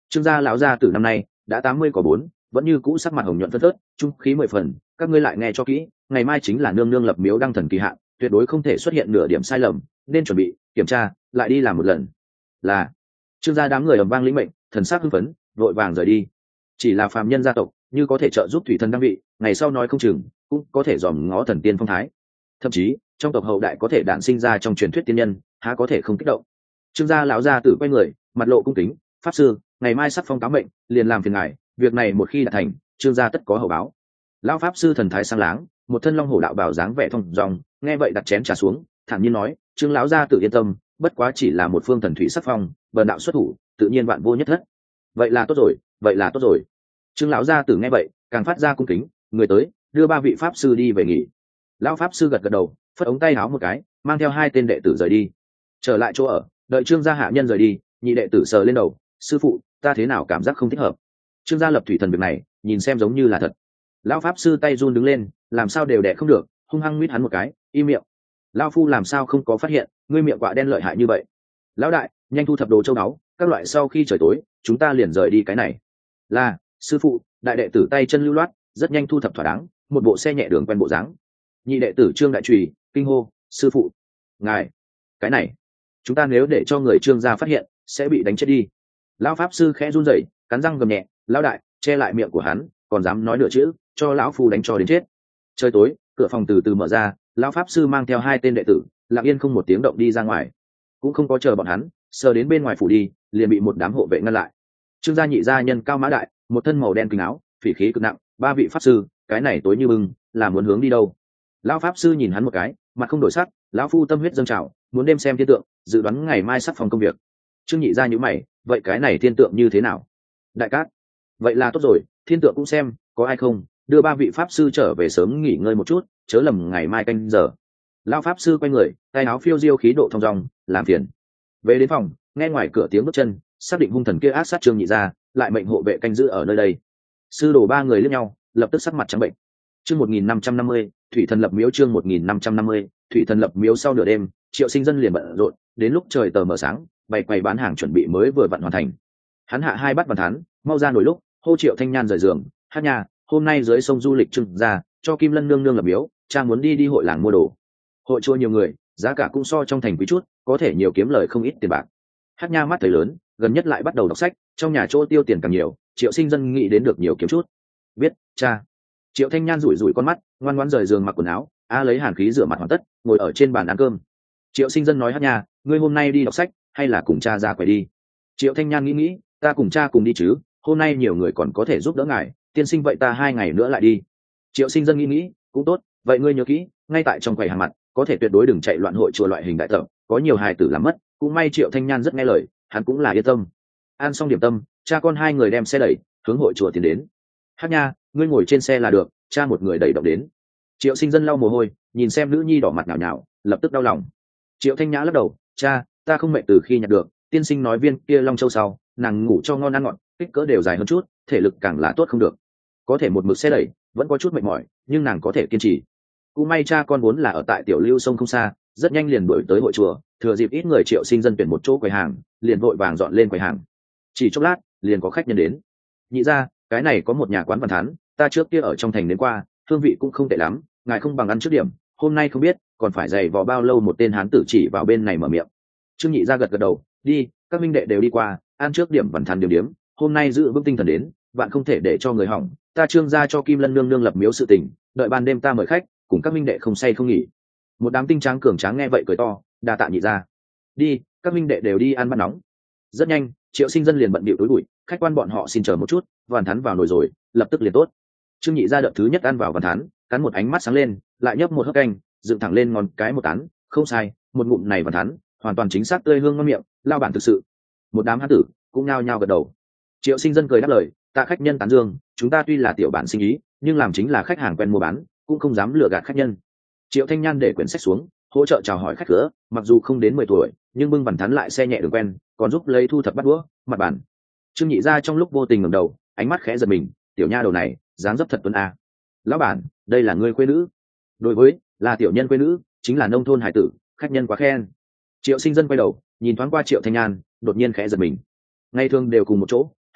Trương gia lão gia từ năm nay đã 80 có 4, vẫn như cũ sắc mặt hồng nhuận phấn phớt, trung khí 10 phần, các ngươi lại nghe cho kỹ, ngày mai chính là nương nương lập miếu đăng thần kỳ hạn, tuyệt đối không thể xuất hiện nửa điểm sai lầm, nên chuẩn bị, kiểm tra, lại đi làm một lần. Là Trương gia đám người ầm vang lĩnh mệnh, thần sắc hưng phấn, vội vàng rời đi. Chỉ là phàm nhân gia tộc, như có thể trợ giúp thủy thần đăng vị, ngày sau nói không chừng cũng có thể dòm ngó thần tiên phong thái. Thậm chí, trong tộc hậu đại có thể đản sinh ra trong truyền thuyết tiên nhân, há có thể không kích động. Trương gia lão gia tử quay người, mặt lộ cung kính, pháp sư, ngày mai sắp phong cáo mệnh, liền làm phiền ngài, việc này một khi đã thành, Trương gia tất có hậu báo. Lão pháp sư thần thái sang láng, một thân long hổ đạo bào dáng vẻ thông dong, nghe vậy đặt chén trà xuống, thản nhiên nói, Trương lão gia tử yên tâm, bất quá chỉ là một phương thần thủy sắc phong, bần đạo xuất thủ, tự nhiên bạn vô nhất thất. Vậy là tốt rồi, vậy là tốt rồi. Trương lão gia tử nghe vậy, càng phát ra cung kính, người tới, đưa 3 vị pháp sư đi về nghỉ. Lão pháp sư gật gật đầu, phất ống tay áo một cái, mang theo 2 tên đệ tử rời đi. Trở lại chỗ ở, đợi Trương gia hạ nhân rời đi, nhị đệ tử sờ lên đầu, sư phụ, ta thế nào cảm giác không thích hợp. Trương gia lập thủy thần việc này, nhìn xem giống như là thật. Lão pháp sư tay run đứng lên, làm sao đều đẻ không được, hung hăng mít hắn một cái, im miệng. Lão phu làm sao không có phát hiện, ngươi miệng quạ đen lợi hại như vậy. Lão đại, nhanh thu thập đồ châu báu, các loại sau khi trời tối, chúng ta liền rời đi cái này. Là, sư phụ. Đại đệ tử tay chân lưu loát, rất nhanh thu thập thỏa đáng, một bộ xe nhẹ đường quen bộ dáng. Nhị đệ tử Trương đại trùy, kinh hô, sư phụ, ngài, cái này, chúng ta nếu để cho người Trương gia phát hiện, sẽ bị đánh chết đi. Lão pháp sư khẽ run rẩy, cắn răng gầm nhẹ, lão đại, che lại miệng của hắn, còn dám nói nửa chữ, cho lão phu đánh cho đến chết. Trời tối, cửa phòng từ từ mở ra, lão pháp sư mang theo 2 tên đệ tử, lặng yên không một tiếng động đi ra ngoài, cũng không có chờ bọn hắn, sờ đến bên ngoài phủ đi, liền bị một đám hộ vệ ngăn lại. Trương gia nhị gia nhân cao mã đại, một thân màu đen kính áo, phỉ khí cực nặng, 3 vị pháp sư, cái này tối như bừng, là muốn hướng đi đâu? Lão pháp sư nhìn hắn một cái, mặt không đổi sắc, lão phu tâm huyết dâng trào, muốn đêm xem thiên tượng, dự đoán ngày mai sắp phòng công việc. Trương nhị gia nhíu mày, vậy cái này thiên tượng như thế nào? Đại cát, vậy là tốt rồi, thiên tượng cũng xem, có ai không? Đưa 3 vị pháp sư trở về sớm nghỉ ngơi một chút, chớ lầm ngày mai canh giờ. Lão pháp sư quay người, tay áo phiêu diêu khí độ thong dong, làm phiền. Về đến phòng, nghe ngoài cửa tiếng bước chân, xác định hung thần kia ác sát Trương nhị gia, lại mệnh hộ vệ canh giữ ở nơi đây. Sư đồ 3 người liếc nhau, lập tức sắc mặt trắng bệnh. Chương 1550, thủy thần lập miếu. Chương 1550, thủy thần lập miếu. Sau nửa đêm, Triệu Sinh Dân liền bận rộn, đến lúc trời tờ mờ sáng, bày quầy bán hàng chuẩn bị mới vừa vặn hoàn thành. Hắn hạ 2 bát bàn thán, mau ra nổi lúc, hô Triệu Thanh Nhan rời giường, hát nha, hôm nay dưới sông du lịch Trương gia, cho Kim Lân nương nương lập miếu, cha muốn đi hội làng mua đồ. Hội chùa nhiều người, giá cả cũng so trong thành quý chút, có thể nhiều kiếm lời không ít tiền bạc. Hát nha mắt thấy lớn, gần nhất lại bắt đầu đọc sách, trong nhà chỗ tiêu tiền càng nhiều, Triệu Sinh Dân nghĩ đến được nhiều kiếm chút. Biết, cha. Triệu Thanh Nhan rủi rủi con mắt, ngoan ngoãn rời giường mặc quần áo, lấy hàn khí rửa mặt hoàn tất, ngồi ở trên bàn ăn cơm. Triệu Sinh Dân nói, hát nha, ngươi hôm nay đi đọc sách hay là cùng cha ra quầy đi? Triệu Thanh Nhan nghĩ, ta cùng cha cùng đi chứ, hôm nay nhiều người còn có thể giúp đỡ ngài, tiên sinh vậy ta 2 ngày nữa lại đi. Triệu Sinh Dân nghĩ, cũng tốt, vậy ngươi nhớ kỹ, ngay tại trong quầy hàng mặt, có thể tuyệt đối đừng chạy loạn hội chùa loại hình đại tập, có nhiều hài tử làm mất, cũng may Triệu Thanh Nhan rất nghe lời, hắn cũng là yên tâm. Ăn xong điểm tâm, cha con 2 người đem xe đẩy hướng hội chùa tiến đến. Hát nha, ngươi ngồi trên xe là được, cha một người đẩy động đến. Triệu Sinh Dân lau mồ hôi, nhìn xem nữ nhi đỏ mặt nhào nhào, lập tức đau lòng. Triệu Thanh Nhã lắc đầu, cha, ta không mệt từ khi nhặt được, tiên sinh nói viên kia long châu sau, nàng ngủ cho ngon ăn ngọt, kích cỡ đều dài hơn chút, thể lực càng là tốt không được. Có thể một mực xe đẩy, vẫn có chút mệt mỏi, nhưng nàng có thể kiên trì. Cũng may cha con vốn là ở tại tiểu lưu sông không xa, rất nhanh liền đuổi tới hội chùa, thừa dịp ít người Triệu Sinh Dân tuyển một chỗ quầy hàng, liền vội vàng dọn lên quầy hàng. Chỉ chốc lát, liền có khách nhân đến. Nhị ra, cái này có một nhà quán văn thán, ta trước kia ở trong thành đến qua, hương vị cũng không tệ lắm, ngài không bằng ăn trước điểm, hôm nay không biết còn phải dày vò bao lâu. Một tên hán tử chỉ vào bên này mở miệng. Trương nhị ra gật gật đầu, đi, các minh đệ đều đi qua, ăn trước điểm văn thán điểm, hôm nay giữ vững tinh thần đến, bạn không thể để cho người hỏng. Ta Trương gia cho Kim Lân nương nương lập miếu sự tình, đợi ban đêm ta mời khách, cùng các minh đệ không say không nghỉ. Một đám tinh tráng cường tráng nghe vậy cười to, đa tạ nhị ra. Đi, các minh đệ đều đi ăn bát nóng. Rất nhanh, Triệu Sinh Dân liền bận bịu túi bụi, khách quan bọn họ xin chờ một chút, vằn thắn vào nồi rồi, lập tức liền tốt. Trương nhị ra đợt thứ nhất ăn vào vằn thắn, cắn một ánh mắt sáng lên, lại nhấp một hớp canh, dựng thẳng lên ngón cái một tán, không sai, một ngụm này vằn thắn, hoàn toàn chính xác tươi hương ngon miệng, lao bản thực sự. Một đám hán tử cũng nhao nhao gật đầu. Triệu Sinh Dân cười đáp lời, tạ khách nhân tán dương, chúng ta tuy là tiểu bản sinh ý, nhưng làm chính là khách hàng quen mua bán, cũng không dám lừa gạt khách nhân. Triệu Thanh Nhan để quyển sách xuống, hỗ trợ chào hỏi khách cửa, mặc dù không đến 10 tuổi, nhưng bưng vằn thắn lại xe nhẹ đường quen, còn giúp lấy thu thập bát đũa, mặt bàn. Trương nhị ra trong lúc vô tình ngẩng đầu, ánh mắt khẽ giật mình, tiểu nha đầu này dáng dấp thật tuấn a. Lão bản, đây là ngươi quê nữ? Đối với, là tiểu nhân quê nữ, chính là nông thôn hải tử, khách nhân quá khen. Triệu Sinh Dân quay đầu, nhìn thoáng qua Triệu Thanh Nhan, đột nhiên khẽ giật mình. Ngày thường đều cùng một chỗ,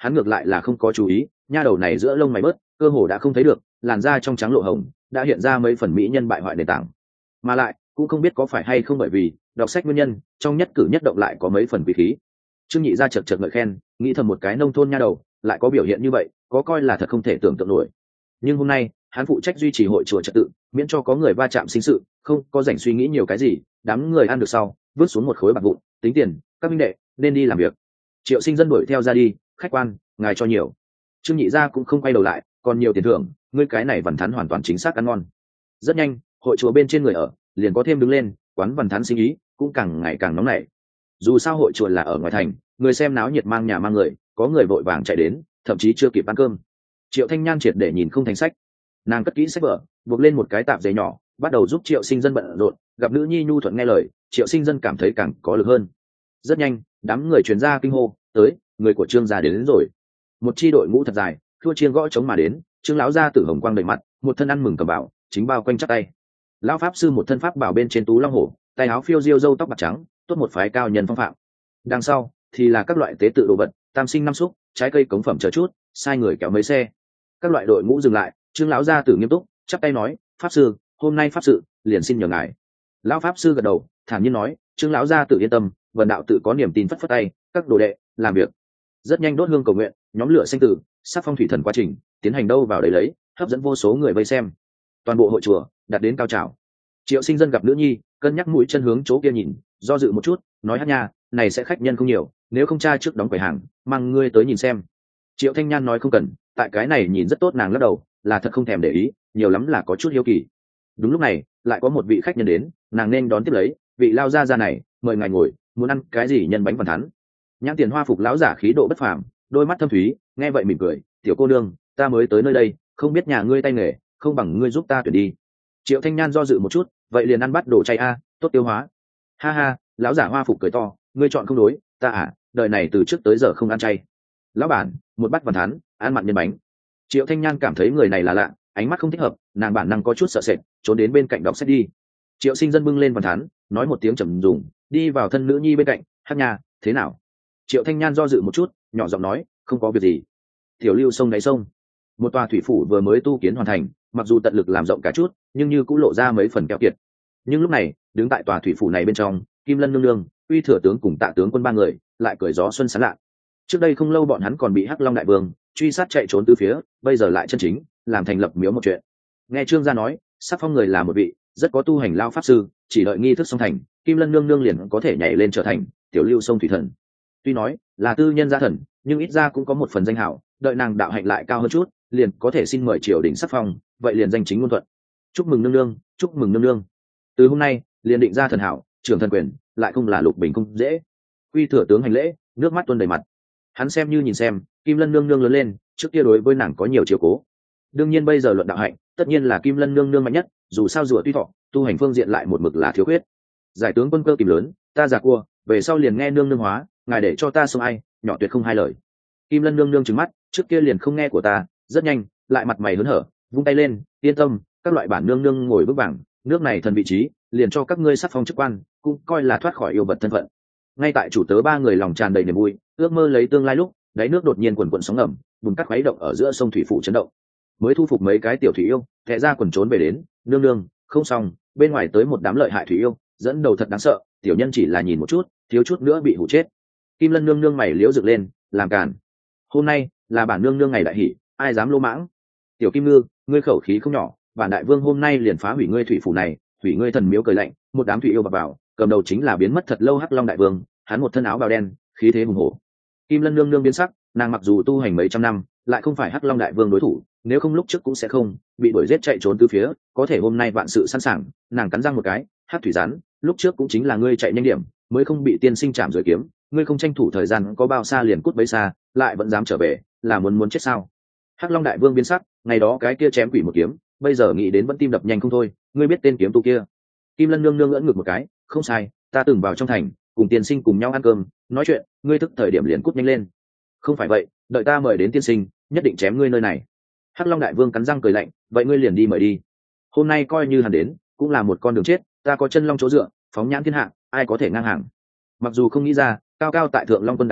hắn ngược lại là không có chú ý, nha đầu này giữa lông mày bớt, cơ hồ đã không thấy được, làn da trong trắng lộ hồng đã hiện ra mấy phần mỹ nhân bại hoại nền tảng. Mà lại cũng không biết có phải hay không bởi vì đọc sách nguyên nhân, trong nhất cử nhất động lại có mấy phần vị khí. Trương Nhị gia chợt chợt ngợi khen, nghĩ thầm một cái nông thôn nha đầu lại có biểu hiện như vậy, có coi là thật không thể tưởng tượng nổi. Nhưng hôm nay hắn phụ trách duy trì hội chùa trật tự, miễn cho có người va chạm sinh sự, không có rảnh suy nghĩ nhiều cái gì. Đám người ăn được sau vứt xuống một khối bạc vụn, tính tiền, các minh đệ nên đi làm việc. Triệu Sinh Dân đuổi theo ra đi, khách quan ngài cho nhiều. Trương Nhị gia cũng không quay đầu lại, còn nhiều tiền thưởng, ngươi cái này vằn thắn hoàn toàn chính xác ăn ngon. Rất nhanh hội chùa bên trên người ở liền có thêm đứng lên, quán vằn thắn sinh ý cũng càng ngày càng nóng nảy. Dù sao hội chùa là ở ngoài thành, người xem náo nhiệt mang nhà mang người, có người vội vàng chạy đến, thậm chí chưa kịp ăn cơm. Triệu Thanh Nhan triệt để nhìn không thành sách, nàng cất kỹ sách vở, buộc lên một cái tạp dề nhỏ, bắt đầu giúp Triệu Sinh Dân bận rộn. Gặp nữ nhi nhu thuận nghe lời, Triệu Sinh Dân cảm thấy càng có lực hơn. Rất nhanh đám người truyền ra kinh hô, tới, người của Trương gia đến rồi. Một chi đội ngũ thật dài thua chiên gõ trống mà đến. Trương lão gia tử hồng quang đầy mặt, một thân ăn mừng cầm bảo chính bao quanh chắp tay. Lão pháp sư một thân pháp bảo bên trên tú long hổ, tay áo phiêu diêu râu tóc bạc trắng, tốt một phái cao nhân phong phạm. Đằng sau thì là các loại tế tự đồ vật, tam sinh năm xúc, trái cây cống phẩm chờ chút, sai người kéo mấy xe. Các loại đội ngũ dừng lại, Trương lão gia tử nghiêm túc chắp tay nói, pháp sư hôm nay pháp sự liền xin nhờ ngài. Lão pháp sư gật đầu thản nhiên nói, Trương lão gia tử yên tâm, vần đạo tự có niềm tin, phất phất tay, các đồ đệ làm việc. Rất nhanh đốt hương cầu nguyện, nhóm lửa sinh tử, sắc phong thủy thần quá trình tiến hành đâu vào đấy lấy, hấp dẫn vô số người vây xem. Toàn bộ hội chùa đạt đến cao trào. Triệu Sinh Dân gặp nữ nhi, cân nhắc mũi chân hướng chỗ kia nhìn, do dự một chút nói, hát nha, này sẽ khách nhân không nhiều, nếu không cha trước đóng quầy hàng mang ngươi tới nhìn xem. Triệu Thanh Nhan nói không cần, tại cái này nhìn rất tốt. Nàng lắc đầu, là thật không thèm để ý, nhiều lắm là có chút hiếu kỳ. Đúng lúc này lại có một vị khách nhân đến, nàng nên đón tiếp lấy, vị lao gia gia này mời ngài ngồi, muốn ăn cái gì nhân bánh vằn thắn. Nhãn tiền hoa phục lão giả khí độ bất phàm, đôi mắt thâm thúy, nghe vậy mỉm cười, tiểu cô nương, ta mới tới nơi đây, không biết nhà ngươi tay nghề, không bằng ngươi giúp ta tuyển đi. Triệu Thanh Nhan do dự một chút, vậy liền ăn bắt đồ chay a, tốt tiêu hóa. Ha ha, lão giả hoa phục cười to, ngươi chọn không đối, ta đời này từ trước tới giờ không ăn chay. Lão bản, một bát vằn thắn, ăn mặn nhân bánh. Triệu Thanh Nhan cảm thấy người này là lạ, ánh mắt không thích hợp, nàng bản năng có chút sợ sệt, trốn đến bên cạnh đọc sách đi. Triệu Sinh Dân bưng lên vằn thắn, nói một tiếng trầm dùng, đi vào thân nữ nhi bên cạnh, hát nha, thế nào? Triệu Thanh Nhan do dự một chút, nhỏ giọng nói, không có việc gì. Tiểu lưu sông đáy sông, một tòa thủy phủ vừa mới tu kiến hoàn thành, mặc dù tận lực làm rộng cả chút, nhưng như cũng lộ ra mấy phần keo kiệt. Nhưng lúc này đứng tại tòa thủy phủ này bên trong, Kim Lân nương nương, Uy thừa tướng cùng Tạ tướng quân ba người lại cười gió xuân sán lạ. Trước đây không lâu bọn hắn còn bị Hắc Long đại vương truy sát chạy trốn từ phía, bây giờ lại chân chính làm thành lập miếu một chuyện. Nghe Trương gia nói, sắc phong người là một vị rất có tu hành lao pháp sư, chỉ đợi nghi thức xong thành, Kim Lân nương nương liền có thể nhảy lên trở thành tiểu lưu sông thủy thần. Tuy nói là tư nhân gia thần, nhưng ít ra cũng có một phần danh hảo, đợi nàng đạo hạnh lại cao hơn chút, liền có thể xin mời triều đình sắc phong, vậy liền danh chính ngôn thuận. Chúc mừng nương nương, chúc mừng nương nương. Từ hôm nay liền định ra thần hảo, trưởng thần quyền, lại không là lục bình không dễ. Uy thừa tướng hành lễ, nước mắt tuôn đầy mặt. Hắn xem như nhìn xem Kim Lân nương nương lớn lên, trước kia đối với nàng có nhiều chiếu cố, đương nhiên bây giờ luận đạo hạnh, tất nhiên là Kim Lân nương nương mạnh nhất, dù sao rùa tuy thọ, tu hành phương diện lại một mực là thiếu khuyết. Giải tướng quân cơ kìm lớn, ta già cua, về sau liền nghe nương nương hóa, ngài để cho ta xông ai, nhỏ tuyệt không hai lời. Kim Lân nương nương trừng mắt, trước kia liền không nghe của ta, rất nhanh lại mặt mày hớn hở, vung tay lên, yên tâm, các loại bản nương nương ngồi vững vàng, nước này thần vị trí, liền cho các ngươi sắc phong chức quan, cũng coi là thoát khỏi yêu vật thân phận. Ngay tại chủ tớ ba người lòng tràn đầy niềm vui, ước mơ lấy tương lai lúc, đáy nước đột nhiên quần quần sóng ngầm, bùn cát khuấy động ở giữa sông thủy phủ chấn động. Mới thu phục mấy cái tiểu thủy yêu, thẹ ra quần trốn về đến, nương nương, không xong, bên ngoài tới một đám lợi hại thủy yêu, dẫn đầu thật đáng sợ, tiểu nhân chỉ là nhìn một chút, thiếu chút nữa bị hủ chết. Kim Lân nương nương mày liễu dựng lên, làm càn. Hôm nay là bản nương nương ngày đại hỷ, ai dám lô mãng? Tiểu Kim Ngư, ngươi khẩu khí không nhỏ, bản đại vương hôm nay liền phá hủy ngươi thủy phủ này, hủy ngươi thần miếu cười lạnh, một đám thủy yêu vào, cầm đầu chính là biến mất thật lâu Hắc Long đại vương, hắn một thân áo bào đen, khí thế hùng hổ. Kim Lân nương nương biến sắc, nàng mặc dù tu hành mấy trăm năm, lại không phải Hắc Long đại vương đối thủ, nếu không lúc trước cũng sẽ không bị đuổi giết chạy trốn từ phía, có thể hôm nay vạn sự sẵn sàng. Nàng cắn răng một cái, Hắc thủy rắn, lúc trước cũng chính là ngươi chạy nhanh điểm, mới không bị tiên sinh chạm rồi kiếm, ngươi không tranh thủ thời gian có bao xa liền cút bấy xa, lại vẫn dám trở về, là muốn chết sao? Hắc Long đại vương biến sắc, ngày đó cái kia chém quỷ một kiếm, bây giờ nghĩ đến vẫn tim đập nhanh không thôi, ngươi biết tên kiếm tu kia? Kim Lân nương nương ưỡn ngực một cái, không sai, ta từng vào trong thành, cùng tiên sinh cùng nhau ăn cơm, nói chuyện, ngươi thức thời điểm liền cút nhanh lên. Không phải vậy, đợi ta mời đến tiên sinh, nhất định chém ngươi nơi này. Hắc Long đại vương cắn răng cười lạnh, vậy ngươi liền đi mời đi. Hôm nay coi như hắn đến, cũng là một con đường chết, ta có chân long chỗ dựa, phóng nhãn thiên hạ, ai có thể ngang hàng. Mặc dù không nghĩ ra, cao cao tại thượng Long quân đại nhân,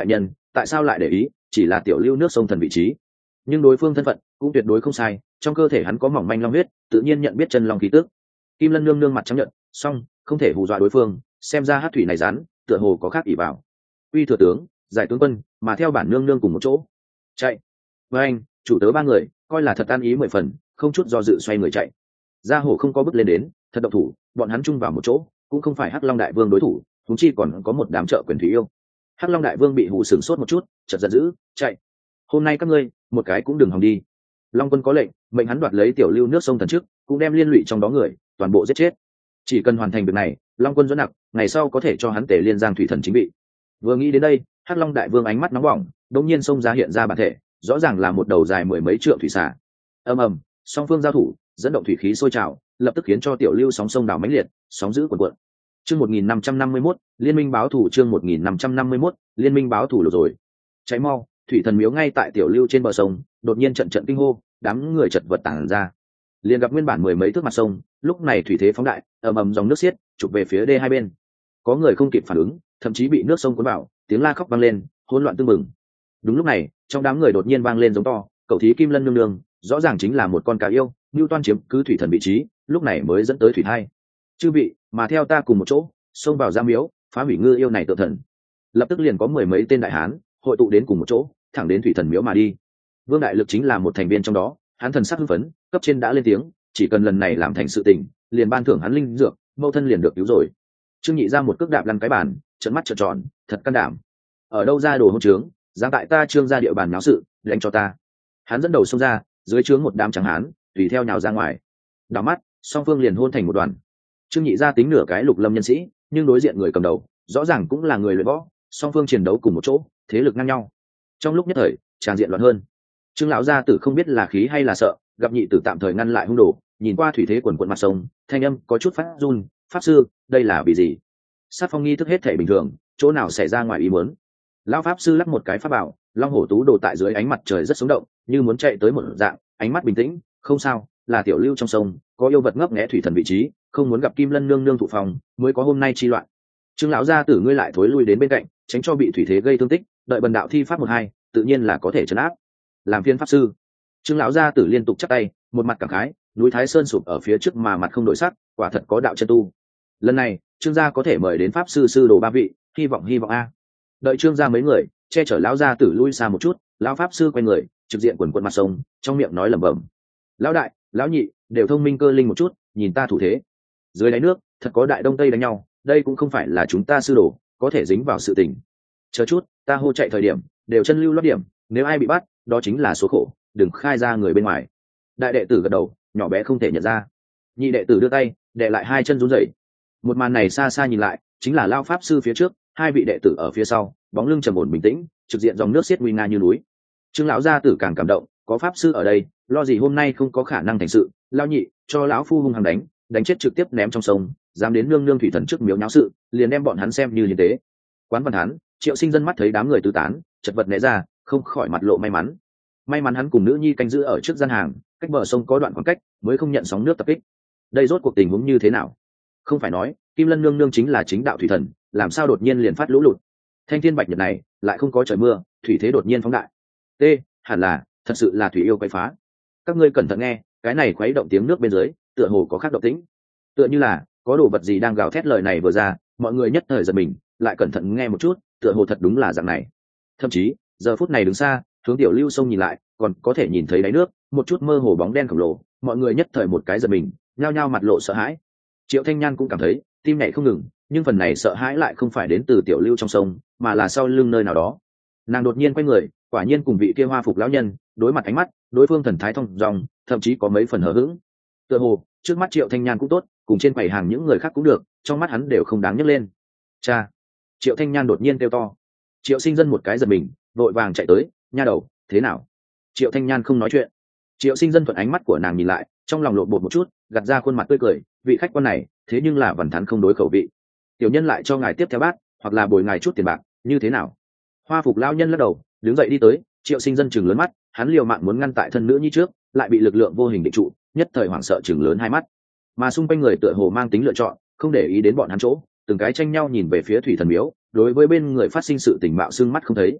tại sao lại để ý, chỉ là tiểu lưu nước sông thần vị trí. Nhưng đối phương thân phận cũng tuyệt đối không sai, trong cơ thể hắn có mỏng manh long huyết, tự nhiên nhận biết chân long khí tức. Kim Lân nương nương mặt trắng nhận, song không thể hù dọa đối phương, xem ra hát thủy này rán tựa hồ có khác ỷ vào. Uy thừa tướng, giải tướng quân, mà theo bản nương nương cùng một chỗ chạy. Với anh chủ tớ ba người coi là thật an ý 10 phần, không chút do dự xoay người chạy. Gia hổ không có bước lên đến, thật độc thủ, bọn hắn chung vào một chỗ cũng không phải hắc long đại vương đối thủ, thúng chi còn có một đám trợ quyền thủy yêu. hắc long đại vương bị hù sửng sốt một chút, chợt giận dữ, chạy. Hôm nay các ngươi một cái cũng đừng hòng đi. Long quân có lệnh, mệnh hắn đoạt lấy tiểu lưu nước sông thần trước, cũng đem liên lụy trong đó người toàn bộ giết chết. Chỉ cần hoàn thành việc này, Long quân dẫn nặng, ngày sau có thể cho hắn Tề Liên Giang thủy thần chính bị. Vừa nghĩ đến đây, hắc long đại vương ánh mắt nóng bỏng, đột nhiên xông ra hiện ra bản thể, rõ ràng là một đầu dài 10 mấy trượng thủy xà. Ầm ầm, song phương giao thủ, dẫn động thủy khí sôi trào, lập tức khiến cho tiểu lưu sóng sông đảo mãnh liệt, sóng dữ cuồn cuộn. Chương 1551, liên minh báo thủ. Chương 1551, liên minh báo thủ rồi. Cháy mau, thủy thần miếu ngay tại tiểu lưu trên bờ sông, đột nhiên trận trận kinh hô, đám người chật vật tản ra. Liền gặp nguyên bản 10 mấy thước mặt sông, lúc này thủy thế phóng đại, ầm ầm dòng nước xiết, chụp về phía đê hai bên. Có người không kịp phản ứng, thậm chí bị nước sông cuốn vào, tiếng la khóc vang lên, hỗn loạn tương mừng. Đúng lúc này, trong đám người đột nhiên vang lên giống to, cậu thí Kim Lân nương nương, rõ ràng chính là một con cá yêu, Nưu Toan chiếm cứ thủy thần vị trí, lúc này mới dẫn tới thủy thai. Chư vị, mà theo ta cùng một chỗ, xông vào giam miếu, phá hủy ngư yêu này tự thần. Lập tức liền có 10 mấy tên đại hán hội tụ đến cùng một chỗ, thẳng đến thủy thần miếu mà đi. Vương Đại Lực chính là một thành viên trong đó, hắn thần sắc hưng phấn, cấp trên đã lên tiếng, chỉ cần lần này làm thành sự tình, liền ban thưởng hắn linh dược, mâu thân liền được cứu rồi. Trương Nhị ra một cước đạp lăn cái bàn, trợn mắt trợn tròn, thật can đảm. Ở đâu ra đồ hỗn trướng, dám tại ta Trương gia địa bàn náo sự, đánh cho ta. Hắn dẫn đầu xông ra, dưới trướng một đám trắng hán, tùy theo nhào ra ngoài. Đảo mắt, song phương liền hôn thành một đoàn. Trương Nhị ra tính nửa cái lục lâm nhân sĩ, nhưng đối diện người cầm đầu, rõ ràng cũng là người luyện võ, song phương chiến đấu cùng một chỗ, thế lực ngang nhau. Trong lúc nhất thời, tràng diện loạn hơn. Trương lão gia tử không biết là khí hay là sợ, gặp nhị tử tạm thời ngăn lại hung đồ, nhìn qua thủy thế quần quần mặt sông, thanh âm có chút phát run, pháp sư, đây là vì gì? Sát phong nghi thức hết thể bình thường, chỗ nào xảy ra ngoài ý muốn? Lão pháp sư lắc một cái pháp bảo, long hổ tú đồ tại dưới ánh mặt trời rất sống động, như muốn chạy tới một dạng, ánh mắt bình tĩnh, không sao, là tiểu lưu trong sông, có yêu vật ngấp nghé thủy thần vị trí, không muốn gặp Kim Lân nương nương thụ phòng, mới có hôm nay chi loạn. Trương lão gia tử ngươi lại thối lui đến bên cạnh, tránh cho bị thủy thế gây thương tích, đợi bần đạo thi pháp 1-2, tự nhiên là có thể trấn áp. Làm phiên pháp sư. Trương lão gia tử liên tục chắp tay, một mặt cảm khái, núi Thái Sơn sụp ở phía trước mà mặt không đổi sắc, quả thật có đạo chân tu. Lần này, Trương gia có thể mời đến pháp sư sư đồ 3 vị, hy vọng a. Đợi Trương gia mấy người che chở lão gia tử lui xa một chút, lão pháp sư quay người, trực diện quần quần mặt sông, trong miệng nói lẩm bẩm: lão đại, lão nhị, đều thông minh cơ linh một chút, nhìn ta thủ thế. Dưới đáy nước, thật có đại đông tây đánh nhau, đây cũng không phải là chúng ta sư đồ có thể dính vào sự tình. Chờ chút, ta hô chạy thời điểm, đều chân lưu lót điểm, nếu ai bị bắt, đó chính là số khổ, đừng khai ra người bên ngoài. Đại đệ tử gật đầu, nhỏ bé không thể nhận ra. Nhị đệ tử đưa tay, đè lại hai chân run rẩy. Một màn này xa xa nhìn lại, chính là lao pháp sư phía trước, hai vị đệ tử ở phía sau, bóng lưng trầm ổn bình tĩnh, trực diện dòng nước xiết nguy nga như núi. Trương lão gia tử càng cảm động, có pháp sư ở đây, lo gì hôm nay không có khả năng thành sự. Lao nhị, cho lão phu hung hăng đánh chết trực tiếp ném trong sông, dám đến nương nương thủy thần trước miếu nháo sự, liền đem bọn hắn xem như hiền tế. Quán Văn Hán, Triệu Sinh Dân mắt thấy đám người tứ tán, chật vật né ra, không khỏi mặt lộ may mắn. May mắn hắn cùng nữ nhi canh giữ ở trước gian hàng, cách bờ sông có đoạn khoảng cách, mới không nhận sóng nước tập kích. Đây rốt cuộc tình huống như thế nào? Không phải nói Kim Lân nương nương chính là chính đạo thủy thần, làm sao đột nhiên liền phát lũ lụt? Thanh thiên bạch nhật này lại không có trời mưa, thủy thế đột nhiên phóng đại. T, hẳn là thật sự là thủy yêu quấy phá. Các ngươi cẩn thận nghe, cái này khuấy động tiếng nước bên dưới, tựa hồ có khác động tĩnh. Tựa như là có đồ vật gì đang gào thét. Lời này vừa ra, mọi người nhất thời giật mình, lại cẩn thận nghe một chút, tựa hồ thật đúng là dạng này. Thậm chí giờ phút này đứng xa, hướng tiểu lưu sông nhìn lại, còn có thể nhìn thấy đáy nước một chút mơ hồ bóng đen khổng lồ. Mọi người nhất thời một cái giật mình, nhao nhao mặt lộ sợ hãi. Triệu Thanh Nhan cũng cảm thấy tim nhảy không ngừng, nhưng phần này sợ hãi lại không phải đến từ tiểu lưu trong sông, mà là sau lưng nơi nào đó. Nàng đột nhiên quay người, quả nhiên cùng vị kia hoa phục lão nhân đối mặt, ánh mắt đối phương thần thái thông dong, thậm chí có mấy phần hờ hững. Tựa hồ trước mắt Triệu Thanh Nhan cũng tốt, cùng trên quầy hàng những người khác cũng được, trong mắt hắn đều không đáng nhắc lên. Cha! Triệu Thanh Nhan đột nhiên kêu to. Triệu Sinh Dân một cái giật mình, vội vàng chạy tới. Nha đầu, thế nào? Triệu Thanh Nhan không nói chuyện. Triệu Sinh Dân thuận ánh mắt của nàng nhìn lại, trong lòng lộn bột một chút, gạt ra khuôn mặt tươi cười. Vị khách quan này thế nhưng là vằn thắn không đối khẩu vị, tiểu nhân lại cho ngài tiếp theo bát, hoặc là bồi ngài chút tiền bạc, như thế nào? Hoa phục lão nhân lắc đầu, đứng dậy đi tới. Triệu Sinh Dân chừng lớn mắt, hắn liều mạng muốn ngăn tại thân nữ nhi trước, lại bị lực lượng vô hình định trụ, nhất thời hoảng sợ chừng lớn hai mắt. Mà xung quanh người tựa hồ mang tính lựa chọn, không để ý đến bọn hắn chỗ, từng cái tranh nhau nhìn về phía thủy thần miếu, đối với bên người phát sinh sự tình mạo xương mắt không thấy.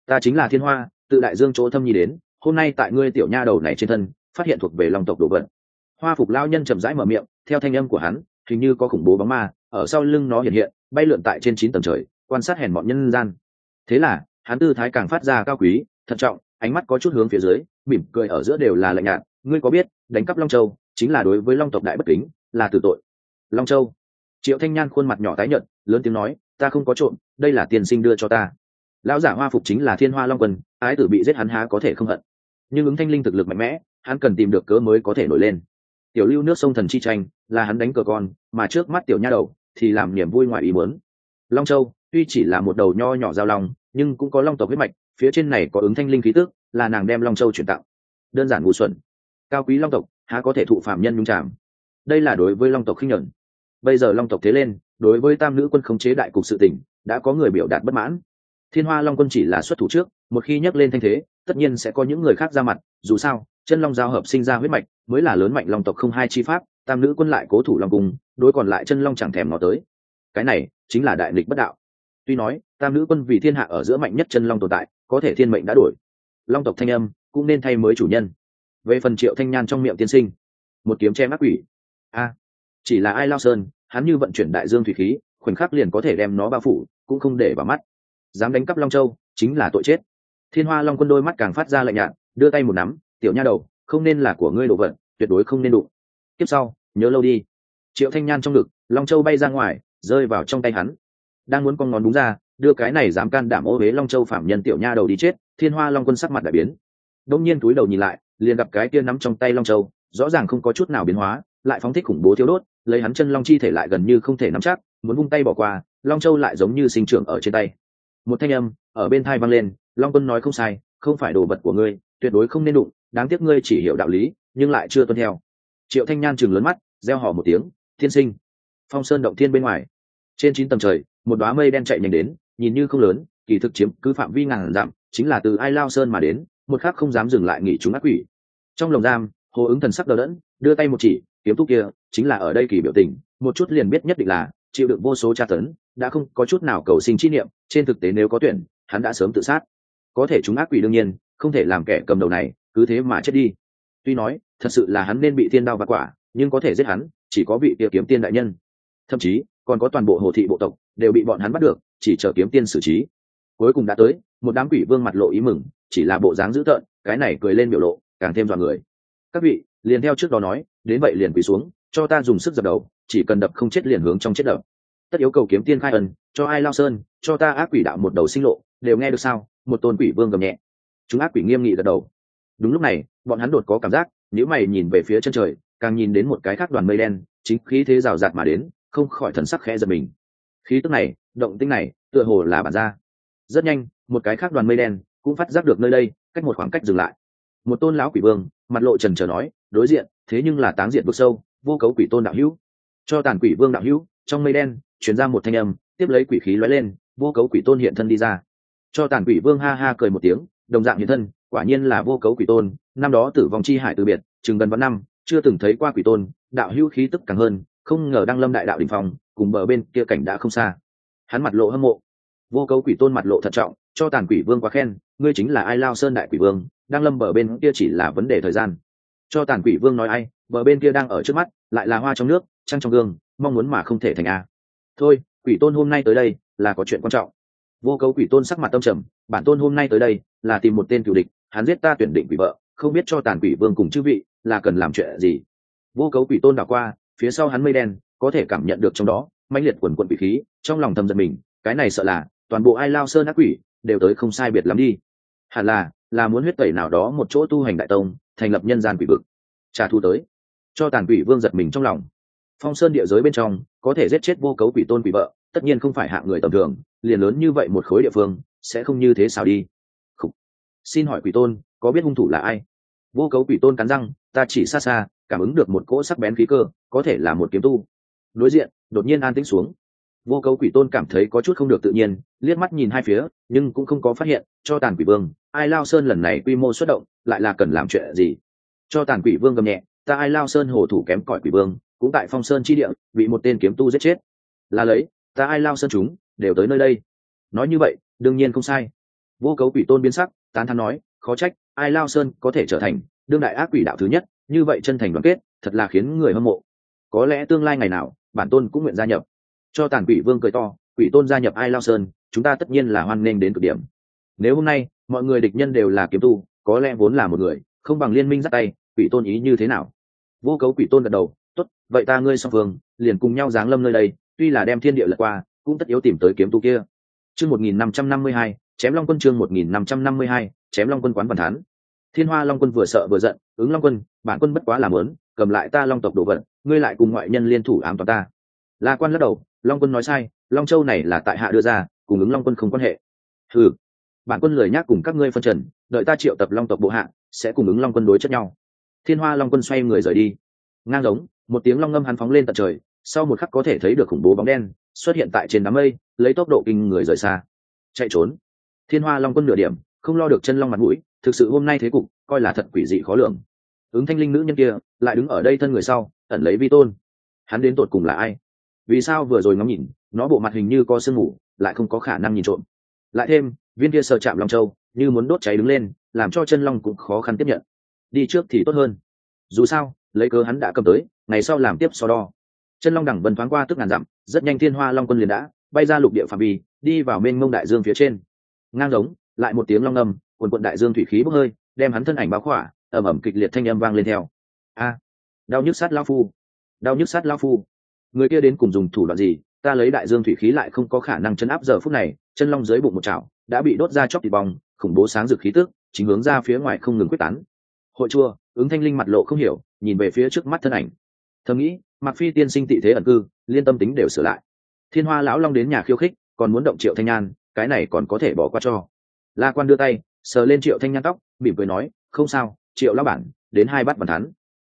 Ta chính là Thiên Hoa, tự đại dương chỗ thâm nhi đến, hôm nay tại ngươi tiểu nha đầu này trên thân phát hiện thuộc về long tộc đồ vật. Hoa phục lao nhân chậm rãi mở miệng, theo thanh âm của hắn hình như có khủng bố bóng ma ở sau lưng nó hiện hiện, bay lượn tại trên 9 tầng trời, quan sát hèn bọn nhân gian. Thế là hắn tư thái càng phát ra cao quý thận trọng, ánh mắt có chút hướng phía dưới, mỉm cười ở giữa đều là lạnh nhạt. Ngươi có biết đánh cắp Long Châu chính là đối với long tộc đại bất kính, là tử tội. Long Châu. Triệu Thanh Nhan khuôn mặt nhỏ tái nhợt, lớn tiếng nói, ta không có trộm, đây là tiền sinh đưa cho ta. Lão giả Hoa phục chính là Thiên Hoa Long Quân, ái tử bị giết hắn há có thể không hận. Nhưng ứng thanh linh thực lực mạnh mẽ, hắn cần tìm được cớ mới có thể nổi lên. Tiểu lưu nước sông thần chi tranh là hắn đánh cờ con, mà trước mắt tiểu nha đầu thì làm niềm vui ngoài ý muốn. Long Châu tuy chỉ là một đầu nho nhỏ giao long, nhưng cũng có long tộc huyết mạch, phía trên này có ứng thanh linh khí tức, là nàng đem Long Châu chuyển tặng. Đơn giản ngu xuẩn, cao quý long tộc há có thể thụ phạm nhân nhung chạm. Đây là đối với long tộc khinh nhẫn. Bây giờ long tộc thế lên, đối với tam nữ quân khống chế đại cục sự tình đã có người biểu đạt bất mãn. Thiên Hoa Long Quân chỉ là xuất thủ trước, một khi nhắc lên thanh thế tất nhiên sẽ có những người khác ra mặt, dù sao chân long giao hợp sinh ra huyết mạch mới là lớn mạnh long tộc không hai chi pháp, tam nữ quân lại cố thủ long cung, đối còn lại chân long chẳng thèm ngó tới. Cái này chính là đại nghịch bất đạo. Tuy nói tam nữ quân vì thiên hạ ở giữa mạnh nhất chân long tồn tại, có thể thiên mệnh đã đổi, long tộc thanh âm cũng nên thay mới chủ nhân. Về phần Triệu Thanh Nhan trong miệng tiên sinh, một kiếm che mắt quỷ. Chỉ là Ai Lao Sơn, hắn như vận chuyển đại dương thủy khí, khoảnh khắc liền có thể đem nó bao phủ, cũng không để vào mắt. Dám đánh cắp Long Châu chính là tội chết. Thiên Hoa Long Quân đôi mắt càng phát ra lạnh nhạt, đưa tay một nắm, tiểu nha đầu, không nên là của ngươi đồ vật, tuyệt đối không nên đụng. Tiếp sau nhớ lâu đi. Triệu Thanh Nhan trong ngực Long Châu bay ra ngoài, rơi vào trong tay hắn. Đang muốn con ngón đúng ra đưa cái này dám can đảm ô uế Long Châu phạm nhân tiểu nha đầu đi chết, Thiên Hoa Long Quân sắc mặt đại biến. Đông nhiên túi đầu nhìn lại, liền gặp cái kia nắm trong tay Long Châu rõ ràng không có chút nào biến hóa, lại phóng thích khủng bố thiếu đốt, lấy hắn chân long chi thể lại gần như không thể nắm chắc, muốn vung tay bỏ qua, Long Châu lại giống như sinh trưởng ở trên tay. Một thanh âm ở bên tai vang lên, Long Quân nói không sai, không phải đồ vật của ngươi, tuyệt đối không nên đụng, đáng tiếc ngươi chỉ hiểu đạo lý nhưng lại chưa tuân theo. Triệu Thanh Nhan trừng lớn mắt, reo hò một tiếng, thiên sinh. Phong Sơn động thiên bên ngoài, trên 9 tầng trời, một đóa mây đen chạy nhanh đến, nhìn như không lớn, kỳ thực chiếm cứ phạm vi ngàn dặm, chính là từ Ai Lao Sơn mà đến, một khắc không dám dừng lại nghỉ chúng ác quỷ. Trong lồng giam, Hồ Ứng thần sắc đờ đẫn, đưa tay một chỉ, kiếm thúc kia chính là ở đây kỳ biểu tình, một chút liền biết nhất định là chịu đựng vô số tra tấn, đã không có chút nào cầu sinh chi niệm, trên thực tế nếu có tuyển, hắn đã sớm tự sát. Có thể chúng ác quỷ đương nhiên không thể làm kẻ cầm đầu này cứ thế mà chết đi. Tuy nói thật sự là hắn nên bị thiên đao vặt quả, nhưng có thể giết hắn chỉ có vị kia kiếm tiên đại nhân, thậm chí còn có toàn bộ Hồ thị bộ tộc đều bị bọn hắn bắt được, chỉ chờ kiếm tiên xử trí. Cuối cùng đã tới, một đám quỷ vương mặt lộ ý mừng, chỉ là bộ dáng dữ tợn, cái này cười lên biểu lộ càng thêm dọa người. Các vị liền theo trước đó nói, đến vậy liền quỳ xuống, cho ta dùng sức dập đầu, chỉ cần đập không chết liền hướng trong chết đập. Tất yêu cầu kiếm tiên khai ân, cho Ai Lao Sơn, cho ta ác quỷ đạo một đầu sinh lộ, đều nghe được sao? Một tôn quỷ vương gầm nhẹ. Chúng ác quỷ nghiêm nghị gật đầu. Đúng lúc này, bọn hắn đột có cảm giác, nếu mày nhìn về phía chân trời, càng nhìn đến một cái khác đoàn mây đen, chính khí thế rào rạt mà đến, không khỏi thần sắc khẽ giật mình. Khí tức này, động tĩnh này, tựa hồ là bản ra. Rất nhanh, một cái khác đoàn mây đen cũng phát giác được nơi đây, cách một khoảng cách dừng lại. Một tôn lão quỷ vương, mặt lộ trần trờ nói, đối diện, thế nhưng là táng diện vực sâu, vô cấu quỷ tôn đạo hữu. Cho tàn quỷ vương đạo hữu, trong mây đen truyền ra một thanh âm, tiếp lấy quỷ khí lóe lên, vô cấu quỷ tôn hiện thân đi ra. Cho tàn quỷ vương ha ha cười một tiếng, đồng dạng hiện thân, quả nhiên là vô cấu quỷ tôn, năm đó tử vong chi hải từ biệt, chừng gần vạn năm, chưa từng thấy qua quỷ tôn, đạo hữu khí tức càng hơn, không ngờ đang lâm đại đạo đỉnh phong, cùng bờ bên kia cảnh đã không xa. Hắn mặt lộ hâm mộ. Vô cấu quỷ tôn mặt lộ thận trọng, cho tàn quỷ vương quá khen, ngươi chính là Ai Lao Sơn đại quỷ vương, đang lâm bờ bên kia chỉ là vấn đề thời gian. Cho tàn quỷ vương nói ai, bờ bên kia đang ở trước mắt, lại là hoa trong nước, trăng trong gương, mong muốn mà không thể thành a. Thôi, quỷ tôn hôm nay tới đây là có chuyện quan trọng. Vô cấu quỷ tôn sắc mặt tâm trầm, bản tôn hôm nay tới đây là tìm một tên cựu địch, hắn giết ta tuyển định quỷ vợ, không biết cho tàn quỷ vương cùng chư vị là cần làm chuyện gì. Vô cấu quỷ tôn đảo qua, phía sau hắn mây đen, có thể cảm nhận được trong đó mãnh liệt quần quần quỷ khí, trong lòng thầm giận mình, cái này sợ là toàn bộ Ai Lao Sơn ác quỷ đều tới không sai biệt lắm đi. Hẳn là muốn huyết tẩy nào đó một chỗ tu hành đại tông, thành lập nhân gian quỷ vực, trả thù tới. Cho tàn quỷ vương giật mình trong lòng. Phong Sơn địa giới bên trong có thể giết chết vô cấu quỷ tôn quỷ vợ, tất nhiên không phải hạng người tầm thường, liền lớn như vậy một khối địa phương sẽ không như thế sao đi. Khủ. Xin hỏi quỷ tôn có biết hung thủ là ai? Vô cấu quỷ tôn cắn răng, ta chỉ xa xa cảm ứng được một cỗ sắc bén khí cơ, có thể là một kiếm tu. Đối diện đột nhiên an tĩnh xuống. Vô cấu quỷ tôn cảm thấy có chút không được tự nhiên, liếc mắt nhìn hai phía nhưng cũng không có phát hiện cho tàn quỷ vương Ai Lao Sơn lần này quy mô xuất động lại là cần làm chuyện gì. Cho tàn quỷ vương gầm nhẹ, ta Ai Lao Sơn hổ thủ kém cỏi quỷ vương cũng tại Phong Sơn chi địa bị một tên kiếm tu giết chết, là lấy ta Ai Lao Sơn chúng đều tới nơi đây. Nói như vậy đương nhiên không sai. Vô cấu quỷ tôn biến sắc, tán thán nói, khó trách Ai Lao Sơn có thể trở thành đương đại ác quỷ đạo thứ nhất, như vậy chân thành đoàn kết, thật là khiến người hâm mộ. Có lẽ tương lai ngày nào, bản tôn cũng nguyện gia nhập. Cho tàn quỷ vương cười to, quỷ tôn gia nhập Ai Lao Sơn, chúng ta tất nhiên là hoan nghênh đến cực điểm. Nếu hôm nay mọi người địch nhân đều là kiếm tu, có lẽ vốn là một người, không bằng liên minh dắt tay, quỷ tôn ý như thế nào? Vô cấu quỷ tôn gật đầu, tốt, vậy ta ngươi song phương liền cùng nhau giáng lâm nơi đây, tuy là đem thiên địa lật qua, cũng tất yếu tìm tới kiếm tu kia. Chương 1552, chém Long Quân. Chương 1552, chém Long Quân. Quán Văn Thán. Thiên Hoa Long Quân vừa sợ vừa giận, ứng Long Quân, bản quân bất quá làm lớn, cầm lại ta Long tộc đồ vật, ngươi lại cùng ngoại nhân liên thủ ám toán ta. La Quan lắc đầu, Long Quân nói sai, Long Châu này là tại hạ đưa ra, cùng ứng Long Quân không quan hệ. Hừ, bản quân lười nhác cùng các ngươi phân trần, đợi ta triệu tập Long tộc bộ hạ, sẽ cùng ứng Long Quân đối chất nhau. Thiên Hoa Long Quân xoay người rời đi. Ngang giống, một tiếng long ngâm hắn phóng lên tận trời, sau một khắc có thể thấy được khủng bố bóng đen xuất hiện tại trên đám mây, lấy tốc độ kinh người rời xa. Chạy trốn. Thiên Hoa Long Quân nửa điểm không lo được chân long mặt mũi, thực sự hôm nay thế cục coi là thật quỷ dị khó lường. Ứng Thanh Linh nữ nhân kia lại đứng ở đây thân người sau, ẩn lấy vi tôn. Hắn đến tột cùng là ai? Vì sao vừa rồi ngắm nhìn, nó bộ mặt hình như có sương mù, lại không có khả năng nhìn trộm. Lại thêm, viên kia sờ chạm Long Châu, như muốn đốt cháy đứng lên, làm cho chân long cũng khó khăn tiếp nhận. Đi trước thì tốt hơn. Dù sao, lấy cớ hắn đã cầm tới, ngày sau làm tiếp so đo. Chân long đẳng vân thoáng qua tức ngàn dặm, rất nhanh Thiên Hoa Long Quân liền đã bay ra lục địa phạm vi, đi vào mênh mông đại dương phía trên. Ngang giống, lại một tiếng long ngâm, quần quận đại dương thủy khí bốc hơi, đem hắn thân ảnh bao khỏa, ầm ầm kịch liệt thanh âm vang lên theo. A, đau nhức sát lão phu, đau nhức sát lão phu. Người kia đến cùng dùng thủ đoạn gì? Ta lấy đại dương thủy khí lại không có khả năng chấn áp. Giờ phút này, chân long dưới bụng một chảo đã bị đốt ra chóc thịt bong, khủng bố sáng rực khí tức chính hướng ra phía ngoài không ngừng quyết tán. Hội chua, ứng Thanh Linh mặt lộ không hiểu, nhìn về phía trước mắt thân ảnh, thầm nghĩ, Mạc Phi tiên sinh tị thế ẩn cư, liên tâm tính đều sửa lại. Thiên Hoa lão long đến nhà khiêu khích, còn muốn động Triệu Thanh Nhan, cái này còn có thể bỏ qua cho. La Quan đưa tay sờ lên Triệu Thanh Nhan tóc, mỉm cười nói, không sao, Triệu lão bản, đến hai bát bàn thắn.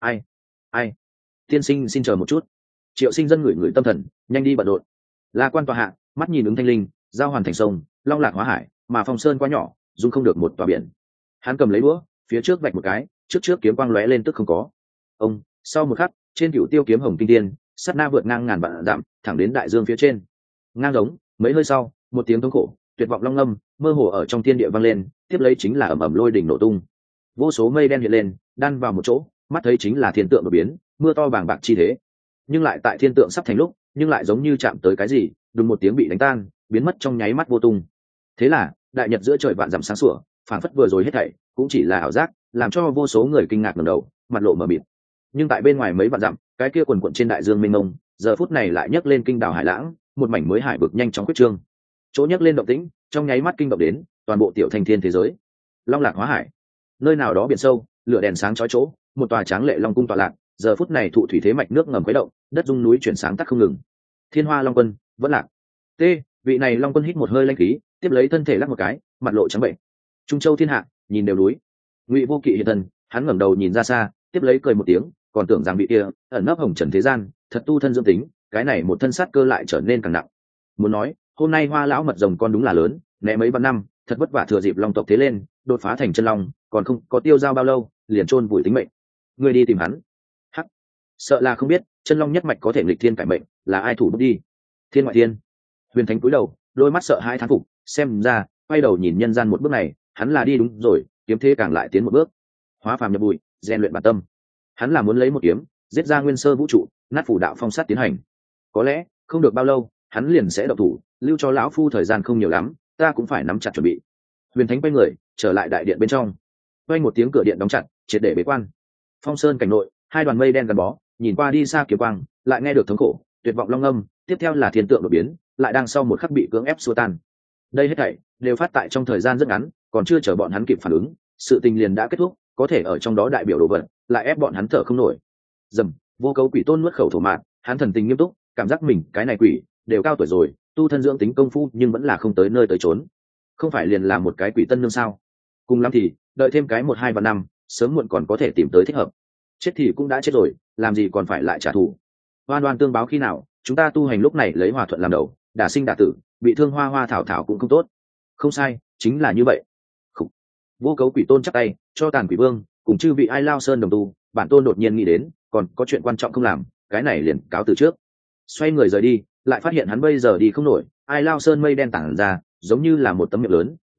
Ai, tiên sinh xin chờ một chút. Triệu Sinh dân ngửi tâm thần, nhanh đi bận rộn. La Quan tòa hạ, mắt nhìn ứng Thanh Linh, giao hoàn thành sông, long lạc hóa hải, mà Phong Sơn quá nhỏ, dung không được một tòa biển. Hắn cầm lấy đũa, phía trước vạch một cái, trước kiếm quang lóe lên tức không có. Ông, sau một khắc, trên cửu tiêu kiếm hồng kinh tiên, sát na vượt ngang ngàn vạn dặm, thẳng đến đại dương phía trên. Ngang giống, mấy hơi sau, một tiếng thống khổ, tuyệt vọng long ngâm, mơ hồ ở trong thiên địa vang lên, tiếp lấy chính là ầm ầm lôi đỉnh nổ tung. Vô số mây đen hiện lên, đan vào một chỗ, mắt thấy chính là thiên tượng đột biến, mưa to bàng bạc chi thế. Nhưng lại tại thiên tượng sắp thành lúc, nhưng lại giống như chạm tới cái gì, đùng một tiếng bị đánh tan, biến mất trong nháy mắt vô tung. Thế là, đại nhật giữa trời vạn dặm sáng sủa, phảng phất vừa rồi hết thảy cũng chỉ là ảo giác, làm cho vô số người kinh ngạc ngẩng đầu, mặt lộ mờ mịt. Nhưng tại bên ngoài mấy vạn dặm, cái kia quần quần trên đại dương mênh mông, giờ phút này lại nhấc lên kinh đảo hải lãng, một mảnh mới hải vực nhanh chóng quyết trương. Chỗ nhấc lên động tĩnh, trong nháy mắt kinh động đến toàn bộ tiểu thành thiên thế giới. Long lạc hóa hải, nơi nào đó biển sâu, lửa đèn sáng chói chỗ, một tòa tráng lệ long cung tọa lạc, giờ phút này thụ thủy thế mạch nước ngầm khuấy động, đất rung núi chuyển sáng tắt không ngừng. Thiên Hoa Long Quân vẫn lạc. T, vị này Long Quân hít một hơi lanh khí, tiếp lấy thân thể lắc một cái, mặt lộ trắng bệnh. Trung Châu thiên hạ, nhìn đều núi. Ngụy Vô Kỵ hiện thân, hắn ngẩng đầu nhìn ra xa, tiếp lấy cười một tiếng, còn tưởng rằng bị kia ẩn nấp hồng trần thế gian, thật tu thân dưỡng tính, cái này một thân sát cơ lại trở nên càng nặng. Muốn nói, hôm nay Hoa lão mật rồng con đúng là lớn, né mấy vạn năm, thật vất vả thừa dịp long tộc thế lên, đột phá thành chân long, còn không có tiêu dao bao lâu, liền chôn vùi tính mệnh. Ngươi đi tìm hắn. Hắc, sợ là không biết, chân long nhất mạch có thể nghịch thiên cải mệnh, là ai thủ bút đi? Thiên ngoại thiên. Huyền Thánh cúi đầu, đôi mắt sợ hai thán phục, xem ra, quay đầu nhìn nhân gian một bước này, hắn là đi đúng rồi, kiếm thế càng lại tiến một bước. Hóa phàm nhập bụi, rèn luyện bản tâm. Hắn là muốn lấy một kiếm, giết ra nguyên sơ vũ trụ, nát phủ đạo phong sát tiến hành. Có lẽ, không được bao lâu, hắn liền sẽ động thủ, lưu cho lão phu thời gian không nhiều lắm, ta cũng phải nắm chặt chuẩn bị. Huyền Thánh quay người, trở lại đại điện bên trong. Quay một tiếng cửa điện đóng chặt, triệt để bế quan. Phong Sơn cảnh nội, hai đoàn mây đen gắn bó, nhìn qua đi xa kiếm quang, lại nghe được thống khổ, tuyệt vọng long âm, tiếp theo là thiên tượng đột biến, lại đang sau một khắc bị cưỡng ép xua tan. Đây hết thảy đều phát tại trong thời gian rất ngắn, còn chưa chờ bọn hắn kịp phản ứng, sự tình liền đã kết thúc, có thể ở trong đó đại biểu đồ vật, lại ép bọn hắn thở không nổi. Dầm, Vô Cấu quỷ tôn nuốt khẩu thổ mạn, hắn thần tình nghiêm túc, cảm giác mình cái này quỷ đều cao tuổi rồi, tu thân dưỡng tính công phu nhưng vẫn là không tới nơi tới chốn. Không phải liền là một cái quỷ tân nương sao? Cùng lắm thì đợi thêm cái 1-2 năm, sớm muộn còn có thể tìm tới thích hợp. Chết thì cũng đã chết rồi, làm gì còn phải lại trả thù? Oan oan tương báo khi nào, chúng ta tu hành lúc này lấy hòa thuận làm đầu, đả sinh đả tử, bị thương hoa hoa thảo thảo cũng không tốt. Không sai, chính là như vậy. Khủ. Vô Cấu quỷ tôn chắp tay, cho tàn quỷ vương cùng chư vị Ai Lao Sơn đồng tu, bản tôn đột nhiên nghĩ đến, còn có chuyện quan trọng không làm, cái này liền cáo từ trước. Xoay người rời đi, lại phát hiện hắn bây giờ đi không nổi, Ai Lao Sơn mây đen tản ra, giống như là một tấm miệng lớn,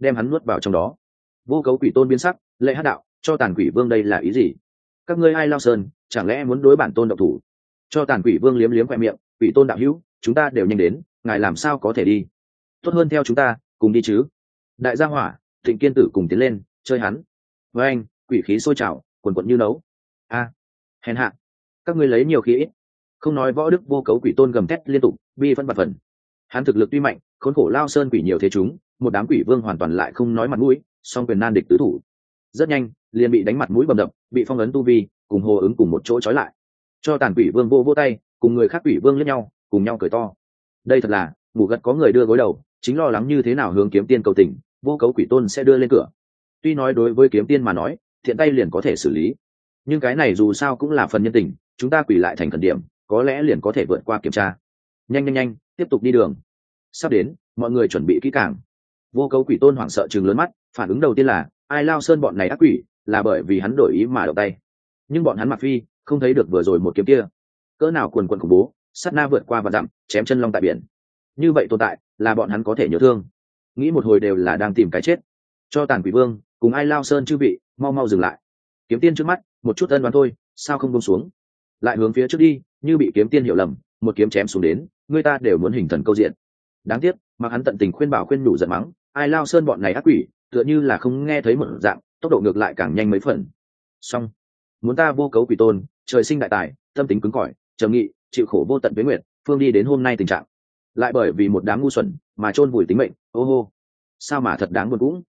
đem hắn nuốt vào trong đó. Vô cấu quỷ tôn biến sắc, lệ hát đạo, cho tàn quỷ vương đây là ý gì? Các ngươi ai Lao Sơn, chẳng lẽ muốn đối bản tôn độc thủ? Cho tàn quỷ vương liếm liếm khoe miệng, quỷ tôn đạo hữu, chúng ta đều nhanh đến, ngài làm sao có thể đi? Tốt hơn theo chúng ta cùng đi chứ. Đại gia hỏa, Thịnh Kiên Tử cùng tiến lên chơi hắn. Với anh, quỷ khí sôi trào, quần quận như nấu. A, hèn hạ, các ngươi lấy nhiều khí ít. Không nói võ đức vô cấu quỷ tôn gầm thét liên tục, bi phân bật phần. Hắn thực lực tuy mạnh, khốn khổ Lao Sơn quỷ nhiều thế chúng, một đám quỷ vương hoàn toàn lại không nói mặt mũi, song quyền nan địch tứ thủ. Rất nhanh liền bị đánh mặt mũi bầm đập, bị phong ấn tu vi cùng hồ ứng cùng một chỗ trói lại. Cho tàn quỷ vương vô tay, cùng người khác quỷ vương lẫn nhau cùng nhau cười to. Đây thật là ngủ gật có người đưa gối đầu, chính lo lắng như thế nào hướng kiếm tiên cầu tình, vô cấu quỷ tôn sẽ đưa lên cửa. Tuy nói đối với kiếm tiên mà nói thiện tay liền có thể xử lý, nhưng cái này dù sao cũng là phần nhân tình, chúng ta quỷ lại thành thần điểm, có lẽ liền có thể vượt qua kiểm tra. Nhanh tiếp tục đi đường, sắp đến, mọi người chuẩn bị kỹ càng. Vô cấu quỷ tôn hoảng sợ chừng lớn mắt, phản ứng đầu tiên là ai Lao Sơn bọn này ác quỷ, là bởi vì hắn đổi ý mà động tay. Nhưng bọn hắn mặc phi không thấy được vừa rồi một kiếm kia cỡ nào quần quần khủng bố, sát na vượt qua và dặm, chém chân long tại biển. Như vậy tồn tại là bọn hắn có thể nhớ thương, nghĩ một hồi đều là đang tìm cái chết. Cho tàn quỷ vương cùng ai Lao Sơn chư vị mau dừng lại. Kiếm tiên trước mắt một chút ân đoán thôi, sao không buông xuống, lại hướng phía trước đi, như bị kiếm tiên hiểu lầm, một kiếm chém xuống đến, người ta đều muốn hình thần câu diện. Đáng tiếc mà hắn tận tình khuyên bảo khuyên nhủ giận mắng, ai Lao Sơn bọn này ác quỷ tựa như là không nghe thấy một dạng, tốc độ ngược lại càng nhanh mấy phần. Xong, muốn ta vô cấu quỷ tôn trời sinh đại tài, tâm tính cứng cỏi, trầm nghị, chịu khổ vô tận với nguyệt phương đi đến hôm nay tình trạng, lại bởi vì một đám ngu xuẩn mà chôn vùi tính mệnh. Ô hô, sao mà thật đáng buồn. Cũng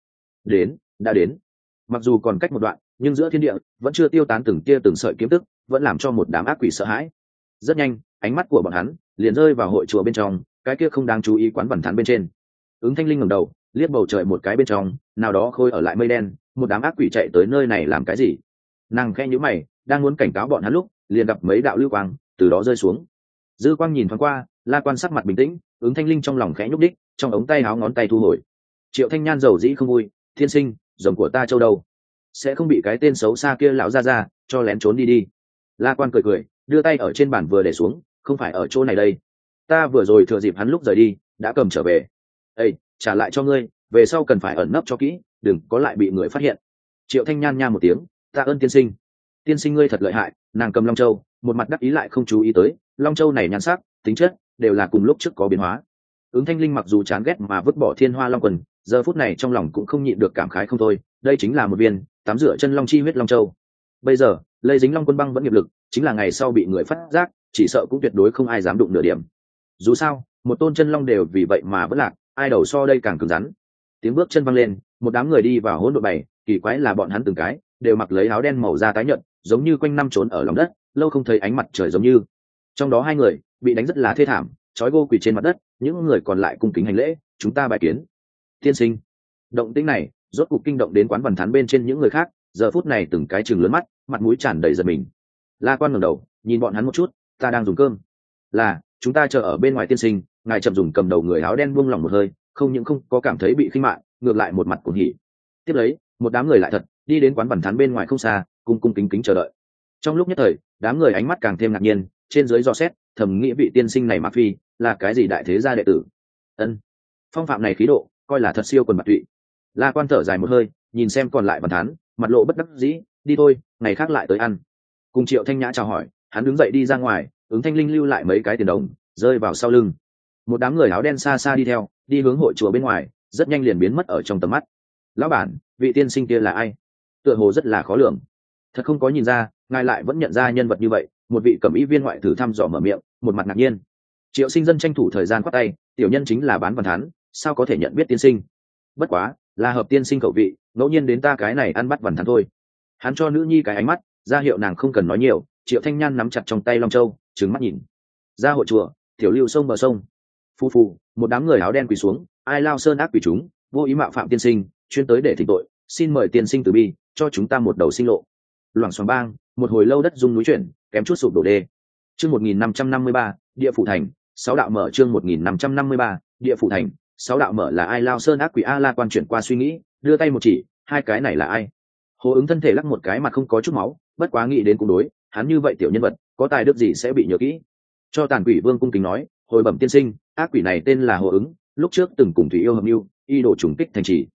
đã đến, mặc dù còn cách một đoạn, nhưng giữa thiên địa vẫn chưa tiêu tán từng tia từng sợi kiếm tức, vẫn làm cho một đám ác quỷ sợ hãi. Rất nhanh ánh mắt của bọn hắn liền rơi vào hội chùa bên trong cái kia không đáng chú ý quán vằn thán bên trên. Ứng Thanh Linh ngẩng đầu liếc bầu trời một cái, bên trong nào đó khôi ở lại mây đen, một đám ác quỷ chạy tới nơi này làm cái gì? Nàng khẽ nhíu mày, đang muốn cảnh cáo bọn hắn lúc liền gặp mấy đạo lưu quang từ đó rơi xuống. Dư quang nhìn thoáng qua, La Quan sắc mặt bình tĩnh, Ứng Thanh Linh trong lòng khẽ nhúc đích, trong ống tay áo ngón tay thu hồi. Triệu Thanh Nhan dầu dĩ không vui, thiên sinh rồng của ta châu đâu, sẽ không bị cái tên xấu xa kia lão ra cho lén trốn đi. La Quan cười đưa tay ở trên bàn vừa để xuống, không phải ở chỗ này đây, ta vừa rồi thừa dịp hắn lúc rời đi đã cầm trở về. Ê, trả lại cho ngươi, về sau cần phải ẩn nấp cho kỹ, đừng có lại bị người phát hiện. Triệu Thanh Nhan nha một tiếng, tạ ơn tiên sinh ngươi thật lợi hại. Nàng cầm Long Châu, một mặt đắc ý lại không chú ý tới Long Châu này nhan sắc tính chất đều là cùng lúc trước có biến hóa. Ứng Thanh Linh mặc dù chán ghét mà vứt bỏ Thiên Hoa Long Quần, giờ phút này trong lòng cũng không nhịn được cảm khái không thôi. Đây chính là một viên tắm rửa chân long chi huyết Long Châu, bây giờ lây dính Long Quân băng vẫn nghiệp lực, chính là ngày sau bị người phát giác, chỉ sợ cũng tuyệt đối không ai dám đụng nửa điểm. Dù sao một tôn chân long đều vì vậy mà vẫn lạc, ai đầu so đây càng cứng rắn. Tiếng bước chân văng lên, một đám người đi vào hỗn độn bầy, kỳ quái là bọn hắn từng cái đều mặc lấy áo đen màu da tái nhợt, giống như quanh năm trốn ở lòng đất, lâu không thấy ánh mặt trời giống như. Trong đó hai người bị đánh rất là thê thảm, trói gô quỳ trên mặt đất, những người còn lại cung kính hành lễ, chúng ta bài kiến tiên sinh. Động tĩnh này rốt cục kinh động đến quán vằn thán bên trên những người khác, giờ phút này từng cái chừng lớn mắt, mặt mũi tràn đầy giận mình. La Quan ngẩng đầu nhìn bọn hắn một chút, ta đang dùng cơm. Là, chúng ta chờ ở bên ngoài tiên sinh. Ngài chậm dùng cầm đầu người áo đen buông lòng một hơi, không những không có cảm thấy bị khinh mạn, ngược lại một mặt cuồng hỉ. Tiếp lấy một đám người lại thật đi đến quán vằn thán bên ngoài không xa, cung kính chờ đợi. Trong lúc nhất thời đám người ánh mắt càng thêm ngạc nhiên, trên dưới dò xét, thầm nghĩ vị tiên sinh này mặc phi là cái gì đại thế gia đệ tử. Ân, phong phạm này khí độ coi là thật siêu quần bạc tụy. La Quan thở dài một hơi, nhìn xem còn lại vằn thán, mặt lộ bất đắc dĩ, đi thôi, ngày khác lại tới ăn. Cùng Triệu Thanh Nhã chào hỏi, hắn đứng dậy đi ra ngoài. Ứng Thanh Linh lưu lại mấy cái tiền đồng rơi vào sau lưng. Một đám người áo đen xa xa đi theo, đi hướng hội chùa bên ngoài, rất nhanh liền biến mất ở trong tầm mắt. Lão bản, vị tiên sinh kia là ai? Tựa hồ rất là khó lường. Thật không có nhìn ra, ngài lại vẫn nhận ra nhân vật như vậy. Một vị cẩm y viên ngoại thử thăm dò mở miệng, một mặt ngạc nhiên. Triệu Sinh Dân tranh thủ thời gian quát tay, tiểu nhân chính là bán vằn thán, sao có thể nhận biết tiên sinh? Bất quá là hợp tiên sinh khẩu vị, ngẫu nhiên đến ta cái này ăn bắt vằn thán thôi. Hắn cho nữ nhi cái ánh mắt ra hiệu nàng không cần nói nhiều. Triệu Thanh Nhan nắm chặt trong tay Long Châu, trừng mắt nhìn. Ra hội chùa, tiểu lưu sông bờ sông. Phù một đám người áo đen quỳ xuống, ai Lao Sơn ác quỷ chúng vô ý mạo phạm tiên sinh, chuyên tới để thỉnh tội, xin mời tiên sinh từ bi cho chúng ta một đầu sinh lộ. Loảng xoảng bang, một hồi lâu đất rung núi chuyển, kém chút sụp đổ đê. Chương 1553, địa phủ thành, 6 đạo mở. Chương 1553, địa phủ thành, 6 đạo mở là ai Lao Sơn ác quỷ? A La Quan chuyển qua suy nghĩ, đưa tay một chỉ, hai cái này là ai? Hồ Ứng thân thể lắc một cái mặt không có chút máu, bất quá nghĩ đến cũng đối, hắn như vậy tiểu nhân vật, có tài đức gì sẽ bị nhớ kỹ. Cho tàn quỷ vương cung kính nói, hồi bẩm tiên sinh, ác quỷ này tên là Hồ Ứng, lúc trước từng cùng Thủy Yêu hợp mưu, y đồ trùng kích thành trì.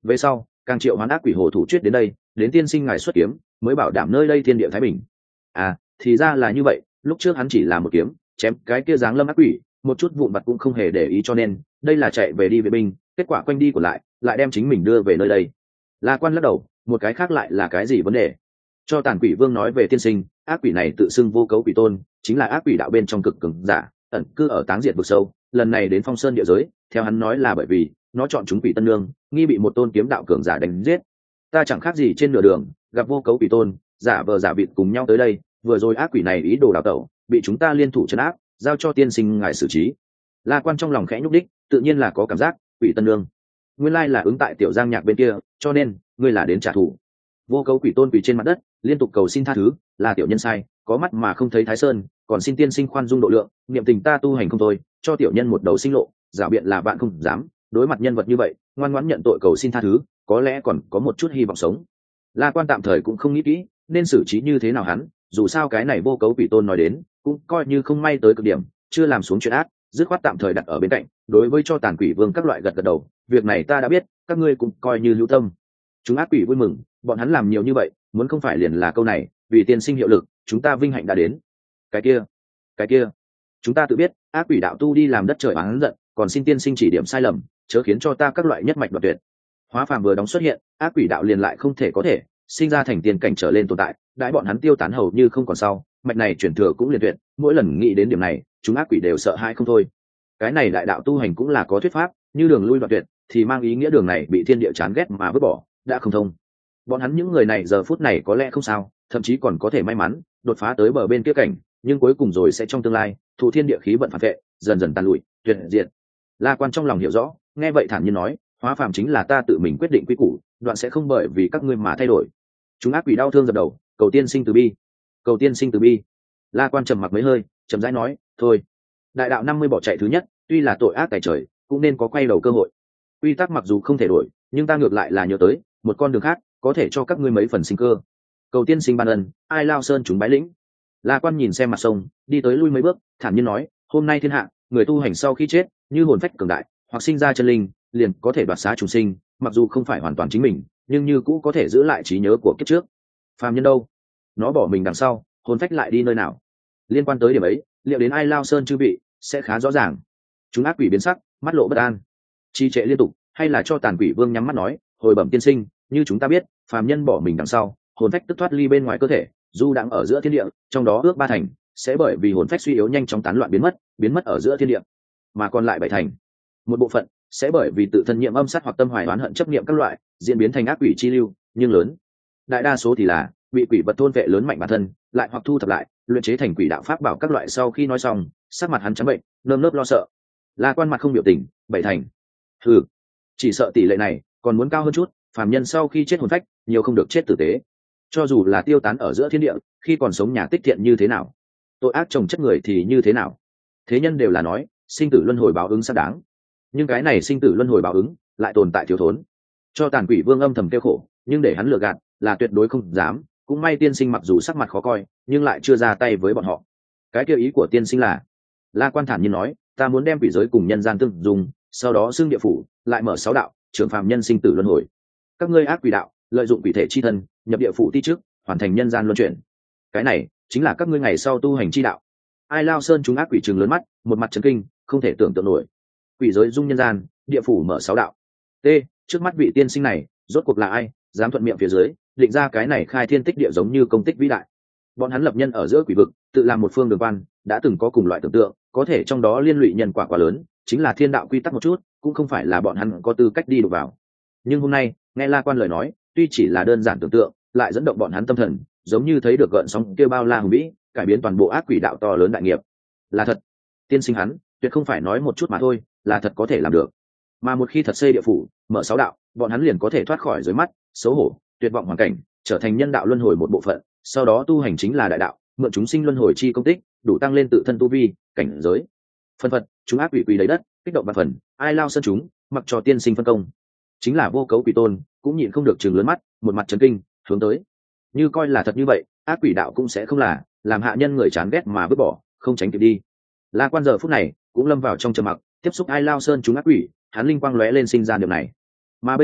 về sau càng triệu hoán ác quỷ hồ thủ chuyết đến đây, đến tiên sinh ngài xuất kiếm mới bảo đảm nơi đây thiên địa thái bình. À thì ra là như vậy, lúc trước hắn chỉ là một kiếm chém cái kia dáng lâm ác quỷ, một chút vụn vặt cũng không hề để ý, cho nên đây là chạy về đi vệ binh, kết quả quanh đi của lại đem chính mình đưa về nơi đây. La Quan lắc đầu, một cái khác lại là cái gì vấn đề? Cho Tàn Quỷ Vương nói về tiên sinh, ác quỷ này tự xưng vô cấu quỷ tôn, chính là ác quỷ đạo bên trong cực cường giả, ẩn cư ở táng diệt vực sâu, lần này đến Phong Sơn địa giới, theo hắn nói là bởi vì nó chọn chúng quỷ tân lương, nghi bị một tôn kiếm đạo cường giả đánh giết. Ta chẳng khác gì trên nửa đường gặp vô cấu quỷ tôn, giả vờ giả vịt cùng nhau tới đây, vừa rồi ác quỷ này ý đồ đào tẩu, bị chúng ta liên thủ trấn áp, giao cho tiên sinh ngài xử trí. La Quan trong lòng khẽ nhúc đích, tự nhiên là có cảm giác quỷ tân lương nguyên lai là ứng tại Tiểu Giang Nhạc bên kia, cho nên ngươi là đến trả thù. Vô cấu quỷ tôn quỷ trên mặt đất liên tục cầu xin tha thứ, là tiểu nhân sai, có mắt mà không thấy Thái Sơn, còn xin tiên sinh khoan dung độ lượng, niệm tình ta tu hành không thôi, cho tiểu nhân một đầu sinh lộ, giả biện là bạn không dám, đối mặt nhân vật như vậy ngoan ngoãn nhận tội cầu xin tha thứ, có lẽ còn có một chút hy vọng sống. La Quan tạm thời cũng không nghĩ kỹ nên xử trí như thế nào hắn, dù sao cái này vô cấu quỷ tôn nói đến cũng coi như không may tới cực điểm, chưa làm xuống chuyện ác, dứt khoát tạm thời đặt ở bên cạnh. Đối với Cho Tàn Quỷ Vương các loại gật gật đầu, việc này ta đã biết, các ngươi cũng coi như lưu tâm. Chúng ác quỷ vui mừng, bọn hắn làm nhiều như vậy muốn không phải liền là câu này, vì tiên sinh hiệu lực chúng ta vinh hạnh đã đến. Cái kia chúng ta tự biết ác quỷ đạo tu đi làm đất trời oán giận, còn xin tiên sinh chỉ điểm sai lầm, chớ khiến cho ta các loại nhất mạch đoạt tuyệt. Hóa phàm vừa đóng xuất hiện, ác quỷ đạo liền lại không thể có thể sinh ra thành tiền cảnh trở lên tồn tại, đãi bọn hắn tiêu tán hầu như không còn sau, mạch này chuyển thừa cũng liền tuyệt. Mỗi lần nghĩ đến điểm này, chúng ác quỷ đều sợ hãi không thôi. Cái này đại đạo tu hành cũng là có thuyết pháp, như đường lui đoạt tuyệt thì mang ý nghĩa đường này bị thiên địa chán ghét mà vứt bỏ, đã không thông. Bọn hắn những người này giờ phút này có lẽ không sao, thậm chí còn có thể may mắn đột phá tới bờ bên kia cảnh, nhưng cuối cùng rồi sẽ trong tương lai thụ thiên địa khí vận phản vệ, dần dần tàn lụi tuyệt diệt. La Quan trong lòng hiểu rõ, nghe vậy thản nhiên nói, hóa phàm chính là ta tự mình quyết định quy củ, đoạn sẽ không bởi vì các ngươi mà thay đổi. Chúng ác quỷ đau thương dập đầu, cầu tiên sinh từ bi, cầu tiên sinh từ bi. La Quan trầm mặc mấy hơi, chậm rãi nói, thôi, đại đạo 50 bỏ chạy thứ nhất, tuy là tội ác tại trời, cũng nên có quay đầu cơ hội. Quy tắc mặc dù không thể đổi, nhưng ta ngược lại là nhớ tới một con đường khác, có thể cho các ngươi mấy phần sinh cơ. Cầu tiên sinh ban ân, ai lao sơn chúng bái lĩnh. La Quan nhìn xem mặt sông, đi tới lui mấy bước, thản nhiên nói, hôm nay thiên hạ, người tu hành sau khi chết, như hồn phách cường đại, hoặc sinh ra chân linh, liền có thể đoạt xá trùng sinh, mặc dù không phải hoàn toàn chính mình, nhưng như cũ có thể giữ lại trí nhớ của kiếp trước. Phàm nhân đâu? Nó bỏ mình đằng sau, hồn phách lại đi nơi nào? Liên quan tới điểm ấy, liệu đến ai lao sơn chư vị sẽ khá rõ ràng. Chúng ác quỷ biến sắc, mắt lộ bất an, trì trệ liên tục, hay là Cho Tàn Quỷ Vương nhắm mắt nói, hồi bẩm tiên sinh, như chúng ta biết, phàm nhân bỏ mình đằng sau, hồn phách tức thoát ly bên ngoài cơ thể, du đang ở giữa thiên địa, trong đó ước 3 thành sẽ bởi vì hồn phách suy yếu nhanh chóng tán loạn biến mất ở giữa thiên địa, mà còn lại 7 thành, một bộ phận sẽ bởi vì tự thân nhiễm âm sát hoặc tâm hoài oán hận chấp niệm các loại, diễn biến thành ác quỷ chi lưu, nhưng lớn đại đa số thì là bị quỷ vật thôn vệ lớn mạnh bản thân, lại hoặc thu thập lại luyện chế thành quỷ đạo pháp bảo các loại. Sau khi nói xong, sắc mặt hắn trắng bệnh, nơm nớp lo sợ. La Quan mặt không biểu tình, 7 thành, chỉ sợ tỷ lệ này còn muốn cao hơn chút. Phàm nhân sau khi chết hồn phách nhiều không được chết tử tế, cho dù là tiêu tán ở giữa thiên địa, khi còn sống nhà tích thiện như thế nào, tội ác chồng chất người thì như thế nào. Thế nhân đều là nói sinh tử luân hồi báo ứng xác đáng, nhưng cái này sinh tử luân hồi báo ứng lại tồn tại thiếu thốn. Cho Tàn Quỷ Vương âm thầm kêu khổ, nhưng để hắn lừa gạt là tuyệt đối không dám. Cũng may tiên sinh mặc dù sắc mặt khó coi, nhưng lại chưa ra tay với bọn họ. Cái kêu ý của tiên sinh là? La Quan thản nhiên nói, ta muốn đem quỷ giới cùng nhân gian tương dùng, sau đó xưng địa phủ, lại mở 6 đạo, trưởng phàm nhân sinh tử luân hồi. Các ngươi ác quỷ đạo lợi dụng quỷ thể chi thân nhập địa phủ ti trước, hoàn thành nhân gian luân chuyển. Cái này chính là các ngươi ngày sau tu hành chi đạo. Ai lao sơn chúng ác quỷ trừng lớn mắt, một mặt chấn kinh, không thể tưởng tượng nổi. Quỷ giới dung nhân gian, địa phủ mở 6 đạo. T, trước mắt vị tiên sinh này rốt cuộc là ai, dám thuận miệng phía dưới định ra cái này khai thiên tích địa giống như công tích vĩ đại. Bọn hắn lập nhân ở giữa quỷ vực, tự làm một phương đường quan, đã từng có cùng loại tưởng tượng, có thể trong đó liên lụy nhân quả quá lớn, chính là thiên đạo quy tắc một chút, cũng không phải là bọn hắn có tư cách đi đụng vào. Nhưng hôm nay nghe La Quan lời nói, tuy chỉ là đơn giản tưởng tượng, lại dẫn động bọn hắn tâm thần, giống như thấy được gợn sóng kia bao la hùng vĩ, cải biến toàn bộ ác quỷ đạo to lớn đại nghiệp. Là thật, tiên sinh hắn tuyệt không phải nói một chút mà thôi, là thật có thể làm được. Mà một khi thật xây địa phủ, mở 6 đạo, bọn hắn liền có thể thoát khỏi dưới mắt xấu hổ tuyệt vọng hoàn cảnh, trở thành nhân đạo luân hồi một bộ phận, sau đó tu hành chính là đại đạo, mượn chúng sinh luân hồi chi công tích, đủ tăng lên tự thân tu vi cảnh giới. Phân phật chúng ác quỷ quỳ lấy đất, kích động vạn phần, ai lao sơn chúng mặc cho tiên sinh phân công. Chính là vô cấu quỷ tôn cũng nhịn không được trừng lớn mắt, một mặt chấn kinh hướng tới. Như coi là thật như vậy, ác quỷ đạo cũng sẽ không là làm hạ nhân người chán ghét mà vứt bỏ, không tránh kịp đi. La Quan giờ phút này cũng lâm vào trong trầm mặc, tiếp xúc ai lao sơn chúng ác quỷ, hắn linh quang lóe lên sinh ra điều này. Mà bây giờ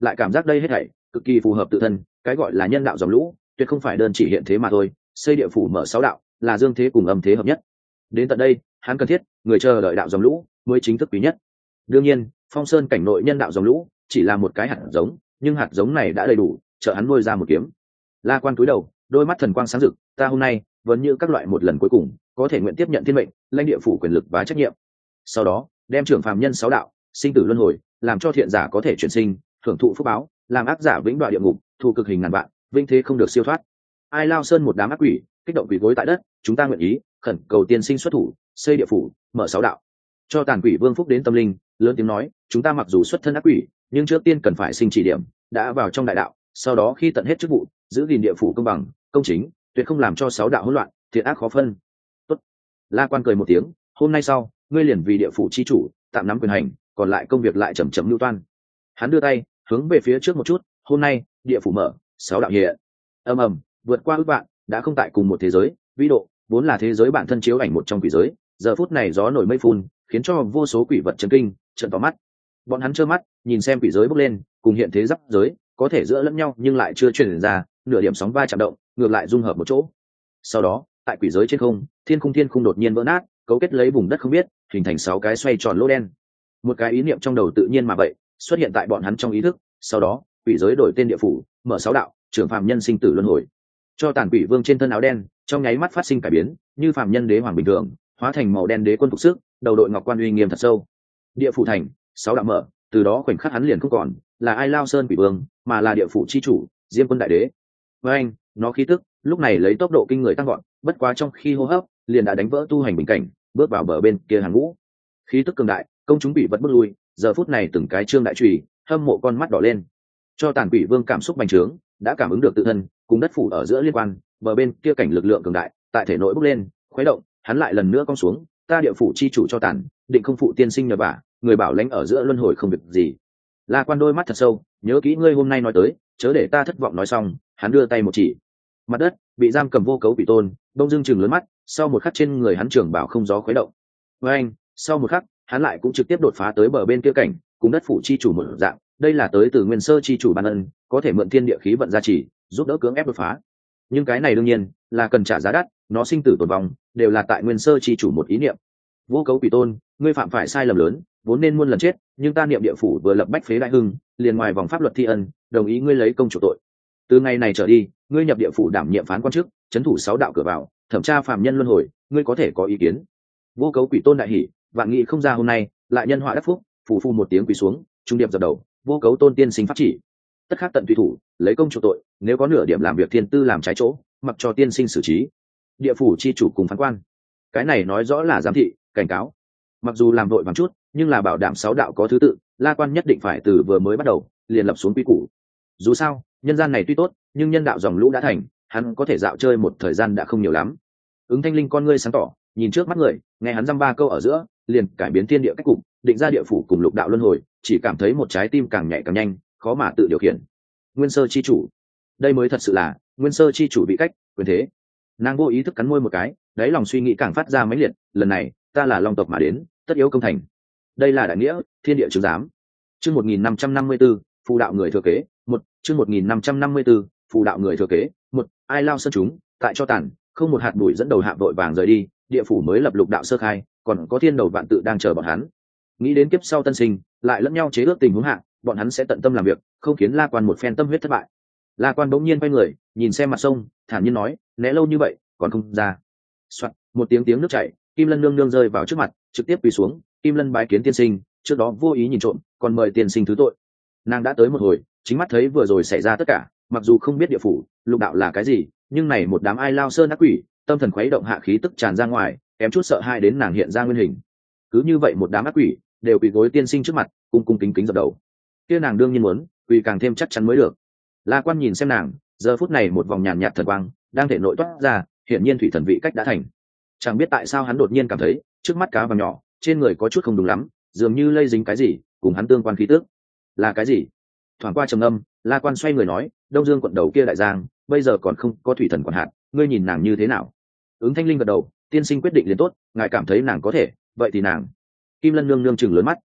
lại cảm giác đây hết thảy cực kỳ phù hợp tự thân. Cái gọi là nhân đạo dòng lũ tuyệt không phải đơn chỉ hiện thế mà thôi, xây địa phủ mở sáu đạo là dương thế cùng âm thế hợp nhất. Đến tận đây hắn cần thiết người chờ đợi đạo dòng lũ mới chính thức quý nhất. Đương nhiên Phong Sơn cảnh nội nhân đạo dòng lũ chỉ là một cái hạt giống, nhưng hạt giống này đã đầy đủ trợ hắn nuôi ra một kiếm. La Quan cúi đầu, đôi mắt thần quang sáng rực, ta hôm nay vẫn như các loại một lần cuối cùng có thể nguyện tiếp nhận thiên mệnh, lãnh địa phủ quyền lực và trách nhiệm. Sau đó đem trưởng phàm nhân sáu đạo sinh tử luân hồi, làm cho thiện giả có thể chuyển sinh hưởng thụ phúc báo, làm ác giả vĩnh đoạn địa ngục thu cực hình ngàn vạn, vinh thế không được siêu thoát. Ai Lao Sơn một đám ác quỷ kích động quỷ gối tại đất, chúng ta nguyện ý khẩn cầu tiên sinh xuất thủ xây địa phủ mở sáu đạo. Cho tàn quỷ vương phúc đến tâm linh lớn tiếng nói, chúng ta mặc dù xuất thân ác quỷ nhưng trước tiên cần phải sinh chỉ điểm, đã vào trong đại đạo sau đó khi tận hết chức vụ giữ gìn địa phủ công bằng công chính, tuyệt không làm cho sáu đạo hỗn loạn thiện ác khó phân. Tốt. La Quan cười một tiếng, hôm nay sau ngươi liền vì địa phủ chi chủ tạm nắm quyền hành, còn lại công việc lại chậm chậm lưu toan. Hắn đưa tay hướng về phía trước một chút, hôm nay địa phủ mở sáu đạo hiện ầm ầm vượt qua ước vạn, đã không tại cùng một thế giới vĩ độ, vốn là thế giới bản thân chiếu ảnh một trong quỷ giới, giờ phút này gió nổi mây phun khiến cho vô số quỷ vật chấn kinh trợn tỏ mắt. Bọn hắn trơ mắt nhìn xem quỷ giới bốc lên cùng hiện thế giáp giới có thể giữa lẫn nhau nhưng lại chưa truyền ra nửa điểm sóng va chạm động, ngược lại dung hợp một chỗ. Sau đó tại quỷ giới trên không, thiên khung đột nhiên vỡ nát, cấu kết lấy vùng đất không biết, hình thành sáu cái xoay tròn lỗ đen. Một cái ý niệm trong đầu tự nhiên mà vậy xuất hiện tại bọn hắn trong ý thức, sau đó quỷ giới đổi tên địa phủ mở sáu đạo, trưởng phàm nhân sinh tử luân hồi. Cho tàn quỷ vương trên thân áo đen trong nháy mắt phát sinh cải biến, như phàm nhân đế hoàng bình thường hóa thành màu đen đế quân phục sức, đầu đội ngọc quan uy nghiêm thật sâu. Địa phủ thành sáu đạo mở, từ đó khoảnh khắc hắn liền không còn là Ai Lao Sơn quỷ vương, mà là địa phủ chi chủ Diêm Quân đại đế. Với anh nó khí tức lúc này lấy tốc độ kinh người tăng gọn, bất quá trong khi hô hấp liền đã đánh vỡ tu hành bình cảnh, bước vào bờ bên kia hàng ngũ. Khí tức cường đại công chúng bị vật bước lui, giờ phút này từng cái trương đại trùy hâm mộ con mắt đỏ lên. Cho tàn quỷ vương cảm xúc bành trướng, đã cảm ứng được tự thân cùng đất phủ ở giữa liên quan, bờ bên kia cảnh lực lượng cường đại tại thể nội bốc lên khuấy động, hắn lại lần nữa cong xuống, ta địa phủ chi chủ cho tàn định không phụ tiên sinh nhờ vả, người bảo lãnh ở giữa luân hồi không việc gì. La Quan đôi mắt thật sâu, nhớ kỹ ngươi hôm nay nói tới, chớ để ta thất vọng. Nói xong hắn đưa tay một chỉ, mặt đất bị giam cầm vô cấu quỷ tôn đông dương chừng lớn mắt, sau một khắc trên người hắn trường bảo không gió khuấy động. Với anh sau một khắc hắn lại cũng trực tiếp đột phá tới bờ bên kia cảnh, cùng đất phủ chi chủ một dạng, đây là tới từ nguyên sơ chi chủ ban ân, có thể mượn thiên địa khí vận gia trì giúp đỡ cưỡng ép đột phá. Nhưng cái này đương nhiên là cần trả giá đắt, nó sinh tử tồn vong đều là tại nguyên sơ chi chủ một ý niệm. Vô cấu quỷ tôn, ngươi phạm phải sai lầm lớn, vốn nên muôn lần chết, nhưng ta niệm địa phủ vừa lập bách phế đại hưng, liền ngoài vòng pháp luật thi ân, đồng ý ngươi lấy công chủ tội. Từ ngày này trở đi ngươi nhập địa phủ đảm nhiệm phán quan chức, trấn thủ sáu đạo cửa vào, thẩm tra phàm nhân luân hồi, ngươi có thể có ý kiến. Vô cấu quỷ tôn đại hỉ, vạn nghị không ra hôm nay lại nhân họa đắc phúc, phù phu một tiếng quỳ xuống trung điệp dập đầu. Vô cấu tôn tiên sinh pháp chỉ, tất khắc tận tùy thủ, lấy công chủ tội, nếu có nửa điểm làm việc thiên tư làm trái chỗ, mặc cho tiên sinh xử trí. Địa phủ chi chủ cùng phán quan, cái này nói rõ là giám thị cảnh cáo. Mặc dù làm đội vàng chút nhưng là bảo đảm sáu đạo có thứ tự, La Quan nhất định phải từ vừa mới bắt đầu liền lập xuống quy củ. Dù sao nhân gian này tuy tốt nhưng nhân đạo dòng lũ đã thành, hắn có thể dạo chơi một thời gian đã không nhiều lắm. Ứng Thanh Linh con ngươi sáng tỏ nhìn trước mắt người, nghe hắn dăm ba câu ở giữa liền cải biến thiên địa cách cục, định ra địa phủ cùng lục đạo luân hồi, chỉ cảm thấy một trái tim càng nhạy càng nhanh, khó mà tự điều khiển. Nguyên sơ chi chủ, đây mới thật sự là nguyên sơ chi chủ bị cách quyền thế. Nàng vô ý thức cắn môi một cái, đáy lòng suy nghĩ càng phát ra mãnh liệt, lần này ta là long tộc mà đến, tất yếu công thành. Đây là đại nghĩa thiên địa chứng giám. Chương 1554, phù đạo người thừa kế một. Chương 1554, phù đạo người thừa kế một. Ai Lao Sơn chúng tại cho tàn không một hạt bụi dẫn đầu hạ vội vàng rời đi, địa phủ mới lập lục đạo sơ khai, còn có thiên đầu vạn tự đang chờ bọn hắn. Nghĩ đến kiếp sau tân sinh lại lẫn nhau chế ước tình huống hạ, bọn hắn sẽ tận tâm làm việc, không khiến La Quan một phen tâm huyết thất bại. La Quan bỗng nhiên quay người nhìn xem mặt sông, thản nhiên nói, né lâu như vậy còn không ra. Soạt, một tiếng nước chảy, Kim Lân nương nương rơi vào trước mặt, trực tiếp quỳ xuống, Kim Lân bái kiến tiên sinh, trước đó vô ý nhìn trộm, còn mời tiên sinh thứ tội. Nàng đã tới một hồi, chính mắt thấy vừa rồi xảy ra tất cả, mặc dù không biết địa phủ lục đạo là cái gì, nhưng này một đám Ai Lao Sơn ác quỷ, tâm thần khuấy động hạ khí tức tràn ra ngoài, kém chút sợ hai đến nàng hiện ra nguyên hình. Cứ như vậy một đám ác quỷ đều quỳ gối tiên sinh trước mặt, cung cung kính kính dập đầu. Kia nàng đương nhiên muốn quỳ càng thêm chắc chắn mới được. La Quan nhìn xem nàng, giờ phút này một vòng nhàn nhạt thần quang đang thể nội toát ra, hiển nhiên thủy thần vị cách đã thành. Chẳng biết tại sao hắn đột nhiên cảm thấy trước mắt cá vàng nhỏ trên người có chút không đúng lắm, dường như lây dính cái gì cùng hắn tương quan khí tức. Là cái gì? Thoảng qua trầm âm, La Quan xoay người nói, Đông Dương quận đầu kia đại giang bây giờ còn không có thủy thần quản hạt, ngươi nhìn nàng như thế nào? Ứng Thanh Linh gật đầu, tiên sinh quyết định liền tốt, ngài cảm thấy nàng có thể, vậy thì nàng. Kim Lân nương nương chừng lớn mắt,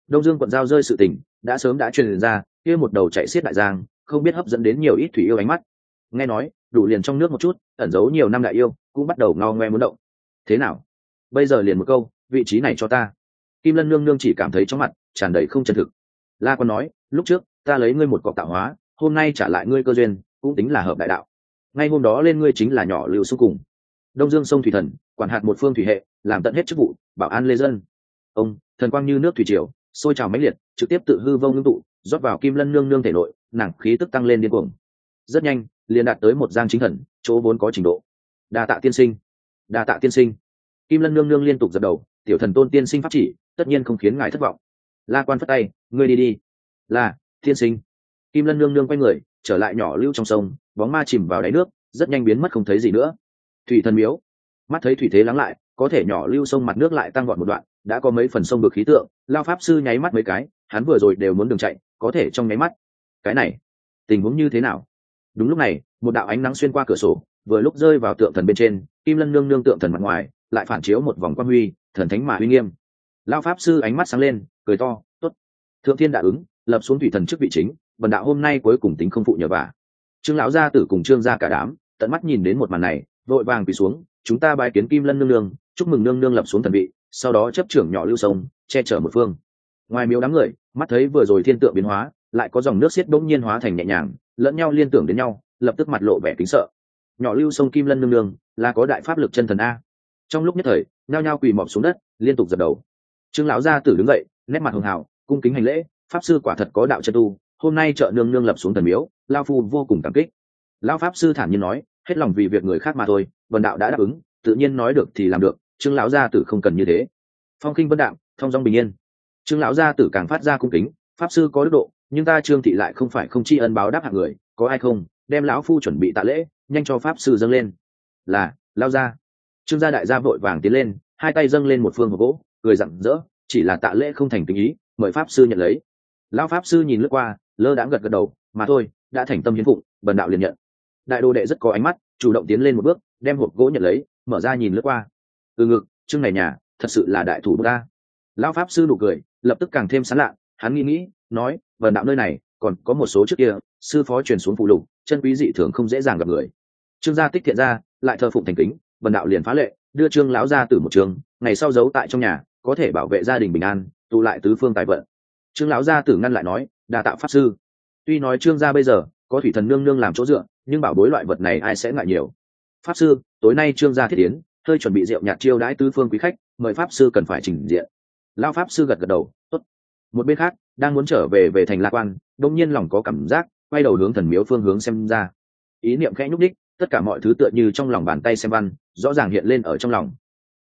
Đông Dương quận giao rơi sự tình đã sớm đã truyền ra, kia một đầu chạy xiết đại giang không biết hấp dẫn đến nhiều ít thủy yêu ánh mắt. Nghe nói đủ liền trong nước một chút ẩn giấu nhiều năm đại yêu cũng bắt đầu ngao ngoe muốn động. Thế nào, bây giờ liền một câu, vị trí này cho ta. Kim Lân nương nương chỉ cảm thấy trong mặt tràn đầy không chân thực. La Quan nói, lúc trước ta lấy ngươi một cọc tạo hóa, hôm nay trả lại ngươi cơ duyên, cũng tính là hợp đại đạo. Ngay hôm đó lên ngươi chính là nhỏ lưu xung cùng Đông Dương sông thủy thần, quản hạt một phương thủy hệ, làm tận hết chức vụ bảo an lê dân. Ông thần quang như nước thủy triều sôi trào mãnh liệt, trực tiếp tự hư vông ngưng tụ rót vào Kim Lân nương nương thể nội, nàng khí tức tăng lên điên cuồng. Rất nhanh liền đạt tới một giang chính thần chỗ vốn có trình độ. Đa tạ tiên sinh, đa tạ tiên sinh. Kim Lân nương nương liên tục dập đầu, tiểu thần tôn tiên sinh pháp chỉ tất nhiên không khiến ngài thất vọng. La Quan phất tay, ngươi đi đi. Là tiên sinh. Kim Lân nương nương quay người trở lại nhỏ lưu trong sông, bóng ma chìm vào đáy nước, rất nhanh biến mất không thấy gì nữa. Thủy thần miếu, mắt thấy thủy thế lắng lại, có thể nhỏ lưu sông mặt nước lại tăng vọt một đoạn, đã có mấy phần sông được khí tượng. Lao pháp sư nháy mắt mấy cái, hắn vừa rồi đều muốn đường chạy, có thể trong nháy mắt. Cái này tình huống như thế nào? Đúng lúc này một đạo ánh nắng xuyên qua cửa sổ, vừa lúc rơi vào tượng thần bên trên. Kim Lân nương nương tượng thần mặt ngoài lại phản chiếu một vòng quang huy, thần thánh mà uy nghiêm. Lao pháp sư ánh mắt sáng lên, cười to, tốt, thượng thiên đã ứng, lập xuống thủy thần chức vị chính, bần đạo hôm nay cuối cùng tính không phụ nhờ vả. Trương lão gia tử cùng Trương gia cả đám tận mắt nhìn đến một màn này, vội vàng quỳ xuống, chúng ta bái kiến Kim Lân nương nương, chúc mừng nương nương lập xuống thần vị, sau đó chấp trưởng nhỏ lưu sông, che chở một phương. Ngoài miếu đám người mắt thấy vừa rồi thiên tượng biến hóa, lại có dòng nước xiết bỗng nhiên hóa thành nhẹ nhàng, lẫn nhau liên tưởng đến nhau, lập tức mặt lộ vẻ kính sợ. Nhỏ lưu sông Kim Lân nương nương là có đại pháp lực chân thần a. Trong lúc nhất thời nhao nhao quỳ mọp xuống đất, liên tục dập đầu. Trương lão gia tử đứng dậy, nét mặt hường hào, cung kính hành lễ, pháp sư quả thật có đạo chân tu, hôm nay trợ nương nương lập xuống thần miếu, lao phu vô cùng cảm kích. Lão pháp sư thản nhiên nói, hết lòng vì việc người khác mà thôi, vần đạo đã đáp ứng, tự nhiên nói được thì làm được. Trương lão gia tử không cần như thế, phong khinh vân đạm, thong dong bình yên. Trương lão gia tử càng phát ra cung kính, pháp sư có đức độ, nhưng ta Trương thị lại không phải không tri ân báo đáp hạng người, có ai không đem lão phu chuẩn bị tạ lễ, nhanh cho pháp sư dâng lên. Là lao gia. Trương gia đại gia vội vàng tiến lên, hai tay dâng lên một phương hộp gỗ, cười rặng rỡ, chỉ là tạ lễ không thành tình ý, mời pháp sư nhận lấy. Lão pháp sư nhìn lướt qua, lơ đãng gật gật đầu, mà thôi, đã thành tâm hiến phụng, bần đạo liền nhận. Đại đồ đệ rất có ánh mắt, chủ động tiến lên một bước, đem hộp gỗ nhận lấy, mở ra nhìn lướt qua. Từ ngực, Trương này nhà thật sự là đại thủ bút ta. Lão pháp sư nụ cười lập tức càng thêm sán lạ, hắn nghĩ nói, bần đạo nơi này còn có một số trước kia sư phó truyền xuống phụ lục, chân quý dị thường không dễ dàng gặp người. Trương gia tích thiện ra lại thờ phụng thành kính, bần đạo liền phá lệ đưa Trương lão gia tử một trường, ngày sau giấu tại trong nhà, có thể bảo vệ gia đình bình an, tụ lại tứ phương tài vận. Trương lão gia tử ngăn lại nói, đa tạ pháp sư. Tuy nói Trương gia bây giờ có thủy thần nương nương làm chỗ dựa, nhưng bảo bối loại vật này ai sẽ ngại nhiều. Pháp sư, tối nay Trương gia thiết yến, hơi chuẩn bị rượu nhạt chiêu đãi tứ phương quý khách, mời pháp sư cần phải trình diện. Lão pháp sư gật gật đầu, tốt. Một bên khác đang muốn trở về thành La Quan, đông nhiên lòng có cảm giác, quay đầu hướng thần miếu phương hướng xem ra. Ý niệm khẽ nhúc đích, tất cả mọi thứ tựa như trong lòng bàn tay xem văn, rõ ràng hiện lên ở trong lòng.